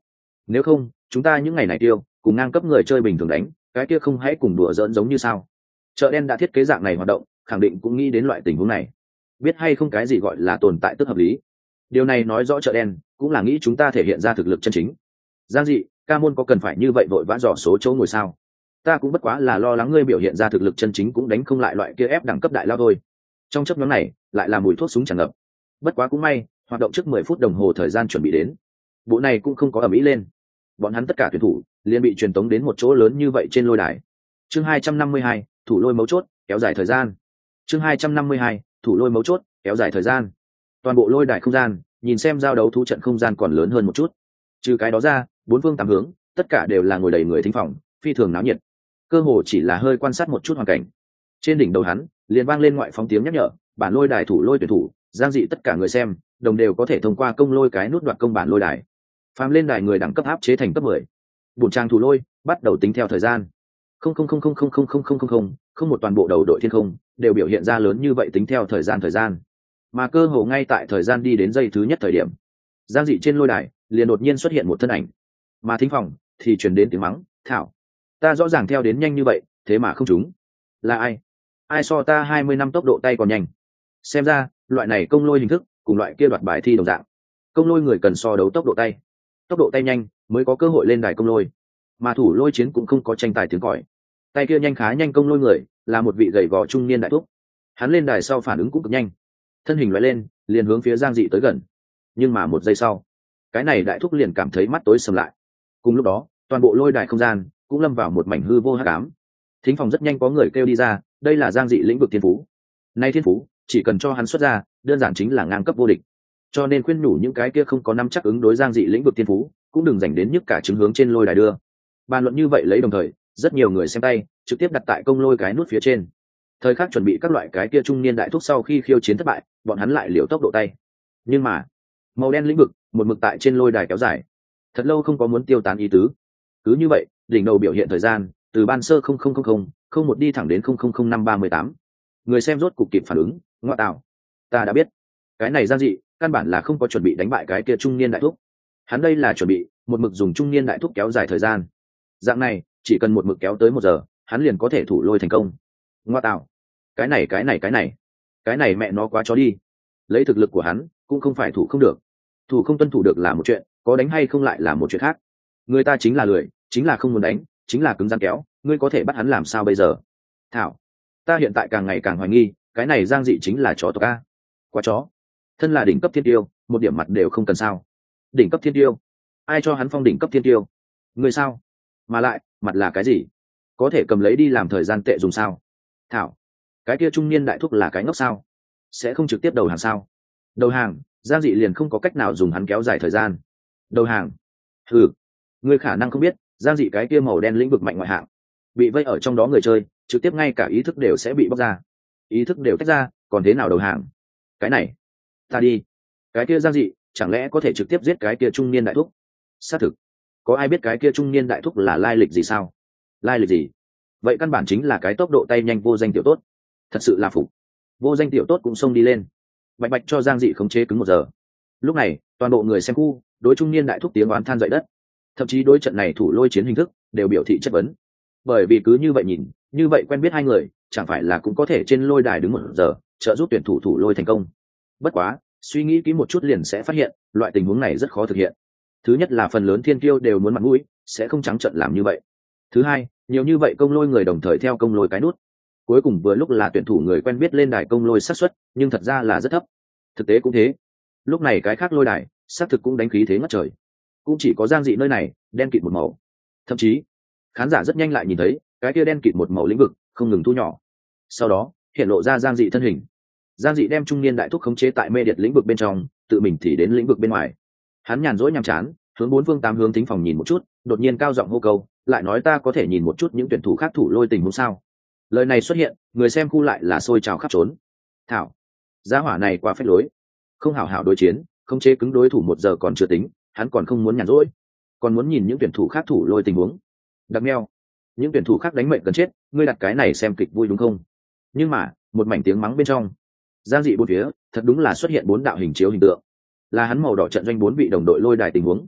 nếu không chúng ta những ngày này tiêu cùng ngang cấp người chơi bình thường đánh, cái kia không hãy cùng đùa giỡn giống như sao? Chợ đen đã thiết kế dạng này hoạt động, khẳng định cũng nghĩ đến loại tình huống này. Biết hay không cái gì gọi là tồn tại tức hợp lý. Điều này nói rõ chợ đen cũng là nghĩ chúng ta thể hiện ra thực lực chân chính. Giang dị, ca môn có cần phải như vậy vội vã dò số chỗ ngồi sao? Ta cũng bất quá là lo lắng ngươi biểu hiện ra thực lực chân chính cũng đánh không lại loại kia ép đẳng cấp đại lao thôi. Trong chấp nhóm này lại là mùi thuốc súng tràn ngập. Bất quá cũng may, hoạt động trước mười phút đồng hồ thời gian chuẩn bị đến, bộ này cũng không có ầm ĩ lên. Bọn hắn tất cả tuyển thủ liền bị truyền tống đến một chỗ lớn như vậy trên lôi đài. Chương hai trăm năm mươi hai, thủ lôi mấu chốt, kéo dài thời gian. Chương hai trăm năm mươi hai, thủ lôi mấu chốt, kéo dài thời gian. Toàn bộ lôi đài không gian, nhìn xem giao đấu thú trận không gian còn lớn hơn một chút. Trừ cái đó ra, bốn phương tám hướng, tất cả đều là ngồi đầy người thính phòng, phi thường náo nhiệt. Cơ hồ chỉ là hơi quan sát một chút hoàn cảnh. Trên đỉnh đầu hắn, liền vang lên ngoại phóng tiếng nhắc nhở, bản lôi đài thủ lôi tuyển thủ, Giang dị tất cả người xem, đồng đều có thể thông qua công lôi cái nút đoạt công bản lôi đài. Phàm lên đài người đẳng cấp áp chế thành cấp mười. Bổn trang thủ lôi, bắt đầu tính theo thời gian. Không không không không không không không không không không, không một toàn bộ đầu đội thiên không, đều biểu hiện ra lớn như vậy tính theo thời gian thời gian. Mà cơ hồ ngay tại thời gian đi đến giây thứ nhất thời điểm, Giang dị trên lôi đài, liền đột nhiên xuất hiện một thân ảnh. Mà thính phòng thì truyền đến tiếng mắng, "Thảo, ta rõ ràng theo đến nhanh như vậy, thế mà không trúng. Là ai? Ai so ta hai mươi năm tốc độ tay còn nhanh?" Xem ra, loại này công lôi hình thức, cùng loại kia đoạt bài thi đồng dạng. Công lôi người cần so đấu tốc độ tay. Tốc độ tay nhanh mới có cơ hội lên đài công lôi, mà thủ lôi chiến cũng không có tranh tài tiếng còi. Tay kia nhanh khá nhanh công lôi người là một vị gầy gò trung niên đại thúc. Hắn lên đài sau phản ứng cũng cực nhanh, thân hình loại lên liền hướng phía Giang dị tới gần. Nhưng mà một giây sau, cái này đại thúc liền cảm thấy mắt tối sầm lại. Cùng lúc đó, toàn bộ lôi đài không gian cũng lâm vào một mảnh hư vô hắc ám. Thính phòng rất nhanh có người kêu đi ra, đây là Giang dị lĩnh vực thiên phú. Nay thiên phú chỉ cần cho hắn xuất ra, đơn giản chính là ngang cấp vô địch. Cho nên khuyên nhủ những cái kia không có nắm chắc ứng đối Giang dị lĩnh vực thiên phú, cũng đừng dành đến nhức cả chứng hướng trên lôi đài đưa. Bàn luận như vậy lấy đồng thời, rất nhiều người xem tay trực tiếp đặt tại công lôi cái nút phía trên. Thời khắc chuẩn bị các loại cái kia trung niên đại thúc sau khi khiêu chiến thất bại, bọn hắn lại liều tốc độ tay. Nhưng mà, màu đen lĩnh vực một mực tại trên lôi đài kéo dài, thật lâu không có muốn tiêu tán ý tứ. Cứ như vậy, đỉnh đầu biểu hiện thời gian từ ban sơ không không không không không một đi thẳng đến không không không năm ba mươi tám. Người xem rốt cục kịp phản ứng, ngoa tạo, ta đã biết, cái này Giang dị căn bản là không có chuẩn bị đánh bại cái kia trung niên đại thúc. Hắn đây là chuẩn bị một mực dùng trung niên đại thúc kéo dài thời gian. Dạng này chỉ cần một mực kéo tới một giờ, hắn liền có thể thủ lôi thành công. Ngoa tạo, cái này cái này cái này cái này mẹ nó quá chó đi. Lấy thực lực của hắn cũng không phải thủ không được, thủ không tuân thủ được là một chuyện, có đánh hay không lại là một chuyện khác. Người ta chính là lười, chính là không muốn đánh, chính là cứng rắn kéo, ngươi có thể bắt hắn làm sao bây giờ? Thảo, ta hiện tại càng ngày càng hoài nghi, cái này Giang dị chính là chó tộc a. Quá chó. Thân là đỉnh cấp thiên tiêu, một điểm mặt đều không cần sao? Đỉnh cấp thiên tiêu, ai cho hắn phong đỉnh cấp thiên tiêu? Người sao? Mà lại, mặt là cái gì? Có thể cầm lấy đi làm thời gian tệ dùng sao? Thảo, cái kia trung niên đại thúc là cái ngốc sao? Sẽ không trực tiếp đầu hàng sao? Đầu hàng, Giang dị liền không có cách nào dùng hắn kéo dài thời gian. Đầu hàng? Ừ, ngươi khả năng không biết, Giang dị cái kia màu đen lĩnh vực mạnh ngoại hạng, bị vây ở trong đó người chơi, trực tiếp ngay cả ý thức đều sẽ bị bóc ra. Ý thức đều tách ra, còn thế nào đầu hàng? Cái này, ta đi. Cái kia Giang dị chẳng lẽ có thể trực tiếp giết cái kia trung niên đại thúc? Xác thực, có ai biết cái kia trung niên đại thúc là lai lịch gì sao? Lai lịch gì? Vậy căn bản chính là cái tốc độ tay nhanh vô danh tiểu tốt. Thật sự là phục. Vô danh tiểu tốt cũng xông đi lên, bạch bạch cho Giang dị khống chế cứng một giờ. Lúc này toàn bộ người xem khu đối trung niên đại thúc tiếng oán than dậy đất, thậm chí đối trận này thủ lôi chiến hình thức đều biểu thị chất vấn. Bởi vì cứ như vậy nhìn, như vậy quen biết hai người, chẳng phải là cũng có thể trên lôi đài đứng một giờ, trợ giúp tuyển thủ thủ lôi thành công. Bất quá, suy nghĩ kỹ một chút liền sẽ phát hiện, loại tình huống này rất khó thực hiện. Thứ nhất là phần lớn thiên kiêu đều muốn mặt mũi, sẽ không trắng trợn làm như vậy. Thứ hai, nhiều như vậy công lôi người đồng thời theo công lôi cái nút, cuối cùng vừa lúc là tuyển thủ người quen biết lên đài công lôi xác suất, nhưng thật ra là rất thấp. Thực tế cũng thế. Lúc này cái khác lôi đài, xác thực cũng đánh khí thế ngất trời. Cũng chỉ có Giang dị nơi này, đen kịt một màu. Thậm chí, khán giả rất nhanh lại nhìn thấy, cái kia đen kịt một màu lĩnh vực không ngừng thu nhỏ. Sau đó, hiện lộ ra Giang dị thân hình. Giang dị đem trung niên đại thúc khống chế tại mê điệt lĩnh vực bên trong, tự mình thì đến lĩnh vực bên ngoài. Hắn nhàn rỗi nhàm chán, hướng bốn phương tám hướng thính phòng nhìn một chút, đột nhiên cao giọng hô câu, lại nói ta có thể nhìn một chút những tuyển thủ khác thủ lôi tình huống sao? Lời này xuất hiện, người xem khu lại là sôi trào khắp trốn. Thảo, giá hỏa này quá phép lối, không hảo hảo đối chiến, khống chế cứng đối thủ một giờ còn chưa tính, hắn còn không muốn nhàn rỗi, còn muốn nhìn những tuyển thủ khác thủ lôi tình huống. Đặc meo, những tuyển thủ khác đánh mệnh cần chết, ngươi đặt cái này xem kịch vui đúng không? Nhưng mà, một mảnh tiếng mắng bên trong, Giang dị bốn phía, thật đúng là xuất hiện bốn đạo hình chiếu hình tượng, là hắn màu đỏ trận doanh bốn vị đồng đội lôi đài tình huống.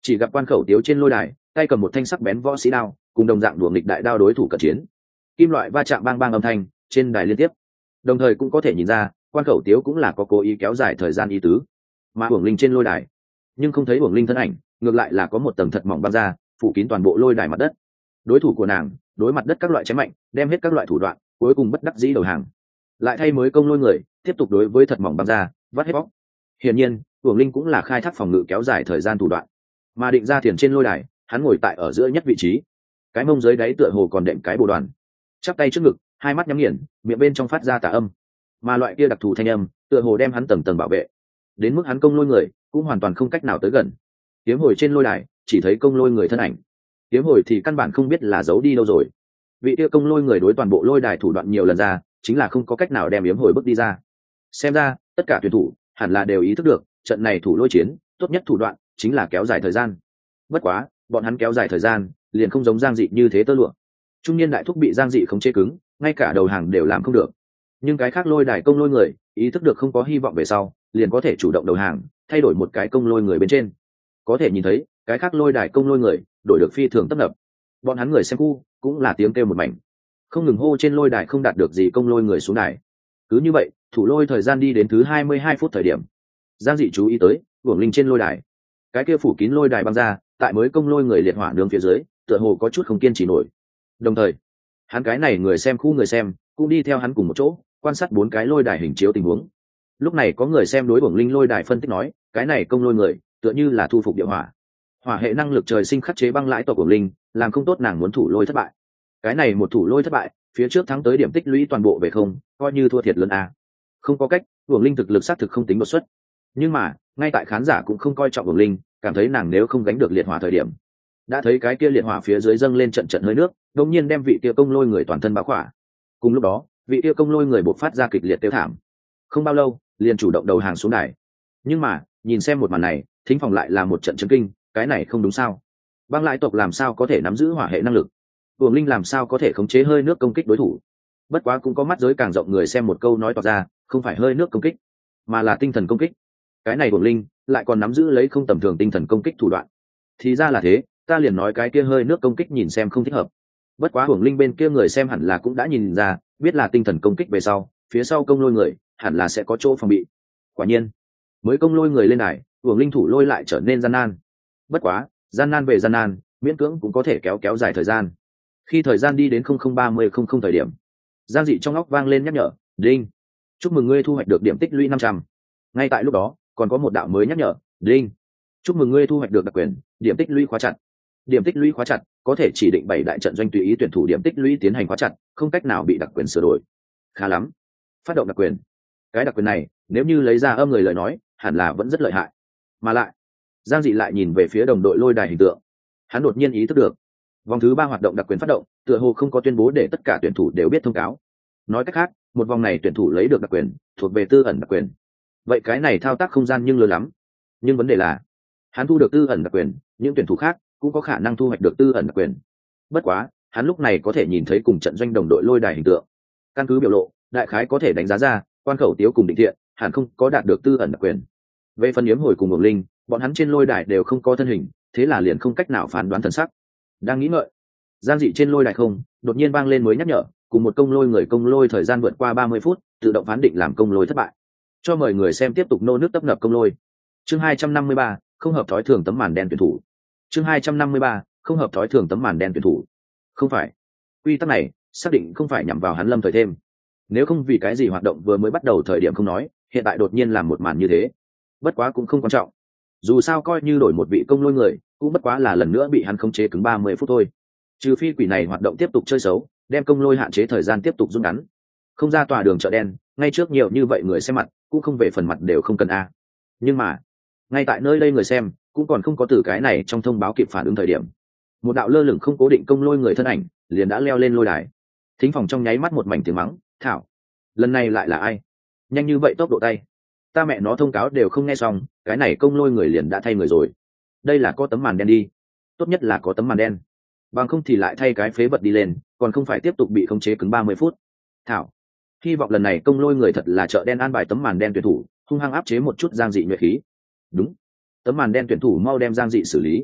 Chỉ gặp quan khẩu tiếu trên lôi đài tay cầm một thanh sắc bén võ sĩ đao cùng đồng dạng đùa nghịch đại đao đối thủ cận chiến, kim loại va chạm bang bang âm thanh trên đài liên tiếp. Đồng thời cũng có thể nhìn ra quan khẩu tiếu cũng là có cố ý kéo dài thời gian ý tứ. Mà Uổng Linh trên lôi đài nhưng không thấy Uổng Linh thân ảnh, ngược lại là có một tầng thật mỏng băng ra phủ kín toàn bộ lôi đài mặt đất. Đối thủ của nàng đối mặt đất các loại chém mạnh, đem hết các loại thủ đoạn, cuối cùng bất đắc dĩ đầu hàng, lại thay mới công lôi người tiếp tục đối với thật mỏng băng ra vắt hết bóc. Hiển nhiên Uổng Linh cũng là khai thác phòng ngự kéo dài thời gian thủ đoạn. Mà Định Gia Thiền trên lôi đài hắn ngồi tại ở giữa nhất vị trí, cái mông dưới đáy tựa hồ còn đệm cái bồ đoàn, chắp tay trước ngực, hai mắt nhắm nghiền, miệng bên trong phát ra tà âm, mà loại kia đặc thù thanh âm tựa hồ đem hắn tầng tầng bảo vệ, đến mức hắn công lôi người cũng hoàn toàn không cách nào tới gần. Tiếm Hồi trên lôi đài chỉ thấy công lôi người thân ảnh, Tiếm Hồi thì căn bản không biết là giấu đi đâu rồi. Vị kia công lôi người đối toàn bộ lôi đài thủ đoạn nhiều lần ra, chính là không có cách nào đem Yếm Hồi bước đi ra. Xem ra tất cả tuyển thủ hẳn là đều ý thức được trận này thủ lôi chiến tốt nhất thủ đoạn chính là kéo dài thời gian. Bất quá bọn hắn kéo dài thời gian liền không giống Giang Dị như thế tơ lụa. Trung niên đại thúc bị Giang Dị không chế cứng, ngay cả đầu hàng đều làm không được. Nhưng cái khác lôi đài công lôi người ý thức được không có hy vọng về sau, liền có thể chủ động đầu hàng, thay đổi một cái công lôi người bên trên. Có thể nhìn thấy cái khác lôi đài công lôi người đổi được phi thường tấp nập. Bọn hắn người xem khu cũng là tiếng kêu một mảnh, không ngừng hô trên lôi đài không đạt được gì công lôi người xuống đài. Cứ như vậy thủ lôi thời gian đi đến thứ hai mươi hai phút thời điểm, Giang Dị chú ý tới Uổng Linh trên lôi đài cái kia phủ kín lôi đài băng ra tại mới công lôi người liệt hỏa nướng phía dưới tựa hồ có chút không kiên trì nổi. Đồng thời hắn cái này người xem khu người xem cũng đi theo hắn cùng một chỗ quan sát bốn cái lôi đài hình chiếu tình huống. Lúc này có người xem đối Uổng Linh lôi đài phân tích nói cái này công lôi người tựa như là thu phục địa hỏa, hỏa hệ năng lực trời sinh khắc chế băng lãi tộc Uổng Linh, làm không tốt nàng muốn thủ lôi thất bại. Cái này một thủ lôi thất bại, phía trước thắng tới điểm tích lũy toàn bộ về không, coi như thua thiệt lớn à. Không có cách, Uổng Linh thực lực xác thực không tính đột xuất, nhưng mà ngay tại khán giả cũng không coi trọng Uổng Linh, cảm thấy nàng nếu không gánh được liệt hỏa thời điểm, đã thấy cái kia liệt hỏa phía dưới dâng lên trận trận hơi nước, đột nhiên đem vị kia công lôi người toàn thân bao khỏa. Cùng lúc đó vị kia công lôi người bộc phát ra kịch liệt tiêu thảm, không bao lâu liền chủ động đầu hàng xuống đài. Nhưng mà nhìn xem một màn này, thính phòng lại là một trận chấn kinh, cái này không đúng sao? Băng lại tộc làm sao có thể nắm giữ hỏa hệ năng lực? Uổng Linh làm sao có thể khống chế hơi nước công kích đối thủ? Bất quá cũng có mắt giới càng rộng người xem một câu nói toạc ra, không phải hơi nước công kích, mà là tinh thần công kích. Cái này Uổng Linh lại còn nắm giữ lấy không tầm thường tinh thần công kích thủ đoạn. Thì ra là thế, ta liền nói cái kia hơi nước công kích nhìn xem không thích hợp. Bất quá Uổng Linh bên kia người xem hẳn là cũng đã nhìn ra, biết là tinh thần công kích về sau, phía sau công lôi người hẳn là sẽ có chỗ phòng bị. Quả nhiên, mới công lôi người lên đài, Uổng Linh thủ lôi lại trở nên gian nan. Bất quá gian nan về gian nan, miễn cưỡng cũng có thể kéo kéo dài thời gian. Khi thời gian đi đến không không ba mươi không không thời điểm, Giang Dị trong óc vang lên nhắc nhở, đinh, chúc mừng ngươi thu hoạch được điểm tích lũy năm trăm. Ngay tại lúc đó còn có một đạo mới nhắc nhở, đinh, chúc mừng ngươi thu hoạch được đặc quyền điểm tích lũy khóa chặt. Điểm tích lũy khóa chặt có thể chỉ định bảy đại trận doanh tùy ý tuyển thủ điểm tích lũy tiến hành khóa chặt, không cách nào bị đặc quyền sửa đổi. Khá lắm, phát động đặc quyền. Cái đặc quyền này nếu như lấy ra âm người lời nói hẳn là vẫn rất lợi hại. Mà lại Giang Dị lại nhìn về phía đồng đội lôi đài hình tượng, hắn đột nhiên ý thức được vòng thứ ba hoạt động đặc quyền phát động tựa hồ không có tuyên bố để tất cả tuyển thủ đều biết thông cáo. Nói cách khác, một vòng này tuyển thủ lấy được đặc quyền thuộc về tư ẩn đặc quyền. Vậy cái này thao tác không gian nhưng lớn lắm. Nhưng vấn đề là hắn thu được tư ẩn đặc quyền, những tuyển thủ khác cũng có khả năng thu hoạch được tư ẩn đặc quyền. Bất quá hắn lúc này có thể nhìn thấy cùng trận doanh đồng đội lôi đài hình tượng, căn cứ biểu lộ đại khái có thể đánh giá ra quan khẩu tiếu cùng Định Thiện hẳn không có đạt được tư ẩn đặc quyền. Về phần Yếm Hồi cùng Uổng Linh, bọn hắn trên lôi đài đều không có thân hình, thế là liền không cách nào phán đoán thần sắc. Đang nghĩ ngợi, Giang Dị trên lôi đài không đột nhiên vang lên mới nhắc nhở, cùng một công lôi người công lôi thời gian vượt qua ba mươi phút, tự động phán định làm công lôi thất bại. Cho mời người xem tiếp tục nô nước tấp nập công lôi. Chương hai trăm năm mươi ba, không hợp thói thường tấm màn đen tuyển thủ. Chương hai trăm năm mươi ba, không hợp thói thường tấm màn đen tuyển thủ. Không phải, quy tắc này xác định không phải nhằm vào hắn Lâm Thời thêm. Nếu không vì cái gì hoạt động vừa mới bắt đầu thời điểm không nói, hiện tại đột nhiên làm một màn như thế. Bất quá cũng không quan trọng, dù sao coi như đổi một vị công lôi người cũng bất quá là lần nữa bị hắn khống chế cứng ba mươi phút thôi. Trừ phi quỷ này hoạt động tiếp tục chơi xấu, đem công lôi hạn chế thời gian tiếp tục rút ngắn, không ra tòa đường chợ đen ngay trước nhiều như vậy người xem mặt, cũng không về phần mặt đều không cần a. Nhưng mà ngay tại nơi đây người xem cũng còn không có từ cái này trong thông báo kịp phản ứng thời điểm, một đạo lơ lửng không cố định công lôi người thân ảnh liền đã leo lên lôi đài. Thính phòng trong nháy mắt một mảnh tiếng mắng, thảo, lần này lại là ai, nhanh như vậy tốc độ tay, ta mẹ nó thông cáo đều không nghe xong, cái này công lôi người liền đã thay người rồi. Đây là có tấm màn đen đi, tốt nhất là có tấm màn đen, bằng không thì lại thay cái phế vật đi lên, còn không phải tiếp tục bị khống chế cứng ba mươi phút. Thảo, hy vọng lần này công lôi người thật là chợ đen an bài tấm màn đen tuyển thủ, hung hăng áp chế một chút Giang Dị nhuệ khí. Đúng, tấm màn đen tuyển thủ mau đem Giang Dị xử lý.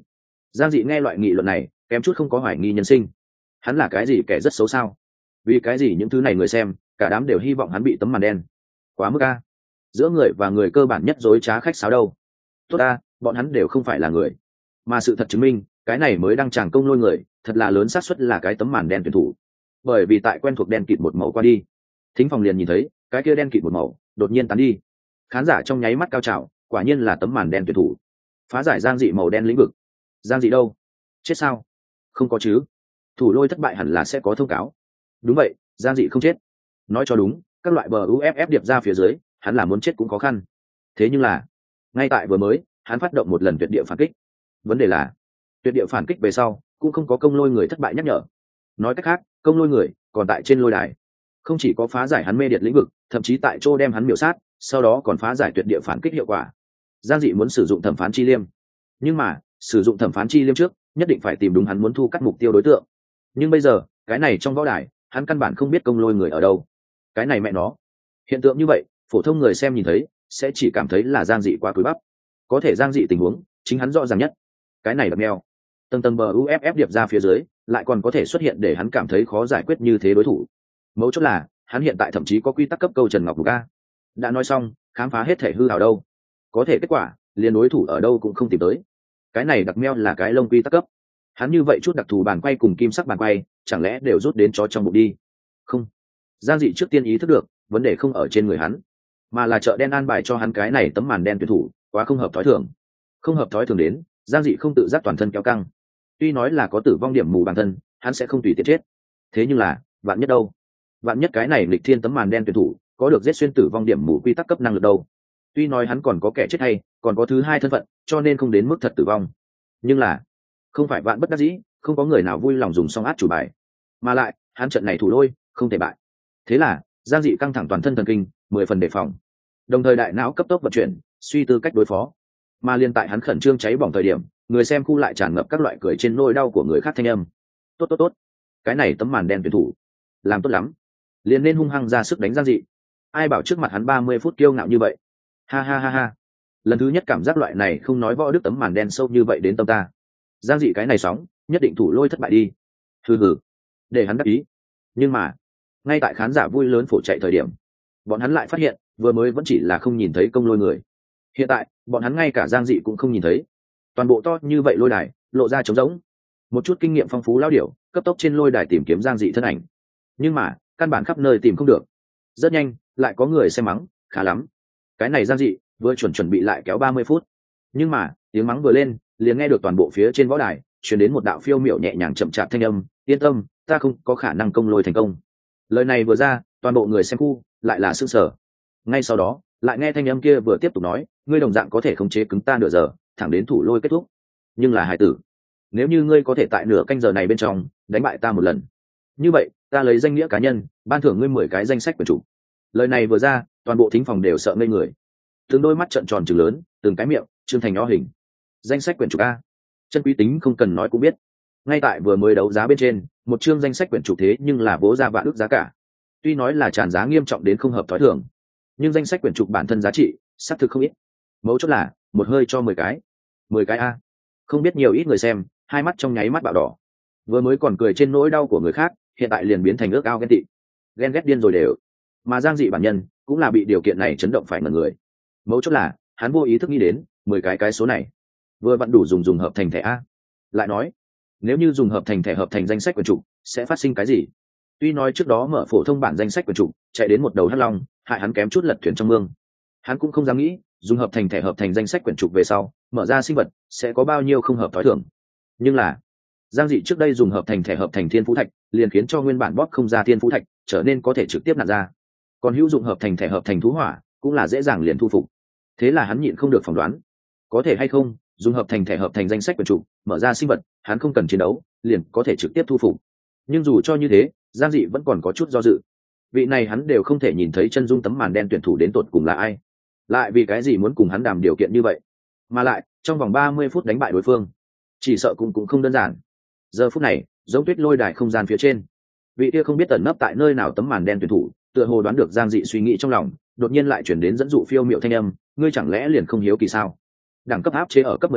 Giang Dị nghe loại nghị luận này kém chút không có hoài nghi nhân sinh. Hắn là cái gì kẻ rất xấu sao? Vì cái gì những thứ này người xem cả đám đều hy vọng hắn bị tấm màn đen? Quá mức a. Giữa người và người cơ bản nhất dối trá khách sáo đâu. Tốt a, bọn hắn đều không phải là người, mà sự thật chứng minh cái này mới đang tràng công lôi người thật là lớn xác suất là cái tấm màn đen tuyển thủ. Bởi vì tại quen thuộc đen kịt một màu qua đi, thính phòng liền nhìn thấy cái kia đen kịt một màu đột nhiên tán đi, khán giả trong nháy mắt cao trào, quả nhiên là tấm màn đen tuyển thủ phá giải Giang Dị màu đen lĩnh vực. Giang Dị đâu? Chết sao? Không có chứ. Thủ lôi thất bại hẳn là sẽ có thông cáo. Đúng vậy, Giang Dị không chết. Nói cho đúng, các loại bờ u ép ép điệp ra phía dưới, hắn là muốn chết cũng khó khăn. Thế nhưng là ngay tại vừa mới hắn phát động một lần tuyệt địa phản kích. Vấn đề là tuyệt địa phản kích về sau cũng không có công lôi người thất bại nhắc nhở. Nói cách khác, công lôi người còn tại trên lôi đài, không chỉ có phá giải hắn mê điệt lĩnh vực, thậm chí tại chỗ đem hắn miểu sát, sau đó còn phá giải tuyệt địa phản kích hiệu quả. Giang Dị muốn sử dụng thẩm phán chi liêm, nhưng mà sử dụng thẩm phán chi liêm trước nhất định phải tìm đúng hắn muốn thu cắt mục tiêu đối tượng. Nhưng bây giờ cái này trong võ đài hắn căn bản không biết công lôi người ở đâu. Cái này mẹ nó, hiện tượng như vậy phổ thông người xem nhìn thấy sẽ chỉ cảm thấy là Giang Dị quá cúi bắp. Có thể Giang Dị tình huống chính hắn rõ ràng nhất. Cái này đập meo tầng tầng bờ u ép ép điệp ra phía dưới lại còn có thể xuất hiện để hắn cảm thấy khó giải quyết như thế đối thủ. Mấu chốt là hắn hiện tại thậm chí có quy tắc cấp câu Trần Ngọc Ca. Đã nói xong khám phá hết thể hư hào đâu, có thể kết quả liền đối thủ ở đâu cũng không tìm tới. Cái này đặc meo là cái lông quy tắc cấp. Hắn như vậy chút đặc thù bàn quay cùng kim sắc bàn quay chẳng lẽ đều rút đến chó trong bụng đi? Không. Giang Dị trước tiên ý thức được vấn đề không ở trên người hắn, mà là chợ đen an bài cho hắn cái này tấm màn đen tuyển thủ quá không hợp thói thường. Không hợp thói thường đến Giang Dị không tự giác toàn thân kéo căng. Tuy nói là có tử vong điểm mù bản thân, hắn sẽ không tùy tiện chết. Thế nhưng là vạn nhất đâu? Vạn nhất cái này lịch thiên tấm màn đen tuyển thủ có được giết xuyên tử vong điểm mù quy tắc cấp năng lực đâu? Tuy nói hắn còn có kẻ chết hay còn có thứ hai thân phận, cho nên không đến mức thật tử vong. Nhưng là không phải vạn bất đắc dĩ, không có người nào vui lòng dùng song át chủ bài. Mà lại hắn trận này thủ lôi không thể bại. Thế là Giang Dị căng thẳng toàn thân thần kinh, mười phần đề phòng, đồng thời đại não cấp tốc vận chuyển suy tư cách đối phó. Mà liên tại hắn khẩn trương cháy bỏng thời điểm, người xem khu lại tràn ngập các loại cười trên nỗi đau của người khác thanh âm. Tốt tốt tốt, cái này tấm màn đen tuyển thủ làm tốt lắm, liền nên hung hăng ra sức đánh Giang Dị. Ai bảo trước mặt hắn ba mươi phút kiêu ngạo như vậy. Ha ha ha ha, lần thứ nhất cảm giác loại này không nói võ đức tấm màn đen sâu như vậy đến tâm ta. Giang Dị cái này sóng nhất định thủ lôi thất bại đi. Hừ hừ, để hắn đắc ý. Nhưng mà ngay tại khán giả vui lớn phổ chạy thời điểm, bọn hắn lại phát hiện vừa mới vẫn chỉ là không nhìn thấy công lôi người. Hiện tại bọn hắn ngay cả Giang Dị cũng không nhìn thấy. Toàn bộ to như vậy lôi đài lộ ra trống rỗng. Một chút kinh nghiệm phong phú lao điểu cấp tốc trên lôi đài tìm kiếm Giang Dị thân ảnh, nhưng mà căn bản khắp nơi tìm không được. Rất nhanh lại có người xem mắng, khá lắm, cái này Giang Dị vừa chuẩn chuẩn bị lại kéo ba mươi phút. Nhưng mà tiếng mắng vừa lên, liền nghe được toàn bộ phía trên võ đài truyền đến một đạo phiêu miểu nhẹ nhàng chậm chạp thanh âm, yên tâm, ta không có khả năng công lôi thành công. Lời này vừa ra, toàn bộ người xem khu lại là sững sờ. Ngay sau đó lại nghe thanh âm kia vừa tiếp tục nói, ngươi đồng dạng có thể khống chế cứng ta nửa giờ thẳng đến thủ lôi kết thúc, nhưng là hài tử, nếu như ngươi có thể tại nửa canh giờ này bên trong đánh bại ta một lần, như vậy ta lấy danh nghĩa cá nhân ban thưởng ngươi mười cái danh sách quyền chủ. Lời này vừa ra, toàn bộ thính phòng đều sợ ngây người, từng đôi mắt trợn tròn trừng lớn, từng cái miệng trương thành nho hình. Danh sách quyển trục a, chân quý tính không cần nói cũng biết. Ngay tại vừa mới đấu giá bên trên, một chương danh sách quyển trục thế nhưng là vỗ ra vạn ước giá cả. Tuy nói là tràn giá nghiêm trọng đến không hợp thói thường, nhưng danh sách quyển trục bản thân giá trị xác thực không ít. Mấu chốt là một hơi cho mười cái, mười cái a, không biết nhiều ít người xem hai mắt trong nháy mắt bạo đỏ. Vừa mới còn cười trên nỗi đau của người khác, hiện tại liền biến thành ước ao ghen tị, ghen ghét điên rồi đều. Mà Giang Dị bản nhân cũng là bị điều kiện này chấn động phải ngẩn người. Mấu chốt là hắn vô ý thức nghĩ đến mười cái cái số này vừa vặn đủ dùng dùng hợp thành thẻ a. Lại nói nếu như dùng hợp thành thẻ hợp thành danh sách quyển trục sẽ phát sinh cái gì? Tuy nói trước đó mở phổ thông bản danh sách quyển trục chạy đến một đầu hắc long, hại hắn kém chút lật thuyền trong mương, hắn cũng không dám nghĩ dùng hợp thành thẻ hợp thành danh sách quyển trục về sau mở ra sinh vật sẽ có bao nhiêu không hợp thói thường. Nhưng là Giang Dị trước đây dùng hợp thành thẻ hợp thành thiên phú thạch liền khiến cho nguyên bản bóp không ra thiên phú thạch trở nên có thể trực tiếp nặn ra, còn hữu dụng hợp thành thẻ hợp thành thú hỏa cũng là dễ dàng liền thu phục. Thế là hắn nhịn không được phỏng đoán có thể hay không dùng hợp thành thẻ hợp thành danh sách quyển trục mở ra sinh vật hắn không cần chiến đấu liền có thể trực tiếp thu phục. Nhưng dù cho như thế, Giang Dị vẫn còn có chút do dự. Vị này hắn đều không thể nhìn thấy chân dung tấm màn đen tuyển thủ đến tột cùng là ai, lại vì cái gì muốn cùng hắn đàm điều kiện như vậy, mà lại trong vòng ba mươi phút đánh bại đối phương, chỉ sợ cũng cũng không đơn giản. Giờ phút này giống tuyết lôi đài không gian phía trên, vị kia không biết tẩn nấp tại nơi nào tấm màn đen tuyển thủ tựa hồ đoán được Giang Dị suy nghĩ trong lòng, đột nhiên lại chuyển đến dẫn dụ phiêu miệu thanh âm, ngươi chẳng lẽ liền không hiếu kỳ sao? Đẳng cấp áp chế ở cấp mười ta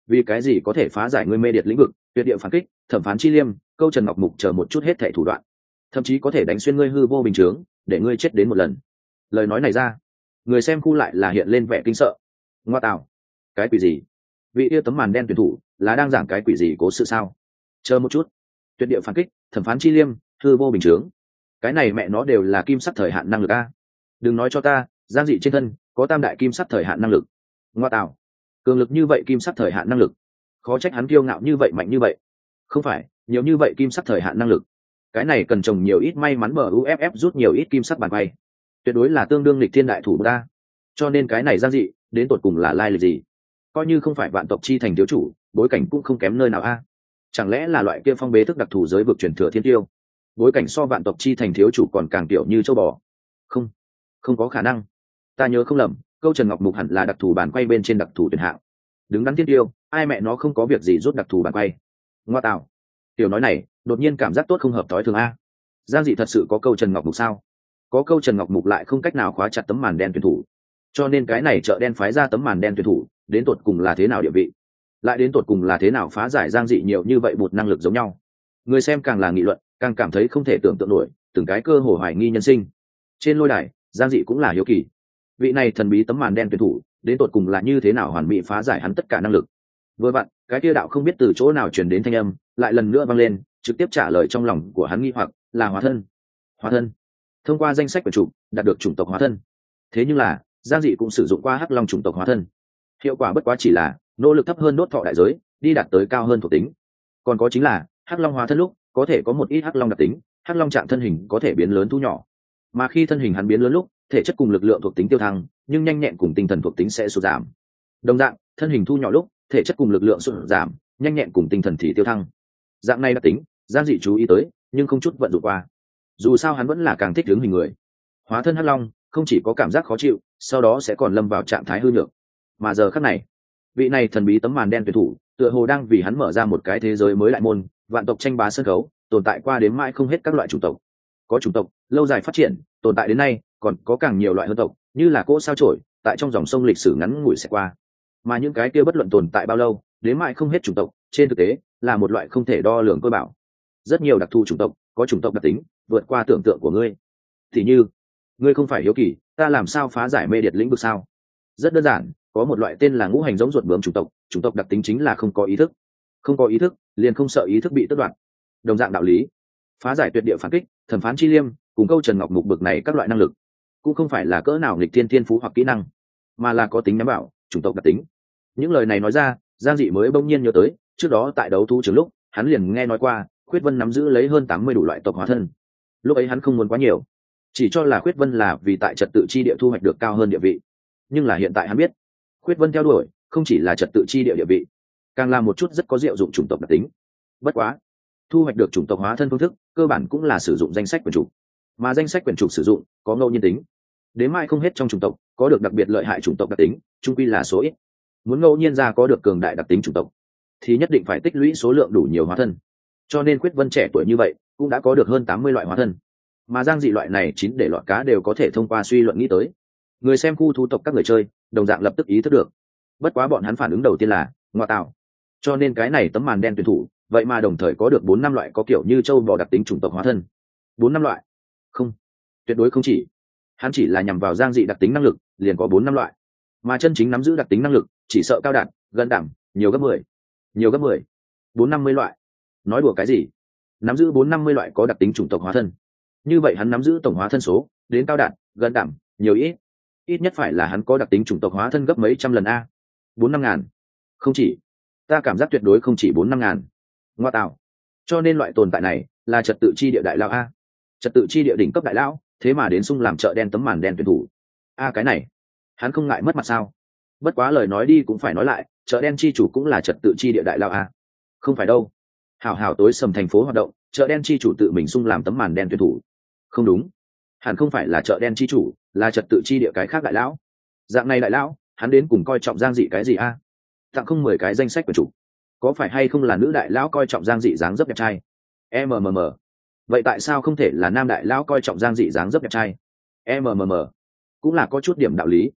vì cái gì có thể phá giải ngươi mê điệt lĩnh vực, tuyệt địa phản kích, thẩm phán chi liêm, câu trần ngọc mục chờ một chút hết thảy thủ đoạn, thậm chí có thể đánh xuyên ngươi hư vô bình chướng để ngươi chết đến một lần. Lời nói này ra, người xem khu lại là hiện lên vẻ kinh sợ. Ngoa tạo, cái quỷ gì? Vị yêu tấm màn đen tuyển thủ là đang giảng cái quỷ gì cố sự sao? Chờ một chút, tuyệt địa phản kích, thẩm phán chi liêm, hư vô bình chướng, cái này mẹ nó đều là kim sắc thời hạn năng lực a. Đừng nói cho ta Giang Dị trên thân có tam đại kim sắc thời hạn năng lực. Ngoa tạo, cường lực như vậy kim sắc thời hạn năng lực, khó trách hắn kiêu ngạo như vậy, mạnh như vậy. Không phải nhiều như vậy kim sắc thời hạn năng lực, cái này cần trồng nhiều ít may mắn bờ u ép ép rút nhiều ít kim sắc bàn quay, tuyệt đối là tương đương lịch thiên đại thủ ta. Cho nên cái này Giang Dị đến tột cùng là lai lịch gì? Coi như không phải vạn tộc chi thành thiếu chủ, bối cảnh cũng không kém nơi nào a. Chẳng lẽ là loại kia phong bế thức đặc thù giới vực truyền thừa thiên tiêu, bối cảnh so vạn tộc chi thành thiếu chủ còn càng kiểu như châu bò? Không, không có khả năng. Ta nhớ không lầm, câu Trần Ngọc Mục hẳn là đặc thù bàn quay bên trên đặc thù tuyển hạng. Đứng đắn thiên tiêu, ai mẹ nó không có việc gì rút đặc thù bàn quay. Ngoa tạo, tiểu nói này đột nhiên cảm giác tốt không hợp thói thường a. Giang Dị thật sự có câu Trần Ngọc Mục sao? Có câu Trần Ngọc Mục lại không cách nào khóa chặt tấm màn đen tuyển thủ, cho nên cái này chợ đen phái ra tấm màn đen tuyển thủ đến tột cùng là thế nào địa vị, lại đến tột cùng là thế nào phá giải Giang Dị nhiều như vậy một năng lực giống nhau. Người xem càng là nghị luận càng cảm thấy không thể tưởng tượng nổi, từng cái cơ hồ hoài nghi nhân sinh. Trên lôi đài Giang Dị cũng là hiếu kỳ, vị này thần bí tấm màn đen tuyển thủ đến tột cùng là như thế nào hoàn mỹ phá giải hắn tất cả năng lực. Vừa vặn cái kia đạo không biết từ chỗ nào truyền đến thanh âm lại lần nữa vang lên, trực tiếp trả lời trong lòng của hắn nghi hoặc, là hóa thân. Hóa thân, thông qua danh sách quyển trục đạt được chủng tộc hóa thân. Thế nhưng là Giang Dị cũng sử dụng qua hắc long chủng tộc hóa thân, hiệu quả bất quá chỉ là nỗ lực thấp hơn đốt thọ đại giới đi đạt tới cao hơn thuộc tính. Còn có chính là hắc long hóa thân lúc có thể có một ít hắc long đặc tính, hắc long trạng thân hình có thể biến lớn thu nhỏ, mà khi thân hình hắn biến lớn lúc thể chất cùng lực lượng thuộc tính tiêu thăng, nhưng nhanh nhẹn cùng tinh thần thuộc tính sẽ sụt giảm. Đồng dạng thân hình thu nhỏ lúc thể chất cùng lực lượng sụt giảm, nhanh nhẹn cùng tinh thần thì tiêu thăng. Dạng này đặc tính Giang Dị chú ý tới nhưng không chút vận dụng qua, dù sao hắn vẫn là càng thích hướng hình người. Hóa thân hắc long không chỉ có cảm giác khó chịu, sau đó sẽ còn lâm vào trạng thái hư nhược. Mà giờ khắc này, vị này thần bí tấm màn đen tuyển thủ tựa hồ đang vì hắn mở ra một cái thế giới mới lại môn, vạn tộc tranh bá sân khấu, tồn tại qua đến mãi không hết các loại chủng tộc. Có chủng tộc lâu dài phát triển, tồn tại đến nay, còn có càng nhiều loại hơn tộc, như là cỗ sao chổi, tại trong dòng sông lịch sử ngắn ngủi sẽ qua. Mà những cái kia bất luận tồn tại bao lâu, đến mãi không hết chủng tộc, trên thực tế là một loại không thể đo lường cơ bảo. Rất nhiều đặc thù chủng tộc, có chủng tộc đặc tính vượt qua tưởng tượng của ngươi. Thì như, ngươi không phải hiếu kỳ ta làm sao phá giải mê điệt lĩnh vực sao? Rất đơn giản, có một loại tên là ngũ hành giống ruột bướm chủng tộc, chủng tộc đặc tính chính là không có ý thức. Không có ý thức liền không sợ ý thức bị tước đoạt. Đồng dạng đạo lý, phá giải tuyệt địa phản kích, thẩm phán chi liêm cùng câu Trần Ngọc Mục bực này các loại năng lực cũng không phải là cỡ nào nghịch thiên thiên phú hoặc kỹ năng, mà là có tính nhắm vào chủng tộc đặc tính. Những lời này nói ra, Giang Dị mới bỗng nhiên nhớ tới trước đó tại đấu thú trường lúc hắn liền nghe nói qua Khuyết Vân nắm giữ lấy hơn tám mươi đủ loại tộc hóa thân. Lúc ấy hắn không muốn quá nhiều, chỉ cho là Khuyết Vân là vì tại trật tự chi địa thu hoạch được cao hơn địa vị. Nhưng là hiện tại hắn biết, Khuyết Vân theo đuổi không chỉ là trật tự chi địa địa vị, càng là một chút rất có diệu dụng chủng tộc đặc tính. Bất quá, thu hoạch được chủng tộc hóa thân phương thức cơ bản cũng là sử dụng danh sách quyển trục, mà danh sách quyển trục sử dụng có ngẫu nhiên tính, đến mai không hết trong chủng tộc có được đặc biệt lợi hại chủng tộc đặc tính chung quy là số ít. Muốn ngẫu nhiên ra có được cường đại đặc tính chủng tộc thì nhất định phải tích lũy số lượng đủ nhiều hóa thân, cho nên Khuyết Vân trẻ tuổi như vậy cũng đã có được hơn tám mươi loại hóa thân, mà Giang Dị loại này chín để loại cá đều có thể thông qua suy luận nghĩ tới. Người xem khu thú tộc các người chơi đồng dạng lập tức ý thức được, bất quá bọn hắn phản ứng đầu tiên là ngoa tạo, cho nên cái này tấm màn đen tuyển thủ vậy mà đồng thời có được bốn năm loại có kiểu như châu bò đặc tính chủng tộc hóa thân. Bốn năm loại? Không, tuyệt đối không chỉ. Hắn chỉ là nhằm vào Giang Dị đặc tính năng lực liền có bốn năm loại, mà chân chính nắm giữ đặc tính năng lực chỉ sợ cao đạt gần đảm nhiều gấp mười, nhiều gấp mười, bốn năm mươi loại. Nói đùa cái gì? Nắm giữ bốn năm mươi loại có đặc tính chủng tộc hóa thân, như vậy hắn nắm giữ tổng hóa thân số đến cao đạt gần đảm nhiều ít, ít nhất phải là hắn có đặc tính chủng tộc hóa thân gấp mấy trăm lần a. Bốn năm ngàn? Không chỉ. Ta cảm giác tuyệt đối không chỉ bốn năm ngàn. Ngoa tạo, cho nên loại tồn tại này là trật tự chi địa đại lão a. Trật tự chi địa đỉnh cấp đại lão thế mà đến xung làm chợ đen tấm màn đen tuyển thủ a. Cái này hắn không ngại mất mặt sao? Bất quá lời nói đi cũng phải nói lại, chợ đen chi chủ cũng là trật tự chi địa đại lão a. Không phải đâu, hảo hảo tối sầm thành phố hoạt động, chợ đen chi chủ tự mình xung làm tấm màn đen tuyển thủ. Không đúng, hẳn không phải là chợ đen chi chủ, là trật tự chi địa cái khác đại lão. Dạng này đại lão hắn đến cùng coi trọng Giang Dị cái gì a? Tặng không mười cái danh sách của chủ, có phải hay không là nữ đại lão coi trọng Giang Dị dáng dấp đẹp trai? mmm Vậy tại sao không thể là nam đại lão coi trọng Giang Dị dáng dấp đẹp trai? mmm Cũng là có chút điểm đạo lý.